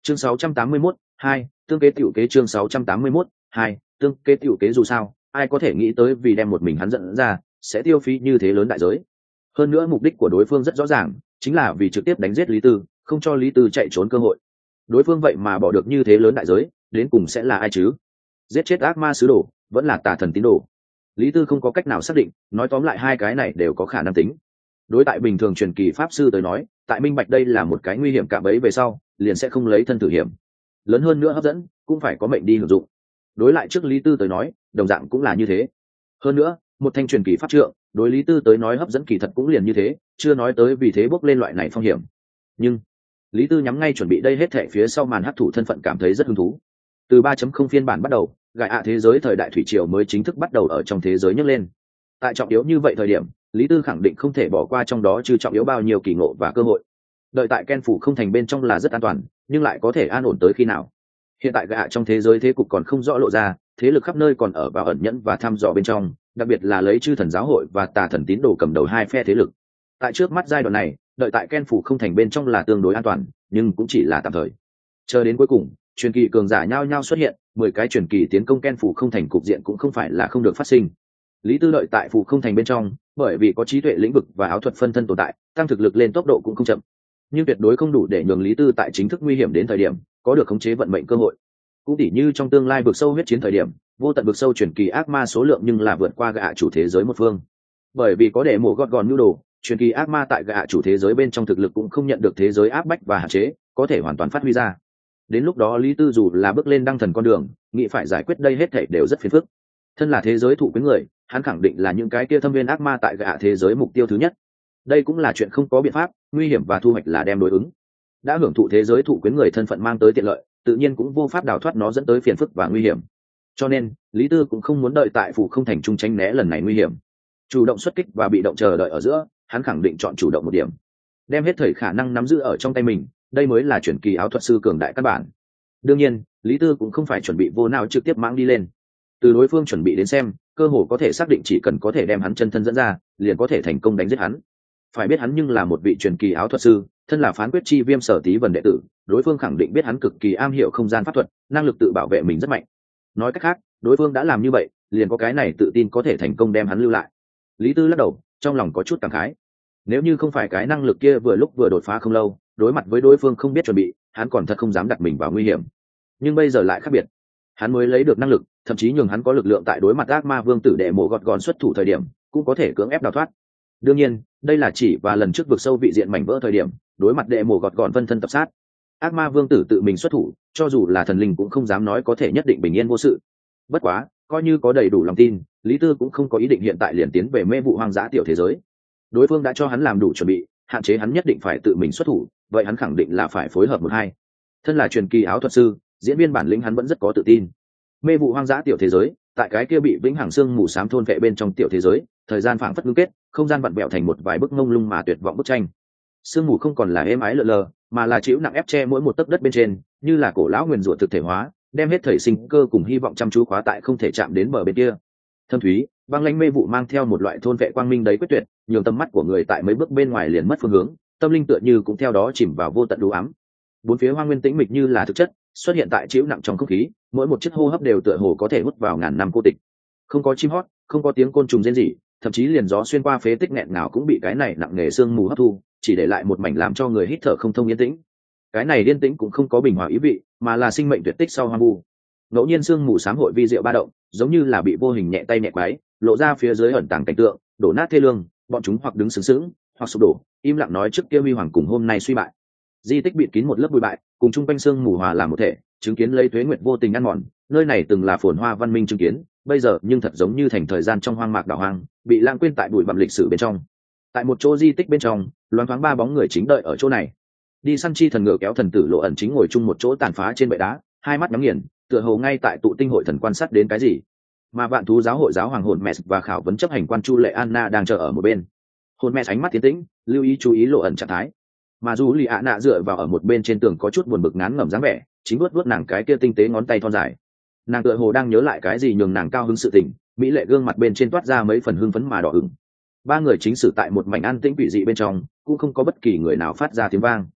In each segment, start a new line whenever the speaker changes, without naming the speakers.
Chương 681, 2, tương kế tiểu kế. Chương 681, 2, tương kế tiểu kế. Dù sao ai có thể nghĩ tới vì đem một mình hắn dẫn ra sẽ tiêu phí như thế lớn đại giới. Hơn nữa mục đích của đối phương rất rõ ràng, chính là vì trực tiếp đánh giết Lý Tư, không cho Lý Tư chạy trốn cơ hội. Đối phương vậy mà bỏ được như thế lớn đại giới, đến cùng sẽ là ai chứ? Giết chết ác ma sứ đồ, vẫn là tà thần tín đồ? Lý Tư không có cách nào xác định, nói tóm lại hai cái này đều có khả năng tính. Đối tại bình thường truyền kỳ pháp sư tới nói, tại minh bạch đây là một cái nguy hiểm cạm bẫy về sau, liền sẽ không lấy thân thử hiểm. Lớn hơn nữa hấp dẫn, cũng phải có mệnh đi hưởng dụng. Đối lại trước Lý Tư tới nói, đồng dạng cũng là như thế. Hơn nữa, một thanh truyền kỳ pháp trượng, đối Lý Tư tới nói hấp dẫn kỳ thật cũng liền như thế, chưa nói tới vì thế bốc lên loại này phong hiểm. Nhưng Lý Tư nhắm ngay chuẩn bị đây hết thảy phía sau màn hấp thụ thân phận cảm thấy rất hứng thú. Từ 3.0 phiên bản bắt đầu, gại ạ thế giới thời đại thủy triều mới chính thức bắt đầu ở trong thế giới nhấc lên. Tại trọng yếu như vậy thời điểm, Lý Tư khẳng định không thể bỏ qua trong đó trừ trọng yếu bao nhiêu kỳ ngộ và cơ hội. Đợi tại Ken phủ không thành bên trong là rất an toàn, nhưng lại có thể an ổn tới khi nào? Hiện tại gại ạ trong thế giới thế cục còn không rõ lộ ra, thế lực khắp nơi còn ở vào ẩn nhẫn và thăm dò bên trong, đặc biệt là lấy chư thần giáo hội và tà thần tín đồ cầm đầu hai phe thế lực. Tại trước mắt giai đoạn này, đợi tại Ken phủ không thành bên trong là tương đối an toàn, nhưng cũng chỉ là tạm thời. Chờ đến cuối cùng, truyền kỳ cường giả nhao nhao xuất hiện, 10 cái truyền kỳ tiến công Ken phủ không thành, cục diện cũng không phải là không được phát sinh. Lý Tư đợi tại phủ không thành bên trong, bởi vì có trí tuệ lĩnh vực và áo thuật phân thân tồn tại, tăng thực lực lên tốc độ cũng không chậm, nhưng tuyệt đối không đủ để nhường Lý Tư tại chính thức nguy hiểm đến thời điểm có được khống chế vận mệnh cơ hội. Cũng tỉ như trong tương lai vực sâu huyết chiến thời điểm, vô tận vực sâu truyền kỳ ác ma số lượng nhưng là vượt qua gạ chủ thế giới một phương. Bởi vì có để mổ gọt gòn nhu đồ, truyền kỳ ác ma tại gạ chủ thế giới bên trong thực lực cũng không nhận được thế giới áp bách và hạn chế, có thể hoàn toàn phát huy ra. Đến lúc đó Lý Tư dù là bước lên đăng thần con đường, nghĩ phải giải quyết đây hết thảy đều rất phiền phức. Thân là thế giới thụ quyến người, hắn khẳng định là những cái kia thâm viên ác ma tại gạ thế giới mục tiêu thứ nhất. Đây cũng là chuyện không có biện pháp, nguy hiểm và thu hoạch là đem đối ứng. Đã hưởng thụ thế giới thụ quyến người thân phận mang tới tiện lợi, tự nhiên cũng vô pháp đào thoát nó dẫn tới phiền phức và nguy hiểm. Cho nên Lý Tư cũng không muốn đợi tại phủ không thành trung tránh né lần này nguy hiểm. Chủ động xuất kích và bị động chờ đợi ở giữa, hắn khẳng định chọn chủ động một điểm, đem hết thời khả năng nắm giữ ở trong tay mình, đây mới là chuyển kỳ áo thuật sư cường đại căn bản. Đương nhiên Lý Tư cũng không phải chuẩn bị vô nào trực tiếp mãng đi lên. Từ đối phương chuẩn bị đến xem, cơ hồ có thể xác định chỉ cần có thể đem hắn chân thân dẫn ra, liền có thể thành công đánh giết hắn. Phải biết hắn nhưng là một vị truyền kỳ áo thuật sư, thân là phán quyết chi viêm Sở Tí Vân đệ tử, đối phương khẳng định biết hắn cực kỳ am hiểu không gian pháp thuật, năng lực tự bảo vệ mình rất mạnh. Nói cách khác, đối phương đã làm như vậy, liền có cái này tự tin có thể thành công đem hắn lưu lại. Lý Tư lắc đầu, trong lòng có chút cảm khái. Nếu như không phải cái năng lực kia vừa lúc vừa đột phá không lâu, đối mặt với đối phương không biết chuẩn bị, hắn còn thật không dám đặt mình vào nguy hiểm. Nhưng bây giờ lại khác biệt, hắn mới lấy được năng lực, thậm chí nhường hắn có lực lượng tại đối mặt ác ma vương tử đệ mộ gọt gòn xuất thủ thời điểm, cũng có thể cưỡng ép đào thoát. Đương nhiên đây là chỉ và lần trước vực sâu vị diện mảnh vỡ thời điểm, đối mặt đệ mộ gọt gòn phân thân tập sát, ác ma vương tử tự mình xuất thủ, cho dù là thần linh cũng không dám nói có thể nhất định bình yên vô sự. Bất quá coi như có đầy đủ lòng tin, Lý Tư cũng không có ý định hiện tại liền tiến về mê vụ hoang dã tiểu thế giới. Đối phương đã cho hắn làm đủ chuẩn bị, hạn chế hắn nhất định phải tự mình xuất thủ, vậy hắn khẳng định là phải phối hợp một hai. Thân là truyền kỳ áo thuật sư, diễn viên bản lĩnh hắn vẫn rất có tự tin. Mê vụ hoang dã tiểu thế giới, tại cái kia bị vĩnh hằng xương mù xám thôn vệ bên trong tiểu thế giới, thời gian phảng phất ngưng kết, không gian vặn vẹo thành một vài bức ngông lung mà tuyệt vọng bức tranh. Sương mù không còn là êm ái lờ lờ, mà là chịu nặng ép che mỗi một tấc đất bên trên, như là cổ lão nguyền rủa thực thể hóa, đem hết thời sinh cơ cùng hy vọng chăm chú khóa tại không thể chạm đến bờ bên kia. Thâm thúy băng lãnh mê vụ mang theo một loại thôn vệ quang minh đấy quyết tuyệt, nhường tầm mắt của người tại mấy bước bên ngoài liền mất phương hướng, tâm linh tựa như cũng theo đó chìm vào vô tận u ám. Bốn phía hoang nguyên tĩnh mịch như là thực chất xuất hiện tại chịu nặng trong không khí, mỗi một chiếc hô hấp đều tựa hồ có thể hút vào ngàn năm cô tịch. Không có chim hót, không có tiếng côn trùng rên rỉ, thậm chí liền gió xuyên qua phế tích nghẹn nào cũng bị cái này nặng nề sương mù hấp thu, chỉ để lại một mảnh làm cho người hít thở không thông yên tĩnh. Cái này yên tĩnh cũng không có bình hòa ý vị, mà là sinh mệnh tuyệt tích sau hoang vu. Ngẫu nhiên sương mù xám hội vi diệu ba động, giống như là bị vô hình nhẹ tay nhẹ quái, lộ ra phía dưới ẩn tàng cảnh tượng, đổ nát thê lương, bọn chúng hoặc đứng sướng sướng, hoặc sụp đổ, im lặng nói trước kia huy hoàng cùng hôm nay suy bại. Di tích bịt kín một lớp bụi bại, cùng chung quanh sương mù hòa làm một thể, chứng kiến lấy tuế nguyệt vô tình ăn mòn, nơi này từng là phồn hoa văn minh chứng kiến, bây giờ nhưng thật giống như thành thời gian trong hoang mạc đảo hoang, bị lãng quên tại bụi bặm lịch sử bên trong. Tại một chỗ di tích bên trong, loáng thoáng ba bóng người chính đợi ở chỗ này. Đi săn chi thần ngựa kéo thần tử Lộ ẩn chính ngồi chung một chỗ tàn phá trên bệ đá, hai mắt nhắm nghiền, tựa hồ ngay tại tụ tinh hội thần quan sát đến cái gì. Mà vạn thú giáo hội giáo hoàng hồn mẹ và khảo vấn chấp hành quan Chu Lệ Anna đang chờ ở một bên. Hồn mẹ ánh mắt tiến tĩnh, lưu ý chú ý Lộ ẩn trạng thái. Mà dù lì ạ nạ dựa vào ở một bên trên tường có chút buồn bực ngán ngẩm dáng vẻ, chính vuốt nàng cái kia tinh tế ngón tay thon dài. Nàng tựa hồ đang nhớ lại cái gì nhường nàng cao hứng sự tình, mỹ lệ gương mặt bên trên toát ra mấy phần hưng phấn mà đỏ ửng. Ba người chính sử tại một mảnh an tĩnh quỷ dị bên trong, cũng không có bất kỳ người nào phát ra tiếng vang.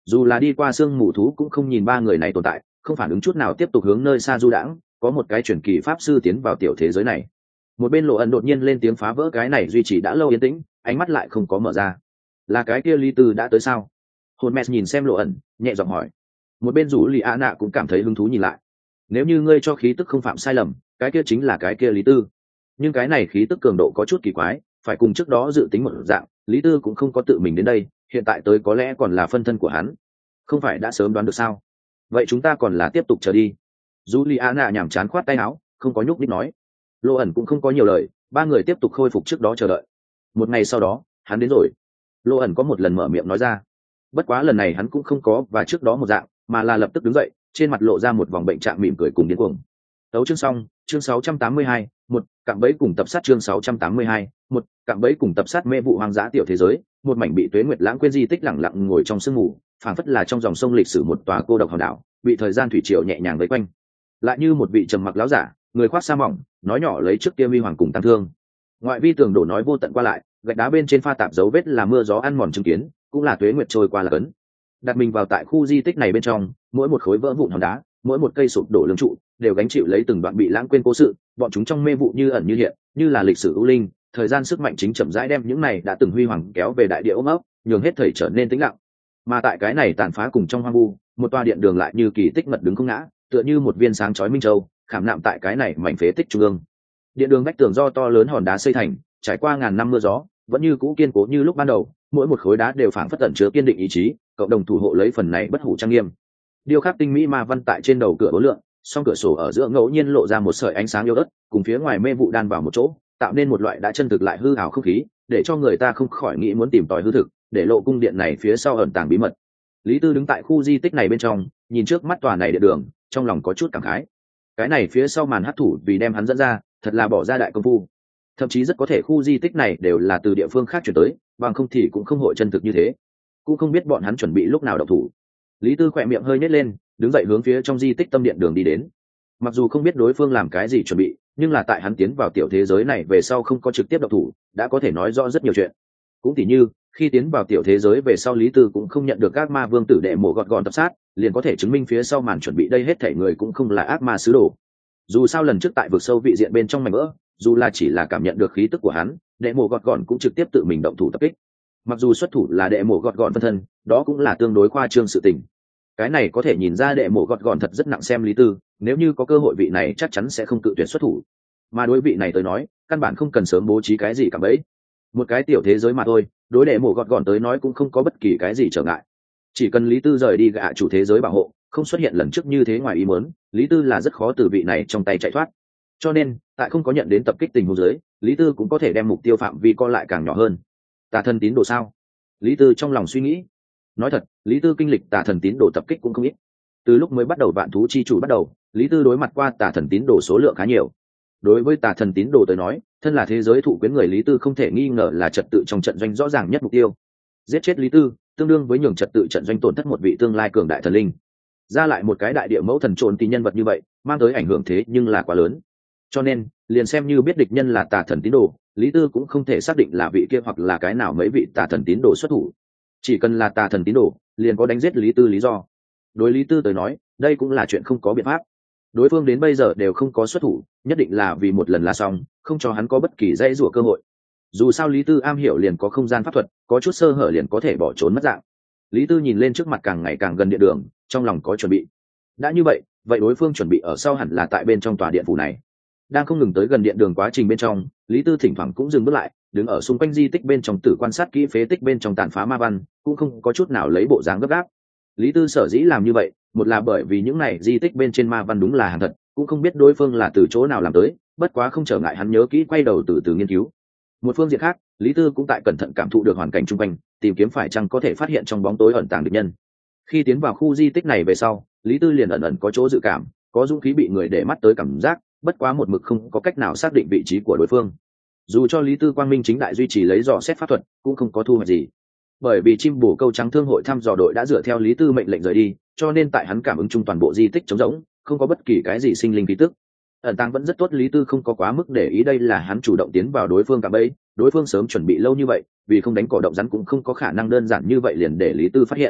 Dù là đi qua sương mù thú cũng không nhìn ba người này tồn tại, không phản ứng chút nào, tiếp tục hướng nơi xa du đãng. Có một cái truyền kỳ pháp sư tiến vào tiểu thế giới này. Một bên Lộ ẩn đột nhiên lên tiếng phá vỡ cái này duy trì đã lâu yên tĩnh, ánh mắt lại không có mở ra. Là cái kia Lý Tư đã tới sao? Hồn Mẹ nhìn xem Lộ ẩn, nhẹ giọng hỏi. Một bên rủ Lý A Nạ cũng cảm thấy hứng thú nhìn lại. Nếu như ngươi cho khí tức không phạm sai lầm, cái kia chính là cái kia Lý Tư. Nhưng cái này khí tức cường độ có chút kỳ quái, phải cùng trước đó dự tính một dạng, Lý Tư cũng không có tự mình đến đây, hiện tại tới có lẽ còn là phân thân của hắn. Không phải đã sớm đoán được sao? Vậy chúng ta còn là tiếp tục chờ đi. Juliana nhàm chán khoát tay áo, không có nhúc nhích nói. Lộ ẩn cũng không có nhiều lời, ba người tiếp tục khôi phục trước đó chờ đợi. Một ngày sau đó, hắn đến rồi. Lộ ẩn có một lần mở miệng nói ra. Bất quá lần này hắn cũng không có và trước đó một dạng, mà là lập tức đứng dậy, trên mặt lộ ra một vòng bệnh trạng mỉm cười cùng điên cuồng. Tấu chương xong, chương 682, một cạm bẫy cùng tập sát chương 682, một cạm bẫy cùng tập sát mê vụ hoang dã tiểu thế giới, một mảnh bị tuế nguyệt lãng quên di tích lặng lặng ngồi trong sương mù, phảng phất là trong dòng sông lịch sử một tòa cô độc hòn đảo, bị thời gian thủy triều nhẹ nhàng vây quanh. Lại như một vị trầm mặc láo giả, người khoác sa mỏng, nói nhỏ lấy trước kia huy hoàng cùng tăng thương. Ngoại vi tường đổ nói vô tận qua lại, gạch đá bên trên pha tạp dấu vết là mưa gió ăn mòn chứng kiến, cũng là tuế nguyệt trôi qua là cấn. Đặt mình vào tại khu di tích này bên trong, mỗi một khối vỡ vụn hòn đá, mỗi một cây sụp đổ lưng trụ, đều gánh chịu lấy từng đoạn bị lãng quên cố sự, bọn chúng trong mê vụ như ẩn như hiện, như là lịch sử u linh, thời gian sức mạnh chính chậm rãi đem những này đã từng huy hoàng kéo về đại địa ôm ấp, nhường hết thảy trở nên tĩnh lặng. Mà tại cái này tàn phá cùng trong hoang vu, một tòa điện đường lại như kỳ tích mật đứng không ngã, tựa như một viên sáng chói minh châu, khảm nạm tại cái này mảnh phế tích trung ương. Điện đường vách tường do to lớn hòn đá xây thành, trải qua ngàn năm mưa gió, vẫn như cũ kiên cố như lúc ban đầu, mỗi một khối đá đều phảng phất ẩn chứa kiên định ý chí, cộng đồng thủ hộ lấy phần này bất hủ trang nghiêm. Điêu khắc tinh mỹ ma văn tại trên đầu cửa bố lượng, song cửa sổ ở giữa ngẫu nhiên lộ ra một sợi ánh sáng yếu ớt, cùng phía ngoài mê vụ đan vào một chỗ, tạo nên một loại đã chân thực lại hư ảo không khí, để cho người ta không khỏi nghĩ muốn tìm tòi hư thực, để lộ cung điện này phía sau ẩn tàng bí mật. Lý Tư đứng tại khu di tích này bên trong, nhìn trước mắt tòa này điện đường, trong lòng có chút cảm khái. Cái này phía sau màn hắc thủ vì đem hắn dẫn ra, thật là bỏ ra đại công phu. Thậm chí rất có thể khu di tích này đều là từ địa phương khác chuyển tới, bằng không thì cũng không hội chân thực như thế. Cũng không biết bọn hắn chuẩn bị lúc nào động thủ. Lý Tư khỏe miệng hơi nhếch lên, đứng dậy hướng phía trong di tích tâm điện đường đi đến. Mặc dù không biết đối phương làm cái gì chuẩn bị, nhưng là tại hắn tiến vào tiểu thế giới này về sau không có trực tiếp động thủ, đã có thể nói rõ rất nhiều chuyện. Cũng tỉ như, khi tiến vào tiểu thế giới về sau Lý Tư cũng không nhận được ác ma vương tử đệ mổ gọt gọn tập sát, liền có thể chứng minh phía sau màn chuẩn bị đây hết thảy người cũng không là ác ma sứ đồ. Dù sao lần trước tại vực sâu vị diện bên trong mảnh vỡ, dù là chỉ là cảm nhận được khí tức của hắn, đệ mổ gọt gọn cũng trực tiếp tự mình động thủ tập kích. Mặc dù xuất thủ là đệ mổ gọt gọn phân thân, đó cũng là tương đối khoa trương sự tình. Cái này có thể nhìn ra đệ mổ gọt gọn thật rất nặng xem Lý Tư, nếu như có cơ hội vị này chắc chắn sẽ không cự tuyệt xuất thủ. Mà đối vị này tới nói, căn bản không cần sớm bố trí cái gì cả bấy. Một cái tiểu thế giới mà thôi, đối đệ mổ gọt gọn tới nói cũng không có bất kỳ cái gì trở ngại. Chỉ cần Lý Tư rời đi gạ chủ thế giới bảo hộ, không xuất hiện lần trước như thế ngoài ý muốn, Lý Tư là rất khó từ vị này trong tay chạy thoát. Cho nên, tại không có nhận đến tập kích tình huống dưới, Lý Tư cũng có thể đem mục tiêu phạm vi co lại càng nhỏ hơn. Tà thần tín đồ sao? Lý Tư trong lòng suy nghĩ. Nói thật, Lý Tư kinh lịch tà thần tín đồ tập kích cũng không ít. Từ lúc mới bắt đầu vạn thú chi chủ bắt đầu, Lý Tư đối mặt qua tà thần tín đồ số lượng khá nhiều. Đối với tà thần tín đồ tới nói, thân là thế giới thụ quyến người Lý Tư không thể nghi ngờ là trật tự trong trận doanh rõ ràng nhất mục tiêu. Giết chết Lý Tư, tương đương với nhường trật tự trận doanh tổn thất một vị tương lai cường đại thần linh. Ra lại một cái đại địa mẫu thần trộn thì nhân vật như vậy, mang tới ảnh hưởng thế nhưng là quá lớn. Cho nên, liền xem như biết địch nhân là tà thần tín đồ, Lý Tư cũng không thể xác định là vị kia hoặc là cái nào mấy vị tà thần tín đồ xuất thủ. Chỉ cần là tà thần tín đồ, liền có đánh giết Lý Tư lý do. Đối Lý Tư tới nói, đây cũng là chuyện không có biện pháp. Đối phương đến bây giờ đều không có xuất thủ, nhất định là vì một lần là xong, không cho hắn có bất kỳ dãy rủa cơ hội. Dù sao Lý Tư am hiểu liền có không gian pháp thuật, có chút sơ hở liền có thể bỏ trốn mất dạng. Lý Tư nhìn lên trước mặt càng ngày càng gần điện đường, trong lòng có chuẩn bị. Đã như vậy, vậy đối phương chuẩn bị ở sau hẳn là tại bên trong tòa điện phủ này. Đang không ngừng tới gần điện đường quá trình bên trong, Lý Tư thỉnh thoảng cũng dừng bước lại, đứng ở xung quanh di tích bên trong tử quan sát kỹ phế tích bên trong tàn phá ma văn, cũng không có chút nào lấy bộ dáng gấp gáp. Lý Tư sở dĩ làm như vậy, một là bởi vì những này di tích bên trên ma văn đúng là hàng thật, cũng không biết đối phương là từ chỗ nào làm tới, bất quá không trở ngại hắn nhớ kỹ quay đầu từ từ nghiên cứu. Một phương diện khác, Lý Tư cũng tại cẩn thận cảm thụ được hoàn cảnh xung quanh, tìm kiếm phải chăng có thể phát hiện trong bóng tối ẩn tàng địch nhân. Khi tiến vào khu di tích này về sau, Lý Tư liền ẩn ẩn có chỗ dự cảm, có dũng khí bị người để mắt tới cảm giác, bất quá một mực không có cách nào xác định vị trí của đối phương. Dù cho Lý Tư quang minh chính đại duy trì lấy dò xét pháp thuật, cũng không có thu hoạch gì. Bởi vì chim bổ câu trắng thương hội thăm dò đội đã dựa theo Lý Tư mệnh lệnh rời đi, cho nên tại hắn cảm ứng chung toàn bộ di tích trống rỗng, không có bất kỳ cái gì sinh linh khí tức. Ẩn tàng vẫn rất tốt, Lý Tư không có quá mức để ý, đây là hắn chủ động tiến vào đối phương cả bẫy, đối phương sớm chuẩn bị lâu như vậy, vì không đánh cỏ động rắn cũng không có khả năng đơn giản như vậy liền để Lý Tư phát hiện.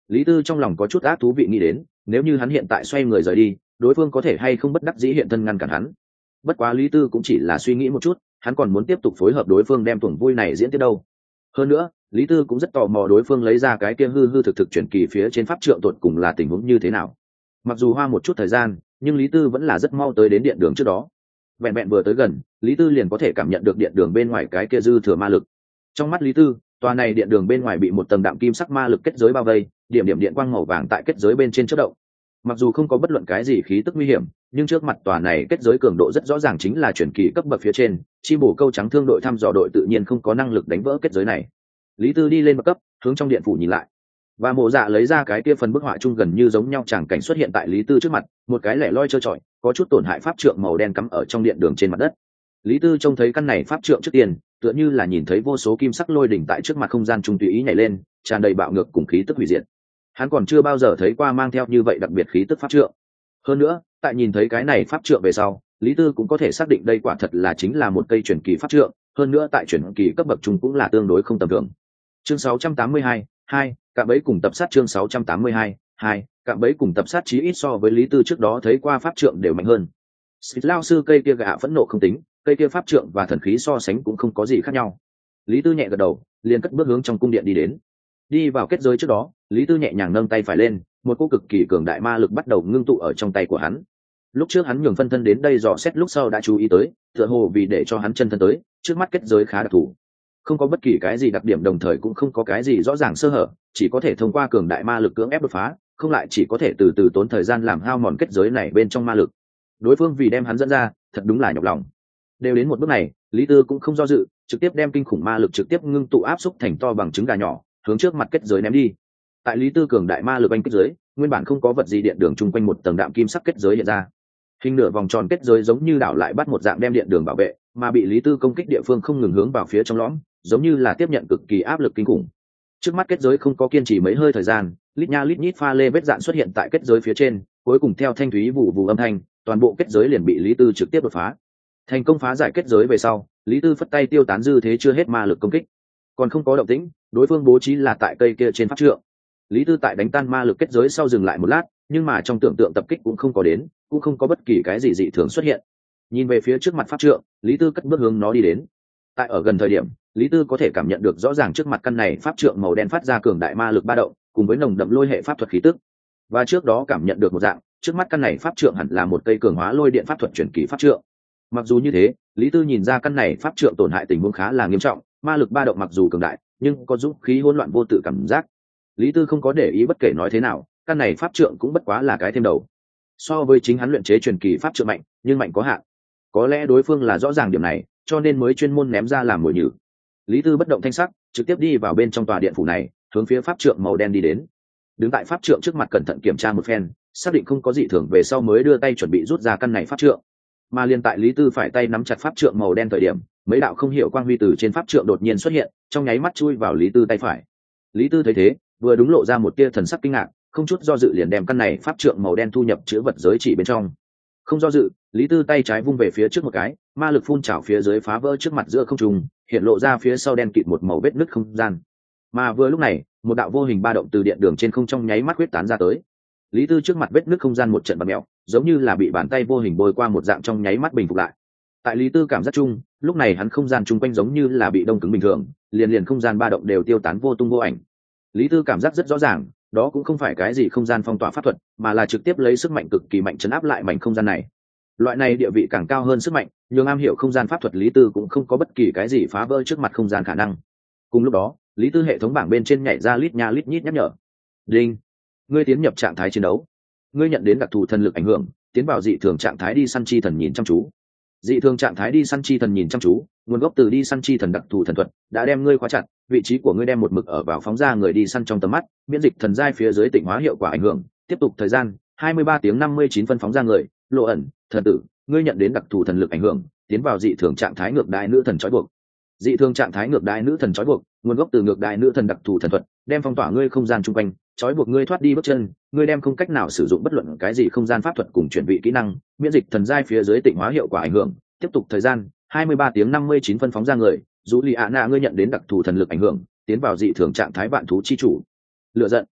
Lý Tư trong lòng có chút ác thú vị nghĩ đến, nếu như hắn hiện tại xoay người rời đi, đối phương có thể hay không bất đắc dĩ hiện thân ngăn cản hắn. Bất quá Lý Tư cũng chỉ là suy nghĩ một chút, hắn còn muốn tiếp tục phối hợp đối phương đem tuồng vui này diễn tiếp đâu. Hơn nữa, Lý Tư cũng rất tò mò đối phương lấy ra cái kia hư hư thực thực chuyển kỳ phía trên pháp trượng tột cùng là tình huống như thế nào. Mặc dù hoa một chút thời gian, nhưng Lý Tư vẫn là rất mau tới đến điện đường trước đó. Vẹn vẹn vừa tới gần, Lý Tư liền có thể cảm nhận được điện đường bên ngoài cái kia dư thừa ma lực. Trong mắt Lý Tư, tòa này điện đường bên ngoài bị một tầng đạm kim sắc ma lực kết giới bao vây, điểm điểm điện quang màu vàng tại kết giới bên trên chớp động. Mặc dù không có bất luận cái gì khí tức nguy hiểm, nhưng trước mặt tòa này kết giới cường độ rất rõ ràng chính là chuyển kỳ cấp bậc phía trên, chi bổ câu trắng thương đội thăm dò đội tự nhiên không có năng lực đánh vỡ kết giới này. Lý Tư đi lên bậc cấp, hướng trong điện phủ nhìn lại, và Mộ Dạ lấy ra cái kia phần bức họa chung gần như giống nhau tràng cảnh xuất hiện tại Lý Tư trước mặt, một cái lẻ loi trơ trọi, có chút tổn hại pháp trượng màu đen cắm ở trong điện đường trên mặt đất. Lý Tư trông thấy căn này pháp trượng trước tiên, tựa như là nhìn thấy vô số kim sắc lôi đỉnh tại trước mặt không gian trung tùy ý nhảy lên, tràn đầy bạo ngược cùng khí tức hủy diệt. Hắn còn chưa bao giờ thấy qua mang theo như vậy đặc biệt khí tức pháp trượng. Hơn nữa, tại nhìn thấy cái này pháp trượng về sau, Lý Tư cũng có thể xác định đây quả thật là chính là một cây truyền kỳ pháp trượng, hơn nữa tại truyền kỳ cấp bậc trung cũng là tương đối không tầm thường. Chương 682, 2, cạm bẫy cùng tập sát chương 682, 2, cạm bẫy cùng tập sát chí ít so với Lý Tư trước đó thấy qua pháp trượng đều mạnh hơn. Xịt lao sư cây kia gạ phẫn nộ không tính, cây kia pháp trượng và thần khí so sánh cũng không có gì khác nhau. Lý Tư nhẹ gật đầu, liền cất bước hướng trong cung điện đi đến. Đi vào kết giới trước đó, Lý Tư nhẹ nhàng nâng tay phải lên, một cỗ cực kỳ cường đại ma lực bắt đầu ngưng tụ ở trong tay của hắn. Lúc trước hắn nhường phân thân đến đây dò xét lúc sau đã chú ý tới, tựa hồ vì để cho hắn chân thân tới, trước mắt kết giới khá đặc thù, không có bất kỳ cái gì đặc điểm, đồng thời cũng không có cái gì rõ ràng sơ hở, chỉ có thể thông qua cường đại ma lực cưỡng ép đột phá, không lại chỉ có thể từ từ tốn thời gian làm hao mòn kết giới này bên trong ma lực. Đối phương vì đem hắn dẫn ra, thật đúng là nhọc lòng. Đều đến một bước này, Lý Tư cũng không do dự, trực tiếp đem kinh khủng ma lực trực tiếp ngưng tụ áp xúc thành to bằng trứng gà nhỏ, hướng trước mặt kết giới ném đi. Tại Lý Tư cường đại ma lực anh kết giới, nguyên bản không có vật gì điện đường chung quanh một tầng đạm kim sắc kết giới hiện ra. Hình nửa vòng tròn kết giới giống như đảo lại bắt một dạng đem điện đường bảo vệ, mà bị Lý Tư công kích địa phương không ngừng hướng vào phía trong lõm, giống như là tiếp nhận cực kỳ áp lực kinh khủng. Trước mắt kết giới không có kiên trì mấy hơi thời gian, lít nha lít nhít pha lê vết dạn xuất hiện tại kết giới phía trên, cuối cùng theo thanh thúy vụ vụ âm thanh, toàn bộ kết giới liền bị Lý Tư trực tiếp đột phá. Thành công phá giải kết giới về sau, Lý Tư phất tay tiêu tán dư thế chưa hết ma lực công kích. Còn không có động tĩnh, đối phương bố trí là tại cây kia trên pháp trượng. Lý Tư tại đánh tan ma lực kết giới sau dừng lại một lát, nhưng mà trong tưởng tượng tập kích cũng không có đến, cũng không có bất kỳ cái gì dị thường xuất hiện. Nhìn về phía trước mặt pháp trượng, Lý Tư cất bước hướng nó đi đến. Tại ở gần thời điểm, Lý Tư có thể cảm nhận được rõ ràng trước mặt căn này pháp trượng màu đen phát ra cường đại ma lực ba động, cùng với nồng đậm lôi hệ pháp thuật khí tức. Và trước đó cảm nhận được một dạng, trước mắt căn này pháp trượng hẳn là một cây cường hóa lôi điện pháp thuật chuyển kỳ pháp trượng. Mặc dù như thế, Lý Tư nhìn ra căn này pháp trượng tổn hại tình huống khá là nghiêm trọng, ma lực ba động mặc dù cường đại, nhưng có dũng khí hỗn loạn vô tự cảm giác. Lý Tư không có để ý bất kể nói thế nào, căn này pháp trượng cũng bất quá là cái thêm đầu. So với chính hắn luyện chế truyền kỳ pháp trượng mạnh, nhưng mạnh có hạn. Có lẽ đối phương là rõ ràng điểm này, cho nên mới chuyên môn ném ra làm mồi nhử. Lý Tư bất động thanh sắc, trực tiếp đi vào bên trong tòa điện phủ này, hướng phía pháp trượng màu đen đi đến. Đứng tại pháp trượng trước mặt cẩn thận kiểm tra một phen, xác định không có gì thường về sau mới đưa tay chuẩn bị rút ra căn này pháp trượng. Mà liên tại Lý Tư phải tay nắm chặt pháp trượng màu đen thời điểm, mấy đạo không hiểu quang huy từ trên pháp trượng đột nhiên xuất hiện, trong nháy mắt chui vào Lý Tư tay phải. Lý Tư thấy thế, vừa đúng lộ ra một tia thần sắc kinh ngạc, không chút do dự liền đem căn này pháp trượng màu đen thu nhập chứa vật giới chỉ bên trong. Không do dự, Lý Tư tay trái vung về phía trước một cái, ma lực phun trào phía dưới phá vỡ trước mặt giữa không trung, hiện lộ ra phía sau đen kịt một màu vết nứt không gian. Mà vừa lúc này, một đạo vô hình ba động từ điện đường trên không trong nháy mắt huyết tán ra tới. Lý Tư trước mặt vết nứt không gian một trận bật mèo, giống như là bị bàn tay vô hình bôi qua một dạng trong nháy mắt bình phục lại. Tại Lý Tư cảm giác chung, lúc này hắn không gian chung quanh giống như là bị đông cứng bình thường, liền không gian ba động đều tiêu tán vô tung vô ảnh. Lý Tư cảm giác rất rõ ràng, đó cũng không phải cái gì không gian phong tỏa pháp thuật, mà là trực tiếp lấy sức mạnh cực kỳ mạnh chấn áp lại mảnh không gian này. Loại này địa vị càng cao hơn sức mạnh, nhưng am hiểu không gian pháp thuật Lý Tư cũng không có bất kỳ cái gì phá vỡ trước mặt không gian khả năng. Cùng lúc đó, Lý Tư hệ thống bảng bên trên nhảy ra lít nha lít nhít nhắc nhở. Đinh, ngươi tiến nhập trạng thái chiến đấu. Ngươi nhận đến đặc thù thần lực ảnh hưởng, tiến vào dị thường trạng thái đi săn chi thần nhìn chăm chú. Dị thường trạng thái đi săn chi thần nhìn chăm chú, nguồn gốc từ đi săn chi thần đặc thù thần thuật, đã đem ngươi khóa chặt, vị trí của ngươi đem một mực ở vào phóng ra người đi săn trong tầm mắt, miễn dịch thần giai phía dưới tịnh hóa hiệu quả ảnh hưởng, tiếp tục thời gian 23 tiếng 59 phân phóng ra người, lộ ẩn, thần tử, ngươi nhận đến đặc thù thần lực ảnh hưởng, tiến vào dị thường trạng thái ngược đại nữ thần trói buộc. Dị thường trạng thái ngược đại nữ thần trói buộc, nguồn gốc từ ngược đại nữ thần đặc thù thần thuật, đem phong tỏa ngươi không gian chung quanh, trói buộc ngươi thoát đi bước chân, ngươi đem không cách nào sử dụng bất luận cái gì không gian pháp thuật cùng chuyển vị kỹ năng, miễn dịch thần giai phía dưới tịnh hóa hiệu quả ảnh hưởng, tiếp tục thời gian 23 tiếng 59 phân phóng ra người, dù lì ạ nạ ngươi nhận đến đặc thù thần lực ảnh hưởng, tiến vào dị thường trạng thái vạn thú chi chủ. Lựa giận.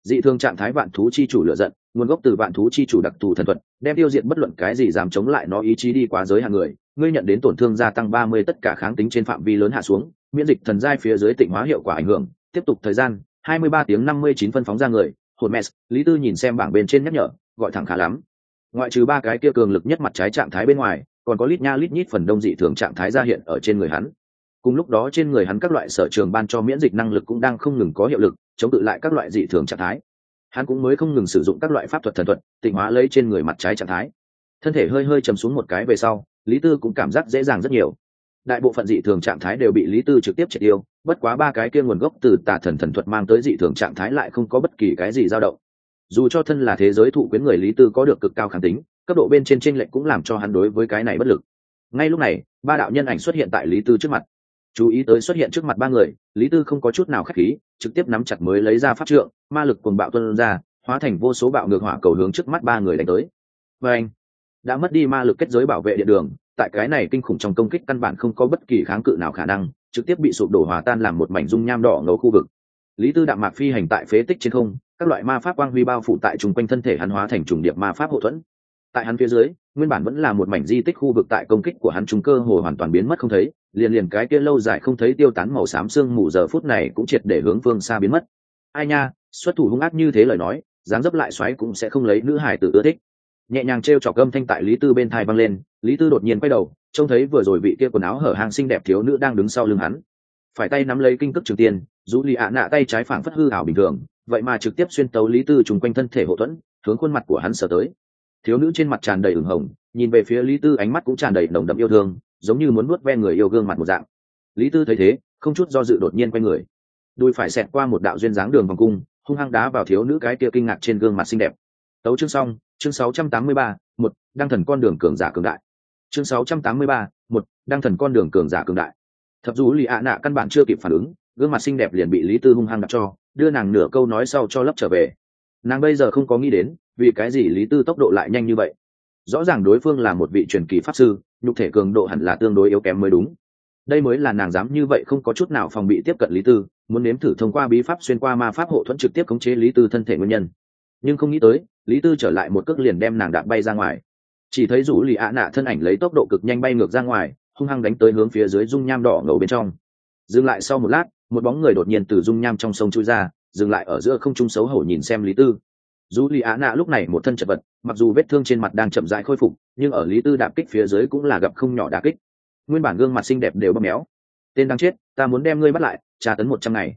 dị thường trạng thái vạn thú chi chủ lựa giận, nguồn gốc từ vạn thú chi chủ đặc thù thần thuật, đem tiêu diệt bất luận cái gì dám chống lại nó ý chí đi quá giới hạn người, ngươi nhận đến tổn thương gia tăng 30, tất cả kháng tính trên phạm vi lớn hạ xuống, miễn dịch thần giai phía dưới tịnh hóa hiệu quả ảnh hưởng, tiếp tục thời gian 23 tiếng 59 phân phóng ra người. Hồn mess, Lý Tư nhìn xem bảng bên trên nhắc nhở, gọi thẳng khá lắm. Ngoại trừ ba cái kia cường lực nhất mặt trái trạng thái bên ngoài, còn có lít nha lít nhít phần đông dị thường trạng thái ra hiện ở trên người hắn. Cùng lúc đó trên người hắn các loại sở trường ban cho miễn dịch năng lực cũng đang không ngừng có hiệu lực, chống cự lại các loại dị thường trạng thái. Hắn cũng mới không ngừng sử dụng các loại pháp thuật thần thuật, tịnh hóa lấy trên người mặt trái trạng thái. Thân thể hơi hơi trầm xuống một cái về sau, Lý Tư cũng cảm giác dễ dàng rất nhiều. Đại bộ phận dị thường trạng thái đều bị Lý Tư trực tiếp triệt tiêu, bất quá ba cái kia nguồn gốc từ tà thần thần thuật mang tới dị thường trạng thái lại không có bất kỳ cái gì dao động. Dù cho thân là thế giới thụ quyến người, Lý Tư có được cực cao kháng tính, cấp độ bên trên chênh lệch cũng làm cho hắn đối với cái này bất lực. Ngay lúc này, ba đạo nhân ảnh xuất hiện tại Lý Tư trước mặt. Chú ý tới xuất hiện trước mặt ba người, Lý Tư không có chút nào khách khí, trực tiếp nắm chặt mới lấy ra pháp trượng, ma lực cuồng bạo tuôn ra, hóa thành vô số bạo ngược hỏa cầu hướng trước mắt ba người đánh tới. Và anh đã mất đi ma lực kết giới bảo vệ điện đường, tại cái này kinh khủng trong công kích căn bản không có bất kỳ kháng cự nào khả năng, trực tiếp bị sụp đổ hòa tan làm một mảnh dung nham đỏ ngầu khu vực. Lý Tư đạm mạc phi hành tại phế tích trên không, các loại ma pháp quang huy bao phủ tại chung quanh thân thể hắn, hóa thành trùng điệp ma pháp hộ thuẫn. Tại hắn phía dưới, nguyên bản vẫn là một mảnh di tích khu vực, tại công kích của hắn chúng cơ hồ hoàn toàn biến mất không thấy, liền cái kia lâu dài không thấy tiêu tán màu xám sương mù giờ phút này cũng triệt để hướng phương xa biến mất. Ai nha, xuất thủ hung ác như thế lời nói, dáng dấp lại xoáy cũng sẽ không lấy nữ hải tử ưa thích. Nhẹ nhàng trêu chọc âm thanh tại Lý Tư bên tai vang lên, Lý Tư đột nhiên quay đầu, trông thấy vừa rồi vị kia quần áo hở hang xinh đẹp thiếu nữ đang đứng sau lưng hắn, phải tay nắm lấy kinh cức trường tiên, dù lì ạ nạ tay trái phảng phất hư ảo bình thường, vậy mà trực tiếp xuyên tấu Lý Tư trùng quanh thân thể hộ thuẫn, hướng khuôn mặt của hắn sờ tới. Thiếu nữ trên mặt tràn đầy ửng hồng, nhìn về phía Lý Tư ánh mắt cũng tràn đầy nồng đậm yêu thương, giống như muốn nuốt ve người yêu gương mặt một dạng. Lý Tư thấy thế, không chút do dự đột nhiên quay người, đùi phải xẹt qua một đạo duyên dáng đường vòng cung, hung hăng đá vào thiếu nữ cái kia kinh ngạc trên gương mặt xinh đẹp. Tấu chương xong, chương 683, một đăng thần con đường cường giả cường đại. Chương 683, một đăng thần con đường cường giả cường đại. Thập Dụ Lì ạ nạ căn bản chưa kịp phản ứng, gương mặt xinh đẹp liền bị Lý Tư hung hăng đặt cho, đưa nàng nửa câu nói sau cho lấp trở về. Nàng bây giờ không có nghĩ đến, vì cái gì Lý Tư tốc độ lại nhanh như vậy. Rõ ràng đối phương là một vị truyền kỳ pháp sư, nhục thể cường độ hẳn là tương đối yếu kém mới đúng. Đây mới là nàng dám như vậy không có chút nào phòng bị tiếp cận Lý Tư, muốn nếm thử thông qua bí pháp xuyên qua ma pháp hộ thuẫn trực tiếp khống chế Lý Tư thân thể nguyên nhân. Nhưng không nghĩ tới, Lý Tư trở lại một cước liền đem nàng đạp bay ra ngoài. Chỉ thấy Dụ Lì ạ nạ thân ảnh lấy tốc độ cực nhanh bay ngược ra ngoài, hung hăng đánh tới hướng phía dưới dung nham đỏ ngầu bên trong. Dừng lại sau một lát, một bóng người đột nhiên từ dung nham trong sông chui ra, dừng lại ở giữa không trung xấu hổ nhìn xem Lý Tư. Dù Lý Á Nạ lúc này một thân chật vật, mặc dù vết thương trên mặt đang chậm rãi khôi phục, nhưng ở Lý Tư đạp kích phía dưới cũng là gặp không nhỏ đả kích. Nguyên bản gương mặt xinh đẹp đều bầm méo. Tên đáng chết, ta muốn đem ngươi bắt lại, tra tấn 100 ngày.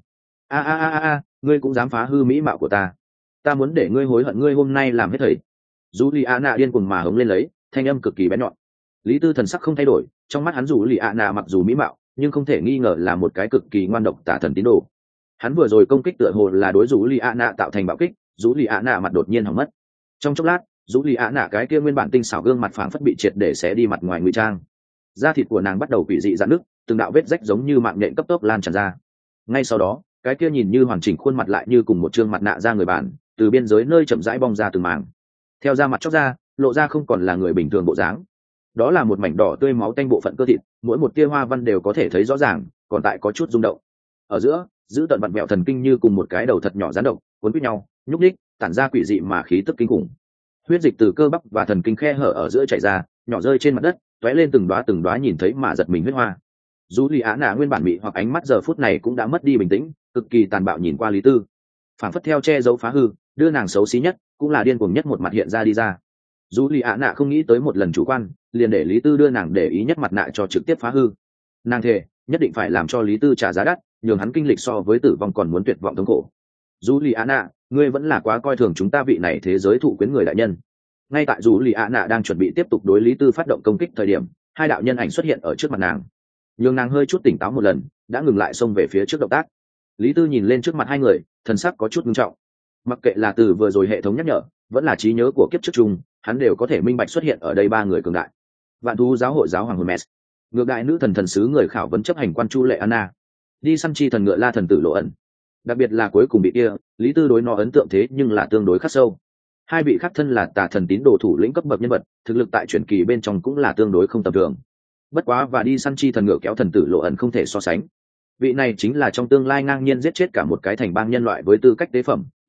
A, ngươi cũng dám phá hư mỹ mạo của ta. Ta muốn để ngươi hối hận ngươi hôm nay làm hết thảy. Dù Lý Á Nạ điên cuồng mà hống lên lấy, thanh âm cực kỳ bén nhọn. Lý Tư thần sắc không thay đổi, trong mắt hắn Dù Lý Á Nạ mặc dù mỹ mạo, nhưng không thể nghi ngờ là một cái cực kỳ ngoan độc tà thần tín đồ. Hắn vừa rồi công kích tựa hồ là đối Dù Lý Á Nạ tạo thành bạo kích, Dù Lì ạ nạ mặt đột nhiên hỏng mất. Trong chốc lát, Dù Lì ạ nạ cái kia nguyên bản tinh xảo gương mặt phảng phất bị triệt để xé đi mặt ngoài ngụy trang. Da thịt của nàng bắt đầu quỷ dị rạn nứt, từng đạo vết rách giống như mạng nhện cấp tốc lan tràn ra. Ngay sau đó, cái kia nhìn như hoàn chỉnh khuôn mặt lại như cùng một trương mặt nạ da người bản, từ biên giới nơi chậm rãi bong ra từng màng. Theo da mặt chóc ra, lộ ra không còn là người bình thường bộ dáng. Đó là một mảnh đỏ tươi máu tanh bộ phận cơ thịt, mỗi một tia hoa văn đều có thể thấy rõ ràng, còn tại có chút rung động. Ở giữa, giữ tận vặn vẹo thần kinh như cùng một cái đầu thật nhỏ rắn độc, cuốn quýt nhau, nhúc nhích, tản ra quỷ dị mà khí tức kinh khủng. Huyết dịch từ cơ bắp và thần kinh khe hở ở giữa chảy ra, nhỏ rơi trên mặt đất, tóe lên từng đóa nhìn thấy mà giật mình huyết hoa. Dù Lý Á Nạ nguyên bản mị hoặc ánh mắt giờ phút này cũng đã mất đi bình tĩnh, cực kỳ tàn bạo nhìn qua Lý Tư, phản phất theo che giấu phá hư, đưa nàng xấu xí nhất, cũng là điên cuồng nhất một mặt hiện ra đi ra. Dù Lý Á Nạ không nghĩ tới một lần chủ quan, liền để Lý Tư đưa nàng để ý nhất mặt nạ cho trực tiếp phá hư. Nàng thề, nhất định phải làm cho Lý Tư trả giá đắt, nhường hắn kinh lịch so với tử vong còn muốn tuyệt vọng thống khổ. Dù Lý Á Nạ, ngươi vẫn là quá coi thường chúng ta vị này thế giới thụ quyến người đại nhân. Ngay tại Dù Lì ạ nạ đang chuẩn bị tiếp tục đối Lý Tư phát động công kích thời điểm, hai đạo nhân ảnh xuất hiện ở trước mặt nàng, nhưng nàng hơi chút tỉnh táo một lần, đã ngừng lại xông về phía trước động tác. Lý Tư nhìn lên trước mặt hai người, thần sắc có chút nghiêm trọng. Mặc kệ là từ vừa rồi hệ thống nhắc nhở, vẫn là trí nhớ của kiếp trước chung, hắn đều có thể minh bạch xuất hiện ở đây ba người cường đại. Vạn thú giáo hội giáo hoàng Hermes, ngược đại nữ thần thần sứ người khảo vấn chấp hành quan Chu Lệ Anna, đi săn chi thần ngựa la thần tử Lộ Ẩn. Đặc biệt là cuối cùng bị kia, Lý Tư đối nó ấn tượng thế nhưng là tương đối khắc sâu. Hai vị khác thân là tà thần tín đồ thủ lĩnh cấp bậc nhân vật, thực lực tại truyền kỳ bên trong cũng là tương đối không tầm thường. Bất quá và đi săn chi thần ngựa kéo thần tử Lộ Ẩn không thể so sánh. Vị này chính là trong tương lai ngang nhiên giết chết cả một cái thành bang nhân loại với tư cách tế phẩm,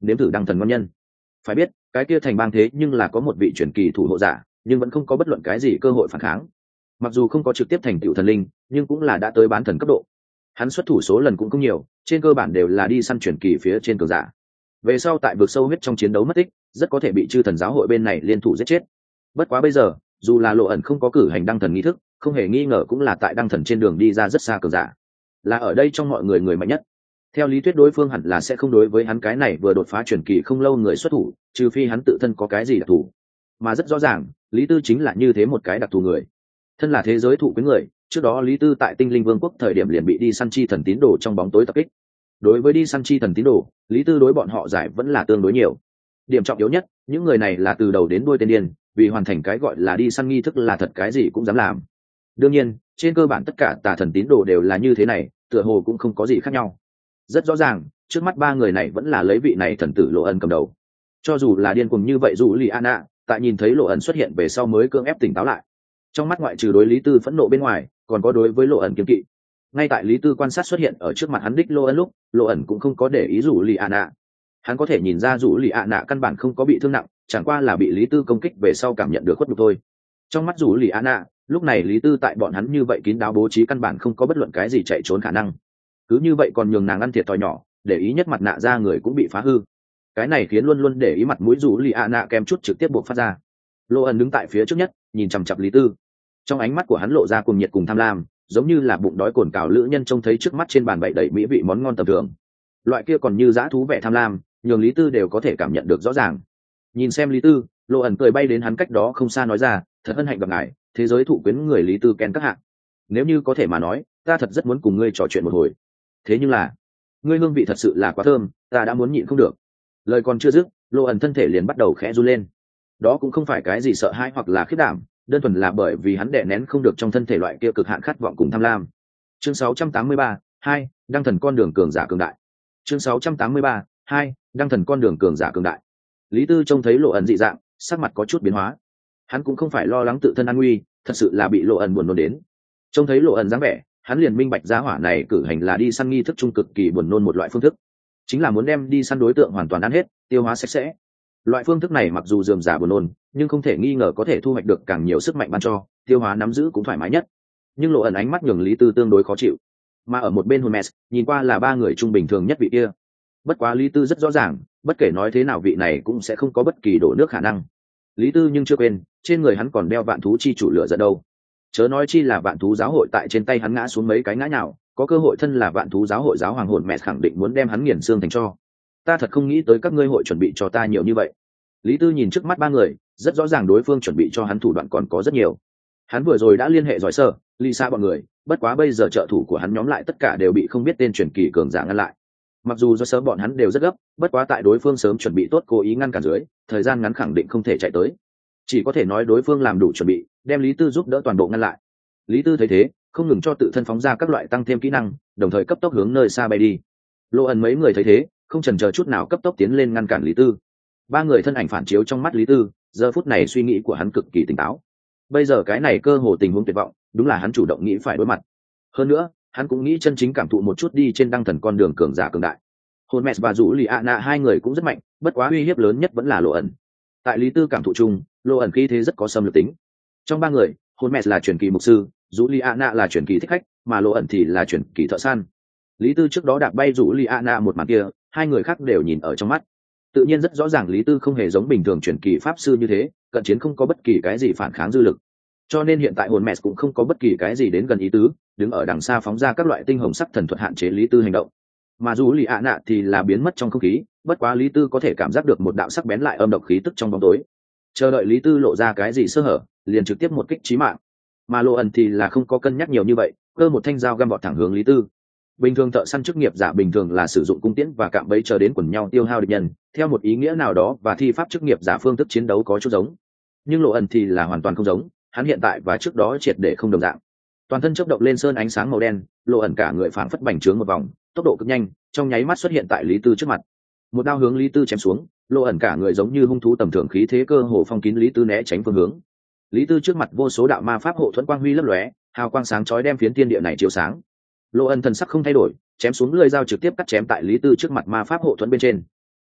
nếm thử đăng thần ngon nhân. Phải biết cái kia thành bang thế nhưng là có một vị truyền kỳ thủ hộ giả, nhưng vẫn không có bất luận cái gì cơ hội phản kháng. Mặc dù không có trực tiếp thành tựu thần linh, nhưng cũng là đã tới bán thần cấp độ. Hắn xuất thủ số lần cũng không nhiều, trên cơ bản đều là đi săn truyền kỳ phía trên cường giả. Về sau tại vực sâu huyết trong chiến đấu mất tích, rất có thể bị chư thần giáo hội bên này liên thủ giết chết. Bất quá bây giờ, dù là Lộ ẩn không có cử hành đăng thần nghi thức, không hề nghi ngờ cũng là tại đăng thần trên đường đi ra rất xa cường giả, là ở đây trong mọi người người mạnh nhất. Theo lý thuyết đối phương hẳn là sẽ không đối với hắn cái này vừa đột phá truyền kỳ không lâu người xuất thủ, trừ phi hắn tự thân có cái gì đặc thù. Mà rất rõ ràng, Lý Tư chính là như thế một cái đặc thù người. Thân là thế giới thụ quyến người, trước đó Lý Tư tại Tinh Linh Vương quốc thời điểm liền bị đi săn chi thần tín đồ trong bóng tối tập kích. Đối với đi săn chi thần tín đồ, Lý Tư đối bọn họ giải vẫn là tương đối nhiều. Điểm trọng yếu nhất, những người này là từ đầu đến đuôi tên điên, vì hoàn thành cái gọi là đi săn nghi thức là thật cái gì cũng dám làm. Đương nhiên, trên cơ bản tất cả tà thần tín đồ đều là như thế này, tựa hồ cũng không có gì khác nhau. Rất rõ ràng, trước mắt ba người này vẫn là lấy vị này thần tử Lộ ẩn cầm đầu. Cho dù là điên cuồng như vậy dù Lý Anna, tại nhìn thấy Lộ ẩn xuất hiện về sau mới cưỡng ép tỉnh táo lại. Trong mắt ngoại trừ đối Lý Tư phẫn nộ bên ngoài, còn có đối với Lộ ẩn kiêng kỵ. Ngay tại Lý Tư quan sát xuất hiện ở trước mặt hắn đích Lộ ẩn lúc, Lộ ẩn cũng không có để ý dù Lý Anna. Hắn có thể nhìn ra dù Lý Anna căn bản không có bị thương nặng, chẳng qua là bị Lý Tư công kích về sau cảm nhận được khuất nhục thôi. Trong mắt dù Lý Anna, lúc này Lý Tư tại bọn hắn như vậy kín đáo bố trí căn bản không có bất luận cái gì chạy trốn khả năng. Cứ như vậy còn nhường nàng ăn thiệt thòi nhỏ, để ý nhất mặt nạ ra người cũng bị phá hư. Cái này khiến luôn luôn để ý mặt mũi dù Lý Anna kem chút trực tiếp buộc phát ra. Lộ ẩn đứng tại phía trước nhất, nhìn chằm chằm Lý Tư. Trong ánh mắt của hắn lộ ra cuồng nhiệt cùng tham lam, giống như là bụng đói cồn cào lữ nhân trông thấy trước mắt trên bàn bày đầy mỹ vị món ngon tầm thường. Loại kia còn như dã thú vẻ tham lam, nhường Lý Tư đều có thể cảm nhận được rõ ràng. Nhìn xem Lý Tư, Lộ ẩn cười bay đến hắn cách đó không xa nói ra, thật hân hạnh gặp ngài, thế giới thụ quyến người Lý Tư Ken các hạng. Nếu như có thể mà nói, ta thật rất muốn cùng ngươi trò chuyện một hồi. Thế nhưng là, ngươi hương vị thật sự là quá thơm, ta đã muốn nhịn không được. Lời còn chưa dứt, Lộ ẩn thân thể liền bắt đầu khẽ run lên. Đó cũng không phải cái gì sợ hãi hoặc là khiếp đảm, đơn thuần là bởi vì hắn đè nén không được trong thân thể loại kia cực hạn khát vọng cùng tham lam. Chương 683, 2, đăng thần con đường cường giả cường đại. Chương 683, 2, đăng thần con đường cường giả cường đại. Lý Tư trông thấy Lộ ẩn dị dạng, sắc mặt có chút biến hóa. Hắn cũng không phải lo lắng tự thân an nguy, thật sự là bị Lộ ẩn buồn nôn đến. Trông thấy Lộ ẩn dáng vẻ, hắn liền minh bạch giá hỏa này cử hành là đi săn nghi thức trung cực kỳ buồn nôn một loại phương thức, chính là muốn đem đi săn đối tượng hoàn toàn ăn hết, tiêu hóa sạch sẽ. Loại phương thức này mặc dù rườm rà buồn nôn, nhưng không thể nghi ngờ có thể thu hoạch được càng nhiều sức mạnh ban cho, tiêu hóa nắm giữ cũng thoải mái nhất. Nhưng Lộ ẩn ánh mắt nhường Lý Tư tương đối khó chịu. Mà ở một bên Hermes, nhìn qua là ba người trung bình thường nhất vị kia. Bất quá Lý Tư rất rõ ràng, bất kể nói thế nào vị này cũng sẽ không có bất kỳ đổ nước khả năng. Lý Tư nhưng chưa quên, trên người hắn còn đeo vạn thú chi chủ lửa giận đâu. Chớ nói chi là vạn thú giáo hội tại trên tay hắn ngã xuống mấy cái ngã nhào, có cơ hội thân là vạn thú giáo hội giáo hoàng hồn mẹ khẳng định muốn đem hắn nghiền xương thành cho. Ta thật không nghĩ tới các ngươi hội chuẩn bị cho ta nhiều như vậy. Lý Tư nhìn trước mắt ba người, rất rõ ràng đối phương chuẩn bị cho hắn thủ đoạn còn có rất nhiều. Hắn vừa rồi đã liên hệ giỏi sơ, Lisa bọn người, bất quá bây giờ trợ thủ của hắn nhóm lại tất cả đều bị không biết tên truyền kỳ cường giả ngăn lại. Mặc dù do sớm bọn hắn đều rất gấp, bất quá tại đối phương sớm chuẩn bị tốt cố ý ngăn cản dưới, thời gian ngắn khẳng định không thể chạy tới. Chỉ có thể nói đối phương làm đủ chuẩn bị, đem Lý Tư giúp đỡ toàn bộ ngăn lại. Lý Tư thấy thế, không ngừng cho tự thân phóng ra các loại tăng thêm kỹ năng, đồng thời cấp tốc hướng nơi xa bay đi. Lộ ẩn mấy người thấy thế, không chần chờ chút nào cấp tốc tiến lên ngăn cản Lý Tư. Ba người thân ảnh phản chiếu trong mắt Lý Tư, giờ phút này suy nghĩ của hắn cực kỳ tỉnh táo. Bây giờ cái này cơ hồ tình huống tuyệt vọng, đúng là hắn chủ động nghĩ phải đối mặt. Hơn nữa, hắn cũng nghĩ chân chính cảm thụ một chút đi trên đăng thần con đường cường giả cường đại. Hermes và Dụ Lì Anna hai người cũng rất mạnh, bất quá uy hiếp lớn nhất vẫn là Lộ ẩn. Tại Lý Tư cảm thụ chung, Lộ ẩn khí thế rất có xâm lược tính. Trong ba người, Hermes là truyền kỳ mục sư, Dụ Lì Anna là truyền kỳ thích khách, mà Lộ ẩn thì là truyền kỳ thợ săn. Lý Tư trước đó đạp bay Dụ Lì Anna một màn kia, hai người khác đều nhìn ở trong mắt. Tự nhiên rất rõ ràng Lý Tư không hề giống bình thường truyền kỳ pháp sư như thế, cận chiến không có bất kỳ cái gì phản kháng dư lực. Cho nên hiện tại Hermes cũng không có bất kỳ cái gì đến gần ý tứ, đứng ở đằng xa phóng ra các loại tinh hồng sắc thần thuật hạn chế Lý Tư hành động. Mà dù Lý Nạ thì là biến mất trong không khí, bất quá Lý Tư có thể cảm giác được một đạo sắc bén lại âm độc khí tức trong bóng tối. Chờ đợi Lý Tư lộ ra cái gì sơ hở, liền trực tiếp một kích chí mạng. Mà Lộ ẩn thì là không có cân nhắc nhiều như vậy, cơ một thanh dao găm vọt thẳng hướng Lý Tư. Bình thường thợ săn chức nghiệp giả bình thường là sử dụng cung tiễn và cạm bẫy chờ đến quần nhau tiêu hao địch nhân, theo một ý nghĩa nào đó và thi pháp chức nghiệp giả phương thức chiến đấu có chút giống. Nhưng Lộ ẩn thì là hoàn toàn không giống, hắn hiện tại và trước đó triệt để không đồng dạng. Toàn thân chớp động lên sơn ánh sáng màu đen, Lộ ẩn cả người phảng phất bành trướng một vòng, tốc độ cực nhanh, trong nháy mắt xuất hiện tại Lý Tư trước mặt. Một đao hướng Lý Tư chém xuống, Lộ ẩn cả người giống như hung thú tầm thường khí thế cơ hồ phong kín Lý Tư né tránh phương hướng. Lý Tư trước mặt vô số đạo ma pháp hộ thuẫn quang huy lấp lóe, hào quang sáng chói đem phiến thiên địa này chiếu sáng. Lộ ẩn thần sắc không thay đổi, chém xuống lưỡi dao trực tiếp cắt chém tại Lý Tư trước mặt ma pháp hộ thuẫn bên trên.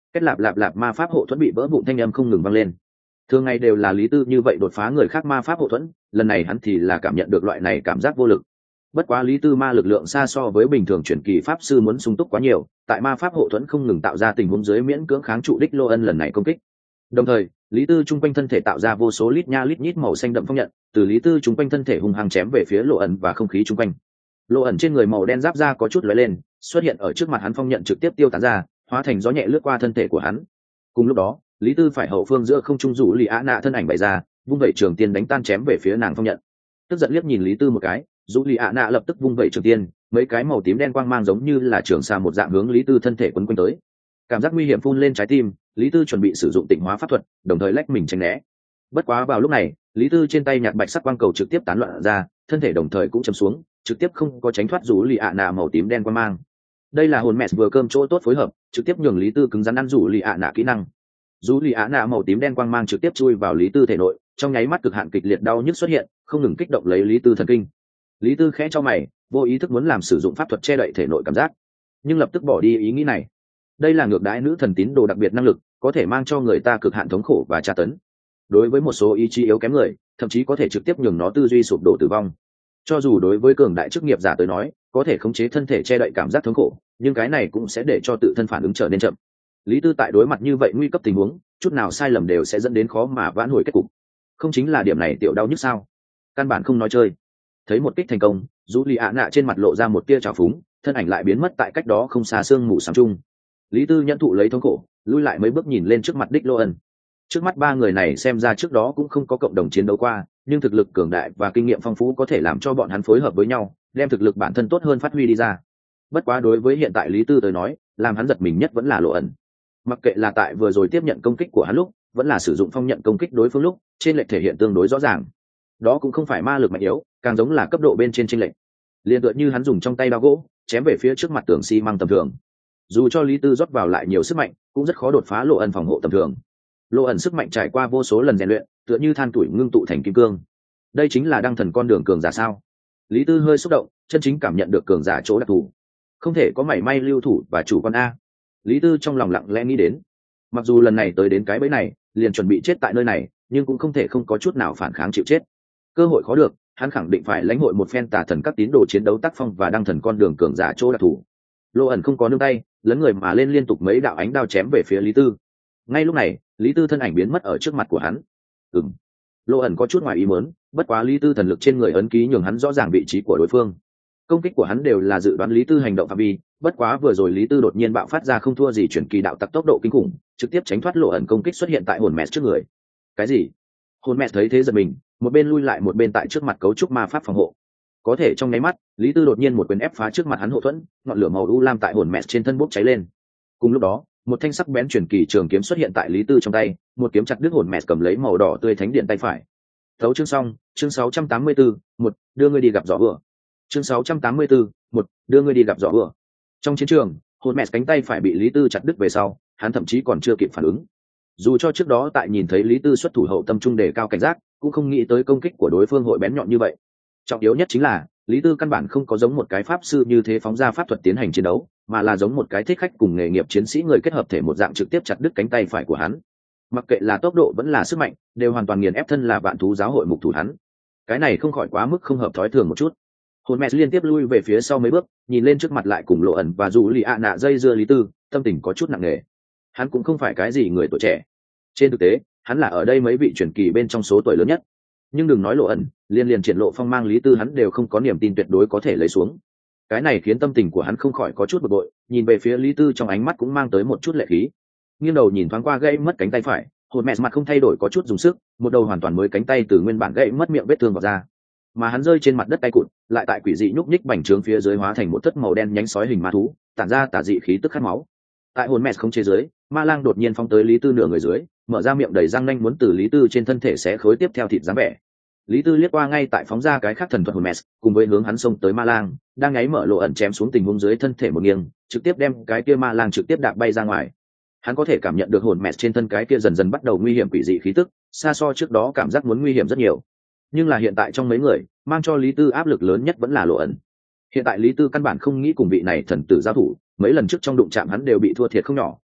Kết lạp lạp lạp ma pháp hộ thuẫn bị vỡ vụn thanh âm không ngừng vang lên. Thường ngày đều là Lý Tư như vậy đột phá người khác ma pháp hộ thuẫn, lần này hắn thì là cảm nhận được loại này cảm giác vô lực. Bất quá Lý Tư ma lực lượng xa so với bình thường chuyển kỳ pháp sư muốn sung túc quá nhiều, tại ma pháp hộ thuẫn không ngừng tạo ra tình huống dưới miễn cưỡng kháng trụ đích Lô Ân lần này công kích. Đồng thời, Lý Tư trung quanh thân thể tạo ra vô số lít nha lít nhít màu xanh đậm phong nhận, từ Lý Tư trung quanh thân thể hung hăng chém về phía Lộ ẩn và không khí trung quanh. Lộ ẩn trên người màu đen giáp da có chút lóe lên, xuất hiện ở trước mặt hắn phong nhận trực tiếp tiêu tán ra, hóa thành gió nhẹ lướt qua thân thể của hắn. Cùng lúc đó, Lý Tư phải hậu phương giữa không trung rủ lì á nạ thân ảnh bày ra, vung vẩy trường tiên đánh tan chém về phía nàng phong nhận. Tức giận liếc nhìn Lý Tư một cái, rủ lì á nạ lập tức vung vẩy trường tiên, mấy cái màu tím đen quang mang giống như là trường xa một dạng hướng Lý Tư thân thể quấn quanh tới. Cảm giác nguy hiểm phun lên trái tim, Lý Tư chuẩn bị sử dụng tịnh hóa pháp thuật, đồng thời lách mình tránh né. Bất quá vào lúc này, Lý Tư trên tay nhạt bạch sắc quang cầu trực tiếp tán loạn ra, thân thể đồng thời cũng chầm xuống, trực tiếp không có tránh thoát rủ lì ạ nạ màu tím đen quang mang. Đây là hồn mẹ vừa cơm chỗ tốt phối hợp, trực tiếp nhường Lý Tư cứng rắn ăn rủ lì ạ nạ kỹ năng. Rủ lì ạ nạ màu tím đen quang mang trực tiếp chui vào Lý Tư thể nội, trong nháy mắt cực hạn kịch liệt đau nhức xuất hiện, không ngừng kích động lấy Lý Tư thần kinh. Lý Tư khẽ cho mày, vô ý thức muốn làm sử dụng pháp thuật che đậy thể nội cảm giác, nhưng lập tức bỏ đi ý nghĩ này. Đây là ngược đãi nữ thần tín đồ đặc biệt năng lực, có thể mang cho người ta cực hạn thống khổ và tra tấn. Đối với một số ý chí yếu kém người, thậm chí có thể trực tiếp nhường nó tư duy sụp đổ tử vong. Cho dù đối với cường đại chức nghiệp giả tới nói, có thể khống chế thân thể che đậy cảm giác thống khổ, nhưng cái này cũng sẽ để cho tự thân phản ứng trở nên chậm. Lý Tư tại đối mặt như vậy nguy cấp tình huống, chút nào sai lầm đều sẽ dẫn đến khó mà vãn hồi kết cục. Không chính là điểm này tiểu đau nhức sao? Căn bản không nói chơi. Thấy một kích thành công, Dụ Lì ạ nạ trên mặt lộ ra một tia trào phúng, thân ảnh lại biến mất tại cách đó không xa sương mù sáng chung. Lý Tư nhận thụ lấy thống khổ, lui lại mấy bước nhìn lên trước mặt đích Lô Ân. Trước mắt ba người này xem ra trước đó cũng không có cộng đồng chiến đấu qua, nhưng thực lực cường đại và kinh nghiệm phong phú có thể làm cho bọn hắn phối hợp với nhau, đem thực lực bản thân tốt hơn phát huy đi ra. Bất quá đối với hiện tại Lý Tư tới nói, làm hắn giật mình nhất vẫn là Lộ ẩn. Mặc kệ là tại vừa rồi tiếp nhận công kích của hắn lúc, vẫn là sử dụng phong nhận công kích đối phương lúc, trên lệch thể hiện tương đối rõ ràng. Đó cũng không phải ma lực mạnh yếu, càng giống là cấp độ bên trên chênh lệch. Liên tựa như hắn dùng trong tay dao gỗ, chém về phía trước mặt tường xi măng tầm thường. Dù cho Lý Tư rót vào lại nhiều sức mạnh, cũng rất khó đột phá Lộ ẩn phòng hộ tầm thường. Lộ ẩn sức mạnh trải qua vô số lần rèn luyện, tựa như than tuổi ngưng tụ thành kim cương. Đây chính là đăng thần con đường cường giả sao? Lý Tư hơi xúc động, chân chính cảm nhận được cường giả chỗ đặc thù. Không thể có mảy may lưu thủ và chủ quan a. Lý Tư trong lòng lặng lẽ nghĩ đến. Mặc dù lần này tới đến cái bẫy này, liền chuẩn bị chết tại nơi này, nhưng cũng không thể không có chút nào phản kháng chịu chết. Cơ hội khó được, hắn khẳng định phải lãnh hội một phen tà thần các tín đồ chiến đấu tác phong và đăng thần con đường cường giả chỗ đặc thù. Lộ ẩn không có nương tay, lấn người mà lên liên tục mấy đạo ánh đao chém về phía Lý Tư. Ngay lúc này, Lý Tư thân ảnh biến mất ở trước mặt của hắn. Lộ ẩn có chút ngoài ý muốn, bất quá Lý Tư thần lực trên người ấn ký nhường hắn rõ ràng vị trí của đối phương. Công kích của hắn đều là dự đoán Lý Tư hành động phạm vi, bất quá vừa rồi Lý Tư đột nhiên bạo phát ra không thua gì chuyển kỳ đạo tặc tốc độ kinh khủng, trực tiếp tránh thoát Lộ ẩn công kích xuất hiện tại hồn mẹ trước người. Cái gì? Hồn mẹ thấy thế giật mình, một bên lui lại một bên tại trước mặt cấu trúc ma pháp phòng hộ. Có thể trong nháy mắt, Lý Tư đột nhiên một quyền ép phá trước mặt hắn hộ thuẫn, ngọn lửa màu u lam tại hồn mẹ trên thân bốc cháy lên. Cùng lúc đó, một thanh sắc bén chuyển kỳ trường kiếm xuất hiện tại Lý Tư trong tay, một kiếm chặt đứt hồn mẹ cầm lấy màu đỏ tươi thánh điện tay phải. Thấu chương xong, chương 684, một đưa ngươi đi gặp gió vừa. Chương 684, một đưa ngươi đi gặp gió vừa. Trong chiến trường, hồn mẹ cánh tay phải bị Lý Tư chặt đứt về sau, hắn thậm chí còn chưa kịp phản ứng. Dù cho trước đó tại nhìn thấy Lý Tư xuất thủ hậu tâm trung đề cao cảnh giác, cũng không nghĩ tới công kích của đối phương hội bén nhọn như vậy. Trọng yếu nhất chính là Lý Tư căn bản không có giống một cái pháp sư như thế phóng ra pháp thuật tiến hành chiến đấu, mà là giống một cái thích khách cùng nghề nghiệp chiến sĩ người kết hợp thể một dạng trực tiếp chặt đứt cánh tay phải của hắn. Mặc kệ là tốc độ vẫn là sức mạnh, đều hoàn toàn nghiền ép thân là vạn thú giáo hội mục thủ hắn. Cái này không khỏi quá mức không hợp thói thường một chút. Hồn mẹ liên tiếp lui về phía sau mấy bước, nhìn lên trước mặt lại cùng Lộ ẩn và dù lì ạ nạ dây dưa Lý Tư, tâm tình có chút nặng nề. Hắn cũng không phải cái gì người tuổi trẻ. Trên thực tế, hắn là ở đây mấy vị truyền kỳ bên trong số tuổi lớn nhất. Nhưng đừng nói Lộ ẩn, liên triển lộ phong mang Lý Tư hắn đều không có niềm tin tuyệt đối có thể lấy xuống. Cái này khiến tâm tình của hắn không khỏi có chút bực bội, nhìn về phía Lý Tư trong ánh mắt cũng mang tới một chút lệ khí. Nghiêng đầu nhìn thoáng qua gãy mất cánh tay phải, hồn mẹ mặt không thay đổi có chút dùng sức, một đầu hoàn toàn mới cánh tay từ nguyên bản gãy mất miệng vết thương vào ra. Mà hắn rơi trên mặt đất tay cụt, lại tại quỷ dị nhúc nhích bành trướng phía dưới hóa thành một thất màu đen nhánh sói hình ma thú, tản ra tà dị khí tức khát máu. Tại hồn mẹ không chế dưới, ma lang đột nhiên phóng tới Lý Tư nửa người dưới, mở ra miệng đầy răng nanh muốn từ Lý Tư trên thân thể xé khối tiếp theo thịt dáng vẻ. Lý Tư liếc qua ngay tại phóng ra cái khác thần thuật hồn mẹ, cùng với hướng hắn xông tới ma lang, đang nháy mở Lộ ẩn chém xuống tình huống dưới thân thể một nghiêng, trực tiếp đem cái kia ma lang trực tiếp đạp bay ra ngoài. Hắn có thể cảm nhận được hồn mẹ trên thân cái kia dần dần bắt đầu nguy hiểm quỷ dị khí tức, xa so trước đó cảm giác muốn nguy hiểm rất nhiều. Nhưng là hiện tại trong mấy người, mang cho Lý Tư áp lực lớn nhất vẫn là Lộ ẩn. Hiện tại Lý Tư căn bản không nghĩ cùng vị này thần tử giao thủ, mấy lần trước trong đụng chạm hắn đều bị thua thiệt không nhỏ,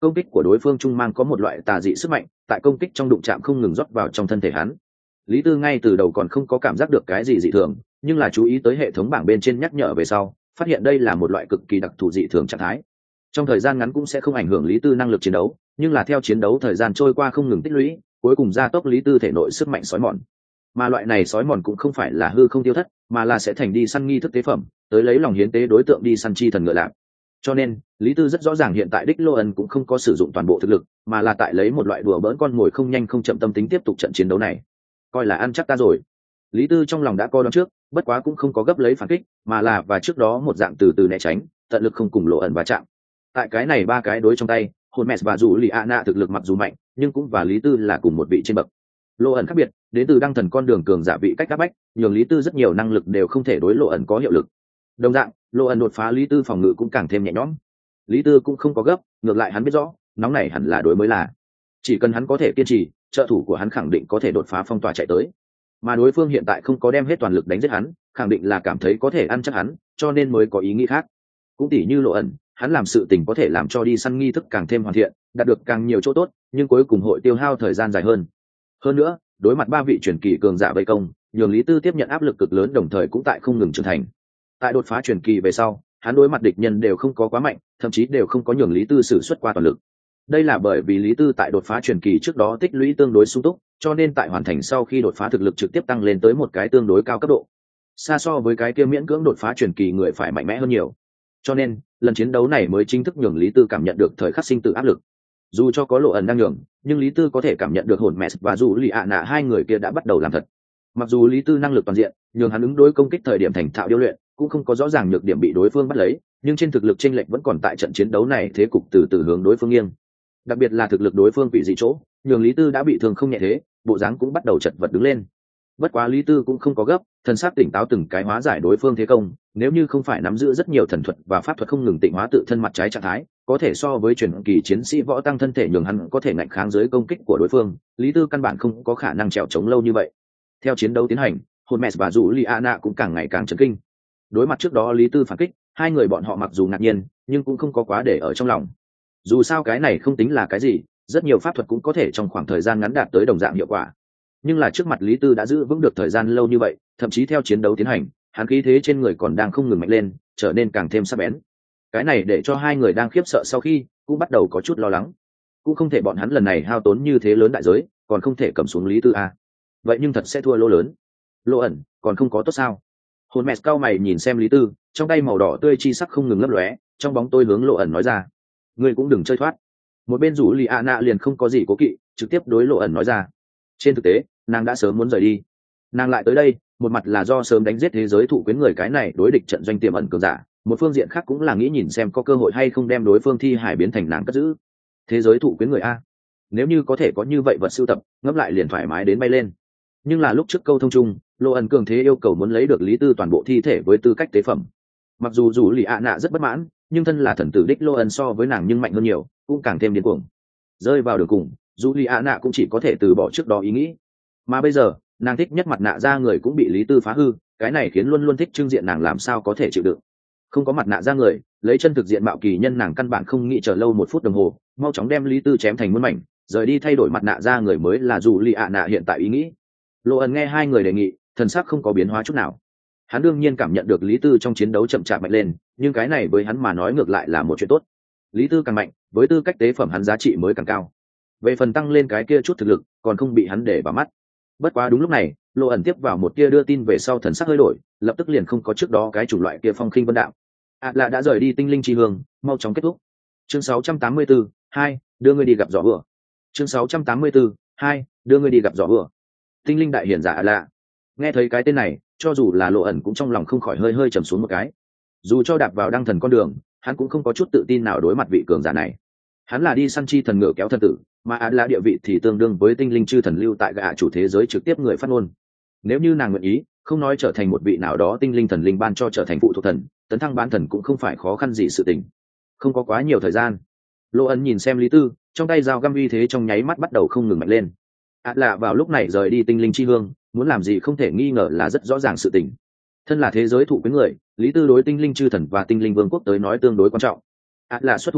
công kích của đối phương trung mang có một loại tà dị sức mạnh, tại công kích trong đụng chạm không ngừng rót vào trong thân thể hắn. Lý Tư ngay từ đầu còn không có cảm giác được cái gì dị thường, nhưng là chú ý tới hệ thống bảng bên trên nhắc nhở về sau, phát hiện đây là một loại cực kỳ đặc thù dị thường trạng thái. Trong thời gian ngắn cũng sẽ không ảnh hưởng Lý Tư năng lực chiến đấu, nhưng là theo chiến đấu thời gian trôi qua không ngừng tích lũy, cuối cùng gia tốc Lý Tư thể nội sức mạnh sói mòn. Mà loại này sói mòn cũng không phải là hư không tiêu thất, mà là sẽ thành đi săn nghi thức tế phẩm, tới lấy lòng hiến tế đối tượng đi săn chi thần ngựa lạc. Cho nên Lý Tư rất rõ ràng hiện tại đích lô ân cũng không có sử dụng toàn bộ thực lực, mà là tại lấy một loại đùa bỡn con mồi không nhanh không chậm tâm tính tiếp tục trận chiến đấu này. Coi là ăn chắc ta rồi. Lý Tư trong lòng đã coi đoán trước, bất quá cũng không có gấp lấy phản kích, mà là và trước đó một dạng từ từ né tránh, tận lực không cùng lộ ẩn va chạm. Tại cái này ba cái đối trong tay, Hermes và dù Lý Ana thực lực mặc dù mạnh, nhưng cũng và Lý Tư là cùng một vị trên bậc. Lộ ẩn khác biệt, đến từ đăng thần con đường cường giả vị cách áp bách, nhường Lý Tư rất nhiều năng lực đều không thể đối lộ ẩn có hiệu lực. Đồng dạng, lộ ẩn đột phá Lý Tư phòng ngự cũng càng thêm nhẹ nhõm. Lý Tư cũng không có gấp, ngược lại hắn biết rõ, nóng này hẳn là đối mới là. Chỉ cần hắn có thể kiên trì, trợ thủ của hắn khẳng định có thể đột phá phong tỏa chạy tới. Mà đối phương hiện tại không có đem hết toàn lực đánh giết hắn, khẳng định là cảm thấy có thể ăn chắc hắn, cho nên mới có ý nghĩ khác. Cũng tỉ như lộ ẩn, hắn làm sự tình có thể làm cho đi săn nghi thức càng thêm hoàn thiện, đạt được càng nhiều chỗ tốt, nhưng cuối cùng hội tiêu hao thời gian dài hơn. Hơn nữa, đối mặt ba vị truyền kỳ cường giả vây công, nhường Lý Tư tiếp nhận áp lực cực lớn, đồng thời cũng tại không ngừng trưởng thành. Tại đột phá truyền kỳ về sau, hắn đối mặt địch nhân đều không có quá mạnh, thậm chí đều không có nhường Lý Tư sử xuất qua toàn lực. Đây là bởi vì Lý Tư tại đột phá truyền kỳ trước đó tích lũy tương đối sung túc, cho nên tại hoàn thành sau khi đột phá thực lực trực tiếp tăng lên tới một cái tương đối cao cấp độ, xa so với cái kia miễn cưỡng đột phá truyền kỳ người phải mạnh mẽ hơn nhiều. Cho nên lần chiến đấu này mới chính thức nhường Lý Tư cảm nhận được thời khắc sinh tử áp lực. Dù cho có lộ ẩn đang nhường, nhưng Lý Tư có thể cảm nhận được hồn mẹ và dù Lý ạ nạ hai người kia đã bắt đầu làm thật. Mặc dù Lý Tư năng lực toàn diện, nhường hắn ứng đối công kích thời điểm thành thạo điêu luyện, cũng không có rõ ràng nhược điểm bị đối phương bắt lấy, nhưng trên thực lực chênh lệch vẫn còn tại trận chiến đấu này thế cục từ từ hướng đối phương nghiêng. Đặc biệt là thực lực đối phương bị dị chỗ, nhường Lý Tư đã bị thương không nhẹ thế, bộ dáng cũng bắt đầu chật vật đứng lên. Bất quá Lý Tư cũng không có gấp, thần sắc tỉnh táo từng cái hóa giải đối phương thế công, nếu như không phải nắm giữ rất nhiều thần thuật và pháp thuật không ngừng tịnh hóa tự thân mặt trái trạng thái, có thể so với truyền kỳ chiến sĩ võ tăng thân thể nhường hắn có thể ngạnh kháng dưới công kích của đối phương, Lý Tư căn bản không có khả năng trèo chống lâu như vậy. Theo chiến đấu tiến hành, Hermes và Juliana cũng càng ngày càng chấn kinh. Đối mặt trước đó Lý Tư phản kích, hai người bọn họ mặc dù ngạc nhiên, nhưng cũng không có quá để ở trong lòng. Dù sao cái này không tính là cái gì, rất nhiều pháp thuật cũng có thể trong khoảng thời gian ngắn đạt tới đồng dạng hiệu quả. Nhưng là trước mặt Lý Tư đã giữ vững được thời gian lâu như vậy, thậm chí theo chiến đấu tiến hành, hắn khí thế trên người còn đang không ngừng mạnh lên, trở nên càng thêm sắc bén. Cái này để cho hai người đang khiếp sợ sau khi cũng bắt đầu có chút lo lắng. Cũng không thể bọn hắn lần này hao tốn như thế lớn đại giới, còn không thể cầm xuống Lý Tư à? Vậy nhưng thật sẽ thua lỗ lớn. Lộ ẩn còn không có tốt sao? Hồn mẹ cao mày nhìn xem Lý Tư, trong tay màu đỏ tươi chi sắc không ngừng lấp lóe, trong bóng tôi hướng Lộ ẩn nói ra: ngươi cũng đừng chơi thoát. Một bên rủ Lý Ana liền không có gì cố kỵ, trực tiếp đối Lộ ẩn nói ra. Trên thực tế, nàng đã sớm muốn rời đi. Nàng lại tới đây, một mặt là do sớm đánh giết thế giới thụ quyến người cái này đối địch trận doanh tiềm ẩn cường giả, một phương diện khác cũng là nghĩ nhìn xem có cơ hội hay không đem đối phương thi hải biến thành nàng cất giữ. Thế giới thụ quyến người a, nếu như có thể có như vậy vật sưu tập, ngấp lại liền thoải mái đến bay lên. Nhưng là lúc trước câu thông chung, Lộ ẩn cường thế yêu cầu muốn lấy được Lý Tư toàn bộ thi thể với tư cách tế phẩm. Mặc dù dù Lý Ana rất bất mãn, nhưng thân là thần tử đích Lộ ẩn so với nàng nhưng mạnh hơn nhiều, cũng càng thêm điên cuồng. Rơi vào đường cùng, dù Lý Ana cũng chỉ có thể từ bỏ trước đó ý nghĩ. Mà bây giờ, nàng thích nhất mặt nạ ra người cũng bị Lý Tư phá hư, cái này khiến luôn luôn thích trưng diện nàng làm sao có thể chịu đựng. Không có mặt nạ ra người, lấy chân thực diện mạo kỳ nhân nàng căn bản không nghĩ chờ lâu một phút đồng hồ, mau chóng đem Lý Tư chém thành muôn mảnh, rời đi thay đổi mặt nạ ra người mới là dù Lý Ana hiện tại ý nghĩ. Lộ ẩn nghe hai người đề nghị, thần sắc không có biến hóa chút nào. Hắn đương nhiên cảm nhận được Lý Tư trong chiến đấu chậm chạp mạnh lên, nhưng cái này với hắn mà nói ngược lại là một chuyện tốt. Lý Tư càng mạnh, với tư cách tế phẩm hắn giá trị mới càng cao. Về phần tăng lên cái kia chút thực lực, còn không bị hắn để vào mắt. Bất quá đúng lúc này, Lộ ẩn tiếp vào một kia đưa tin về sau thần sắc hơi đổi, lập tức liền không có trước đó cái chủng loại kia phong khinh vân đạo. Là đã rời đi tinh linh chi hương, mau chóng kết thúc. Chương 684, 2, đưa ngươi đi gặp gió vừa. Chương 684, 2, đưa ngươi đi gặp gió vừa. Tinh linh đại hiển giả lạ. Nghe thấy cái tên này, cho dù là Lộ ẩn cũng trong lòng không khỏi hơi hơi trầm xuống một cái. Dù cho đạp vào đăng thần con đường, hắn cũng không có chút tự tin nào đối mặt vị cường giả này. Hắn là đi săn chi thần ngựa kéo thần tử, mà là địa vị thì tương đương với tinh linh chư thần lưu tại gã chủ thế giới trực tiếp người phát ngôn. Nếu như nàng nguyện ý, không nói trở thành một vị nào đó tinh linh thần linh ban cho trở thành phụ thuộc thần, tấn thăng bán thần cũng không phải khó khăn gì sự tình. Không có quá nhiều thời gian. Lộ ẩn nhìn xem Lý Tư, trong tay dao găm uy thế trong nháy mắt bắt đầu không ngừng mạnh lên. Lạ vào lúc này rời đi tinh linh chi hương, muốn làm gì không thể nghi ngờ là rất rõ ràng sự tình. Thân là thế giới thụ quyến người, Lý Tư đối tinh linh chư thần và tinh linh vương quốc tới nói tương đối quan trọng. Lạ xuất thủ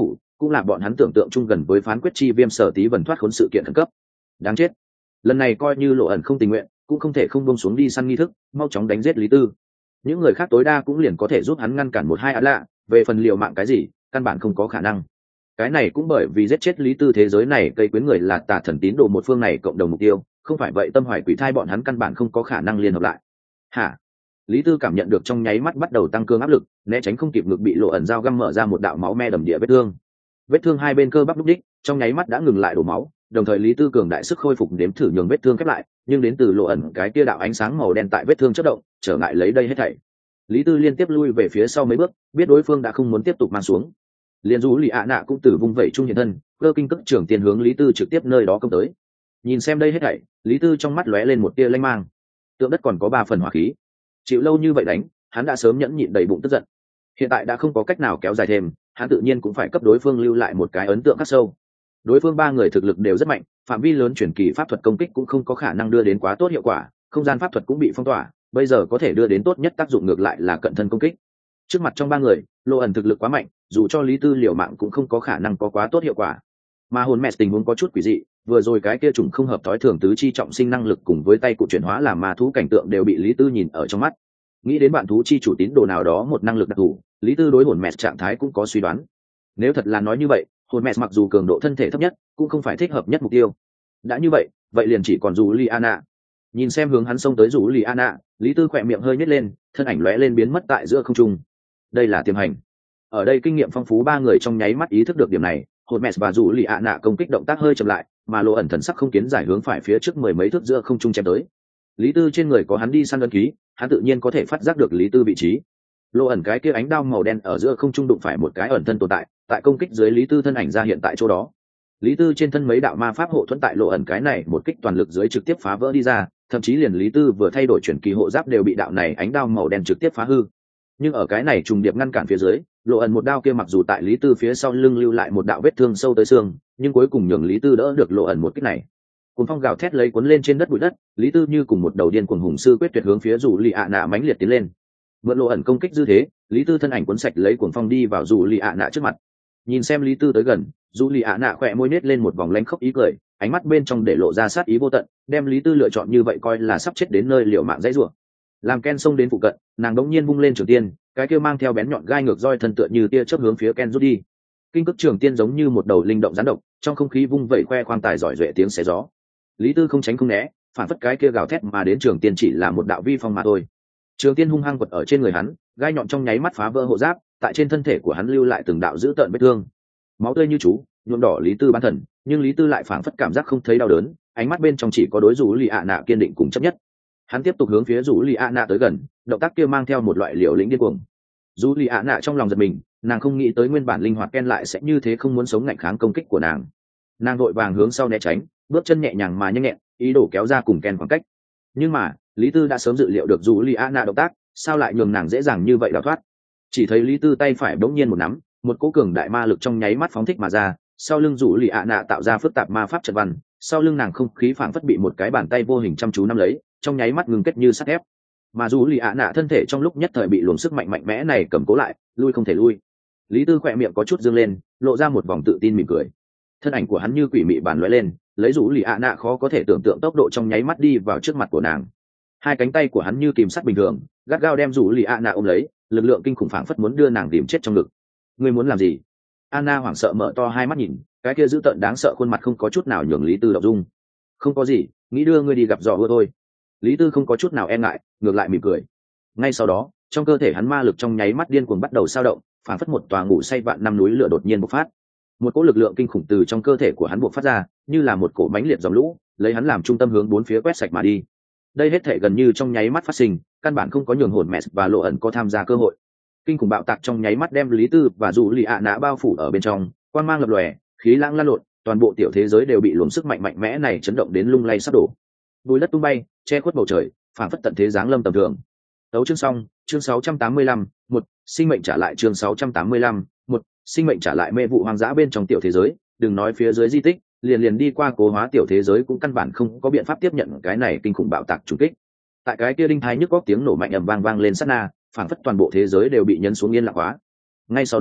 cũng là bọn hắn tưởng tượng chung gần với phán quyết chi viêm sở tí vần thoát khốn sự kiện khẩn cấp. Đáng chết, lần này coi như lộ ẩn không tình nguyện cũng không thể không buông xuống đi săn nghi thức, mau chóng đánh giết Lý Tư. Những người khác tối đa cũng liền có thể giúp hắn ngăn cản một hai án lạ, về phần liều mạng cái gì căn bản không có khả năng. Cái này cũng bởi vì giết chết Lý Tư thế giới này cây quyến người là tà thần tín đồ một phương này cộng đồng mục tiêu, không phải vậy tâm hoài quỷ thai bọn hắn căn bản không có khả năng liên hợp lại. Hả? Lý Tư cảm nhận được trong nháy mắt bắt đầu tăng cường áp lực, né tránh không kịp ngực bị lộ ẩn dao găm mở ra một đạo máu me đầm địa vết thương. Vết thương hai bên cơ bắp lúc đích, trong nháy mắt đã ngừng lại đổ máu, đồng thời Lý Tư cường đại sức khôi phục đếm thử nhường vết thương khép lại, nhưng đến từ lộ ẩn cái kia đạo ánh sáng màu đen tại vết thương chớp động, trở ngại lấy đây hết thảy. Lý Tư liên tiếp lui về phía sau mấy bước, biết đối phương đã không muốn tiếp tục mang xuống. Liên Du Lì ạ nạ cũng từ vung vẩy trung hiện thân, cơ kinh cức trưởng tiền hướng Lý Tư trực tiếp nơi đó công tới. Nhìn xem đây hết thảy, Lý Tư trong mắt lóe lên một tia lanh mang. Tượng đất còn có 3 phần hỏa khí, chịu lâu như vậy đánh, hắn đã sớm nhẫn nhịn đầy bụng tức giận. Hiện tại đã không có cách nào kéo dài thêm, hắn tự nhiên cũng phải cấp đối phương lưu lại một cái ấn tượng khắc sâu. Đối phương 3 người thực lực đều rất mạnh, phạm vi lớn chuyển kỳ pháp thuật công kích cũng không có khả năng đưa đến quá tốt hiệu quả, không gian pháp thuật cũng bị phong tỏa, bây giờ có thể đưa đến tốt nhất tác dụng ngược lại là cận thân công kích. Trước mặt trong 3 người, lộ ẩn thực lực quá mạnh, dù cho Lý Tư liều mạng cũng không có khả năng có quá tốt hiệu quả. Mà hồn mẹ tình huống có chút quỷ dị, vừa rồi cái kia trùng không hợp thói thường tứ chi trọng sinh năng lực cùng với tay cụ chuyển hóa làm ma thú cảnh tượng đều bị Lý Tư nhìn ở trong mắt. Nghĩ đến bạn thú chi chủ tín đồ nào đó một năng lực đặc thù, Lý Tư đối hồn mẹ trạng thái cũng có suy đoán. Nếu thật là nói như vậy, hồn mẹ mặc dù cường độ thân thể thấp nhất, cũng không phải thích hợp nhất mục tiêu. Đã như vậy, vậy liền chỉ còn Juliana. Nhìn xem hướng hắn xông tới Juliana, Lý Tư khỏe miệng hơi nhếch lên, thân ảnh lóe lên biến mất tại giữa không trung. Đây là tiềm hành. Ở đây kinh nghiệm phong phú 3 người trong nháy mắt ý thức được điểm này, hồn mẹ và Juliana công kích động tác hơi chậm lại, mà lộ ẩn thần sắc không kiến giải hướng phải phía trước 10 mấy thước giữa không trung chém tới. Lý Tư trên người có hắn đi săn đơn ký, hắn tự nhiên có thể phát giác được Lý Tư vị trí. Lộ ẩn cái kia ánh đao màu đen ở giữa không trung đụng phải một cái ẩn thân tồn tại, tại công kích dưới Lý Tư thân ảnh ra hiện tại chỗ đó. Lý Tư trên thân mấy đạo ma pháp hộ thuẫn tại lộ ẩn cái này một kích toàn lực dưới trực tiếp phá vỡ đi ra, thậm chí liền Lý Tư vừa thay đổi chuyển kỳ hộ giáp đều bị đạo này ánh đao màu đen trực tiếp phá hư. Nhưng ở cái này trùng điệp ngăn cản phía dưới, lộ ẩn một đao kia mặc dù tại Lý Tư phía sau lưng lưu lại một đạo vết thương sâu tới xương, nhưng cuối cùng nhường Lý Tư đỡ được lộ ẩn một kích này. Cuồng phong gào thét lấy cuốn lên trên đất bụi đất, Lý Tư như cùng một đầu điên cuồng hùng sư quyết tuyệt hướng phía Juliana mãnh liệt tiến lên. Mượn lộ ẩn công kích dư thế, Lý Tư thân ảnh cuốn sạch lấy cuồng phong đi vào Juliana trước mặt. Nhìn xem Lý Tư tới gần, Juliana khỏe môi nết lên một vòng lánh khóc ý cười, ánh mắt bên trong để lộ ra sát ý vô tận, đem Lý Tư lựa chọn như vậy coi là sắp chết đến nơi liều mạng dãy rủa. Làm Ken xông đến phụ cận, nàng đống nhiên vung lên trường tiên, cái kia mang theo bén nhọn gai ngược roi thân tựa như tia chớp hướng phía Ken rút đi. Kinh cức trường tiên giống như một đầu linh động rắn độc, trong không khí vung vẩy khoe khoang tài giỏi duệ tiếng xé gió. Lý Tư không tránh không né, phản phất cái kia gào thét mà đến trường tiên chỉ là một đạo vi phong mà thôi. Trường tiên hung hăng quật ở trên người hắn, gai nhọn trong nháy mắt phá vỡ hộ giáp, tại trên thân thể của hắn lưu lại từng đạo dữ tợn vết thương. Máu tươi như chú, nhuộm đỏ Lý Tư bán thần, nhưng Lý Tư lại phản phất cảm giác không thấy đau đớn, ánh mắt bên trong chỉ có đối Juliana kiên định cùng chấp nhất. Hắn tiếp tục hướng phía Juliana tới gần, động tác kia mang theo một loại liều lĩnh điên cuồng. Juliana trong lòng giật mình, nàng không nghĩ tới nguyên bản linh hoạt Ken lại sẽ như thế không muốn sống ngạnh kháng công kích của nàng. Nàng vội vàng hướng sau né tránh, bước chân nhẹ nhàng mà nhanh nhẹn, ý đồ kéo ra cùng Ken khoảng cách. Nhưng mà, Lý Tư đã sớm dự liệu được Juliana động tác, sao lại nhường nàng dễ dàng như vậy đào thoát. Chỉ thấy Lý Tư tay phải bỗng nhiên một nắm, một cỗ cường đại ma lực trong nháy mắt phóng thích mà ra, sau lưng Juliana tạo ra phức tạp ma pháp trận văn, sau lưng nàng không khí phảng phất bị một cái bàn tay vô hình chăm chú nắm lấy, trong nháy mắt ngừng kết như sắt thép. Mà Juliana thân thể trong lúc nhất thời bị luồng sức mạnh mạnh mẽ này cầm cố lại, lui không thể lui. Lý Tư khỏe miệng có chút dương lên, lộ ra một vòng tự tin mỉm cười. Thân ảnh của hắn như quỷ mị bàn lóe lên, lấy Juliana khó có thể tưởng tượng tốc độ trong nháy mắt đi vào trước mặt của nàng. Hai cánh tay của hắn như kìm sắt bình thường, gắt gao đem Juliana ôm lấy, lực lượng kinh khủng phảng phất muốn đưa nàng tìm chết trong ngực. Ngươi muốn làm gì? Anna hoảng sợ mở to hai mắt nhìn, cái kia dữ tợn đáng sợ khuôn mặt không có chút nào nhường Lý Tư động dung. Không có gì, nghĩ đưa ngươi đi gặp dò hưa thôi. Lý Tư không có chút nào e ngại, ngược lại mỉm cười. Ngay sau đó, trong cơ thể hắn ma lực trong nháy mắt điên cuồng bắt đầu sao động, phảng phất một tòa ngủ say vạn năm núi lửa đột nhiên bộc phát. Một cỗ lực lượng kinh khủng từ trong cơ thể của hắn bộc phát ra, như là một cổ mãnh liệt dòng lũ, lấy hắn làm trung tâm hướng bốn phía quét sạch mà đi. Đây hết thể gần như trong nháy mắt phát sinh, căn bản không có nhường hồn mẹ và lộ ẩn có tham gia cơ hội. Kinh khủng bạo tạc trong nháy mắt đem Lý Tư và Juliana bao phủ ở bên trong, quang mang lập lòe, khí lãng lan lộn, toàn bộ tiểu thế giới đều bị luồng sức mạnh mạnh mẽ này chấn động đến lung lay sắp đổ. Bùi đất tung bay, che khuất bầu trời, phảng phất tận thế giáng lâm tầm thường. Tấu chương xong, chương 685, một sinh mệnh trả lại chương 685, một sinh mệnh trả lại mê vụ hoang dã bên trong tiểu thế giới, đừng nói phía dưới di tích, liền đi qua cố hóa tiểu thế giới cũng căn bản không có biện pháp tiếp nhận cái này kinh khủng bạo tạc trùng kích. Tại cái kia đinh thái nhức góc tiếng nổ mạnh ầm vang vang lên sát na, phảng phất toàn bộ thế giới đều bị nhấn xuống yên lặng hóa. Ngay sau đó,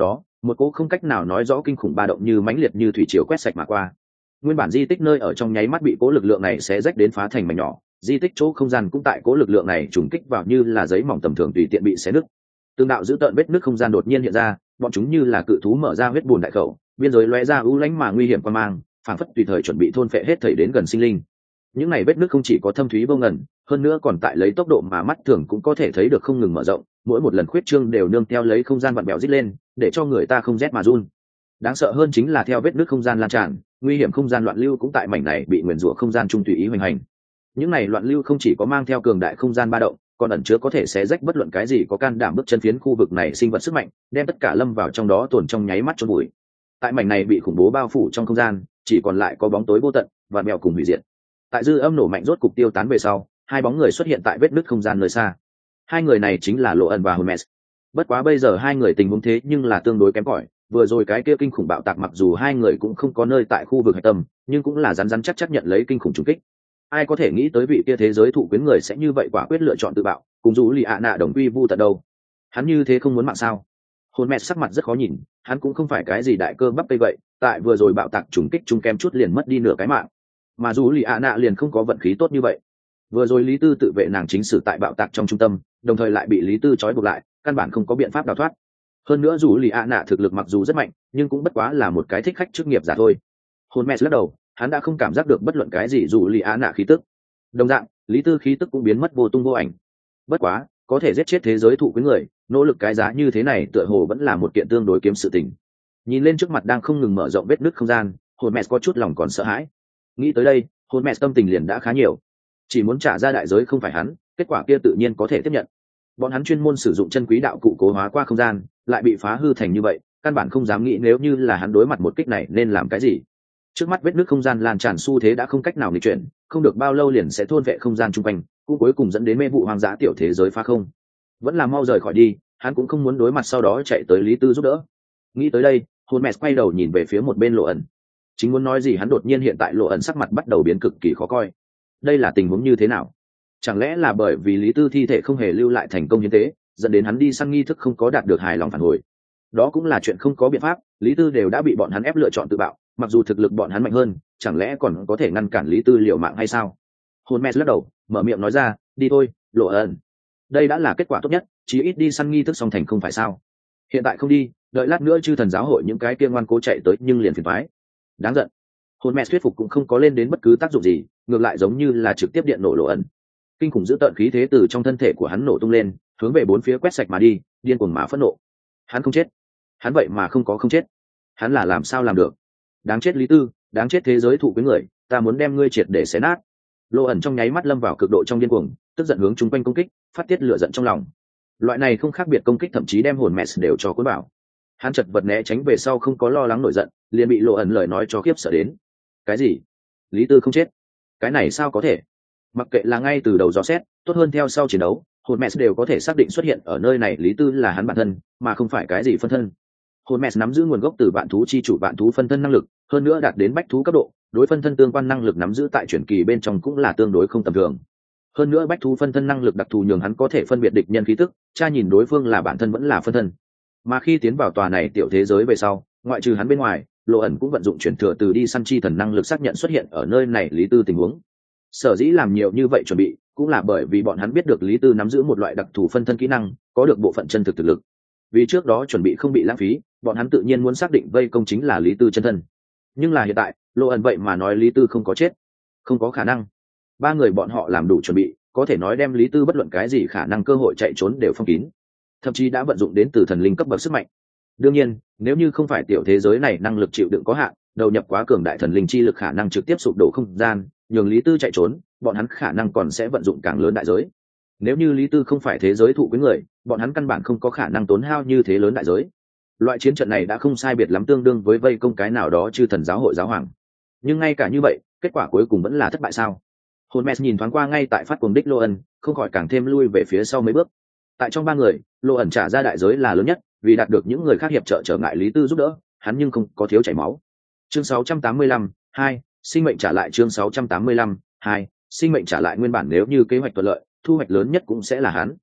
một cỗ không cách nào nói rõ kinh khủng ba động như mãnh liệt như thủy triều quét sạch mà qua. Nguyên bản di tích nơi ở trong nháy mắt bị cỗ lực lượng này xé rách đến phá thành mảnh nhỏ, di tích chỗ không gian cũng tại cỗ lực lượng này trùng kích vào như là giấy mỏng tầm thường tùy tiện bị xé nứt. Từng đạo dữ tợn vết nứt không gian đột nhiên hiện ra, bọn chúng như là cự thú mở ra huyết bùn đại khẩu, biên giới lóe ra u lãnh mà nguy hiểm quan mang, phảng phất tùy thời chuẩn bị thôn phệ hết thảy đến gần sinh linh. Những này vết nứt không chỉ có thâm thúy vô ngần, hơn nữa còn tại lấy tốc độ mà mắt thường cũng có thể thấy được không ngừng mở rộng, mỗi một lần khuyết trương đều nương theo lấy không gian vặn vẹo rít lên, để cho người ta không rét mà run. Đáng sợ hơn chính là theo vết nứt không gian lan tràn, nguy hiểm không gian loạn lưu cũng tại mảnh này bị nguyền rủa không gian trung tùy ý hoành hành. Những này loạn lưu không chỉ có mang theo cường đại không gian ba động, còn ẩn chứa có thể xé rách bất luận cái gì có can đảm bước chân phiến khu vực này sinh vật sức mạnh, đem tất cả lâm vào trong đó tổn trong nháy mắt chôn bụi. Tại mảnh này bị khủng bố bao phủ trong không gian, chỉ còn lại có bóng tối vô tận và mèo cùng hủy diệt. Tại dư âm nổ mạnh rốt cục tiêu tán về sau, hai bóng người xuất hiện tại vết nứt không gian nơi xa. Hai người này chính là Lộ ẩn và Hermes. Bất quá bây giờ hai người tình huống thế nhưng là tương đối kém cỏi. Vừa rồi cái kia kinh khủng bạo tạc mặc dù hai người cũng không có nơi tại khu vực hạch tâm, nhưng cũng là rắn rắn chắc nhận lấy kinh khủng trùng kích. Ai có thể nghĩ tới vị kia thế giới thụ quyến người sẽ như vậy quả quyết lựa chọn tự bạo, cùng dù lì ạ nạ đồng quy vu tận đâu. Hắn như thế không muốn mạng sao? Hermes sắc mặt rất khó nhìn, hắn cũng không phải cái gì đại cơ bắp tây vậy, tại vừa rồi bạo tạc trùng kích chung kem chút liền mất đi nửa cái mạng. Mà dù lì ạ nạ liền không có vận khí tốt như vậy. Vừa rồi Lý Tư tự vệ nàng chính sử tại bạo tạc trong trung tâm, đồng thời lại bị Lý Tư trói buộc lại, căn bản không có biện pháp đào thoát. Hơn nữa dù lì ạ nạ thực lực mặc dù rất mạnh, nhưng cũng bất quá là một cái thích khách chức nghiệp giả thôi. Hermes lắc đầu, hắn đã không cảm giác được bất luận cái gì dù lì ạ nạ khí tức. Đồng dạng, Lý Tư khí tức cũng biến mất vô tung vô ảnh. Bất quá, có thể giết chết thế giới thụ quyến người, nỗ lực cái giá như thế này tựa hồ vẫn là một kiện tương đối kiếm sự tình. Nhìn lên trước mặt đang không ngừng mở rộng vết nứt không gian, Hermes có chút lòng còn sợ hãi. Nghĩ tới đây, Hermes tâm tình liền đã khá nhiều. Chỉ muốn trả ra đại giới không phải hắn, kết quả kia tự nhiên có thể tiếp nhận. Bọn hắn chuyên môn sử dụng chân quý đạo cụ cố hóa qua không gian, lại bị phá hư thành như vậy, căn bản không dám nghĩ nếu như là hắn đối mặt một kích này nên làm cái gì. Trước mắt vết nứt không gian lan tràn xu thế đã không cách nào nghịch chuyển, không được bao lâu liền sẽ thôn vệ không gian chung quanh, cũng cuối cùng dẫn đến mê vụ hoang dã tiểu thế giới phá không. Vẫn là mau rời khỏi đi, hắn cũng không muốn đối mặt sau đó chạy tới Lý Tư giúp đỡ. Nghĩ tới đây, Hermes quay đầu nhìn về phía một bên Lộ ẩn. Chính muốn nói gì hắn đột nhiên hiện tại Lộ ẩn sắc mặt bắt đầu biến cực kỳ khó coi. Đây là tình huống như thế nào? Chẳng lẽ là bởi vì Lý Tư thi thể không hề lưu lại thành công hiến tế, dẫn đến hắn đi săn nghi thức không có đạt được hài lòng phản hồi? Đó cũng là chuyện không có biện pháp, Lý Tư đều đã bị bọn hắn ép lựa chọn tự bạo, mặc dù thực lực bọn hắn mạnh hơn, chẳng lẽ còn có thể ngăn cản Lý Tư liều mạng hay sao? Hermes lắc đầu, mở miệng nói ra, đi thôi, Lộ ẩn. Đây đã là kết quả tốt nhất, chí ít đi săn nghi thức xong thành không phải sao? Hiện tại không đi, đợi lát nữa chư thần giáo hội những cái kia ngoan cố chạy tới nhưng liền phiền toái. Đáng giận. Hermes thuyết phục cũng không có lên đến bất cứ tác dụng gì, ngược lại giống như là trực tiếp điện nổ Lộ ẩn. Kinh khủng dữ tợn khí thế từ trong thân thể của hắn nổ tung lên, hướng về bốn phía quét sạch mà đi, điên cuồng mà phẫn nộ. Hắn không chết, hắn vậy mà không có không chết, hắn là làm sao làm được? Đáng chết Lý Tư, đáng chết thế giới thụ quyến người, ta muốn đem ngươi triệt để xé nát. Lộ ẩn trong nháy mắt lâm vào cực độ trong điên cuồng, tức giận hướng chung quanh công kích, phát tiết lửa giận trong lòng. Loại này không khác biệt công kích thậm chí đem hồn mẹ đều cho cuốn bảo. Hắn chật vật né tránh về sau không có lo lắng nổi giận, liền bị Lộ ẩn lời nói cho khiếp sợ đến. Cái gì? Lý Tư không chết? Cái này sao có thể? Mặc kệ là ngay từ đầu dò xét, tốt hơn theo sau chiến đấu, Hermes đều có thể xác định xuất hiện ở nơi này Lý Tư là hắn bản thân, mà không phải cái gì phân thân. Hermes nắm giữ nguồn gốc từ vạn thú chi chủ vạn thú phân thân năng lực, hơn nữa đạt đến bách thú cấp độ, đối phân thân tương quan năng lực nắm giữ tại chuyển kỳ bên trong cũng là tương đối không tầm thường. Hơn nữa bách thú phân thân năng lực đặc thù nhường hắn có thể phân biệt địch nhân khí tức, tra nhìn đối phương là bản thân vẫn là phân thân. Mà khi tiến vào tòa này tiểu thế giới về sau, ngoại trừ hắn bên ngoài, Lộ ẩn cũng vận dụng chuyển thừa từ đi săn chi thần năng lực xác nhận xuất hiện ở nơi này Lý Tư tình huống. Sở dĩ làm nhiều như vậy chuẩn bị, cũng là bởi vì bọn hắn biết được Lý Tư nắm giữ một loại đặc thù phân thân kỹ năng, có được bộ phận chân thực thực lực. Vì trước đó chuẩn bị không bị lãng phí, bọn hắn tự nhiên muốn xác định vây công chính là Lý Tư chân thân. Nhưng là hiện tại, Lộ ẩn vậy mà nói Lý Tư không có chết, không có khả năng. Ba người bọn họ làm đủ chuẩn bị, có thể nói đem Lý Tư bất luận cái gì khả năng cơ hội chạy trốn đều phong kín, thậm chí đã vận dụng đến từ thần linh cấp bậc sức mạnh. Đương nhiên, nếu như không phải tiểu thế giới này năng lực chịu đựng có hạn, đầu nhập quá cường đại thần linh chi lực khả năng trực tiếp sụp đổ không gian, nhường Lý Tư chạy trốn, bọn hắn khả năng còn sẽ vận dụng càng lớn đại giới. Nếu như Lý Tư không phải thế giới thụ với người, bọn hắn căn bản không có khả năng tốn hao như thế lớn đại giới. Loại chiến trận này đã không sai biệt lắm tương đương với vây công cái nào đó chư thần giáo hội giáo hoàng. Nhưng ngay cả như vậy, kết quả cuối cùng vẫn là thất bại sao? Hermes nhìn thoáng qua ngay tại phát cuồng đích Lộ ẩn, không khỏi càng thêm lui về phía sau mấy bước. Tại trong ba người, Lộ ẩn trả ra đại giới là lớn nhất, vì đạt được những người khác hiệp trợ trở ngại Lý Tư giúp đỡ, hắn nhưng không có thiếu chảy máu. Chương 685, 2, sinh mệnh trả lại chương 685, 2, sinh mệnh trả lại nguyên bản nếu như kế hoạch thuận lợi, thu hoạch lớn nhất cũng sẽ là hắn.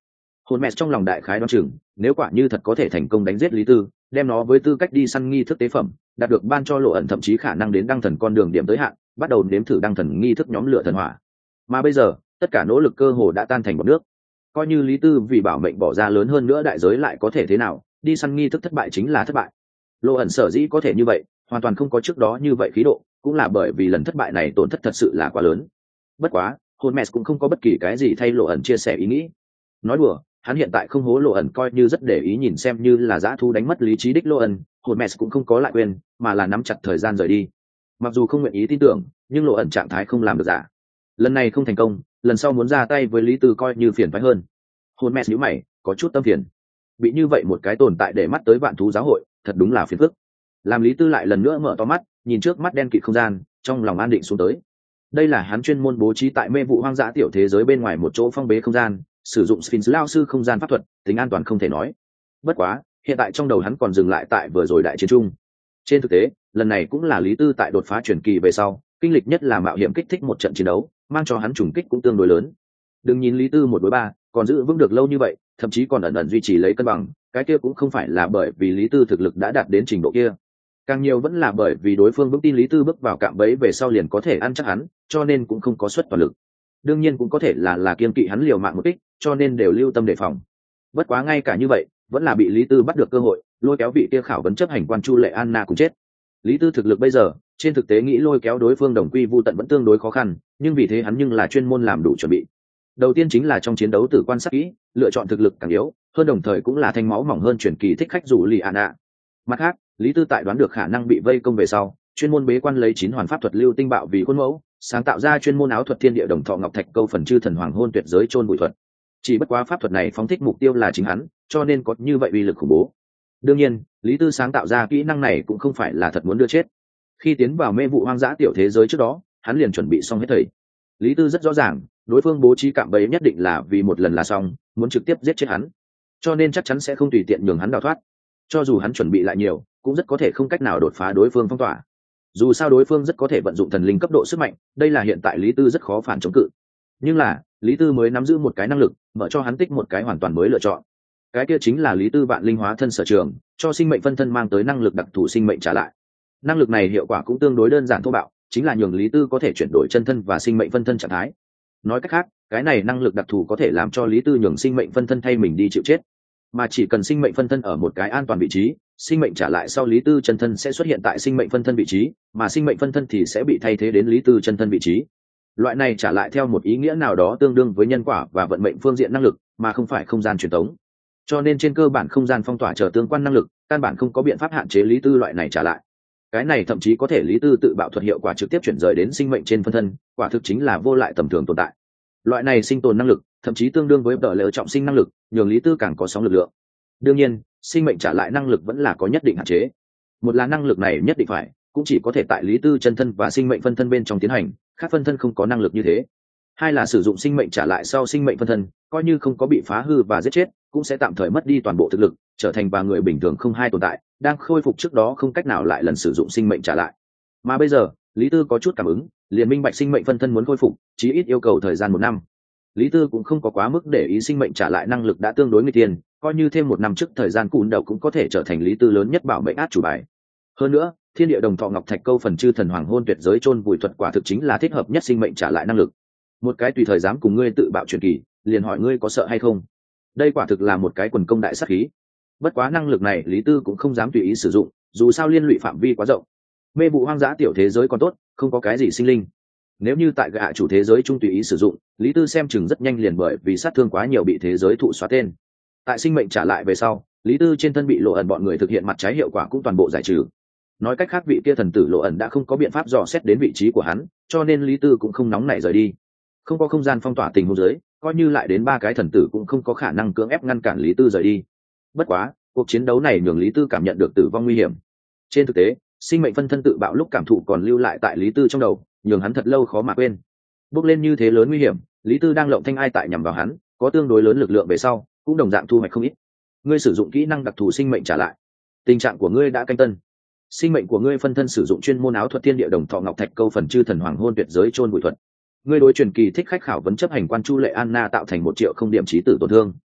Hồn mẹ trong lòng đại khái đoán chừng, nếu quả như thật có thể thành công đánh giết Lý Tư, đem nó với tư cách đi săn nghi thức tế phẩm, đạt được ban cho lộ ẩn thậm chí khả năng đến đăng thần con đường điểm tới hạn, bắt đầu nếm thử đăng thần nghi thức nhóm lửa thần hỏa. Mà bây giờ, tất cả nỗ lực cơ hồ đã tan thành bọt nước. Coi như Lý Tư vì bảo mệnh bỏ ra lớn hơn nữa đại giới lại có thể thế nào, đi săn nghi thức thất bại chính là thất bại. Lộ ẩn sở dĩ có thể như vậy, hoàn toàn không có trước đó như vậy khí độ, cũng là bởi vì lần thất bại này tổn thất thật sự là quá lớn. Bất quá, Hermes cũng không có bất kỳ cái gì thay lộ ẩn chia sẻ ý nghĩ. Nói đùa, hắn hiện tại không hố lộ ẩn coi như rất để ý nhìn xem như là dã thú đánh mất lý trí đích lộ ẩn, Hermes cũng không có lại quên, mà là nắm chặt thời gian rời đi. Mặc dù không nguyện ý tin tưởng, nhưng lộ ẩn trạng thái không làm được giả. Lần này không thành công, lần sau muốn ra tay với Lý Tư coi như phiền phái hơn. Hermes nhíu mày, có chút tâm phiền. Bị như vậy một cái tồn tại để mắt tới vạn thú giáo hội, thật đúng là phiền phức. Làm Lý Tư lại lần nữa mở to mắt, nhìn trước mắt đen kịt không gian, trong lòng an định xuống tới. Đây là hắn chuyên môn bố trí tại mê vụ hoang dã tiểu thế giới bên ngoài một chỗ phong bế không gian, sử dụng Sphinx lao sư không gian pháp thuật, tính an toàn không thể nói. Bất quá, hiện tại trong đầu hắn còn dừng lại tại vừa rồi đại chiến chung. Trên thực tế, lần này cũng là Lý Tư tại đột phá truyền kỳ về sau, kinh lịch nhất là mạo hiểm kích thích một trận chiến đấu, mang cho hắn trùng kích cũng tương đối lớn. Đừng nhìn Lý Tư 1-3 còn giữ vững được lâu như vậy, thậm chí còn ẩn ẩn duy trì lấy cân bằng, cái kia cũng không phải là bởi vì Lý Tư thực lực đã đạt đến trình độ kia. Càng nhiều vẫn là bởi vì đối phương vững tin Lý Tư bước vào cạm bẫy về sau liền có thể ăn chắc hắn, cho nên cũng không có xuất toàn lực. Đương nhiên cũng có thể là kiêng kỵ hắn liều mạng một kích, cho nên đều lưu tâm đề phòng. Bất quá ngay cả như vậy, vẫn là bị Lý Tư bắt được cơ hội, lôi kéo vị kia khảo vấn chấp hành quan Chu Lệ Anna cùng chết. Lý Tư thực lực bây giờ, trên thực tế nghĩ lôi kéo đối phương đồng quy vu tận vẫn tương đối khó khăn, nhưng vì thế hắn nhưng là chuyên môn làm đủ chuẩn bị. Đầu tiên chính là trong chiến đấu tử quan sát kỹ, lựa chọn thực lực càng yếu, hơn đồng thời cũng là thanh máu mỏng hơn truyền kỳ thích khách dù Lì Anna. Mặt khác, Lý Tư tại đoán được khả năng bị vây công về sau, chuyên môn bế quan lấy 9 hoàn pháp thuật lưu tinh bạo vì khuôn mẫu, sáng tạo ra chuyên môn áo thuật thiên địa đồng thọ ngọc thạch câu phần chư thần hoàng hôn tuyệt giới chôn bụi thuật. Chỉ bất quá pháp thuật này phóng thích mục tiêu là chính hắn, cho nên có như vậy uy lực khủng bố. Đương nhiên, Lý Tư sáng tạo ra kỹ năng này cũng không phải là thật muốn đưa chết. Khi tiến vào mê vụ hoang dã tiểu thế giới trước đó, hắn liền chuẩn bị xong hết thảy. Lý Tư rất rõ ràng, đối phương bố trí cạm bẫy nhất định là vì một lần là xong, muốn trực tiếp giết chết hắn. Cho nên chắc chắn sẽ không tùy tiện nhường hắn đào thoát. Cho dù hắn chuẩn bị lại nhiều, cũng rất có thể không cách nào đột phá đối phương phong tỏa. Dù sao đối phương rất có thể vận dụng thần linh cấp độ sức mạnh, đây là hiện tại Lý Tư rất khó phản chống cự. Nhưng là, Lý Tư mới nắm giữ một cái năng lực, mở cho hắn tích một cái hoàn toàn mới lựa chọn. Cái kia chính là Lý Tư vạn linh hóa thân sở trường, cho sinh mệnh phân thân mang tới năng lực đặc thù sinh mệnh trả lại. Năng lực này hiệu quả cũng tương đối đơn giản thô bạo, chính là nhường Lý Tư có thể chuyển đổi chân thân và sinh mệnh phân thân trạng thái. Nói cách khác, cái này năng lực đặc thù có thể làm cho Lý Tư nhường sinh mệnh phân thân thay mình đi chịu chết. Mà chỉ cần sinh mệnh phân thân ở một cái an toàn vị trí, sinh mệnh trả lại sau Lý Tư chân thân sẽ xuất hiện tại sinh mệnh phân thân vị trí, mà sinh mệnh phân thân thì sẽ bị thay thế đến Lý Tư chân thân vị trí. Loại này trả lại theo một ý nghĩa nào đó tương đương với nhân quả và vận mệnh phương diện năng lực, mà không phải không gian truyền thống. Cho nên trên cơ bản không gian phong tỏa chờ tương quan năng lực, căn bản không có biện pháp hạn chế Lý Tư loại này trả lại. Cái này thậm chí có thể Lý Tư tự bạo thuật hiệu quả trực tiếp chuyển rời đến sinh mệnh trên phân thân, quả thực chính là vô lại tầm thường tồn tại. Loại này sinh tồn năng lực, thậm chí tương đương với đỡ lỡ trọng sinh năng lực, nhường Lý Tư càng có sóng lực lượng. Đương nhiên, sinh mệnh trả lại năng lực vẫn là có nhất định hạn chế. Một là năng lực này nhất định phải, cũng chỉ có thể tại Lý Tư chân thân và sinh mệnh phân thân bên trong tiến hành, khác phân thân không có năng lực như thế. Hai là sử dụng sinh mệnh trả lại sau sinh mệnh phân thân, coi như không có bị phá hư và giết chết, cũng sẽ tạm thời mất đi toàn bộ thực lực, trở thành và người bình thường không hai tồn tại, đang khôi phục trước đó không cách nào lại lần sử dụng sinh mệnh trả lại. Mà bây giờ, Lý Tư có chút cảm ứng, liền minh bạch sinh mệnh phân thân muốn khôi phục, chí ít yêu cầu thời gian 1 năm. Lý Tư cũng không có quá mức để ý sinh mệnh trả lại năng lực đã tương đối nguy tiền, coi như thêm 1 năm trước thời gian cùn đầu cũng có thể trở thành Lý Tư lớn nhất bảo mệnh át chủ bài. Hơn nữa, thiên địa đồng thọ ngọc thạch câu phần chư thần hoàng hôn tuyệt giới chôn vùi thuật quả thực chính là thích hợp nhất sinh mệnh trả lại năng lực. Một cái tùy thời dám cùng ngươi tự bạo truyền kỳ, liền hỏi ngươi có sợ hay không. Đây quả thực là một cái quần công đại sát khí. Bất quá năng lực này Lý Tư cũng không dám tùy ý sử dụng, dù sao liên lụy phạm vi quá rộng. Mê vụ hoang dã tiểu thế giới còn tốt, không có cái gì sinh linh. Nếu như tại gạ chủ thế giới trung tùy ý sử dụng, Lý Tư xem chừng rất nhanh liền bởi vì sát thương quá nhiều bị thế giới thụ xóa tên. Tại sinh mệnh trả lại về sau, Lý Tư trên thân bị lộ ẩn bọn người thực hiện mặt trái hiệu quả cũng toàn bộ giải trừ. Nói cách khác vị kia thần tử lộ ẩn đã không có biện pháp dò xét đến vị trí của hắn, cho nên Lý Tư cũng không nóng nảy rời đi. Không có không gian phong tỏa tình huống dưới, coi như lại đến 3 cái thần tử cũng không có khả năng cưỡng ép ngăn cản Lý Tư rời đi. Bất quá, cuộc chiến đấu này nhường Lý Tư cảm nhận được tử vong nguy hiểm. Trên thực tế, sinh mệnh phân thân tự bạo lúc cảm thụ còn lưu lại tại Lý Tư trong đầu, nhường hắn thật lâu khó mà quên. Bước lên như thế lớn nguy hiểm, Lý Tư đang lộng thanh ai tại nhằm vào hắn, có tương đối lớn lực lượng về sau, cũng đồng dạng thu hoạch không ít. Ngươi sử dụng kỹ năng đặc thù sinh mệnh trả lại. Tình trạng của ngươi đã canh tân. Sinh mệnh của ngươi phân thân sử dụng chuyên môn áo thuật thiên địa đồng thọ ngọc thạch câu phần chư thần hoàng hôn tuyệt giới chôn bụi thuật. Ngươi đối truyền kỳ thích khách khảo vấn chấp hành quan Chu Lệ Anna tạo thành 1 triệu không điểm chí tử tổn thương.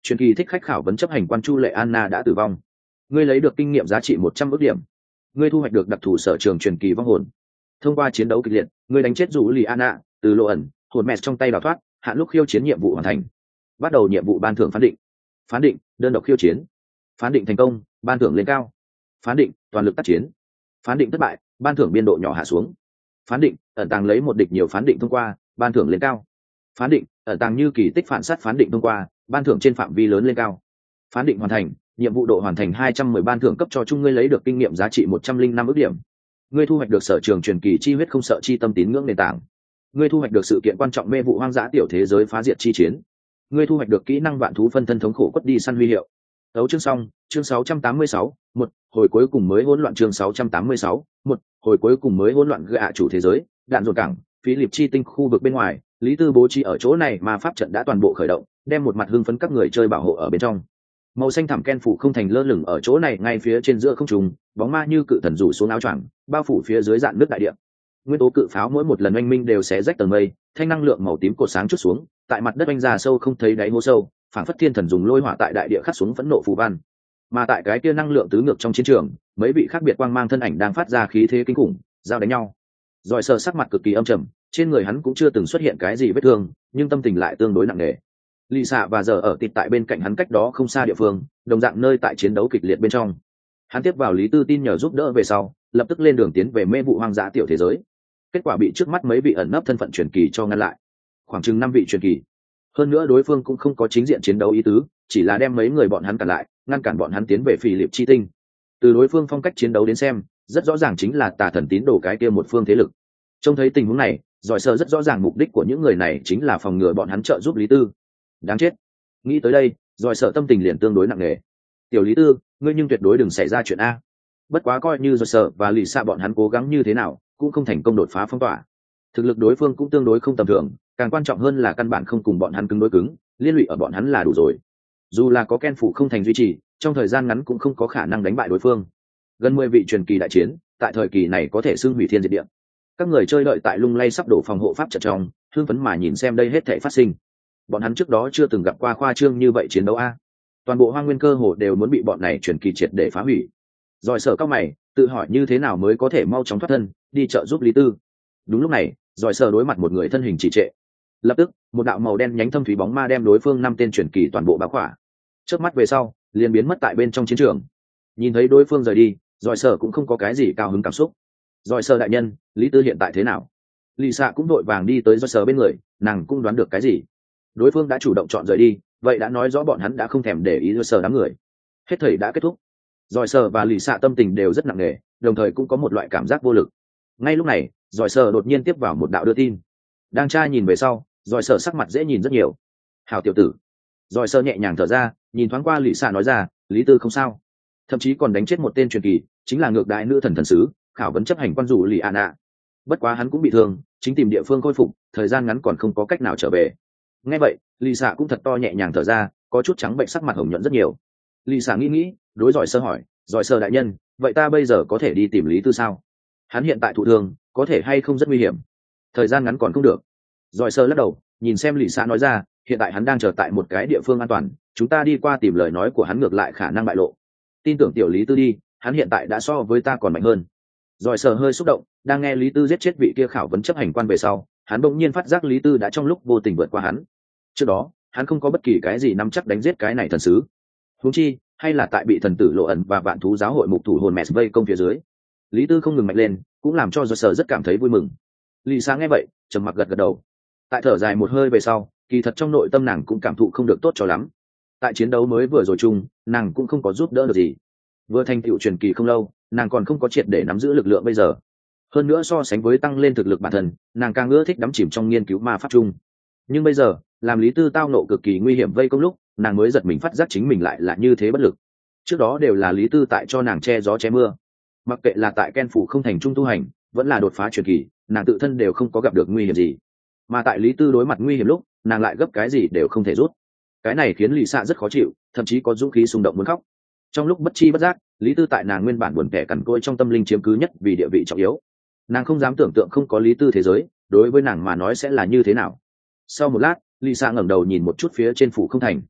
truyền kỳ thích khách khảo vấn chấp hành quan Chu Lệ Anna đã tử vong. Ngươi lấy được kinh nghiệm giá trị 100 ức điểm. Ngươi thu hoạch được đặc thù sở trường truyền kỳ vong hồn. Thông qua chiến đấu kịch liệt, ngươi đánh chết Dụ Lì Anna, từ lộ ẩn, hồn mẹ trong tay đào thoát, hạn lúc khiêu chiến nhiệm vụ hoàn thành. Bắt đầu nhiệm vụ ban thưởng phán định. Phán định, đơn độc khiêu chiến. Phán định thành công, ban thưởng lên cao. Phán định, toàn lực tác chiến. Phán định thất bại, ban thưởng biên độ nhỏ hạ xuống. Phán định, ẩn tàng lấy một địch nhiều phán định thông qua, ban thưởng lên cao. Phán định, ẩn tàng như kỳ tích phản sát phán định thông qua, ban thưởng trên phạm vi lớn lên cao. Phán định hoàn thành, nhiệm vụ độ hoàn thành 210, ban thưởng cấp cho chung ngươi lấy được kinh nghiệm giá trị 105 ức điểm. Ngươi thu hoạch được sở trường truyền kỳ chi huyết không sợ chi tâm tín ngưỡng nền tảng. Ngươi thu hoạch được sự kiện quan trọng mê vụ hoang dã tiểu thế giới phá diệt chi chiến. Ngươi thu hoạch được kỹ năng vạn thú phân thân thống khổ quất đi săn huy hiệu. Đấu chương xong, chương 686, một hồi cuối cùng mới hỗn loạn chương 686, một hồi cuối cùng mới hỗn loạn gạ chủ thế giới, đạn dồn cảng, phí liệp chi tinh khu vực bên ngoài, Lý Tư bố trí ở chỗ này mà pháp trận đã toàn bộ khởi động, đem một mặt hưng phấn các người chơi bảo hộ ở bên trong. Màu xanh thẳm ken phủ không thành lơ lửng ở chỗ này ngay phía trên giữa không trung, bóng ma như cự thần rủ xuống áo choàng, bao phủ phía dưới dạn nước đại địa. Nguyên tố cự pháo mỗi một lần oanh minh đều xé rách tầng mây, thanh năng lượng màu tím cột sáng chút xuống, tại mặt đất oanh ra sâu không thấy đáy hố sâu, phảng phất thiên thần dùng lôi hỏa tại đại địa khắc xuống phẫn nộ phù văn. Mà tại cái kia năng lượng tứ ngược trong chiến trường, mấy vị khác biệt quang mang thân ảnh đang phát ra khí thế kinh khủng, giao đánh nhau. Rồi sờ sắc mặt cực kỳ âm trầm, trên người hắn cũng chưa từng xuất hiện cái gì vết thương, nhưng tâm tình lại tương đối nặng nề. Lì xạ và giờ ở tịt tại bên cạnh hắn cách đó không xa địa phương, đồng dạng nơi tại chiến đấu kịch liệt bên trong. Hắn tiếp vào Lý Tư tin nhờ giúp đỡ về sau, lập tức lên đường tiến về mê vụ hoang dã tiểu thế giới. Kết quả bị trước mắt mấy vị ẩn nấp thân phận truyền kỳ cho ngăn lại, khoảng chừng 5 vị truyền kỳ. Hơn nữa đối phương cũng không có chính diện chiến đấu ý tứ, chỉ là đem mấy người bọn hắn cản lại, ngăn cản bọn hắn tiến về Phỉ Liệp chi tinh. Từ đối phương phong cách chiến đấu đến xem, rất rõ ràng chính là tà thần tín đồ cái kia một phương thế lực. Trông thấy tình huống này, giỏi sơ rất rõ ràng mục đích của những người này chính là phòng ngừa bọn hắn trợ giúp Lý Tư. Đáng chết. Nghĩ tới đây, giỏi sơ tâm tình liền tương đối nặng nề. Tiểu Lý Tư, ngươi nhưng tuyệt đối đừng xảy ra chuyện a. Bất quá coi như giỏi sơ và lì xạ bọn hắn cố gắng như thế nào, cũng không thành công đột phá phong tỏa. Thực lực đối phương cũng tương đối không tầm thường, càng quan trọng hơn là căn bản không cùng bọn hắn cứng đối cứng, liên lụy ở bọn hắn là đủ rồi. Dù là có Ken phủ không thành duy trì, trong thời gian ngắn cũng không có khả năng đánh bại đối phương. Gần 10 vị truyền kỳ đại chiến, tại thời kỳ này có thể xưng hủy thiên diệt địa. Các người chơi đợi tại lung lay sắp đổ phòng hộ pháp trận trong, hưng phấn mà nhìn xem đây hết thảy phát sinh. Bọn hắn trước đó chưa từng gặp qua khoa trương như vậy chiến đấu a. Toàn bộ hoang nguyên cơ hồ đều muốn bị bọn này truyền kỳ triệt để phá hủy. Rồi sở các mày, tự hỏi như thế nào mới có thể mau chóng thoát thân, đi trợ giúp Lý Tư. Đúng lúc này, rồi sở đối mặt một người thân hình trì trệ. Lập tức, một đạo màu đen nhánh thâm thúy bóng ma đem đối phương 5 tên truyền kỳ toàn bộ bao khỏa. Chớp mắt về sau, liền biến mất tại bên trong chiến trường. Nhìn thấy đối phương rời đi, rồi sở cũng không có cái gì cao hứng cảm xúc. Rồi sở đại nhân, Lý Tư hiện tại thế nào? Lì xạ cũng đội vàng đi tới rồi sở bên người, nàng cũng đoán được cái gì. Đối phương đã chủ động chọn rời đi, vậy đã nói rõ bọn hắn đã không thèm để ý rồi sở đám người. Hết thảy đã kết thúc. Rồi sở và lì xạ tâm tình đều rất nặng nề, đồng thời cũng có một loại cảm giác vô lực. Ngay lúc này, rồi sở đột nhiên tiếp vào một đạo đưa tin. Đang tra nhìn về sau, rồi sở sắc mặt dễ nhìn rất nhiều. Hảo tiểu tử. Rồi sở nhẹ nhàng thở ra, nhìn thoáng qua lì xạ nói ra, Lý Tư không sao, thậm chí còn đánh chết một tên truyền kỳ, chính là ngược đại nữ thần thần sứ, khảo vấn chấp hành quan dù lì an ạ. Bất quá hắn cũng bị thương, chính tìm địa phương khôi phục, thời gian ngắn còn không có cách nào trở về. Nghe vậy, lì xạ cũng thật to nhẹ nhàng thở ra, có chút trắng bệnh sắc mặt hồng nhuận rất nhiều. Lì xạ nghĩ, đối giỏi sơ hỏi, giỏi sơ đại nhân, vậy ta bây giờ có thể đi tìm Lý Tư sao? Hắn hiện tại thụ thương, có thể hay không rất nguy hiểm, thời gian ngắn còn không được. Giỏi sơ lắc đầu, nhìn xem lì xạ nói ra, hiện tại hắn đang chờ tại một cái địa phương an toàn, chúng ta đi qua tìm lời nói của hắn ngược lại khả năng bại lộ. Tin tưởng tiểu Lý Tư đi, hắn hiện tại đã so với ta còn mạnh hơn. Rồi sở hơi xúc động, đang nghe Lý Tư giết chết vị kia khảo vấn chấp hành quan về sau, hắn bỗng nhiên phát giác Lý Tư đã trong lúc vô tình vượt qua hắn. Trước đó, hắn không có bất kỳ cái gì nắm chắc đánh giết cái này thần sứ. Huống chi, hay là tại bị thần tử Lộ ẩn và vạn thú giáo hội mục thủ hồn mẹ vây công phía dưới. Lý Tư không ngừng mạnh lên, cũng làm cho Rồi sở rất cảm thấy vui mừng. Lý Sáng nghe vậy, trầm mặc gật gật đầu. Tại thở dài một hơi về sau, kỳ thật trong nội tâm nàng cũng cảm thụ không được tốt cho lắm. Tại chiến đấu mới vừa rồi chung, nàng cũng không có giúp đỡ được gì. Vừa thành tựu truyền kỳ không lâu, nàng còn không có triệt để nắm giữ lực lượng bây giờ. Hơn nữa so sánh với tăng lên thực lực bản thân, nàng càng ưa thích đắm chìm trong nghiên cứu ma pháp chung. Nhưng bây giờ, làm Lý Tư tao nộ cực kỳ nguy hiểm vây công lúc, nàng mới giật mình phát giác chính mình lại là như thế bất lực. Trước đó đều là Lý Tư tại cho nàng che gió che mưa. Mặc kệ là tại Ken phủ không thành trung tu hành, vẫn là đột phá truyền kỳ, nàng tự thân đều không có gặp được nguy hiểm gì. Mà tại Lý Tư đối mặt nguy hiểm lúc, nàng lại gấp cái gì đều không thể rút. Cái này khiến Lý Sạ rất khó chịu, thậm chí có dũng khí xung động muốn khóc. Trong lúc bất chi bất giác, Lý Tư tại nàng nguyên bản buồn kẻ cằn cỗi trong tâm linh chiếm cứ nhất vì địa vị trọng yếu. Nàng không dám tưởng tượng không có Lý Tư thế giới, đối với nàng mà nói sẽ là như thế nào. Sau một lát, Lý Sạ ngẩng đầu nhìn một chút phía trên phủ không thành.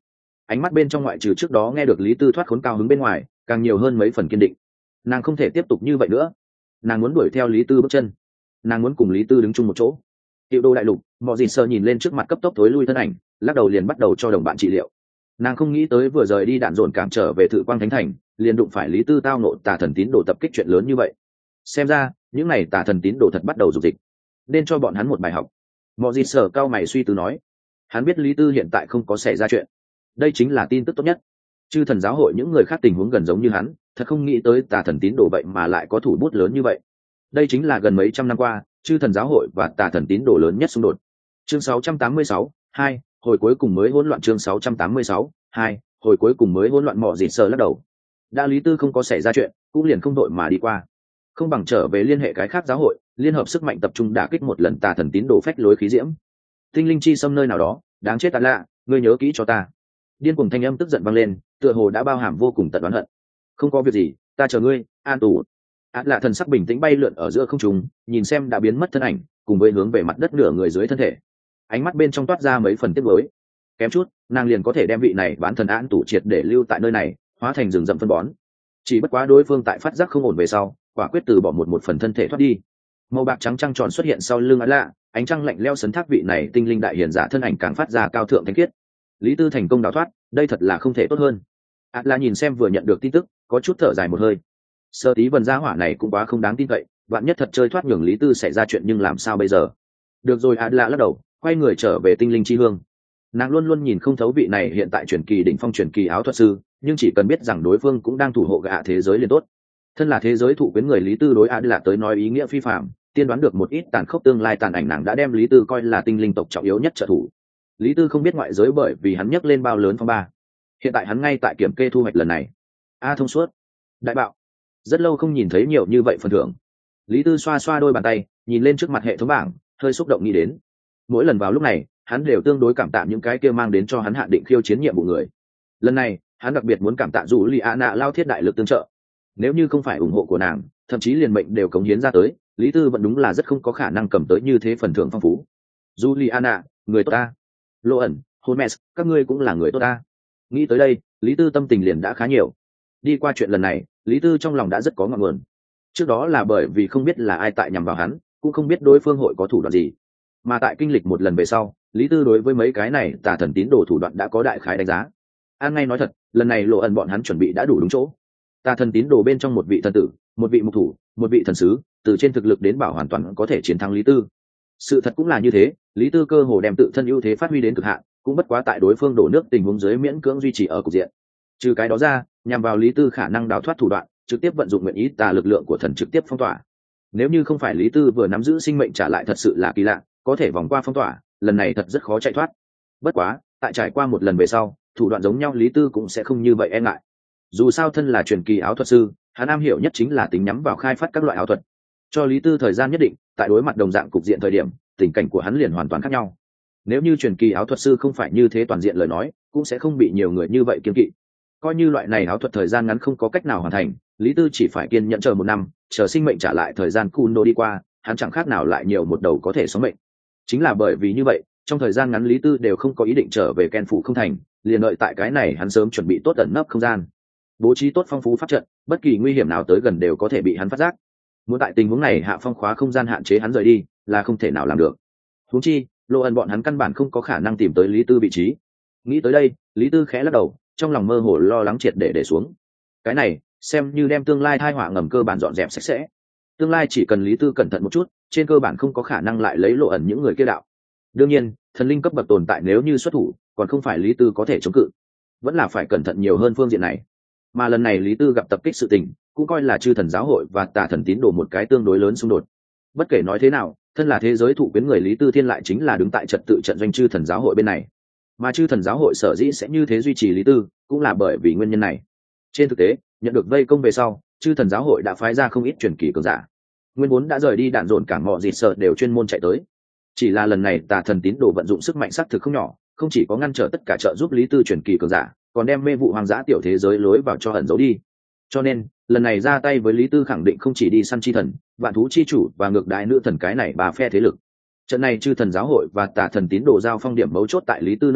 ánh mắt bên trong ngoại trừ trước đó nghe được lý tư thoát khốn cao hứng bên ngoài càng nhiều hơn mấy phần kiên định. Nàng không thể tiếp tục như vậy nữa, nàng muốn đuổi theo lý tư bước chân, nàng muốn cùng lý tư đứng chung một chỗ. Tiểu đô đại lục, mọi gì sơ nhìn lên trước mặt cấp tốc tối lui thân ảnh, lắc đầu liền bắt đầu cho đồng bạn trị liệu. Nàng không nghĩ tới vừa rời đi đạn dồn cảm trở về Thự Quang Thánh Thành, liền đụng phải lý tư tao nộ tà thần tín đồ tập kích chuyện lớn như vậy. Xem ra những này tà thần tín đồ thật bắt đầu dục dịch, nên cho bọn hắn một bài học. Mọi gì sơ cao mày suy tư nói, hắn biết lý tư hiện tại không có xảy ra chuyện, đây chính là tin tức tốt nhất. Chư thần giáo hội những người khác tình huống gần giống như hắn, thật không nghĩ tới tà thần tín đồ vậy mà lại có thủ bút lớn như vậy. Đây chính là gần mấy trăm năm qua chư thần giáo hội và tà thần tín đồ lớn nhất xung đột. Chương 686, 2, hồi cuối cùng mới hỗn loạn. Chương 686, 2, hồi cuối cùng mới hỗn loạn. Mọ Dịt Sờ lắc đầu. Đã lý tư không có xảy ra chuyện, cũng liền không đội mà đi qua. Không bằng trở về liên hệ cái khác giáo hội, liên hợp sức mạnh tập trung đả kích một lần tà thần tín đồ phách lối khí diễm. Tinh linh chi xâm nơi nào đó, đáng chết tạt lạ, ngươi nhớ kỹ cho ta. Điên cuồng thanh âm tức giận vang lên, tựa hồ đã bao hàm vô cùng tận oán hận. Không có việc gì, ta chờ ngươi, an tù. Át lạ thần sắc bình tĩnh bay lượn ở giữa không trung, nhìn xem đã biến mất thân ảnh, cùng với hướng về mặt đất nửa người dưới thân thể. Ánh mắt bên trong toát ra mấy phần tiếc nuối. Kém chút, nàng liền có thể đem vị này bán thần án tủ triệt để lưu tại nơi này, hóa thành rừng rậm phân bón. Chỉ bất quá đối phương tại phát giác không ổn về sau, quả quyết từ bỏ một phần thân thể thoát đi. Màu bạc trắng trăng tròn xuất hiện sau lưng Át lạ, ánh trăng lạnh lẽo sấn thác vị này tinh linh đại hiền giả thân ảnh càng phát ra cao thượng thánh khiết. Lý tư thành công đào thoát, đây thật là không thể tốt hơn. Át lạ nhìn xem vừa nhận được tin tức, có chút thở dài một hơi. Sơ tí vần gia hỏa này cũng quá không đáng tin cậy, vạn nhất thật chơi thoát nhường lý tư xảy ra chuyện nhưng làm sao bây giờ. Được rồi, Át lạ lắc đầu, quay người trở về tinh linh chi hương. Nàng luôn luôn nhìn không thấu vị này hiện tại truyền kỳ đỉnh phong truyền kỳ áo thuật sư, nhưng chỉ cần biết rằng đối phương cũng đang thủ hộ gạ thế giới liền tốt. Thân là thế giới thụ quyến người lý tư đối Át lạ tới nói ý nghĩa phi phạm, tiên đoán được một ít tàn khốc tương lai tàn ảnh, nàng đã đem lý tư coi là tinh linh tộc trọng yếu nhất trợ thủ. Lý tư không biết ngoại giới bởi vì hắn nhấc lên bao lớn phong ba, hiện tại hắn ngay tại kiểm kê thu hoạch lần này. Thông suốt, đại bạo. Rất lâu không nhìn thấy nhiều như vậy phần thưởng. Lý tư xoa xoa đôi bàn tay, nhìn lên trước mặt hệ thống bảng, hơi xúc động nghĩ đến mỗi lần vào lúc này hắn đều tương đối cảm tạ những cái kia mang đến cho hắn hạn định khiêu chiến nhiệm vụ người. Lần này hắn đặc biệt muốn cảm tạ dù lì ạ nạ lao thiết đại lực tương trợ. Nếu như không phải ủng hộ của nàng, thậm chí liền mệnh đều cống hiến ra tới, lý tư vẫn đúng là rất không có khả năng cầm tới như thế phần thưởng phong phú. Dù lì ạ nạ, người tốt ta. Lô ẩn, Holmes, các ngươi cũng là người tốt ta. Nghĩ tới đây, lý tư tâm tình liền đã khá nhiều. Đi qua chuyện lần này, lý tư trong lòng đã rất có ngọn nguồn. Trước đó là bởi vì không biết là ai tại nhằm vào hắn, cũng không biết đối phương hội có thủ đoạn gì, mà tại kinh lịch một lần về sau, lý tư đối với mấy cái này tà thần tín đồ thủ đoạn đã có đại khái đánh giá. An ngay nói thật, lần này lộ ẩn bọn hắn chuẩn bị đã đủ đúng chỗ. Tà thần tín đồ bên trong một vị thần tử, một vị mục thủ, một vị thần sứ, từ trên thực lực đến bảo hoàn toàn có thể chiến thắng lý tư. Sự thật cũng là như thế, lý tư cơ hồ đem tự thân ưu thế phát huy đến cực hạn, cũng bất quá tại đối phương đổ nước tình huống dưới miễn cưỡng duy trì ở cục diện. Trừ cái đó ra, nhằm vào lý tư khả năng đào thoát thủ đoạn, trực tiếp vận dụng nguyện ý tà lực lượng của thần trực tiếp phong tỏa. Nếu như không phải lý tư vừa nắm giữ sinh mệnh trả lại thật sự là kỳ lạ, có thể vòng qua phong tỏa, lần này thật rất khó chạy thoát. Bất quá tại trải qua một lần về sau, thủ đoạn giống nhau lý tư cũng sẽ không như vậy e ngại. Dù sao thân là truyền kỳ áo thuật sư, hắn am hiểu nhất chính là tính nhắm vào khai phát các loại áo thuật. Cho lý tư thời gian nhất định, tại đối mặt đồng dạng cục diện thời điểm, tình cảnh của hắn liền hoàn toàn khác nhau. Nếu như truyền kỳ áo thuật sư không phải như thế toàn diện lời nói, cũng sẽ không bị nhiều người như vậy kiêng kỵ. Coi như loại này áo thuật thời gian ngắn không có cách nào hoàn thành, lý tư chỉ phải kiên nhẫn chờ một năm, chờ sinh mệnh trả lại thời gian Kuno đi qua, hắn chẳng khác nào lại nhiều một đầu có thể sống mệnh. Chính là bởi vì như vậy, trong thời gian ngắn lý tư đều không có ý định trở về Ken phủ không thành, liền đợi tại cái này hắn sớm chuẩn bị tốt ẩn nấp không gian, bố trí tốt phong phú pháp trận, bất kỳ nguy hiểm nào tới gần đều có thể bị hắn phát giác. Muốn tại tình huống này hạ phong khóa không gian hạn chế hắn rời đi là không thể nào làm được. Huống chi lộ ẩn bọn hắn căn bản không có khả năng tìm tới lý tư vị trí. Nghĩ tới đây, lý tư khẽ lắc đầu, trong lòng mơ hồ lo lắng triệt để xuống. Cái này xem như đem tương lai thai họa ngầm cơ bản dọn dẹp sạch sẽ. Tương lai chỉ cần lý tư cẩn thận một chút, trên cơ bản không có khả năng lại lấy lộ ẩn những người kia đạo. Đương nhiên thần linh cấp bậc tồn tại nếu như xuất thủ, còn không phải lý tư có thể chống cự, vẫn là phải cẩn thận nhiều hơn phương diện này. Mà lần này lý tư gặp tập kích sự tình, cũng coi là chư thần giáo hội và tà thần tín đồ một cái tương đối lớn xung đột. Bất kể nói thế nào, thân là thế giới thụ quyến người lý tư thiên lại chính là đứng tại trật tự trận doanh chư thần giáo hội bên này. Mà chư thần giáo hội sở dĩ sẽ như thế duy trì lý tư, cũng là bởi vì nguyên nhân này. Trên thực tế, nhận được vây công về sau, chư thần giáo hội đã phái ra không ít truyền kỳ cường giả. Nguyên vốn đã rời đi đạn dồn cả mọi dịt sợ đều chuyên môn chạy tới. Chỉ là lần này tà thần tín đồ vận dụng sức mạnh xác thực không nhỏ, không chỉ có ngăn trở tất cả trợ giúp lý tư truyền kỳ cường giả, còn đem mê vụ hoang dã tiểu thế giới lối vào cho ẩn giấu đi. Cho nên lần này ra tay với lý tư khẳng định không chỉ đi săn chi thần, vạn thú chi chủ và ngược đại nữ thần cái này bà phe thế lực. Trận này chư thần giáo hội và tà thần tín đồ giao phong điểm mấu chốt tại lý tư nơi này,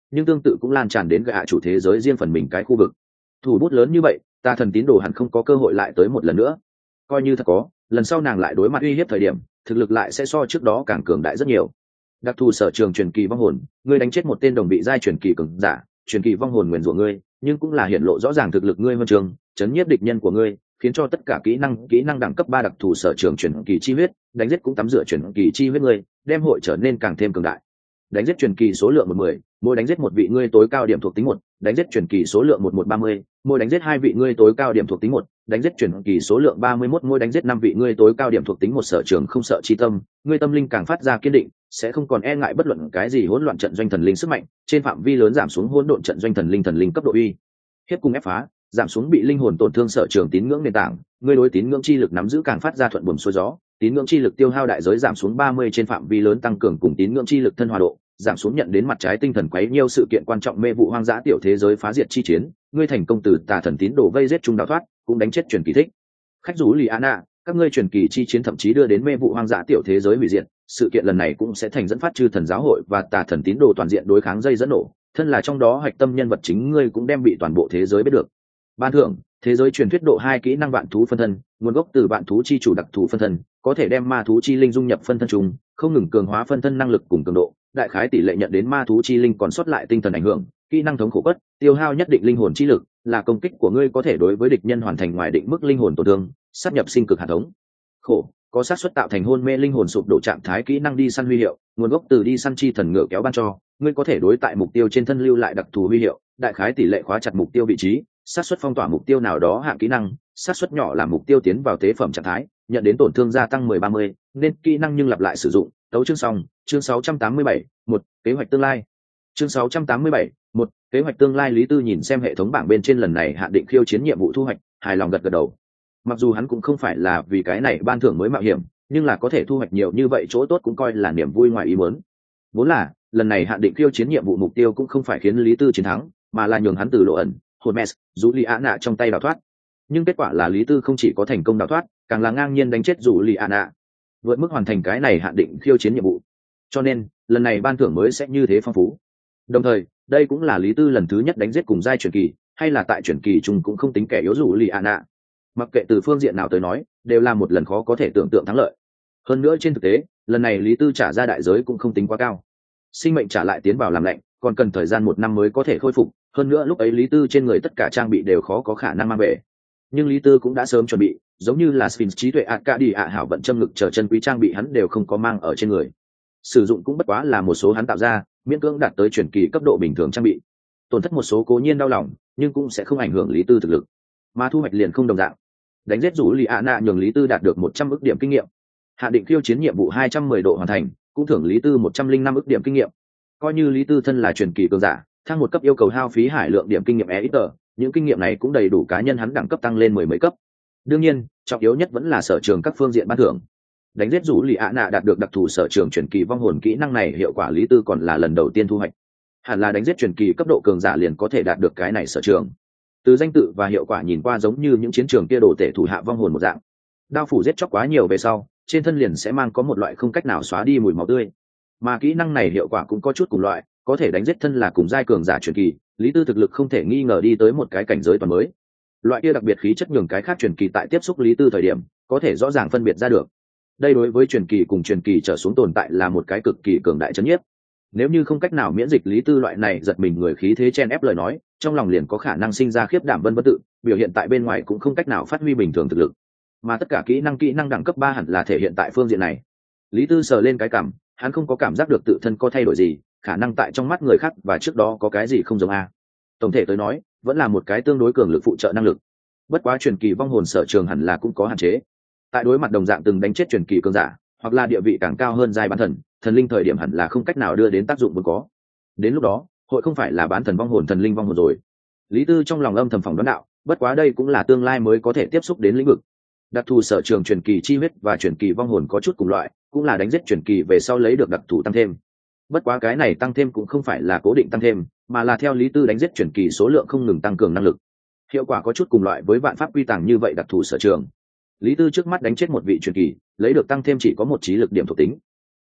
nhưng tương tự cũng lan tràn đến gạ chủ thế giới riêng phần mình cái khu vực. Thủ bút lớn như vậy, tà thần tín đồ hẳn không có cơ hội lại tới một lần nữa. Coi như thật có, lần sau nàng lại đối mặt uy hiếp thời điểm, thực lực lại sẽ so trước đó càng cường đại rất nhiều. Đặc thù sở trường truyền kỳ vong hồn, ngươi đánh chết một tên đồng bị giai truyền kỳ cường giả, truyền kỳ vong hồn nguyền rủa ngươi, nhưng cũng là hiện lộ rõ ràng thực lực ngươi hơn trường, chấn nhiếp địch nhân của ngươi, khiến cho tất cả kỹ năng đẳng cấp 3 đặc thù sở trường truyền kỳ chi huyết, đánh giết cũng tắm rửa truyền kỳ chi huyết ngươi, đem hội trở nên càng thêm cường đại. Đánh giết truyền kỳ số lượng 10, mỗi đánh giết một vị ngươi tối cao điểm thuộc tính 1, đánh giết truyền kỳ số lượng 1130, mỗi đánh giết hai vị ngươi tối cao điểm thuộc tính 1, đánh giết truyền kỳ số lượng 31, mỗi đánh giết 5 vị ngươi tối cao điểm thuộc tính 1 sở trường không sợ chi tâm, ngươi tâm linh càng phát ra kiên định, sẽ không còn e ngại bất luận cái gì hỗn loạn trận doanh thần linh sức mạnh, trên phạm vi lớn giảm xuống hỗn độn trận doanh thần linh cấp độ uy hiếp cùng ép phá, giảm xuống bị linh hồn tổn thương sở trường tín ngưỡng nền tảng, ngươi đối tín ngưỡng chi lực nắm giữ càng phát ra thuận buồm xuôi gió, tín ngưỡng chi lực tiêu hao đại giới giảm xuống 30 trên phạm vi lớn tăng cường cùng tín ngưỡng chi lực thân hòa độ, giảm xuống nhận đến mặt trái tinh thần quấy nhiêu sự kiện quan trọng mê vụ hoang dã tiểu thế giới phá diệt chi chiến, ngươi thành công từ tà thần tín đồ vây giết trung đào thoát, cũng đánh chết truyền kỳ thích khách rủ Liana, các ngươi truyền kỳ chi chiến thậm chí đưa đến mê vụ hoang dã tiểu thế giới hủy diệt, sự kiện lần này cũng sẽ thành dẫn phát chư thần giáo hội và tà thần tín đồ toàn diện đối kháng dây dẫn nổ, thân là trong đó hạch tâm nhân vật chính ngươi cũng đem bị toàn bộ thế giới biết được. Ban thưởng, thế giới truyền thuyết độ 2 kỹ năng vạn thú phân thân, nguồn gốc từ vạn thú chi chủ đặc thù phân thân, có thể đem ma thú chi linh dung nhập phân thân trùng, không ngừng cường hóa phân thân năng lực cùng cường độ, đại khái tỷ lệ nhận đến ma thú chi linh còn sót lại tinh thần ảnh hưởng, kỹ năng thống khổ bất, tiêu hao nhất định linh hồn chi lực, là công kích của ngươi có thể đối với địch nhân hoàn thành ngoài định mức linh hồn tổn thương, sắp nhập sinh cực hạt thống. Khổ, có xác suất tạo thành hôn mê linh hồn sụp đổ trạng thái kỹ năng đi săn huy hiệu, nguồn gốc từ đi săn chi thần ngựa kéo ban cho, ngươi có thể đối tại mục tiêu trên thân lưu lại đặc thù huy hiệu, đại khái tỷ lệ khóa chặt mục tiêu vị trí, xác suất phong tỏa mục tiêu nào đó hạng kỹ năng, xác suất nhỏ làm mục tiêu tiến vào tế phẩm trạng thái, nhận đến tổn thương gia tăng 10-30, nên kỹ năng nhưng lặp lại sử dụng. Tấu chương xong, chương 687, 1, kế hoạch tương lai. Chương 687, 1, kế hoạch tương lai. Lý Tư nhìn xem hệ thống bảng bên trên lần này hạn định khiêu chiến nhiệm vụ thu hoạch, hài lòng gật gật đầu. Mặc dù hắn cũng không phải là vì cái này ban thưởng mới mạo hiểm, nhưng là có thể thu hoạch nhiều như vậy chỗ tốt cũng coi là niềm vui ngoài ý muốn. Vốn là, lần này hạn định khiêu chiến nhiệm vụ mục tiêu cũng không phải khiến Lý Tư chiến thắng, mà là nhường hắn từ lộ ẩn, Hermes, Juliana trong tay đào thoát. Nhưng kết quả là Lý Tư không chỉ có thành công đào thoát, càng là ngang nhiên đánh chết Juliana, vượt mức hoàn thành cái này hạn định khiêu chiến nhiệm vụ. Cho nên, lần này ban thưởng mới sẽ như thế phong phú. Đồng thời, đây cũng là Lý Tư lần thứ nhất đánh giết cùng giai truyền kỳ, hay là tại truyền kỳ chung cũng không tính kẻ yếu Juliana. Mặc kệ từ phương diện nào tới nói, đều là một lần khó có thể tưởng tượng thắng lợi. Hơn nữa trên thực tế, lần này Lý Tư trả ra đại giới cũng không tính quá cao. Sinh mệnh trả lại tiến vào làm lạnh, còn cần thời gian 1 năm mới có thể khôi phục, hơn nữa lúc ấy Lý Tư trên người tất cả trang bị đều khó có khả năng mang về. Nhưng Lý Tư cũng đã sớm chuẩn bị, giống như là Sphinx trí tuệ Arcadia hảo vận châm ngực chờ chân quý trang bị hắn đều không có mang ở trên người. Sử dụng cũng bất quá là một số hắn tạo ra, miễn cưỡng đạt tới truyền kỳ cấp độ bình thường trang bị. Tổn thất một số cố nhiên đau lòng, nhưng cũng sẽ không ảnh hưởng Lý Tư thực lực. Mà thu hoạch liền không đồng dạng. Đánh giết rủ Liana nhường Lý Tư đạt được 100 ức điểm kinh nghiệm. Hạ định khiêu chiến nhiệm vụ 210 độ hoàn thành, cũng thưởng Lý Tư 105 ức điểm kinh nghiệm. Coi như Lý Tư thân là truyền kỳ cường giả, thăng một cấp yêu cầu hao phí hải lượng điểm kinh nghiệm EXP, những kinh nghiệm này cũng đầy đủ cá nhân hắn đẳng cấp tăng lên 10 mấy cấp. Đương nhiên, trọng yếu nhất vẫn là sở trường các phương diện ban thưởng. Đánh giết rủ Liana đạt được đặc thù sở trường truyền kỳ vong hồn kỹ năng này hiệu quả Lý Tư còn là lần đầu tiên thu hoạch. Hẳn là đánh giết truyền kỳ cấp độ cường giả liền có thể đạt được cái này sở trường. Từ danh tự và hiệu quả nhìn qua giống như những chiến trường kia đồ tể thủ hạ vong hồn một dạng. Đao phủ giết chóc quá nhiều về sau, trên thân liền sẽ mang có một loại không cách nào xóa đi mùi máu tươi. Mà kỹ năng này hiệu quả cũng có chút cùng loại, có thể đánh giết thân là cùng giai cường giả truyền kỳ, Lý Tư thực lực không thể nghi ngờ đi tới một cái cảnh giới toàn mới. Loại kia đặc biệt khí chất nhường cái khác truyền kỳ tại tiếp xúc Lý Tư thời điểm, có thể rõ ràng phân biệt ra được. Đây đối với truyền kỳ cùng truyền kỳ trở xuống tồn tại là một cái cực kỳ cường đại chấn nhiếp. Nếu như không cách nào miễn dịch Lý Tư loại này giật mình người khí thế chen ép lời nói, trong lòng liền có khả năng sinh ra khiếp đảm vân vân tự, biểu hiện tại bên ngoài cũng không cách nào phát huy bình thường thực lực. Mà tất cả kỹ năng đẳng cấp 3 hẳn là thể hiện tại phương diện này. Lý Tư sờ lên cái cằm, hắn không có cảm giác được tự thân có thay đổi gì, khả năng tại trong mắt người khác và trước đó có cái gì không giống a. Tổng thể tới nói, vẫn là một cái tương đối cường lực phụ trợ năng lực. Bất quá truyền kỳ vong hồn sở trường hẳn là cũng có hạn chế. Tại đối mặt đồng dạng từng đánh chết truyền kỳ cường giả, hoặc là địa vị càng cao hơn giai bán thần, thần linh thời điểm hẳn là không cách nào đưa đến tác dụng vốn có. Đến lúc đó, hội không phải là bán thần vong hồn thần linh vong hồn rồi. Lý Tư trong lòng âm thầm phỏng đoán đạo, bất quá đây cũng là tương lai mới có thể tiếp xúc đến lĩnh vực. Đặc thù sở trường truyền kỳ chi huyết và truyền kỳ vong hồn có chút cùng loại, cũng là đánh giết truyền kỳ về sau lấy được đặc thù tăng thêm. Bất quá cái này tăng thêm cũng không phải là cố định tăng thêm, mà là theo Lý Tư đánh giết truyền kỳ số lượng không ngừng tăng cường năng lực. Hiệu quả có chút cùng loại với vạn pháp quy tàng như vậy đặc thù sở trường. Lý Tư trước mắt đánh chết một vị truyền kỳ, lấy được tăng thêm chỉ có một trí lực điểm thuộc tính.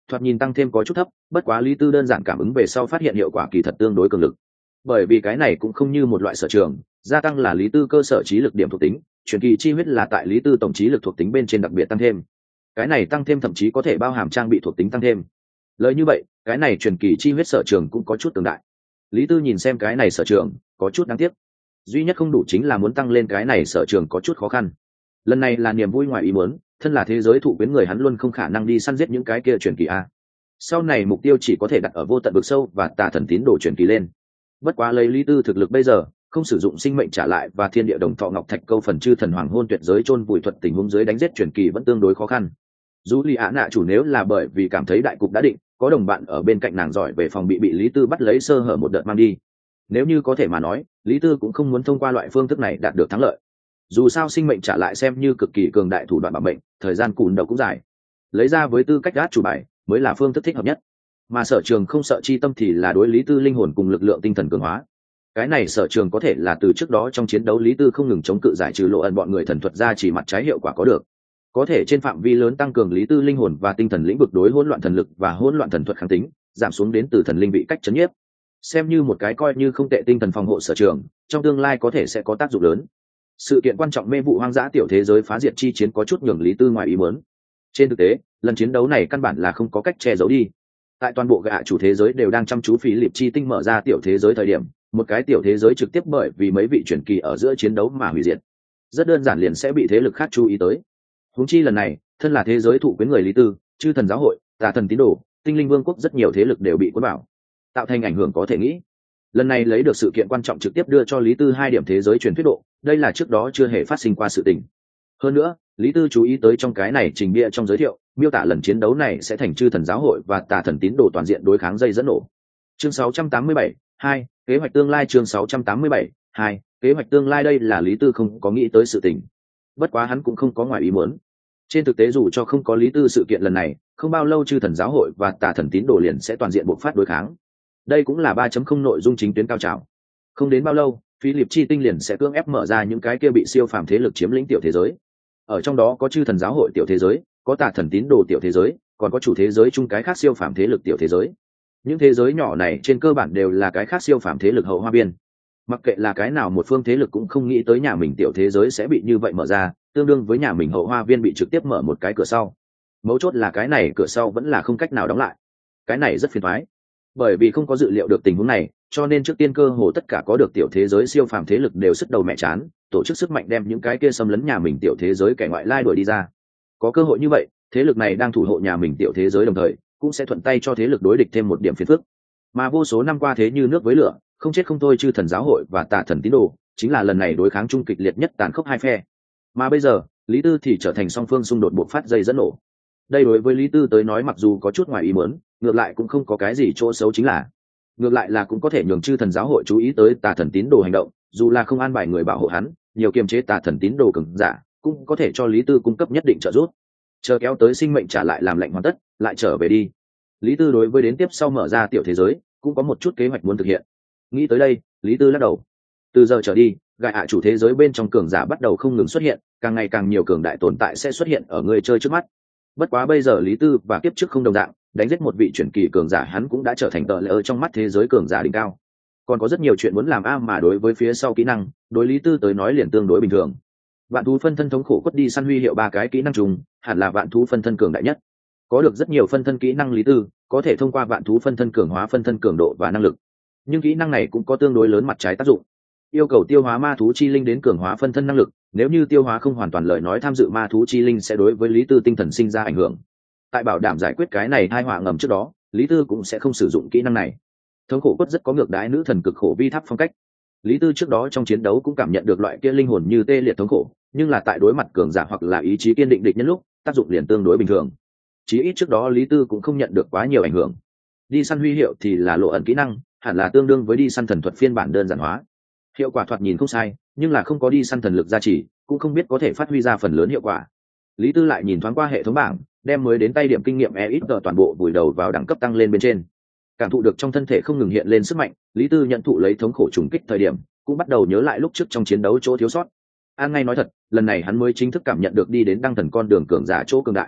thoạt nhìn tăng thêm có chút thấp, bất quá Lý Tư đơn giản cảm ứng về sau phát hiện hiệu quả kỳ thật tương đối cường lực. Bởi vì cái này cũng không như một loại sở trường, gia tăng là Lý Tư cơ sở trí lực điểm thuộc tính, truyền kỳ chi huyết là tại Lý Tư tổng trí lực thuộc tính bên trên đặc biệt tăng thêm. Cái này tăng thêm thậm chí có thể bao hàm trang bị thuộc tính tăng thêm. Lời như vậy, cái này truyền kỳ chi huyết sở trường cũng có chút tương đại. Lý Tư nhìn xem cái này sở trường, có chút đáng tiếc. Duy nhất không đủ chính là muốn tăng lên cái này sở trường có chút khó khăn. Lần này là niềm vui ngoài ý muốn, thân là thế giới thụ quyến người hắn luôn không khả năng đi săn giết những cái kia truyền kỳ a. Sau này mục tiêu chỉ có thể đặt ở vô tận vực sâu và tà thần tín đồ truyền kỳ lên. Bất quá lấy Lý Tư thực lực bây giờ, không sử dụng sinh mệnh trả lại và thiên địa đồng thọ ngọc thạch câu phần chư thần hoàng hôn tuyệt giới chôn vùi thuật tình huống dưới đánh giết truyền kỳ vẫn tương đối khó khăn. Dù Lý Á Nạ chủ nếu là bởi vì cảm thấy đại cục đã định, có đồng bạn ở bên cạnh nàng giỏi về phòng bị Lý Tư bắt lấy sơ hở một đợt mang đi. Nếu như có thể mà nói, Lý Tư cũng không muốn thông qua loại phương thức này đạt được thắng lợi. Dù sao sinh mệnh trả lại xem như cực kỳ cường đại thủ đoạn bảo mệnh, thời gian cùn đầu cũng dài. Lấy ra với tư cách gác chủ bài mới là phương thức thích hợp nhất. Mà sở trường không sợ chi tâm thì là đối Lý Tư linh hồn cùng lực lượng tinh thần cường hóa. Cái này sở trường có thể là từ trước đó trong chiến đấu Lý Tư không ngừng chống cự giải trừ lộ ẩn bọn người thần thuật ra chỉ mặt trái hiệu quả có được. Có thể trên phạm vi lớn tăng cường Lý Tư linh hồn và tinh thần lĩnh vực đối hỗn loạn thần lực và hỗn loạn thần thuật kháng tính, giảm xuống đến từ thần linh bị cách chấn nhiếp. Xem như một cái coi như không tệ tinh thần phòng hộ sở trường, trong tương lai có thể sẽ có tác dụng lớn. Sự kiện quan trọng mê vụ hoang dã tiểu thế giới phá diệt chi chiến có chút nhường Lý Tư ngoài ý muốn. Trên thực tế, lần chiến đấu này căn bản là không có cách che giấu đi. Tại toàn bộ gạ chủ thế giới đều đang chăm chú phí liệp chi tinh mở ra tiểu thế giới thời điểm, một cái tiểu thế giới trực tiếp bởi vì mấy vị truyền kỳ ở giữa chiến đấu mà hủy diệt. Rất đơn giản liền sẽ bị thế lực khác chú ý tới. Huống chi lần này, thân là thế giới thụ quyến người Lý Tư, chư thần giáo hội, tà thần tín đồ, tinh linh vương quốc rất nhiều thế lực đều bị cuốn vào, tạo thành ảnh hưởng có thể nghĩ. Lần này lấy được sự kiện quan trọng trực tiếp đưa cho Lý Tư 2 điểm thế giới truyền thuyết độ, đây là trước đó chưa hề phát sinh qua sự tình. Hơn nữa, Lý Tư chú ý tới trong cái này trình bìa trong giới thiệu, miêu tả lần chiến đấu này sẽ thành chư thần giáo hội và tà thần tín đồ toàn diện đối kháng dây dẫn nổ. Chương 687, 2, kế hoạch tương lai chương 687, 2, kế hoạch tương lai đây là Lý Tư không có nghĩ tới sự tình. Bất quá hắn cũng không có ngoài ý muốn. Trên thực tế dù cho không có Lý Tư sự kiện lần này, không bao lâu chư thần giáo hội và tà thần tín đồ liền sẽ toàn diện bộc phát đối kháng. Đây cũng là 3.0 nội dung chính tuyến cao trào. Không đến bao lâu, Philip chi tinh liền sẽ cưỡng ép mở ra những cái kia bị siêu phàm thế lực chiếm lĩnh tiểu thế giới. Ở trong đó có chư thần giáo hội tiểu thế giới, có tà thần tín đồ tiểu thế giới, còn có chủ thế giới chung cái khác siêu phàm thế lực tiểu thế giới. Những thế giới nhỏ này trên cơ bản đều là cái khác siêu phàm thế lực hậu hoa biên. Mặc kệ là cái nào một phương thế lực cũng không nghĩ tới nhà mình tiểu thế giới sẽ bị như vậy mở ra, tương đương với nhà mình hậu hoa viên bị trực tiếp mở một cái cửa sau. Mấu chốt là cái này cửa sau vẫn là không cách nào đóng lại. Cái này rất phiền toái. Bởi vì không có dự liệu được tình huống này, cho nên trước tiên cơ hồ tất cả có được tiểu thế giới siêu phàm thế lực đều sứt đầu mẹ chán, tổ chức sức mạnh đem những cái kia xâm lấn nhà mình tiểu thế giới kẻ ngoại lai đuổi đi ra. Có cơ hội như vậy, thế lực này đang thủ hộ nhà mình tiểu thế giới đồng thời, cũng sẽ thuận tay cho thế lực đối địch thêm một điểm phiền phức. Mà vô số năm qua thế như nước với lửa, không chết không thôi chư thần giáo hội và tà thần tín đồ, chính là lần này đối kháng chung kịch liệt nhất tàn khốc hai phe. Mà bây giờ, Lý Tư thì trở thành song phương xung đột bộc phát dây dẫn nổ. Đây đối với Lý Tư tới nói mặc dù có chút ngoài ý muốn, ngược lại cũng không có cái gì chỗ xấu chính là. Ngược lại là cũng có thể nhường chư thần giáo hội chú ý tới tà thần tín đồ hành động, dù là không an bài người bảo hộ hắn, nhiều kiềm chế tà thần tín đồ cường giả, cũng có thể cho Lý Tư cung cấp nhất định trợ giúp. Chờ kéo tới sinh mệnh trả lại làm lệnh hoàn tất, lại trở về đi. Lý Tư đối với đến tiếp sau mở ra tiểu thế giới, cũng có một chút kế hoạch muốn thực hiện. Nghĩ tới đây, Lý Tư lắc đầu. Từ giờ trở đi, gạ chủ thế giới bên trong cường giả bắt đầu không ngừng xuất hiện, càng ngày càng nhiều cường đại tồn tại sẽ xuất hiện ở người chơi trước mắt. Bất quá bây giờ Lý Tư và kiếp trước không đồng dạng, đánh giết một vị truyền kỳ cường giả hắn cũng đã trở thành tợ lỡ trong mắt thế giới cường giả đỉnh cao. Còn có rất nhiều chuyện muốn làm mà đối với phía sau kỹ năng, đối Lý Tư tới nói liền tương đối bình thường. Vạn thú phân thân thống khổ quất đi săn huy hiệu 3 cái kỹ năng trùng, hẳn là vạn thú phân thân cường đại nhất. Có được rất nhiều phân thân kỹ năng Lý Tư, có thể thông qua vạn thú phân thân cường hóa phân thân cường độ và năng lực. Nhưng kỹ năng này cũng có tương đối lớn mặt trái tác dụng. Yêu cầu tiêu hóa ma thú chi linh đến cường hóa phân thân năng lực, nếu như tiêu hóa không hoàn toàn lời nói tham dự ma thú chi linh sẽ đối với Lý Tư tinh thần sinh ra ảnh hưởng. Tại bảo đảm giải quyết cái này tai họa ngầm trước đó, Lý Tư cũng sẽ không sử dụng kỹ năng này. Thống khổ quất rất có ngược đãi nữ thần cực khổ vi tháp phong cách. Lý Tư trước đó trong chiến đấu cũng cảm nhận được loại kia linh hồn như tê liệt thống khổ, nhưng là tại đối mặt cường giả hoặc là ý chí kiên định địch nhân lúc, tác dụng liền tương đối bình thường. Chí ít trước đó Lý Tư cũng không nhận được quá nhiều ảnh hưởng. Đi săn huy hiệu thì là lộ ẩn kỹ năng, hẳn là tương đương với đi săn thần thuật phiên bản đơn giản hóa. Hiệu quả thoạt nhìn không sai, nhưng là không có đi săn thần lực gia trì, cũng không biết có thể phát huy ra phần lớn hiệu quả. Lý Tư lại nhìn thoáng qua hệ thống bảng, đem mới đến tay điểm kinh nghiệm EXP toàn bộ vùi đầu vào đẳng cấp tăng lên bên trên. Cảm thụ được trong thân thể không ngừng hiện lên sức mạnh, Lý Tư nhận thụ lấy thống khổ trùng kích thời điểm, cũng bắt đầu nhớ lại lúc trước trong chiến đấu chỗ thiếu sót. An ngay nói thật, lần này hắn mới chính thức cảm nhận được đi đến đăng thần con đường cường giả chỗ cường đại.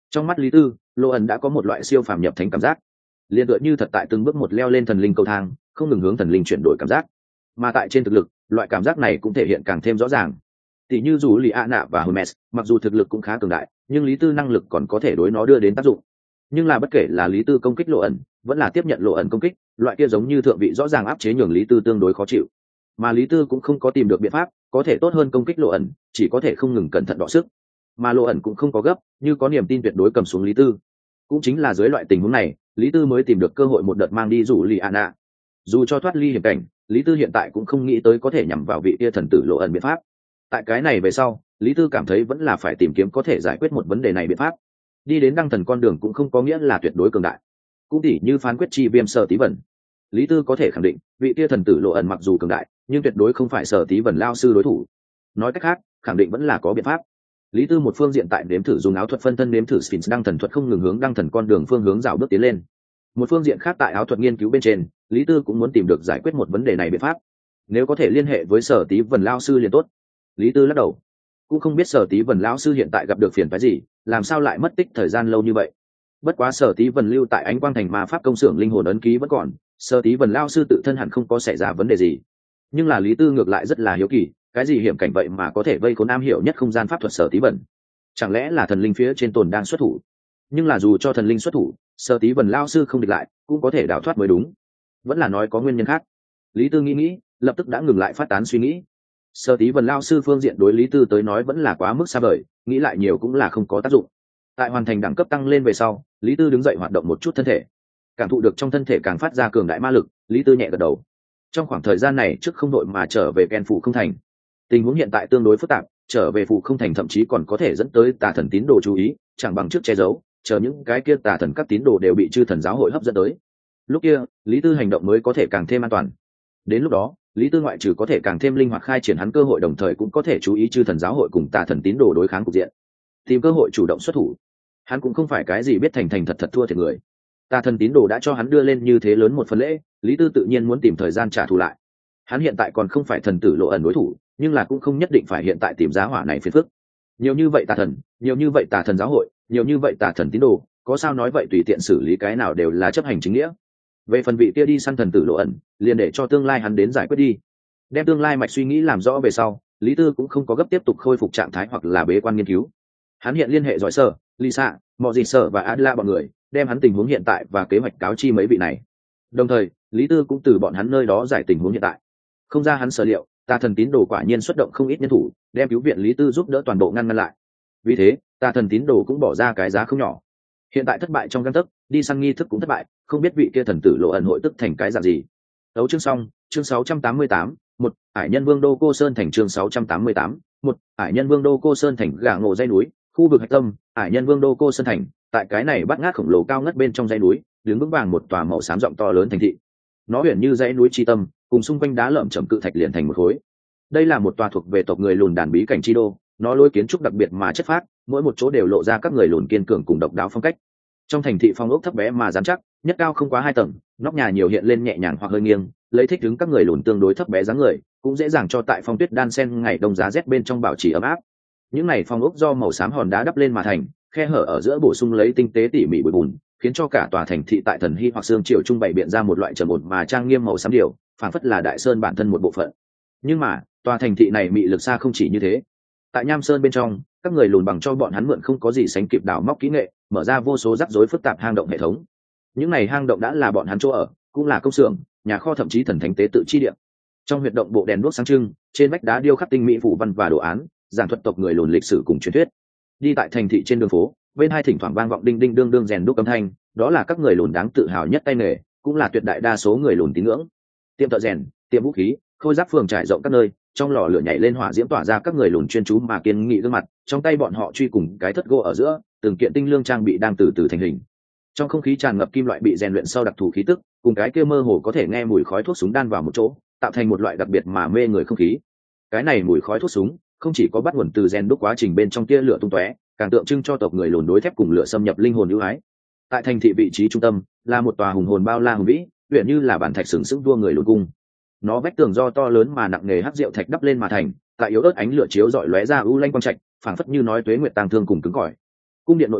Trong mắt Lý Tư, lộ ẩn đã có một loại siêu phàm nhập thánh cảm giác, liền tựa như thật tại từng bước một leo lên thần linh cầu thang, không ngừng hướng thần linh chuyển đổi cảm giác. Mà tại trên thực lực, loại cảm giác này cũng thể hiện càng thêm rõ ràng. Tỷ như dù Lý A Nạ và Hermes, mặc dù thực lực cũng khá cường đại, nhưng Lý Tư năng lực còn có thể đối nó đưa đến tác dụng. Nhưng là bất kể là Lý Tư công kích lộ ẩn, vẫn là tiếp nhận lộ ẩn công kích, loại kia giống như thượng vị rõ ràng áp chế nhường Lý Tư tương đối khó chịu. Mà Lý Tư cũng không có tìm được biện pháp có thể tốt hơn công kích lộ ẩn, chỉ có thể không ngừng cẩn thận đọ sức. Mà lộ ẩn cũng không có gấp, như có niềm tin tuyệt đối cầm xuống Lý Tư. Cũng chính là dưới loại tình huống này, Lý Tư mới tìm được cơ hội một đợt mang đi rủ Lý An Nạ. Dù cho thoát ly hiểm cảnh, Lý Tư hiện tại cũng không nghĩ tới có thể nhằm vào vị kia thần tử lộ ẩn biện pháp. Tại cái này về sau, Lý Tư cảm thấy vẫn là phải tìm kiếm có thể giải quyết một vấn đề này biện pháp. Đi đến đăng thần con đường cũng không có nghĩa là tuyệt đối cường đại. Cũng tỉ như phán quyết chi viêm Sở Tí Vẩn, Lý Tư có thể khẳng định vị kia thần tử lộ ẩn mặc dù cường đại, nhưng tuyệt đối không phải Sở Tí Vẩn lao sư đối thủ. Nói cách khác, khẳng định vẫn là có biện pháp. Lý Tư một phương diện tại nếm thử dùng áo thuật phân thân nếm thử Sphinx đăng thần thuật không ngừng hướng đăng thần con đường phương hướng dạo bước tiến lên. Một phương diện khác tại áo thuật nghiên cứu bên trên, Lý Tư cũng muốn tìm được giải quyết một vấn đề này biện pháp. Nếu có thể liên hệ với Sở Tí Vẩn lao sư liền tốt. Lý Tư lắc đầu, cũng không biết Sở Tí Vẩn lão sư hiện tại gặp được phiền phức gì, làm sao lại mất tích thời gian lâu như vậy. Bất quá Sở Tí Vẩn lưu tại Ánh Quang Thành ma pháp công xưởng linh hồn ấn ký vẫn còn, Sở Tí Vẩn lão sư tự thân hẳn không có xảy ra vấn đề gì. Nhưng là Lý Tư ngược lại rất là hiếu kỳ, cái gì hiểm cảnh vậy mà có thể vây khốn am hiểu nhất không gian pháp thuật Sở Tí Vẩn? Chẳng lẽ là thần linh phía trên tồn đang xuất thủ? Nhưng là dù cho thần linh xuất thủ, Sở Tí Vẩn lão sư không địch lại, cũng có thể đào thoát mới đúng. Vẫn là nói có nguyên nhân khác. Lý Tư nghĩ, lập tức đã ngừng lại phát tán suy nghĩ. Sở Tí Vẩn lao sư phương diện đối Lý Tư tới nói vẫn là quá mức xa vời, nghĩ lại nhiều cũng là không có tác dụng. Tại hoàn thành đẳng cấp tăng lên về sau, Lý Tư đứng dậy hoạt động một chút thân thể, cảm thụ được trong thân thể càng phát ra cường đại ma lực, Lý Tư nhẹ gật đầu. Trong khoảng thời gian này trước không đội mà trở về Ken Phủ không thành, tình huống hiện tại tương đối phức tạp, trở về Phủ không thành thậm chí còn có thể dẫn tới tà thần tín đồ chú ý, chẳng bằng trước che giấu, chờ những cái kia tà thần các tín đồ đều bị chư thần giáo hội hấp dẫn tới. Lúc kia, Lý Tư hành động mới có thể càng thêm an toàn. Đến lúc đó, Lý Tư ngoại trừ có thể càng thêm linh hoạt khai triển hắn cơ hội, đồng thời cũng có thể chú ý chư thần giáo hội cùng tà thần tín đồ đối kháng cục diện, tìm cơ hội chủ động xuất thủ. Hắn cũng không phải cái gì biết thành thành thật thật thua thiệt người. Tà thần tín đồ đã cho hắn đưa lên như thế lớn một phần lễ, Lý Tư tự nhiên muốn tìm thời gian trả thù lại. Hắn hiện tại còn không phải thần tử lộ ẩn đối thủ, nhưng là cũng không nhất định phải hiện tại tìm giá hỏa này phiền phức. Nhiều như vậy tà thần, nhiều như vậy tà thần giáo hội, nhiều như vậy tà thần tín đồ, có sao nói vậy tùy tiện xử lý cái nào đều là chấp hành chính nghĩa. Về phần vị kia đi săn thần tử lộ ẩn, liền để cho tương lai hắn đến giải quyết đi. Đem tương lai mạch suy nghĩ làm rõ về sau, Lý Tư cũng không có gấp tiếp tục khôi phục trạng thái hoặc là bế quan nghiên cứu. Hắn hiện liên hệ giỏi sở, Lisa, mọi gì sở và Adla bọn người, đem hắn tình huống hiện tại và kế hoạch cáo chi mấy vị này. Đồng thời, Lý Tư cũng từ bọn hắn nơi đó giải tình huống hiện tại. Không ra hắn sở liệu, tà thần tín đồ quả nhiên xuất động không ít nhân thủ, đem cứu viện Lý Tư giúp đỡ toàn bộ ngăn lại. Vì thế, tà thần tín đồ cũng bỏ ra cái giá không nhỏ. Hiện tại thất bại trong gang tấc, đi săn nghi thức cũng thất bại, không biết vị kia thần tử lộ ẩn hội tức thành cái dạng gì. Đấu chương xong, chương 688, một Hải Nhân Vương Đô Cô Sơn thành chương 688, một Hải Nhân Vương Đô Cô Sơn thành gà ngộ dãy núi, khu vực hạch tâm, Hải Nhân Vương Đô Cô Sơn thành, tại cái này bắt ngát khổng lồ cao ngất bên trong dãy núi, đứng vững vàng một tòa màu xám rộng to lớn thành thị. Nó huyền như dãy núi chi tâm, cùng xung quanh đá lởm chởm cự thạch liền thành một khối. Đây là một tòa thuộc về tộc người lùn đàn bí cảnh chi đô, nó lối kiến trúc đặc biệt mà chất phác, mỗi một chỗ đều lộ ra các người lùn kiên cường cùng độc đáo phong cách. Trong thành thị phong ốc thấp bé mà dán chắc, nhất cao không quá 2 tầng, nóc nhà nhiều hiện lên nhẹ nhàng hoặc hơi nghiêng, lấy thích ứng các người lùn tương đối thấp bé dáng người, cũng dễ dàng cho tại phong tuyết đan sen ngày đông giá rét bên trong bảo trì ấm áp. Những này phong ốc do màu xám hòn đá đắp lên mà thành, khe hở ở giữa bổ sung lấy tinh tế tỉ mỉ bụi bùn, khiến cho cả tòa thành thị tại thần hy hoặc xương triều trung bày biện ra một loại trầm ổn mà trang nghiêm màu xám điều, phảng phất là đại sơn bản thân một bộ phận. Nhưng mà, tòa thành thị này mị lực xa không chỉ như thế. Tại Nham Sơn bên trong, các người lùn bằng cho bọn hắn mượn không có gì sánh kịp đào móc kỹ nghệ, mở ra vô số rắc rối phức tạp hang động hệ thống. Những này hang động đã là bọn hắn chỗ ở, cũng là công xưởng, nhà kho, thậm chí thần thánh tế tự chi địa. Trong huyệt động bộ đèn đuốc sáng trưng, trên vách đá điêu khắc tinh mỹ phù văn và đồ án, giảng thuật tộc người lùn lịch sử cùng truyền thuyết. Đi tại thành thị trên đường phố, bên hai thỉnh thoảng vang vọng đinh đinh đương đương rèn đúc âm thanh, đó là các người lùn đáng tự hào nhất tay nghề, cũng là tuyệt đại đa số người lùn tín ngưỡng. Tiệm thợ rèn, tiệm vũ khí, khôi giáp phường trải rộng các nơi, trong lò lửa nhảy lên hỏa diễm tỏa ra các người lùn chuyên chú mà kiên nghị gương mặt, trong tay bọn họ truy cùng cái thất gỗ ở giữa, từng kiện tinh lương trang bị đang từ từ thành hình. Trong không khí tràn ngập kim loại bị rèn luyện sau đặc thù khí tức, cùng cái kia mơ hồ có thể nghe mùi khói thuốc súng đan vào một chỗ, tạo thành một loại đặc biệt mà mê người không khí. Cái này mùi khói thuốc súng không chỉ có bắt nguồn từ rèn đúc quá trình bên trong tia lửa tung tóe, càng tượng trưng cho tộc người lùn đối thép cùng lửa xâm nhập linh hồn ưu ái. Tại thành thị vị trí trung tâm là một tòa hùng hồn bao la hùng vĩ, uyển như là bản thạch sừng sững đua người lùn cung. Nó vách tường do to lớn mà nặng nề hắc rượu thạch đắp lên mà thành, tại yếu ớt ánh lửa chiếu rọi lóe ra u lanh quang trạch, phảng phất như nói tuế nguyệt tang thương cùng cứng cỏi. Cung điện nội bộ